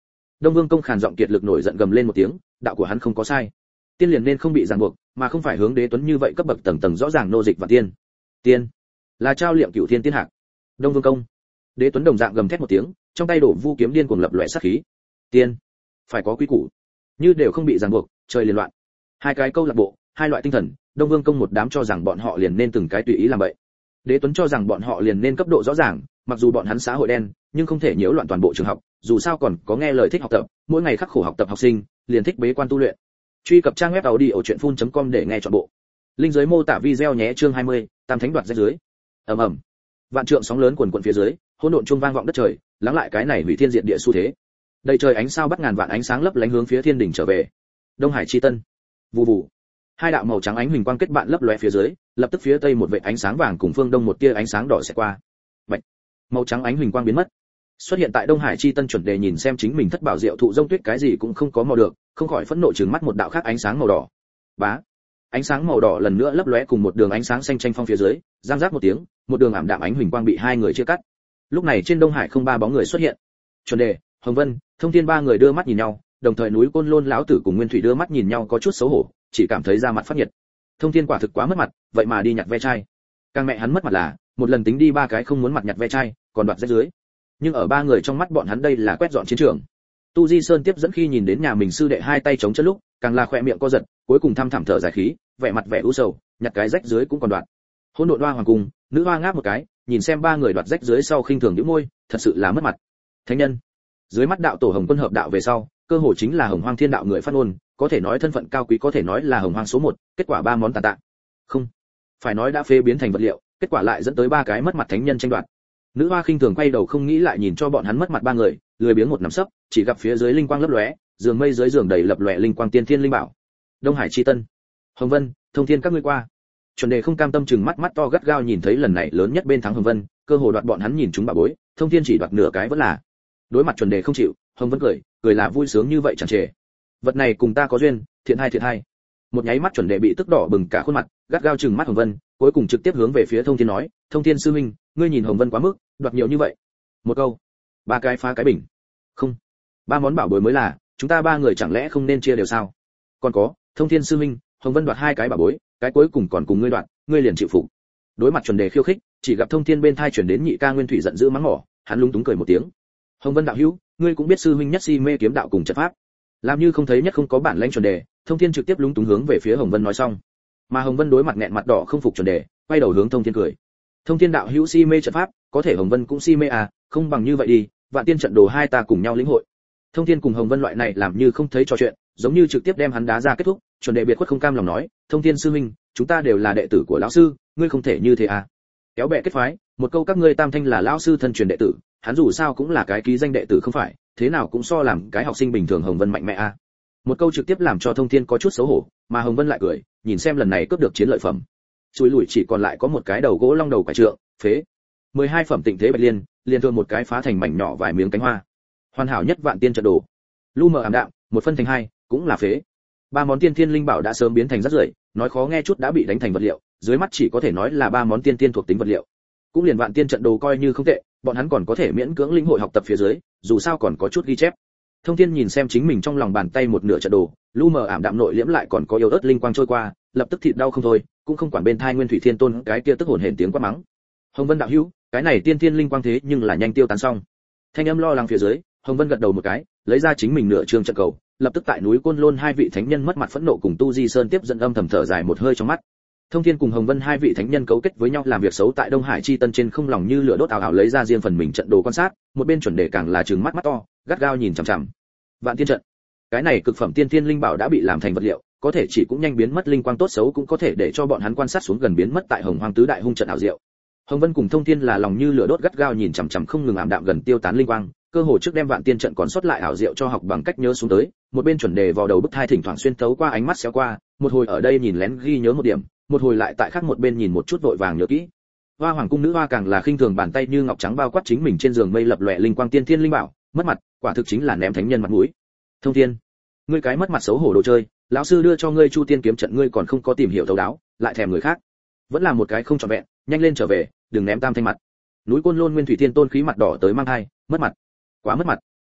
Speaker 1: Đông Vương công khàn giọng kiệt lực nổi giận gầm lên một tiếng, đạo của hắn không có sai. Tiên liền nên không bị ràng buộc, mà không phải hướng Đế Tuấn như vậy cấp bậc tầng tầng rõ ràng nô dịch và tiên. Tiên là trao liệm cửu thiên tiên hạc. Đông Vương công. Đế Tuấn đồng dạng gầm thét một tiếng, trong tay đổ vu kiếm điên cuồng lập loè sát khí. Tiên phải có quý củ, như đều không bị ràng buộc, trời liền loạn. Hai cái câu lạc bộ, hai loại tinh thần, Đông Vương công một đám cho rằng bọn họ liền nên từng cái tùy ý làm vậy. Đế Tuấn cho rằng bọn họ liền nên cấp độ rõ ràng, mặc dù bọn hắn xã hội đen, nhưng không thể nhiễu loạn toàn bộ trường học, dù sao còn có nghe lời thích học tập, mỗi ngày khắc khổ học tập học sinh, liền thích bế quan tu luyện. Truy cập trang web audiochuyenphun chấm com để nghe trọn bộ. Link dưới mô tả video nhé. Chương hai mươi, Tam Thánh đoạt rách dưới. Ầm ầm. Vạn trượng sóng lớn cuồn cuộn phía dưới, hỗn độn chuông vang vọng đất trời, lắng lại cái này hủy thiên diệt địa xu thế. Đầy trời ánh sao bắt ngàn vạn ánh sáng lấp lánh hướng phía thiên đỉnh trở về. Đông Hải chi tân. Vù vù. Hai đạo màu trắng ánh huỳnh quang kết bạn lấp lóe phía dưới, lập tức phía tây một vệt ánh sáng vàng cùng phương đông một tia ánh sáng đỏ sẽ qua. Bạch. Màu trắng ánh huỳnh quang biến mất. Xuất hiện tại Đông Hải chi tân chuẩn đề nhìn xem chính mình thất bảo diệu thụ rông tuyết cái gì cũng không có mò được, không khỏi phẫn nộ trừng mắt một đạo khác ánh sáng màu đỏ. Bá. Ánh sáng màu đỏ lần nữa lấp lóe cùng một đường ánh sáng xanh tranh phong phía dưới, giang giác một tiếng, một đường ảm đạm ánh huỳnh quang bị hai người chia cắt. Lúc này trên Đông Hải không ba bóng người xuất hiện. Chuẩn đề, Hồng Vân, Thông Thiên ba người đưa mắt nhìn nhau, đồng thời núi Côn Lôn lão tử cùng Nguyên Thủy đưa mắt nhìn nhau có chút xấu hổ, chỉ cảm thấy da mặt phát nhiệt. Thông Thiên quả thực quá mất mặt, vậy mà đi nhặt ve chai. Càng mẹ hắn mất mặt là, một lần tính đi ba cái không muốn mặt nhặt ve chai, còn đoạt rách dưới. Nhưng ở ba người trong mắt bọn hắn đây là quét dọn chiến trường. Tu Di Sơn tiếp dẫn khi nhìn đến nhà mình sư đệ hai tay chống chân lúc, càng là khỏe miệng co giật, cuối cùng thăm thẳm thở dài khí, vẻ mặt vẻ u sầu, nhặt cái rách dưới cũng còn đoạt. Hỗn độn hoa hoàng cung, nữ hoa ngáp một cái, nhìn xem ba người đoạt rách dưới sau khinh thường nhíu môi, thật sự là mất mặt. Thánh nhân, dưới mắt đạo tổ Hồng Quân hợp đạo về sau, cơ hội chính là Hồng Hoang Thiên đạo người phát ngôn, có thể nói thân phận cao quý, có thể nói là Hồng Hoang số một, kết quả ba món tàn tạ. Không, phải nói đã phê biến thành vật liệu, kết quả lại dẫn tới ba cái mất mặt thánh nhân tranh đoạt. Nữ hoa khinh thường quay đầu không nghĩ lại nhìn cho bọn hắn mất mặt ba người, lười biếng một nắm sấp, chỉ gặp phía dưới linh quang lấp lóe, giường mây dưới giường đầy lập lòe linh quang tiên thiên linh bảo. Đông Hải chi tân, Hồng Vân, Thông Thiên các ngươi qua. Chuẩn đề không cam tâm chừng mắt mắt to gắt gao nhìn thấy lần này lớn nhất bên thắng Hồng Vân, cơ hồ đoạt bọn hắn nhìn chúng bà bối, Thông Thiên chỉ đoạt nửa cái vẫn là. Đối mặt chuẩn đề không chịu, Hồng Vân cười, cười là vui sướng như vậy chẳng trề. Vật này cùng ta có duyên, thiện hai thiện hai. Một nháy mắt chuẩn đề bị tức đỏ bừng cả khuôn mặt, gắt gao chừng mắt Hồng Vân, cuối cùng trực tiếp hướng về phía Thông Thiên nói, Thông Thiên sư huynh, ngươi nhìn Hồng Vân quá mức, đoạt nhiều như vậy. Một câu, ba cái phá cái bình. Không, ba món bảo bối mới là, chúng ta ba người chẳng lẽ không nên chia đều sao? Còn có, Thông Thiên sư huynh, Hồng Vân đoạt hai cái bảo bối, cái cuối cùng còn cùng ngươi đoạt, ngươi liền chịu phục. Đối mặt chuẩn đề khiêu khích, chỉ gặp Thông Thiên bên thai chuyển đến nhị ca Nguyên Thủy giận dữ mắng mỏ, hắn lúng túng cười một tiếng. Hồng Vân đạo hữu, ngươi cũng biết sư huynh nhất si mê kiếm đạo cùng trận pháp, làm như không thấy nhất không có bản lãnh chuẩn đề. Thông Thiên trực tiếp lúng túng hướng về phía Hồng Vân nói xong, mà Hồng Vân đối mặt nghẹn mặt đỏ không phục chuẩn đề, quay đầu hướng Thông Thiên cười. Thông Thiên đạo hữu si mê trận pháp, có thể Hồng Vân cũng si mê à, không bằng như vậy đi, vạn tiên trận đồ hai ta cùng nhau lĩnh hội. Thông Thiên cùng Hồng Vân loại này làm như không thấy trò chuyện, giống như trực tiếp đem hắn đá ra kết thúc. Chuẩn đề biệt khuất không cam lòng nói, Thông Thiên sư huynh, chúng ta đều là đệ tử của lão sư, ngươi không thể như thế à? Kéo bè kết phái, một câu các ngươi tam thanh là lão sư thân truyền đệ tử, hắn dù sao cũng là cái ký danh đệ tử không phải, thế nào cũng so làm cái học sinh bình thường Hồng Vân mạnh mẽ à? Một câu trực tiếp làm cho Thông Thiên có chút xấu hổ, mà Hồng Vân lại cười, nhìn xem lần này cướp được chiến lợi phẩm. Chuối lùi chỉ còn lại có một cái đầu gỗ long đầu quải trượng, phế. mười hai phẩm tịnh thế bạch liên, liền thường một cái phá thành mảnh nhỏ vài miếng cánh hoa. Hoàn hảo nhất vạn tiên trận đồ. Lu mờ ảm đạm, một phân thành hai, cũng là phế. Ba món tiên thiên linh bảo đã sớm biến thành rác rưởi, nói khó nghe chút đã bị đánh thành vật liệu, dưới mắt chỉ có thể nói là ba món tiên tiên thuộc tính vật liệu. Cũng liền vạn tiên trận đồ coi như không tệ, bọn hắn còn có thể miễn cưỡng linh hội học tập phía dưới, dù sao còn có chút ghi chép. Thông Thiên nhìn xem chính mình trong lòng bàn tay một nửa trận đồ, lu mờ ảm đạm nội liễm lại còn có yếu ớt linh quang trôi qua, lập tức thịt đau không thôi, cũng không quản bên thai Nguyên Thủy Thiên Tôn cái kia tức hồn hển tiếng quát mắng. Hồng Vân đạo hữu, cái này tiên tiên linh quang thế nhưng là nhanh tiêu tán xong. Thanh âm lo lắng phía dưới, Hồng Vân gật đầu một cái, lấy ra chính mình nửa trương trận cầu, lập tức tại núi Côn Lôn hai vị thánh nhân mất mặt phẫn nộ cùng Tu Di Sơn tiếp dẫn âm thầm thở dài một hơi trong mắt. Thông Thiên cùng Hồng Vân hai vị thánh nhân cấu kết với nhau làm việc xấu tại Đông Hải chi tân trên không lòng như lửa đốt ảo ảo lấy ra riêng phần mình trận đồ quan sát, một bên chuẩn đề càng là trừng mắt mắt to, gắt gao nhìn chằm chằm. Vạn tiên trận, cái này cực phẩm tiên tiên linh bảo đã bị làm thành vật liệu, có thể chỉ cũng nhanh biến mất linh quang tốt xấu cũng có thể để cho bọn hắn quan sát xuống gần biến mất tại Hồng Hoang tứ đại hung trận ảo diệu. Hồng Vân cùng Thông Thiên là lòng như lửa đốt gắt gao nhìn chằm chằm không ngừng ảm đạm gần tiêu tán linh quang, cơ hồ trước đem vạn tiên trận còn sót lại ảo diệu cho học bằng cách nhớ xuống tới, một bên chuẩn đề vào đầu bức thai thỉnh thoảng xuyên thấu qua ánh mắt xéo qua, một hồi ở đây nhìn lén ghi nhớ một điểm, một hồi lại tại khác một bên nhìn một chút vội vàng nhớ kỹ. Hoa hoàng cung nữ hoa càng là khinh thường bàn tay như ngọc trắng bao quát chính mình trên giường mây lập lòe linh quang tiên thiên linh bảo, mất mặt, quả thực chính là ném thánh nhân mặt mũi. Thông Thiên, ngươi cái mất mặt xấu hổ đồ chơi, lão sư đưa cho ngươi Chu Tiên kiếm trận ngươi còn không có tìm hiểu thấu đáo, lại thèm người khác, vẫn là một cái không trọn vẹn, nhanh lên trở về, đừng ném tam thanh mặt. Núi Côn Lôn Nguyên Thủy Thiên Tôn khí mặt đỏ tới mang hai, mất mặt, quá mất mặt.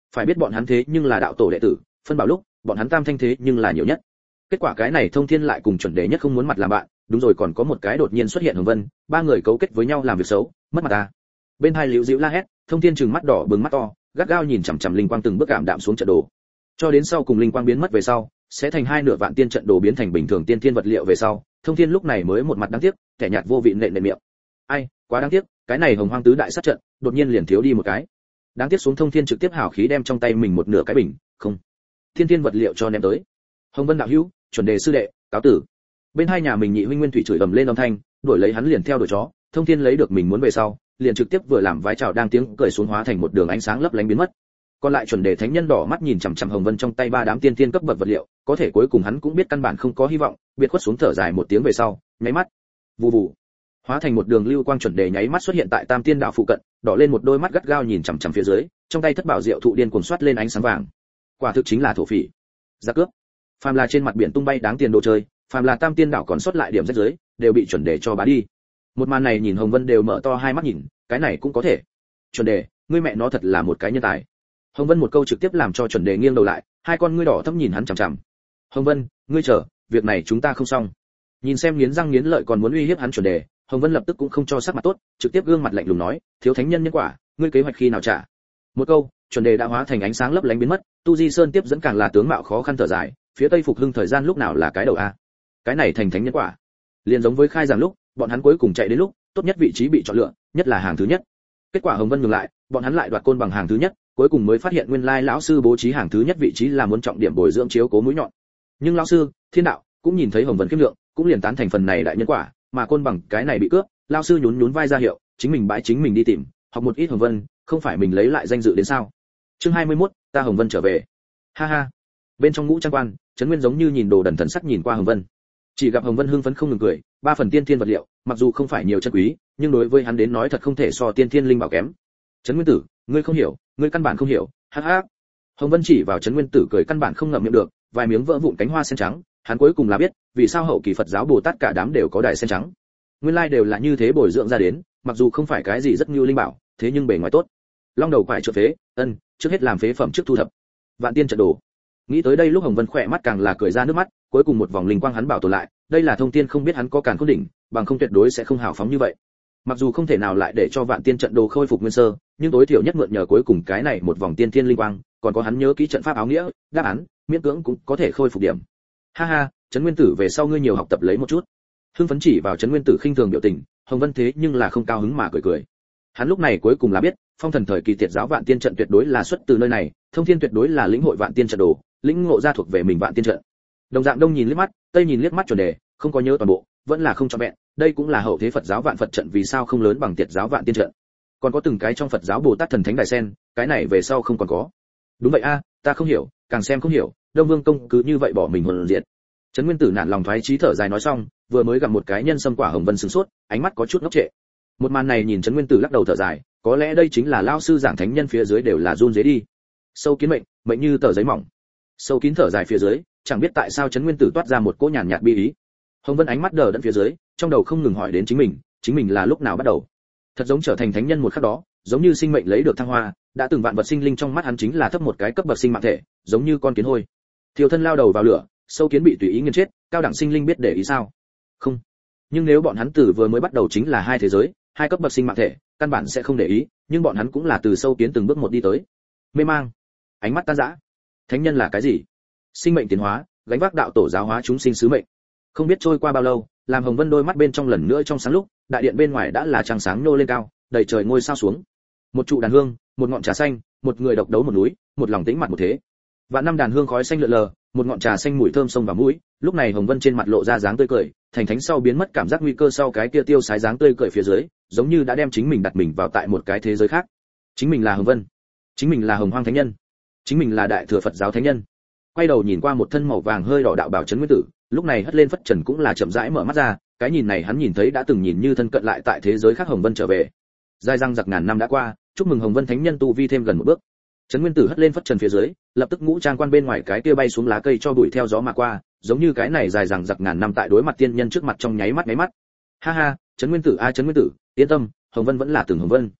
Speaker 1: Phải biết bọn hắn thế nhưng là đạo tổ đệ tử, phân bảo lúc, bọn hắn tam thanh thế nhưng là nhiều nhất. Kết quả cái này Thông Thiên lại cùng chuẩn đề nhất không muốn mặt làm bạn, đúng rồi còn có một cái đột nhiên xuất hiện Hồng Vân, ba người cấu kết với nhau làm việc xấu, mất mặt ta. Bên hai liễu diễu la hét, Thông Thiên trừng mắt đỏ bừng mắt to, gắt gao nhìn chằm chằm linh quang từng bước cảm đạm xuống trận đồ. Cho đến sau cùng linh quang biến mất về sau, sẽ thành hai nửa vạn tiên trận đồ biến thành bình thường tiên thiên vật liệu về sau, Thông Thiên lúc này mới một mặt đáng tiếc, kẻ nhạt vô vị nện nện miệng. Ai, quá đáng tiếc, cái này Hồng Hoang tứ đại sát trận, đột nhiên liền thiếu đi một cái. Đáng tiếc xuống Thông Thiên trực tiếp hào khí đem trong tay mình một nửa cái bình, không, thiên thiên vật liệu cho ném tới. Hồng Vân đạo hữu, chuẩn đề sư đệ, cáo tử. Bên hai nhà mình nhị huynh Nguyên Thủy chửi ầm lên âm thanh, đuổi lấy hắn liền theo đuổi chó. Thông Thiên lấy được mình muốn về sau, liền trực tiếp vừa làm vái chào đang tiếng cười xuống hóa thành một đường ánh sáng lấp lánh biến mất. Còn lại chuẩn đề thánh nhân đỏ mắt nhìn chằm chằm Hồng Vân trong tay ba đám tiên tiên cấp bậc vật liệu, có thể cuối cùng hắn cũng biết căn bản không có hy vọng, biệt khuất xuống thở dài một tiếng về sau, nháy mắt, vù vù, hóa thành một đường lưu quang chuẩn đề nháy mắt xuất hiện tại Tam Tiên đạo phụ cận, đỏ lên một đôi mắt gắt gao nhìn chằm chằm phía dưới, trong tay thất bảo diệu thụ điên cuồng xoát lên ánh sáng vàng. Quả thực chính là thổ phỉ, giặc cướp. Phàm là trên mặt biển tung bay đáng tiền đồ chơi, phàm là Tam Tiên đạo còn sót lại điểm rách dưới, đều bị chuẩn đề cho bá đi. Một màn này nhìn Hồng Vân đều mở to hai mắt nhìn, cái này cũng có thể. Chuẩn đề, ngươi mẹ nó thật là một cái nhân tài. Hồng Vân một câu trực tiếp làm cho chuẩn đề nghiêng đầu lại, hai con ngươi đỏ thẫm nhìn hắn chằm chằm. Hồng Vân, ngươi chờ, việc này chúng ta không xong. Nhìn xem nghiến răng nghiến lợi còn muốn uy hiếp hắn chuẩn đề, Hồng Vân lập tức cũng không cho sắc mặt tốt, trực tiếp gương mặt lạnh lùng nói, thiếu thánh nhân nhân quả, ngươi kế hoạch khi nào trả? Một câu, chuẩn đề đã hóa thành ánh sáng lấp lánh biến mất, Tu Di Sơn tiếp dẫn càng là tướng mạo khó khăn thở dài, phía Tây Phục Hưng thời gian lúc nào là cái đầu a? Cái này thành thánh nhân quả. Liên giống với khai giảng lúc, bọn hắn cuối cùng chạy đến lúc, tốt nhất vị trí bị chọn lựa, nhất là hàng thứ nhất. Kết quả Hồng Vân ngừng lại, bọn hắn lại đoạt côn bằng hàng thứ nhất, cuối cùng mới phát hiện nguyên lai lão sư bố trí hàng thứ nhất vị trí là muốn trọng điểm bồi dưỡng chiếu cố mũi nhọn. Nhưng lão sư, Thiên đạo cũng nhìn thấy Hồng Vân kiêm lượng, cũng liền tán thành phần này đại nhân quả, mà côn bằng cái này bị cướp, lão sư nhún nhún vai ra hiệu, chính mình bãi chính mình đi tìm, học một ít Hồng Vân, không phải mình lấy lại danh dự đến sao? Chương hai mươi mốt, ta Hồng Vân trở về. Ha ha. Bên trong ngũ trang quan, Trấn Nguyên giống như nhìn đồ đần thần sắc nhìn qua Hồng Vân. Chỉ gặp Hồng Vân hưng phấn không ngừng cười, ba phần tiên thiên vật liệu, mặc dù không phải nhiều chân quý, nhưng đối với hắn đến nói thật không thể so tiên thiên linh bảo kém. Trấn Nguyên tử, ngươi không hiểu, ngươi căn bản không hiểu, hắc hắc. Hồng Vân chỉ vào Trấn Nguyên tử cười căn bản không ngậm miệng được, vài miếng vỡ vụn cánh hoa sen trắng, hắn cuối cùng là biết, vì sao hậu kỳ Phật giáo Bồ Tát cả đám đều có đài sen trắng. Nguyên lai đều là như thế bồi dưỡng ra đến, mặc dù không phải cái gì rất như linh bảo, thế nhưng bề ngoài tốt. Long đầu quải trợ phế, ân, trước hết làm phế phẩm trước thu thập. Vạn tiên trận đồ. Nghĩ tới đây lúc Hồng Vân khỏe mắt càng là cười ra nước mắt, cuối cùng một vòng linh quang hắn bảo tồn lại, đây là Thông Thiên không biết hắn có càn khôn đỉnh, bằng không tuyệt đối sẽ không hào phóng như vậy. Mặc dù không thể nào lại để cho vạn tiên trận đồ khôi phục nguyên sơ, nhưng tối thiểu nhất mượn nhờ cuối cùng cái này một vòng tiên thiên linh quang, còn có hắn nhớ kỹ trận pháp áo nghĩa, đáp án, miễn cưỡng cũng có thể khôi phục điểm. Ha ha, Trấn Nguyên tử về sau ngươi nhiều học tập lấy một chút. Hưng phấn chỉ vào Trấn Nguyên tử khinh thường biểu tình, Hồng Vân thế nhưng là không cao hứng mà cười cười. Hắn lúc này cuối cùng là biết, phong thần thời kỳ tiệt giáo vạn tiên trận tuyệt đối là xuất từ nơi này, Thông Thiên tuyệt đối là lĩnh hội vạn tiên trận đồ, lĩnh ngộ ra thuộc về mình vạn tiên trận. Đồng dạng đông nhìn liếc mắt, tây nhìn liếc mắt chuẩn đề, không có nhớ toàn bộ, vẫn là không cho vẹn, đây cũng là hậu thế Phật giáo vạn Phật trận vì sao không lớn bằng tiệt giáo vạn tiên trận. Còn có từng cái trong Phật giáo Bồ Tát thần thánh đài sen, cái này về sau không còn có. Đúng vậy a, ta không hiểu, càng xem không hiểu, Đông Vương công cứ như vậy bỏ mình hồn diệt. Trấn Nguyên tử nản lòng thoái chí thở dài nói xong, vừa mới gặp một cái nhân sâm quả Hồng Vân sửng sốt, ánh mắt có chút ngốc trệ. Một màn này nhìn Trấn Nguyên tử lắc đầu thở dài, có lẽ đây chính là lão sư giảng thánh nhân phía dưới đều là run rế đi. Sâu kín mệnh, mệnh như tờ giấy mỏng. Sâu kín thở dài phía dưới, chẳng biết tại sao Trấn Nguyên tử toát ra một cỗ nhàn nhạt bi ý. Hồng Vân ánh mắt đờ đẫn phía dưới, trong đầu không ngừng hỏi đến chính mình, chính mình là lúc nào bắt đầu? Thật giống trở thành thánh nhân một khắc đó, giống như sinh mệnh lấy được thăng hoa, đã từng vạn vật sinh linh trong mắt hắn chính là thấp một cái cấp bậc sinh mạng thể, giống như con kiến hôi. Thiêu thân lao đầu vào lửa, sâu kiến bị tùy ý nghiền chết, cao đẳng sinh linh biết để ý sao? Không. Nhưng nếu bọn hắn từ vừa mới bắt đầu chính là hai thế giới, hai cấp bậc sinh mạng thể, căn bản sẽ không để ý, nhưng bọn hắn cũng là từ sâu kiến từng bước một đi tới. Mê mang, ánh mắt tan rã. Thánh nhân là cái gì? Sinh mệnh tiến hóa, gánh vác đạo tổ giáo hóa chúng sinh sứ mệnh. Không biết trôi qua bao lâu, làm Hồng Vân đôi mắt bên trong lần nữa trong sáng lúc, đại điện bên ngoài đã là trăng sáng nô lên cao, đầy trời ngôi sao xuống. Một trụ đàn hương, một ngọn trà xanh, một người độc đấu một núi, một lòng tĩnh mặt một thế. Vạn năm đàn hương khói xanh lượn lờ, một ngọn trà xanh mùi thơm sông vào mũi, lúc này Hồng Vân trên mặt lộ ra dáng tươi cười, thành thánh sau biến mất cảm giác nguy cơ sau cái kia tiêu sái dáng tươi cười phía dưới, giống như đã đem chính mình đặt mình vào tại một cái thế giới khác. Chính mình là Hồng Vân, chính mình là Hồng Hoang thánh nhân, chính mình là đại thừa Phật giáo thánh nhân. Quay đầu nhìn qua một thân màu vàng hơi đỏ đạo bảo Trấn Nguyên tử, lúc này hất lên phất trần cũng là chậm rãi mở mắt ra, cái nhìn này hắn nhìn thấy đã từng nhìn như thân cận lại tại thế giới khác Hồng Vân trở về. Dài răng giặc ngàn năm đã qua, chúc mừng Hồng Vân thánh nhân tu vi thêm gần một bước. Trấn Nguyên tử hất lên phất trần phía dưới, lập tức ngũ trang quan bên ngoài cái kia bay xuống lá cây cho bụi theo gió mà qua, giống như cái này dài rằng giặc ngàn năm tại đối mặt tiên nhân trước mặt trong nháy mắt nháy mắt. Ha ha, Trấn Nguyên tử a Trấn Nguyên tử, yên tâm, Hồng Vân vẫn là từng Hồng Vân.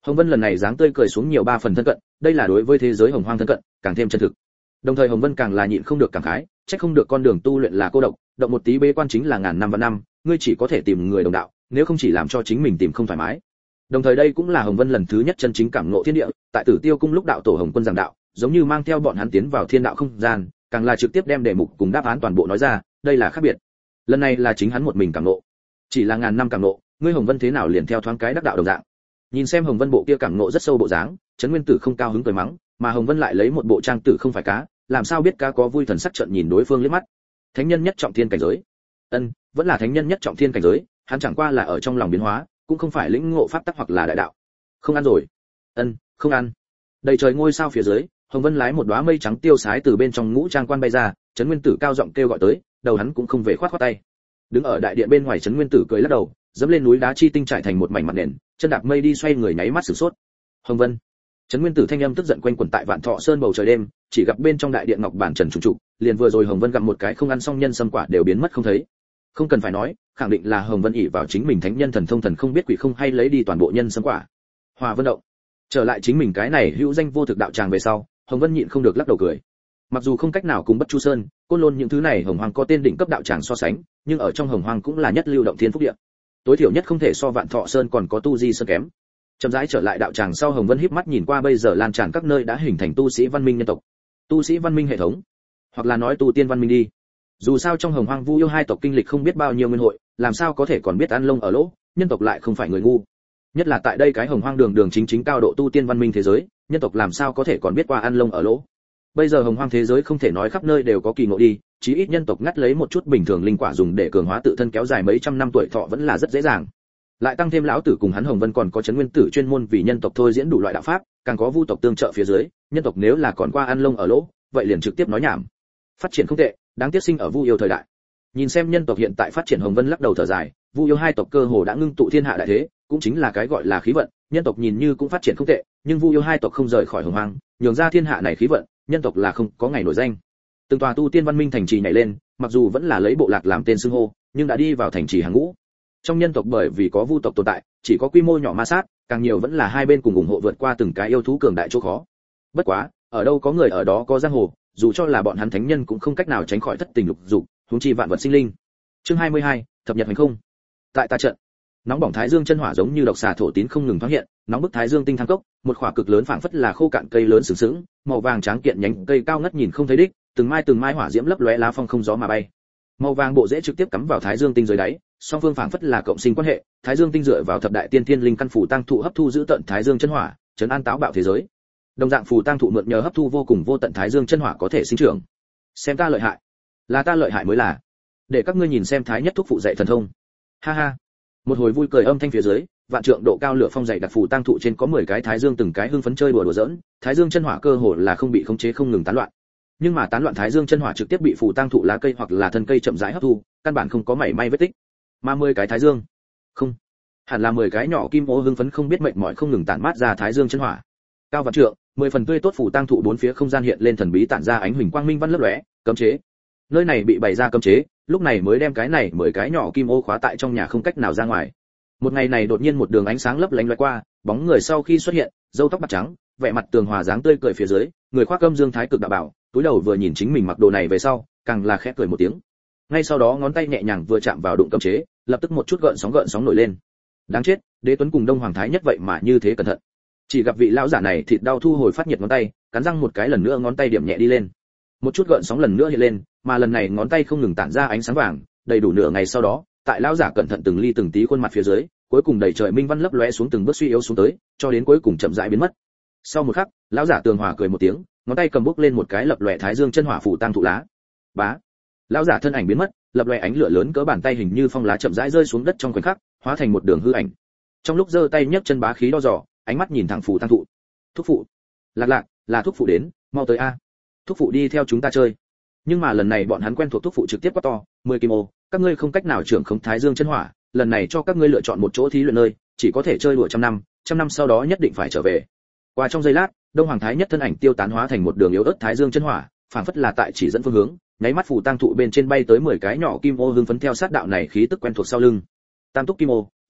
Speaker 1: Hồng Vân lần này dáng tươi cười xuống nhiều ba phần thân cận, đây là đối với thế giới hồng hoang thân cận, càng thêm chân thực. Đồng thời Hồng Vân càng là nhịn không được cảm khái, trách không được con đường tu luyện là cô độc, động một tí bế quan chính là ngàn năm và năm, ngươi chỉ có thể tìm người đồng đạo, nếu không chỉ làm cho chính mình tìm không thoải mái. Đồng thời đây cũng là Hồng Vân lần thứ nhất chân chính cảm ngộ thiên địa, tại Tử Tiêu cung lúc đạo tổ Hồng Quân giảng đạo, giống như mang theo bọn hắn tiến vào thiên đạo không gian, càng là trực tiếp đem đề mục cùng đáp án toàn bộ nói ra, đây là khác biệt. Lần này là chính hắn một mình cảm ngộ, chỉ là ngàn năm cảm ngộ, ngươi Hồng Vân thế nào liền theo thoáng cái đắc đạo đồng dạng. Nhìn xem Hồng Vân bộ kia cảm ngộ rất sâu bộ dáng, Trấn Nguyên Tử không cao hứng cười mắng, mà Hồng Vân lại lấy một bộ trang tử không phải cá, làm sao biết cá có vui thần sắc trận nhìn đối phương liếc mắt. Thánh nhân nhất trọng thiên cảnh giới. Ân, vẫn là thánh nhân nhất trọng thiên cảnh giới, hắn chẳng qua là ở trong lòng biến hóa, cũng không phải lĩnh ngộ pháp tắc hoặc là đại đạo. Không ăn rồi. Ân, không ăn. Đầy trời ngôi sao phía dưới, Hồng Vân lái một đóa mây trắng tiêu sái từ bên trong ngũ trang quan bay ra, Trấn Nguyên Tử cao giọng kêu gọi tới, đầu hắn cũng không về khoát khoát tay. Đứng ở đại điện bên ngoài Trấn Nguyên Tử cười lắc đầu, dẫm lên núi đá chi tinh trải thành một mảnh mặt nền, chân đạp mây đi xoay người nháy mắt sửng sốt. Hồng Vân. Trấn Nguyên Tử thanh âm tức giận quanh quẩn tại Vạn Thọ Sơn bầu trời đêm, chỉ gặp bên trong đại điện ngọc bản trần trùng trụ, liền vừa rồi Hồng Vân gặm một cái không ăn xong nhân sâm quả đều biến mất không thấy. Không cần phải nói, khẳng định là Hồng Vân ỷ vào chính mình thánh nhân thần thông thần không biết quỷ không hay lấy đi toàn bộ nhân sâm quả. Hòa Vân động. Trở lại chính mình cái này hữu danh vô thực đạo tràng về sau, Hồng Vân nhịn không được lắc đầu cười. Mặc dù không cách nào cùng Bất Chu Sơn, Côn Lôn những thứ này Hồng Hoang có tên đỉnh cấp đạo tràng so sánh, nhưng ở trong Hồng Hoang cũng là nhất lưu động thiên phúc địa. Tối thiểu nhất không thể so Vạn Thọ Sơn còn có tu di sơn kém. Chậm rãi trở lại đạo tràng sau, Hồng Vân híp mắt nhìn qua bây giờ lan tràn các nơi đã hình thành tu sĩ văn minh nhân tộc, tu sĩ văn minh hệ thống, hoặc là nói tu tiên văn minh đi. Dù sao trong Hồng Hoang Vu Yêu hai tộc kinh lịch không biết bao nhiêu nguyên hội, làm sao có thể còn biết ăn lông ở lỗ, nhân tộc lại không phải người ngu. Nhất là tại đây cái Hồng Hoang đường đường chính chính cao độ tu tiên văn minh thế giới, nhân tộc làm sao có thể còn biết qua ăn lông ở lỗ. Bây giờ Hồng Hoang thế giới không thể nói khắp nơi đều có kỳ ngộ đi, chí ít nhân tộc ngắt lấy một chút bình thường linh quả dùng để cường hóa tự thân kéo dài mấy trăm năm tuổi thọ vẫn là rất dễ dàng. Lại tăng thêm lão tử cùng hắn Hồng Vân còn có Trấn Nguyên Tử chuyên môn vì nhân tộc thôi diễn đủ loại đạo pháp, càng có vu tộc tương trợ phía dưới, nhân tộc nếu là còn qua ăn lông ở lỗ, vậy liền trực tiếp nói nhảm. Phát triển không tệ, đáng tiếc sinh ở Vu Yêu thời đại. Nhìn xem nhân tộc hiện tại phát triển, Hồng Vân lắc đầu thở dài, Vu Yêu hai tộc cơ hồ đã ngưng tụ thiên hạ đại thế, cũng chính là cái gọi là khí vận, nhân tộc nhìn như cũng phát triển không tệ, nhưng Vu Yêu hai tộc không rời khỏi Hồng Hoang, nhường ra thiên hạ này khí vận, nhân tộc là không có ngày nổi danh. Từng tòa tu tiên văn minh thành trì nhảy lên, mặc dù vẫn là lấy bộ lạc làm tên xưng hô, nhưng đã đi vào thành trì hàng ngũ. Trong nhân tộc bởi vì có vu tộc tồn tại, chỉ có quy mô nhỏ ma sát, càng nhiều vẫn là hai bên cùng ủng hộ vượt qua từng cái yêu thú cường đại chỗ khó. Bất quá, ở đâu có người ở đó có giang hồ, dù cho là bọn hắn thánh nhân cũng không cách nào tránh khỏi thất tình lục dục, huống chi vạn vật sinh linh. Chương hai mươi hai, thập nhật hành không. Tại ta trận, nóng bỏng thái dương chân hỏa giống như độc xà thổ tín không ngừng thoáng hiện, nóng bức thái dương tinh thang cốc, một khỏa cực lớn phảng phất là khô cạn cây lớn sừng sững, màu vàng trắng kiện nhánh cây cao ngất nhìn không thấy đích, từng mai từng mai hỏa diễm lấp lóe lá phong không gió mà bay. Màu vàng bộ rễ trực tiếp cắm vào thái dương tinh dưới đáy, song phương phảng phất là cộng sinh quan hệ, thái dương tinh dựa vào thập đại tiên thiên linh căn phủ tăng thụ hấp thu giữ tận thái dương chân hỏa, trấn an táo bạo thế giới. Đồng dạng phù tăng thụ mượn nhờ hấp thu vô cùng vô tận thái dương chân hỏa có thể sinh trưởng. Xem ta lợi hại, là ta lợi hại mới là. Để các ngươi nhìn xem thái nhất thúc phụ dạy thần thông. Ha ha. Một hồi vui cười âm thanh phía dưới, vạn trượng độ cao lửa phong dày đặc phù tăng thụ trên có mười cái thái dương từng cái hưng phấn chơi đùa đùa giỡn, thái dương chân hỏa cơ hồ là không bị khống chế không ngừng tán loạn. Nhưng mà tán loạn thái dương chân hỏa trực tiếp bị phù tăng thụ lá cây hoặc là thân cây chậm rãi hấp thu, căn bản không có mảy may vết tích. Mà mười cái thái dương, không, hẳn là mười cái nhỏ kim ô hưng phấn không biết mệt mỏi không ngừng tản mát ra thái dương chân hỏa. Cao vạn trượng, mười phần tươi tốt phù tăng thụ bốn phía không gian hiện lên thần bí tản ra ánh huỳnh quang minh văn lấp lóe, cấm chế. Nơi này bị bày ra cấm chế, lúc này mới đem cái này mười cái nhỏ kim ô khóa tại trong nhà không cách nào ra ngoài. Một ngày này đột nhiên một đường ánh sáng lấp lánh lóe qua, bóng người sau khi xuất hiện, râu tóc bạc trắng, vẻ mặt tường hòa dáng tươi cười phía dưới, người khoác âm dương thái cực đạo bảo, túi đầu vừa nhìn chính mình mặc đồ này về sau, càng là khẽ cười một tiếng. Ngay sau đó ngón tay nhẹ nhàng vừa chạm vào đụng cấm chế, lập tức một chút gợn sóng gợn sóng nổi lên. Đáng chết, Đế Tuấn cùng Đông Hoàng Thái nhất vậy mà như thế cẩn thận. Chỉ gặp vị lão giả này thịt đau thu hồi phát nhiệt ngón tay, cắn răng một cái lần nữa ngón tay điểm nhẹ đi lên. Một chút gợn sóng lần nữa hiện lên, mà lần này ngón tay không ngừng tản ra ánh sáng vàng, đầy đủ nửa ngày sau đó, tại lão giả cẩn thận từng ly từng tí khuôn mặt phía dưới, cuối cùng đầy trời minh văn lấp lóe xuống từng bước suy yếu xuống tới, cho đến cuối cùng chậm rãi biến mất. Sau một khắc, lão giả tường hòa cười một tiếng, ngón tay cầm bốc lên một cái lập lòe thái dương chân hỏa phủ tăng thụ lá. Bá. Lão giả thân ảnh biến mất, lập lòe ánh lửa lớn cỡ bàn tay hình như phong lá chậm rãi rơi xuống đất trong khoảnh khắc, hóa thành một đường hư ảnh. Trong lúc giơ tay nhấc chân bá khí đo dò, ánh mắt nhìn thẳng phủ tăng thụ. Thúc phụ. Lạc lạc, là thúc phụ đến, mau tới a. Thúc phụ đi theo chúng ta chơi. Nhưng mà lần này bọn hắn quen thuộc thúc phụ trực tiếp quát to, mười kim ô, các ngươi không cách nào trưởng khống thái dương chân hỏa, lần này cho các ngươi lựa chọn một chỗ thí luyện nơi, chỉ có thể chơi đùa trăm năm, trăm năm sau đó nhất định phải trở về. Qua trong giây lát, Đông Hoàng Thái nhất thân ảnh tiêu tán hóa thành một đường yếu ớt thái dương chân hỏa, phảng phất là tại chỉ dẫn phương hướng, nháy mắt phù tăng thụ bên trên bay tới mười cái nhỏ kim ô hưng phấn theo sát đạo này khí tức quen thuộc sau lưng. Tam túc kim ô,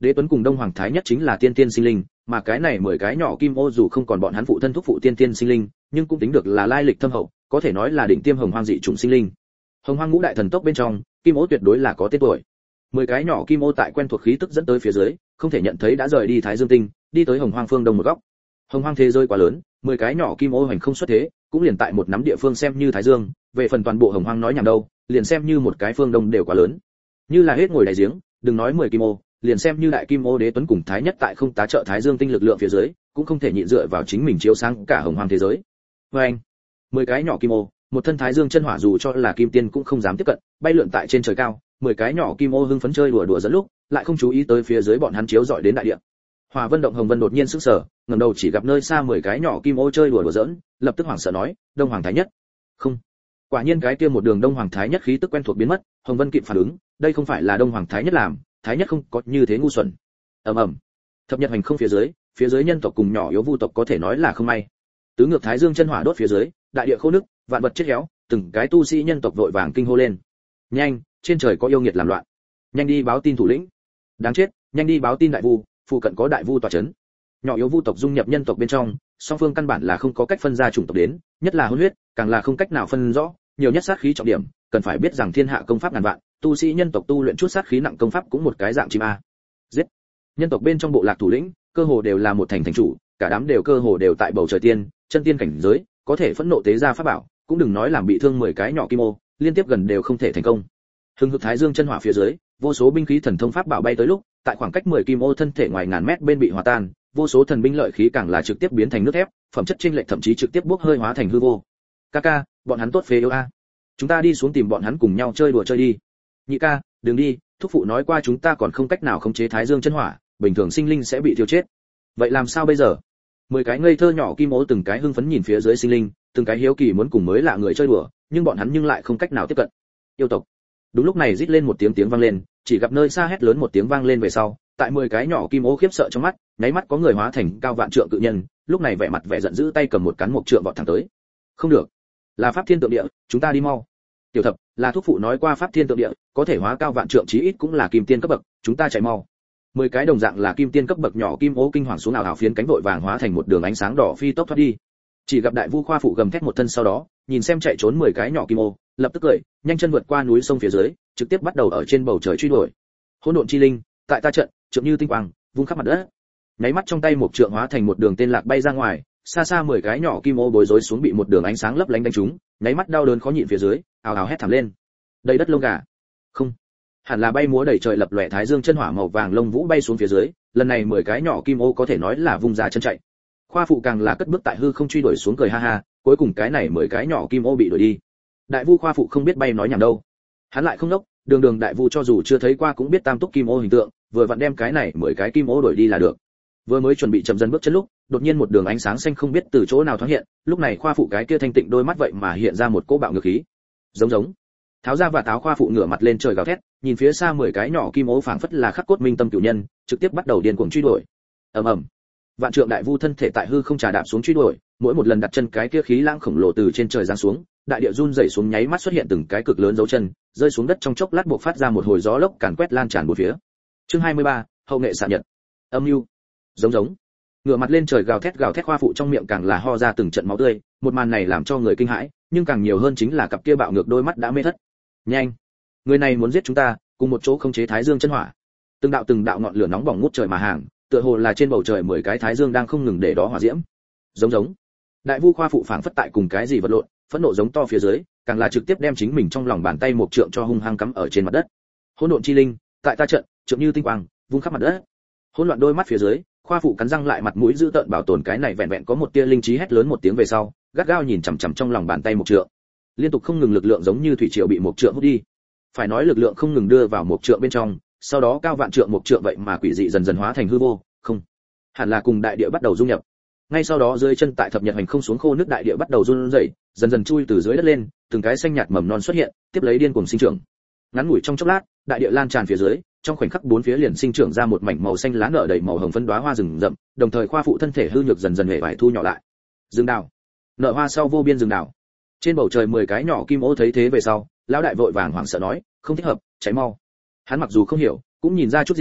Speaker 1: Đế Tuấn cùng Đông Hoàng Thái Nhất chính là tiên tiên sinh linh, mà cái này mười cái nhỏ kim ô dù không còn bọn hắn phụ thân thúc phụ tiên tiên sinh linh, nhưng cũng tính được là lai lịch thâm hậu, có thể nói là đỉnh tiêm hồng hoang dị chủng sinh linh. Hồng hoang ngũ đại thần tốc bên trong, kim ô tuyệt đối là có tên tuổi. Mười cái nhỏ kim ô tại quen thuộc khí tức dẫn tới phía dưới, không thể nhận thấy đã rời đi Thái Dương tinh, đi tới Hồng Hoang phương đông một góc. Hồng Hoang thế giới quá lớn, mười cái nhỏ kim ô hành không xuất thế, cũng liền tại một nắm địa phương xem như Thái Dương, về phần toàn bộ Hồng Hoang nói nhảm đâu, liền xem như một cái phương đông đều quá lớn. Như là hết ngồi đáy giếng, đừng nói mười kim ô, liền xem như đại kim ô Đế Tuấn cùng Thái Nhất tại không tá trợ Thái Dương tinh lực lượng phía dưới, cũng không thể nhịn dựa vào chính mình chiếu sáng cả Hồng Hoang thế giới. Với anh, mười cái nhỏ kim ô, một thân Thái Dương chân hỏa dù cho là kim tiên cũng không dám tiếp cận, bay lượn tại trên trời cao, mười cái nhỏ kim ô hưng phấn chơi đùa đùa dẫn lúc, lại không chú ý tới phía dưới bọn hắn chiếu dọi đến đại địa. Hỏa Vân động Hồng Vân đột nhiên sững sờ, ngẩng đầu chỉ gặp nơi xa mười cái nhỏ kim ô chơi đùa đùa giỡn, lập tức hoảng sợ nói, Đông Hoàng Thái Nhất. Không. Quả nhiên cái kia một đường Đông Hoàng Thái Nhất khí tức quen thuộc biến mất, Hồng Vân kịp phản ứng, đây không phải là Đông Hoàng Thái Nhất làm, Thái Nhất không có như thế ngu xuẩn. Ầm ầm. Thập nhật hành không phía dưới, phía dưới nhân tộc cùng nhỏ yếu vu tộc có thể nói là không may. Tứ ngược Thái Dương chân hỏa đốt phía dưới, đại địa khô nứt, vạn vật chết héo, từng cái tu sĩ nhân tộc vội vàng kinh hô lên. Nhanh, trên trời có yêu nghiệt làm loạn. Nhanh đi báo tin thủ lĩnh. Đáng chết, nhanh đi báo tin đại vu, phụ cận có đại vu tọa chấn. Nhỏ yếu vu tộc dung nhập nhân tộc bên trong, song phương căn bản là không có cách phân ra chủng tộc đến, nhất là hôn huyết, càng là không cách nào phân rõ, nhiều nhất sát khí trọng điểm, cần phải biết rằng thiên hạ công pháp ngàn vạn, tu sĩ nhân tộc tu luyện chút sát khí nặng công pháp cũng một cái dạng chim a. Giết. Nhân tộc bên trong bộ lạc thủ lĩnh, cơ hồ đều là một thành thành chủ, cả đám đều cơ hồ đều tại bầu trời tiên, chân tiên cảnh giới, có thể phẫn nộ tế ra pháp bảo, cũng đừng nói làm bị thương mười cái nhỏ kim ô, liên tiếp gần đều không thể thành công. Hưng hực Thái Dương chân hỏa phía dưới, vô số binh khí thần thông pháp bảo bay tới lúc, tại khoảng cách mười kim ô thân thể ngoài ngàn mét bên bị hòa tan, vô số thần binh lợi khí càng là trực tiếp biến thành nước thép, phẩm chất chênh lệch thậm chí trực tiếp bốc hơi hóa thành hư vô. Kaka, bọn hắn tốt phế yếu a. Chúng ta đi xuống tìm bọn hắn cùng nhau chơi đùa chơi đi. Nhị ca, đừng đi, thúc phụ nói qua chúng ta còn không cách nào khống chế Thái Dương chân hỏa, bình thường sinh linh sẽ bị thiêu chết. Vậy làm sao bây giờ? Mười cái ngây thơ nhỏ kim ô từng cái hưng phấn nhìn phía dưới sinh linh, từng cái hiếu kỳ muốn cùng mới lạ người chơi đùa, nhưng bọn hắn nhưng lại không cách nào tiếp cận. Yêu tộc. Đúng lúc này rít lên một tiếng tiếng vang lên, chỉ gặp nơi xa hét lớn một tiếng vang lên về sau, tại mười cái nhỏ kim ô khiếp sợ trong mắt, nháy mắt có người hóa thành cao vạn trượng cự nhân, lúc này vẻ mặt vẻ giận dữ tay cầm một cán mộc trượng vọt thẳng tới. Không được, là pháp thiên tượng địa, chúng ta đi mau. Tiểu thập, là thúc phụ nói qua pháp thiên tượng địa, có thể hóa cao vạn trượng chí ít cũng là kim tiên cấp bậc, chúng ta chạy mau. Mười cái đồng dạng là kim tiên cấp bậc nhỏ kim ô kinh hoàng xuống ảo ảo phiến cánh vội vàng hóa thành một đường ánh sáng đỏ phi tốc thoát đi. Chỉ gặp đại vu khoa phụ gầm thét một thân sau đó, nhìn xem chạy trốn mười cái nhỏ kim ô, lập tức cười, nhanh chân vượt qua núi sông phía dưới, trực tiếp bắt đầu ở trên bầu trời truy đuổi. Hỗn độn chi linh, tại ta trận, trượng như tinh quang, vung khắp mặt đất. Nháy mắt trong tay một trượng hóa thành một đường tên lạc bay ra ngoài, xa xa mười cái nhỏ kim ô bối rối xuống bị một đường ánh sáng lấp lánh đánh trúng, nháy mắt đau đớn khó nhịn phía dưới, ào ào hét thảm lên. Đầy đất lông gà. Không, hẳn là bay múa đầy trời lập lòe Thái Dương chân hỏa màu vàng lông vũ bay xuống phía dưới, lần này mười cái nhỏ kim ô có thể nói là vung ra chân chạy. Khoa phụ càng là cất bước tại hư không truy đuổi xuống cười ha ha, cuối cùng cái này mười cái nhỏ kim ô bị đuổi đi. Đại vu khoa phụ không biết bay nói nhảm đâu, hắn lại không đốc, đường đường đại vu cho dù chưa thấy qua cũng biết tam túc kim ô hình tượng, vừa vặn đem cái này mười cái kim ô đuổi đi là được. Vừa mới chuẩn bị chậm dần bước chân lúc, đột nhiên một đường ánh sáng xanh không biết từ chỗ nào thoáng hiện, lúc này khoa phụ cái kia thanh tịnh đôi mắt vậy mà hiện ra một cỗ bạo ngược khí. Giống giống. Tháo ra và táo khoa phụ ngửa mặt lên trời gào thét, nhìn phía xa mười cái nhỏ kim ô phảng phất là khắc cốt minh tâm cửu nhân, trực tiếp bắt đầu điên cuồng truy đuổi. Ầm ầm. Vạn trượng đại vu thân thể tại hư không trà đạp xuống truy đuổi, mỗi một lần đặt chân cái kia khí lãng khổng lồ từ trên trời giáng xuống, đại địa run rẩy xuống nháy mắt xuất hiện từng cái cực lớn dấu chân, rơi xuống đất trong chốc lát buộc phát ra một hồi gió lốc càn quét lan tràn bốn phía. Chương hai mươi ba, hậu nghệ xạ nhật. Âm mưu. Giống giống. Ngửa mặt lên trời gào thét gào thét khoa phụ trong miệng càng là ho ra từng trận máu tươi, một màn này làm cho người kinh hãi, nhưng càng nhiều hơn chính là cặp kia bạo ngược đôi mắt đã mê thất. Nhanh, người này muốn giết chúng ta, cùng một chỗ khống chế Thái Dương chân hỏa. Từng đạo từng đạo ngọn lửa nóng bỏng ngút trời mà hàng, tựa hồ là trên bầu trời mười cái Thái Dương đang không ngừng để đó hỏa diễm. Giống giống. Đại vu khoa phụ phảng phất tại cùng cái gì vật lộn, phẫn nộ giống to phía dưới, càng là trực tiếp đem chính mình trong lòng bàn tay một trượng cho hung hăng cắm ở trên mặt đất. Hỗn độn chi linh, tại ta trận, trượng như tinh quang, vung khắp mặt đất. Hỗn loạn đôi mắt phía dưới, khoa phụ cắn răng lại mặt mũi giữ tợn bảo tồn cái này vẹn vẹn có một tia linh trí hét lớn một tiếng về sau, gắt gao nhìn chằm chằm trong lòng bàn tay một trượng. Liên tục không ngừng lực lượng giống như thủy triều bị một trượng hút đi. Phải nói lực lượng không ngừng đưa vào một trượng bên trong, sau đó cao vạn trượng một trượng vậy mà quỷ dị dần dần hóa thành hư vô, không, hẳn là cùng đại địa bắt đầu dung nhập. Ngay sau đó dưới chân tại thập nhật hành không xuống khô nước đại địa bắt đầu run rẩy, dần dần chui từ dưới đất lên, từng cái xanh nhạt mầm non xuất hiện, tiếp lấy điên cuồng sinh trưởng. Ngắn ngủi trong chốc lát, đại địa lan tràn phía dưới, trong khoảnh khắc bốn phía liền sinh trưởng ra một mảnh màu xanh lá nở đầy màu hồng phấn đóa hoa rừng rậm, đồng thời khoa phụ thân thể hư nhược dần dần hề vải thu nhỏ lại. Rừng đào, nở hoa sau vô biên rừng đào. Trên bầu trời mười cái nhỏ kim ô thấy thế về sau, lão đại vội vàng hoảng sợ nói, không thích hợp, cháy mau. Hắn mặc dù không hiểu, cũng nhìn ra chút gì,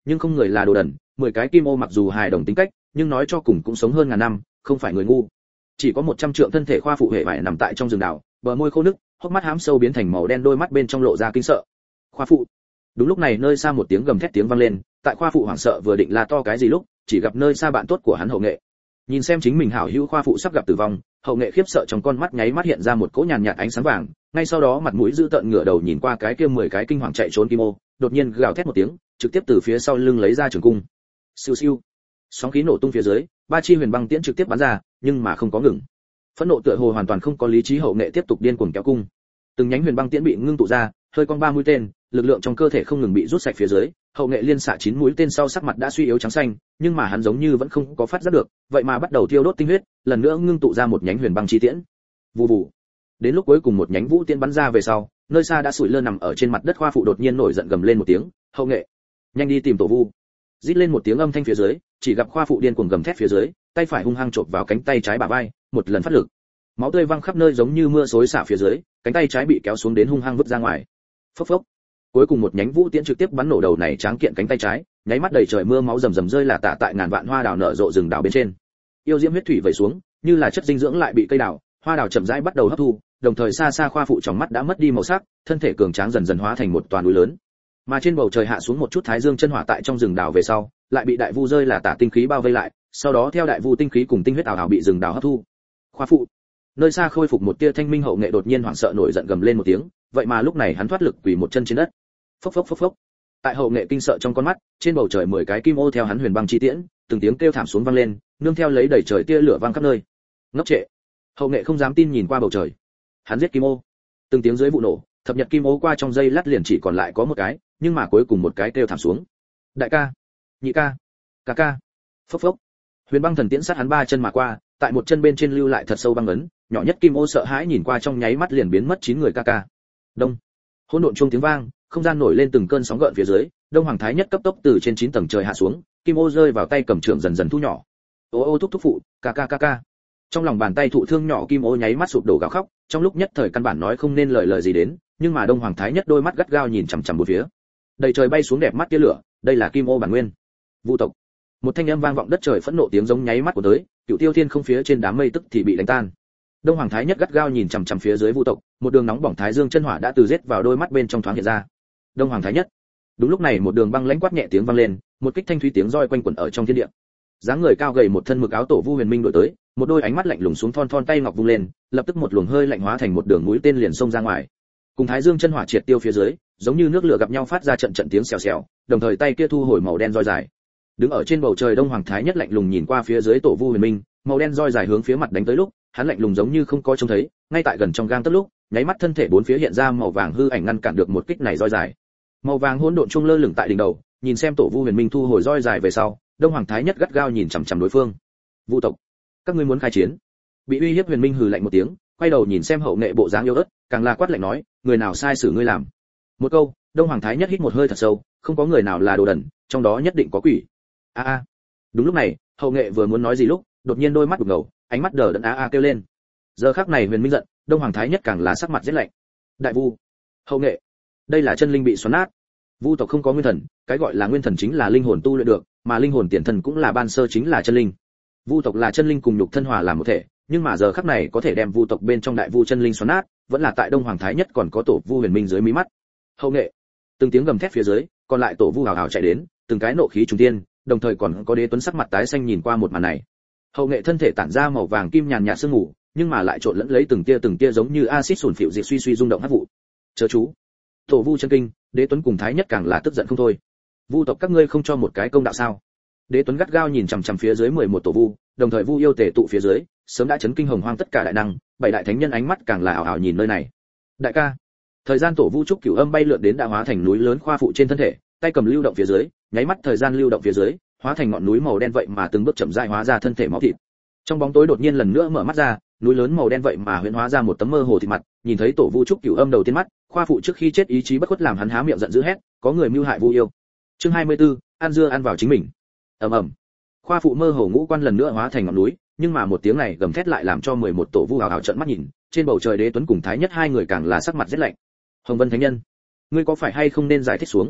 Speaker 1: nhưng không người là đồ đần, mười cái kim ô mặc dù hài đồng tính cách, nhưng nói cho cùng cũng sống hơn ngàn năm, không phải người ngu. Chỉ có một trăm trượng thân thể khoa phụ hệ vải nằm tại trong rừng đảo, bờ môi khô nứt, hốc mắt hám sâu biến thành màu đen, đôi mắt bên trong lộ ra kinh sợ. Khoa phụ. Đúng lúc này nơi xa một tiếng gầm thét tiếng vang lên, tại khoa phụ hoảng sợ vừa định la to cái gì lúc, chỉ gặp nơi xa bạn tốt của hắn Hậu Nghệ. Nhìn xem chính mình hảo hữu khoa phụ sắp gặp tử vong, Hậu Nghệ khiếp sợ trong con mắt nháy mắt hiện ra một cỗ nhàn nhạt ánh sáng vàng, ngay sau đó mặt mũi dữ tợn ngửa đầu nhìn qua cái kia mười cái kinh hoàng chạy trốn kim ô, đột nhiên gào thét một tiếng, trực tiếp từ phía sau lưng lấy ra trường cung. Siêu siêu. Sóng khí nổ tung phía dưới, ba chi huyền băng tiễn trực tiếp bắn ra, nhưng mà không có ngừng. Phẫn nộ tựa hồ hoàn toàn không có lý trí Hậu Nghệ tiếp tục điên cuồng kéo cung. Từng nhánh huyền băng tiễn bị ngưng tụ ra, hơi cong ba mũi tên, lực lượng trong cơ thể không ngừng bị rút sạch phía dưới, Hậu Nghệ liên xạ chín mũi tên sau sắc mặt đã suy yếu trắng xanh, nhưng mà hắn giống như vẫn không có phát giác được, vậy mà bắt đầu thiêu đốt tinh huyết, lần nữa ngưng tụ ra một nhánh huyền băng chi tiễn. Vù vù. Đến lúc cuối cùng một nhánh vũ tiễn bắn ra về sau, nơi xa đã sủi lơ nằm ở trên mặt đất khoa phụ đột nhiên nổi giận gầm lên một tiếng, "Hậu Nghệ, nhanh đi tìm tổ vu!" Rít lên một tiếng âm thanh phía dưới, chỉ gặp khoa phụ điên cuồng gầm thét phía dưới, tay phải hung hăng chộp vào cánh tay trái bả vai, một lần phát lực. Máu tươi văng khắp nơi giống như mưa xối xả phía dưới, cánh tay trái bị kéo xuống đến hung hăng vứt ra ngoài. Phốc phốc. Cuối cùng một nhánh vũ tiễn trực tiếp bắn nổ đầu này tráng kiện cánh tay trái, nháy mắt đầy trời mưa máu rầm rầm rơi là tả tại ngàn vạn hoa đào nở rộ rừng đào bên trên. Yêu diễm huyết thủy vẩy xuống, như là chất dinh dưỡng lại bị cây đào, hoa đào chậm rãi bắt đầu hấp thu, đồng thời xa xa khoa phụ trong mắt đã mất đi màu sắc, thân thể cường tráng dần dần hóa thành một toàn núi lớn. Mà trên bầu trời hạ xuống một chút thái dương chân hỏa tại trong rừng đào về sau, lại bị đại vu rơi là tả tinh khí bao vây lại, sau đó theo đại vu tinh khí cùng tinh huyết ảo ảo bị rừng đào hấp thu. Khoa phụ. Nơi xa khôi phục một tia thanh minh Hậu Nghệ đột nhiên hoảng sợ nổi giận gầm lên một tiếng, vậy mà lúc này hắn thoát lực quỳ một chân trên đất. Phốc phốc phốc phốc. Tại Hậu Nghệ kinh sợ trong con mắt, trên bầu trời mười cái kim ô theo hắn huyền băng chi tiễn, từng tiếng kêu thảm xuống vang lên, nương theo lấy đầy trời tia lửa vang khắp nơi. Ngốc trệ. Hậu Nghệ không dám tin nhìn qua bầu trời. Hắn giết kim ô. Từng tiếng dưới vụ nổ, thập nhật kim ô qua trong giây lát liền chỉ còn lại có một cái, nhưng mà cuối cùng một cái kêu thảm xuống. Đại ca, nhị ca, ca ca. Phốc phốc. Huyền băng thần tiễn sát hắn ba chân mà qua, tại một chân bên trên lưu lại thật sâu băng ấn, nhỏ nhất kim ô sợ hãi nhìn qua trong nháy mắt liền biến mất chín người ca ca. Đông. Hỗn độn chuông tiếng vang, không gian nổi lên từng cơn sóng gợn phía dưới, Đông Hoàng Thái Nhất cấp tốc từ trên chín tầng trời hạ xuống, kim ô rơi vào tay cầm trưởng dần dần thu nhỏ. Ô ô thúc thúc phụ, ca ca ca ca. Trong lòng bàn tay thụ thương nhỏ kim ô nháy mắt sụp đổ gào khóc, trong lúc nhất thời căn bản nói không nên lời lời gì đến, nhưng mà Đông Hoàng Thái Nhất đôi mắt gắt gao nhìn chằm chằm bốn phía. Đầy trời bay xuống đẹp mắt tia lửa, đây là kim ô bản nguyên. Vu tộc. Một thanh âm vang vọng đất trời phẫn nộ tiếng giống nháy mắt của tới, Cựu Tiêu Thiên không phía trên đám mây tức thì bị đánh tan. Đông Hoàng Thái Nhất gắt gao nhìn chằm chằm phía dưới Vu tộc, một đường nóng bỏng thái dương chân hỏa đã từ giết vào đôi mắt bên trong thoáng hiện ra. Đông Hoàng Thái Nhất. Đúng lúc này một đường băng lãnh quát nhẹ tiếng vang lên, một kích thanh thúy tiếng roi quanh quẩn ở trong thiên địa. Dáng người cao gầy một thân mực áo tổ Vu Huyền Minh đội tới, một đôi ánh mắt lạnh lùng xuống thon thon tay ngọc vung lên, lập tức một luồng hơi lạnh hóa thành một đường mũi tên liền xông ra ngoài. Cùng thái dương chân hỏa triệt tiêu phía dưới, giống như nước lửa gặp nhau phát ra trận trận tiếng xèo xèo, đồng thời tay kia thu hồi màu đen roi dài. Đứng ở trên bầu trời Đông Hoàng Thái Nhất lạnh lùng nhìn qua phía dưới tổ Vu Huyền Minh, màu đen roi dài hướng phía mặt đánh tới lúc, hắn lạnh lùng giống như không có trông thấy, ngay tại gần trong gang tấc lúc, nháy mắt thân thể bốn phía hiện ra màu vàng hư ảnh ngăn cản được một kích này roi dài. Màu vàng hỗn độn trung lơ lửng tại đỉnh đầu, nhìn xem tổ Vu Huyền Minh thu hồi roi dài về sau, Đông Hoàng Thái Nhất gắt gao nhìn chằm chằm đối phương. Vu tộc, các ngươi muốn khai chiến? Bị uy hiếp Huyền Minh hừ lạnh một tiếng, quay đầu nhìn xem Hậu Nghệ bộ dáng yếu ớt, càng là quát lạnh nói, người nào sai xử ngươi làm? Một câu, Đông Hoàng Thái Nhất hít một hơi thật sâu, không có người nào là đồ đần, trong đó nhất định có quỷ. A a. Đúng lúc này, Hậu Nghệ vừa muốn nói gì lúc, đột nhiên đôi mắt đục ngầu, ánh mắt đờ đẫn a a kêu lên. Giờ khắc này Huyền Minh giận, Đông Hoàng Thái Nhất càng là sắc mặt rất lạnh. Đại Vu, Hậu Nghệ, đây là chân linh bị xoắn nát. Vu tộc không có nguyên thần, cái gọi là nguyên thần chính là linh hồn tu luyện được, mà linh hồn tiền thần cũng là ban sơ chính là chân linh. Vu tộc là chân linh cùng nhục thân hòa làm một thể, nhưng mà giờ khắc này có thể đem Vu tộc bên trong đại vu chân linh xoắn nát, vẫn là tại Đông Hoàng Thái Nhất còn có tổ Vu Huyền Minh dưới mí mắt. Hậu Nghệ, từng tiếng gầm thét phía dưới, còn lại tổ Vu hào hào chạy đến, từng cái nộ khí trùng tiên, đồng thời còn có Đế Tuấn sắc mặt tái xanh nhìn qua một màn này. Hậu Nghệ thân thể tản ra màu vàng kim nhàn nhạt sương mù, nhưng mà lại trộn lẫn lấy từng tia từng tia giống như axit sủn phịu diệt suy suy rung động hắc vụ. Chớ chú, tổ Vu chân kinh, Đế Tuấn cùng Thái Nhất càng là tức giận không thôi. Vu tộc các ngươi không cho một cái công đạo sao? Đế Tuấn gắt gao nhìn chằm chằm phía dưới mười một tổ Vu, đồng thời Vu yêu tề tụ phía dưới, sớm đã chấn kinh hồng hoang tất cả đại năng, bảy đại thánh nhân ánh mắt càng là ảo ảo nhìn nơi này. Đại ca, thời gian tổ Vu trúc cửu âm bay lượn đến đã hóa thành núi lớn khoa phụ trên thân thể, tay cầm lưu động phía dưới, nháy mắt thời gian lưu động phía dưới, hóa thành ngọn núi màu đen vậy mà từng bước chậm rãi hóa ra thân thể máu thịt. Trong bóng tối đột nhiên lần nữa mở mắt ra, núi lớn màu đen vậy mà huyễn hóa ra một tấm mơ hồ thịt mặt, nhìn thấy tổ Vu trúc cửu âm đầu tiên mắt, khoa phụ trước khi chết ý chí bất khuất làm hắn há miệng giận dữ hét, có người mưu hại Vu yêu. Chương hai mươi tư, ăn dưa ăn vào chính mình. Ầm ầm. Khoa phụ mơ hồ ngũ quan lần nữa hóa thành ngọn núi, nhưng mà một tiếng này gầm thét lại làm cho mười một tổ Vu hào hào trợn mắt nhìn, trên bầu trời Đế Tuấn cùng Thái Nhất hai người càng là sắc mặt rất lạnh. Hồng Vân Thánh Nhân, ngươi có phải hay không nên giải thích xuống?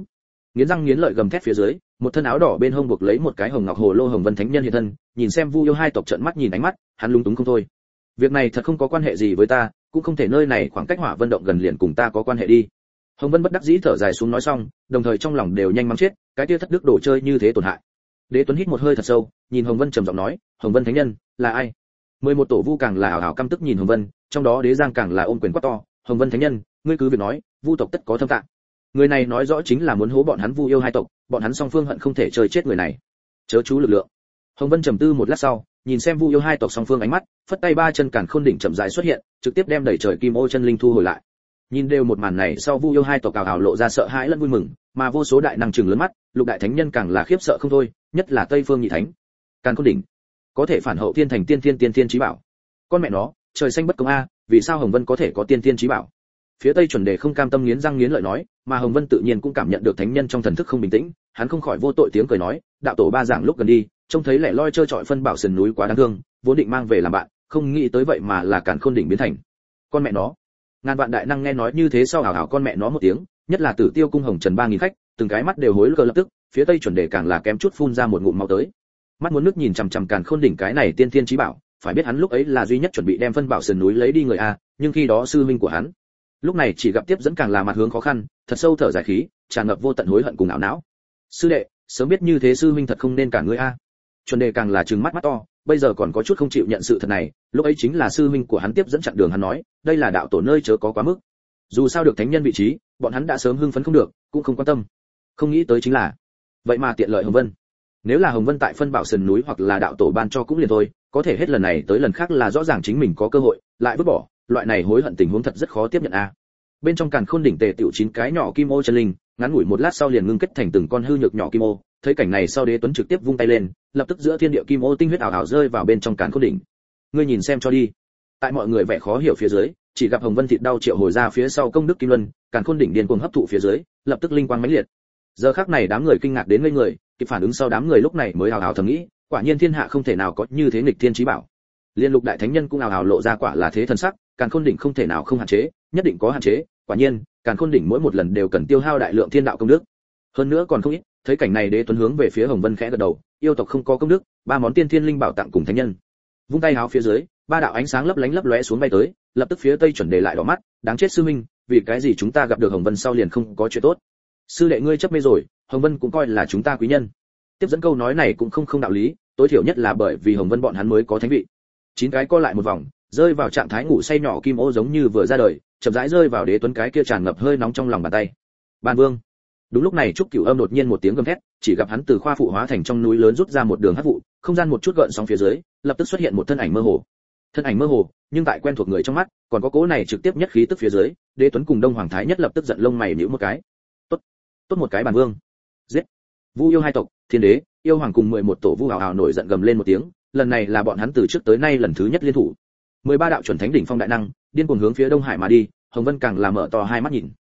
Speaker 1: nghiến răng nghiến lợi gầm thét phía dưới, một thân áo đỏ bên hông buộc lấy một cái hồng ngọc hồ lô hồng vân thánh nhân hiện thân, nhìn xem Vu Yêu hai tộc trợn mắt nhìn ánh mắt, hắn lúng túng không thôi. Việc này thật không có quan hệ gì với ta, cũng không thể nơi này khoảng cách Hỏa Vân động gần liền cùng ta có quan hệ đi. Hồng Vân bất đắc dĩ thở dài xuống nói xong, đồng thời trong lòng đều nhanh mắng chết, cái kia thất đức đồ chơi như thế tổn hại. Đế Tuấn hít một hơi thật sâu, nhìn Hồng Vân trầm giọng nói, Hồng Vân thánh nhân, là ai? mười một tổ Vu càng là ảo ảo căm tức nhìn Hồng Vân, trong đó Đế Giang càng là ôm quyền quát to, Hồng Vân thánh nhân, ngươi cứ việc nói, Vu tộc tất có thâm tạng. Người này nói rõ chính là muốn hố bọn hắn Vu Yêu hai tộc, bọn hắn song phương hận không thể chơi chết người này. Chớ chú lực lượng. Hồng Vân trầm tư một lát sau, nhìn xem Vu Yêu hai tộc song phương ánh mắt, phất tay ba chân càn khôn đỉnh chậm rãi xuất hiện, trực tiếp đem đẩy trời kim ô chân linh thu hồi lại. Nhìn đều một màn này, sau Vu Yêu hai tộc ảo ảo lộ ra sợ hãi lẫn vui mừng, mà vô số đại năng trừng lớn mắt, lục đại thánh nhân càng là khiếp sợ không thôi, nhất là Tây Phương nhị thánh. Càn khôn đỉnh có thể phản hậu thiên thành tiên thiên tiên thiên chí bảo. Con mẹ nó, trời xanh bất công a, vì sao Hồng Vân có thể có tiên thiên chí bảo? Phía Tây chuẩn đề không cam tâm nghiến răng nghiến lợi nói, mà Hồng Vân tự nhiên cũng cảm nhận được thánh nhân trong thần thức không bình tĩnh, hắn không khỏi vô tội tiếng cười nói, đạo tổ ba giảng lúc gần đi, trông thấy lẻ loi chơi trọi phân bảo sườn núi quá đáng thương, vốn định mang về làm bạn, không nghĩ tới vậy mà là càn khôn đỉnh biến thành. Con mẹ nó. Ngàn vạn đại năng nghe nói như thế sau hào hào con mẹ nó một tiếng, nhất là Tử Tiêu cung Hồng Trần ba nghìn khách, từng cái mắt đều hối cờ lập tức, phía Tây chuẩn đề càng là kém chút phun ra một ngụm máu tới. Mắt muốn nước nhìn chằm chằm càn khôn đỉnh cái này tiên tiên chí bảo, phải biết hắn lúc ấy là duy nhất chuẩn bị đem phân bảo sườn núi lấy đi người a, nhưng khi đó sư huynh của hắn, lúc này chỉ gặp tiếp dẫn càng là mặt hướng khó khăn, thật sâu thở dài khí, tràn ngập vô tận hối hận cùng ảo não. Sư đệ, sớm biết như thế sư huynh thật không nên cả ngươi a. Chuẩn đề càng là trừng mắt mắt to, bây giờ còn có chút không chịu nhận sự thật này, lúc ấy chính là sư huynh của hắn tiếp dẫn chặn đường hắn nói, đây là đạo tổ nơi chớ có quá mức. Dù sao được thánh nhân vị trí, bọn hắn đã sớm hưng phấn không được, cũng không quan tâm. Không nghĩ tới chính là, vậy mà tiện lợi Hồng Vân. Nếu là Hồng Vân tại phân bảo sườn núi hoặc là đạo tổ ban cho cũng liền thôi, có thể hết lần này tới lần khác là rõ ràng chính mình có cơ hội, lại vứt bỏ, loại này hối hận tình huống thật rất khó tiếp nhận a. Bên trong càn khôn đỉnh tề tiểu chín cái nhỏ kim ô chân linh, ngắn ngủi một lát sau liền ngưng kết thành từng con hư nhược nhỏ kim ô, thấy cảnh này sau Đế Tuấn trực tiếp vung tay lên, lập tức giữa thiên địa kim ô tinh huyết ảo ảo rơi vào bên trong càn khôn đỉnh. Ngươi nhìn xem cho đi. Tại mọi người vẻ khó hiểu phía dưới, chỉ gặp Hồng Vân thịt đau triệu hồi ra phía sau công đức kim luân, càn khôn đỉnh điên cuồng hấp thụ phía dưới, lập tức linh quang mãnh liệt. Giờ khắc này đám người kinh ngạc đến ngây người, kịp phản ứng sau đám người lúc này mới hào hào thầm nghĩ, quả nhiên thiên hạ không thể nào có như thế nghịch thiên chí bảo. Liên lục đại thánh nhân cũng hào hào lộ ra quả là thế thần sắc, càn khôn đỉnh không thể nào không hạn chế, nhất định có hạn chế, quả nhiên, càn khôn đỉnh mỗi một lần đều cần tiêu hao đại lượng thiên đạo công đức. Hơn nữa còn không ít, thấy cảnh này Đế Tuấn hướng về phía Hồng Vân khẽ gật đầu, yêu tộc không có công đức, ba món tiên thiên linh bảo tặng cùng thánh nhân. Vung tay háo phía dưới, ba đạo ánh sáng lấp lánh lấp lóe xuống bay tới, lập tức phía Tây chuẩn đề lại đỏ mắt, đáng chết sư minh, vì cái gì chúng ta gặp được Hồng Vân sau liền không có chuyện tốt? Sư đệ ngươi chấp mê rồi, Hồng Vân cũng coi là chúng ta quý nhân. Tiếp dẫn câu nói này cũng không không đạo lý, tối thiểu nhất là bởi vì Hồng Vân bọn hắn mới có thánh vị. Chín cái co lại một vòng, rơi vào trạng thái ngủ say nhỏ kim ô giống như vừa ra đời, chậm rãi rơi vào Đế Tuấn cái kia tràn ngập hơi nóng trong lòng bàn tay. Ban Vương. Đúng lúc này Trúc Cửu Âm đột nhiên một tiếng gầm thét, chỉ gặp hắn từ khoa phụ hóa thành trong núi lớn rút ra một đường hắc vụ, không gian một chút gợn sóng phía dưới, lập tức xuất hiện một thân ảnh mơ hồ. Thân ảnh mơ hồ, nhưng tại quen thuộc người trong mắt, còn có cố này trực tiếp nhất khí tức phía dưới, Đế Tuấn cùng Đông Hoàng Thái nhất lập tức giận lông mày nhíu một cái. Tốt, tốt một cái Bàn Vương. Giết. Vu Yêu hai tộc, Thiên Đế, Yêu Hoàng cùng mười một tổ Vu hào hào nổi giận gầm lên một tiếng, lần này là bọn hắn từ trước tới nay lần thứ nhất liên thủ. mười ba đạo chuẩn thánh đỉnh phong đại năng, điên cuồng hướng phía Đông Hải mà đi, Hồng Vân càng là mở to hai mắt nhìn.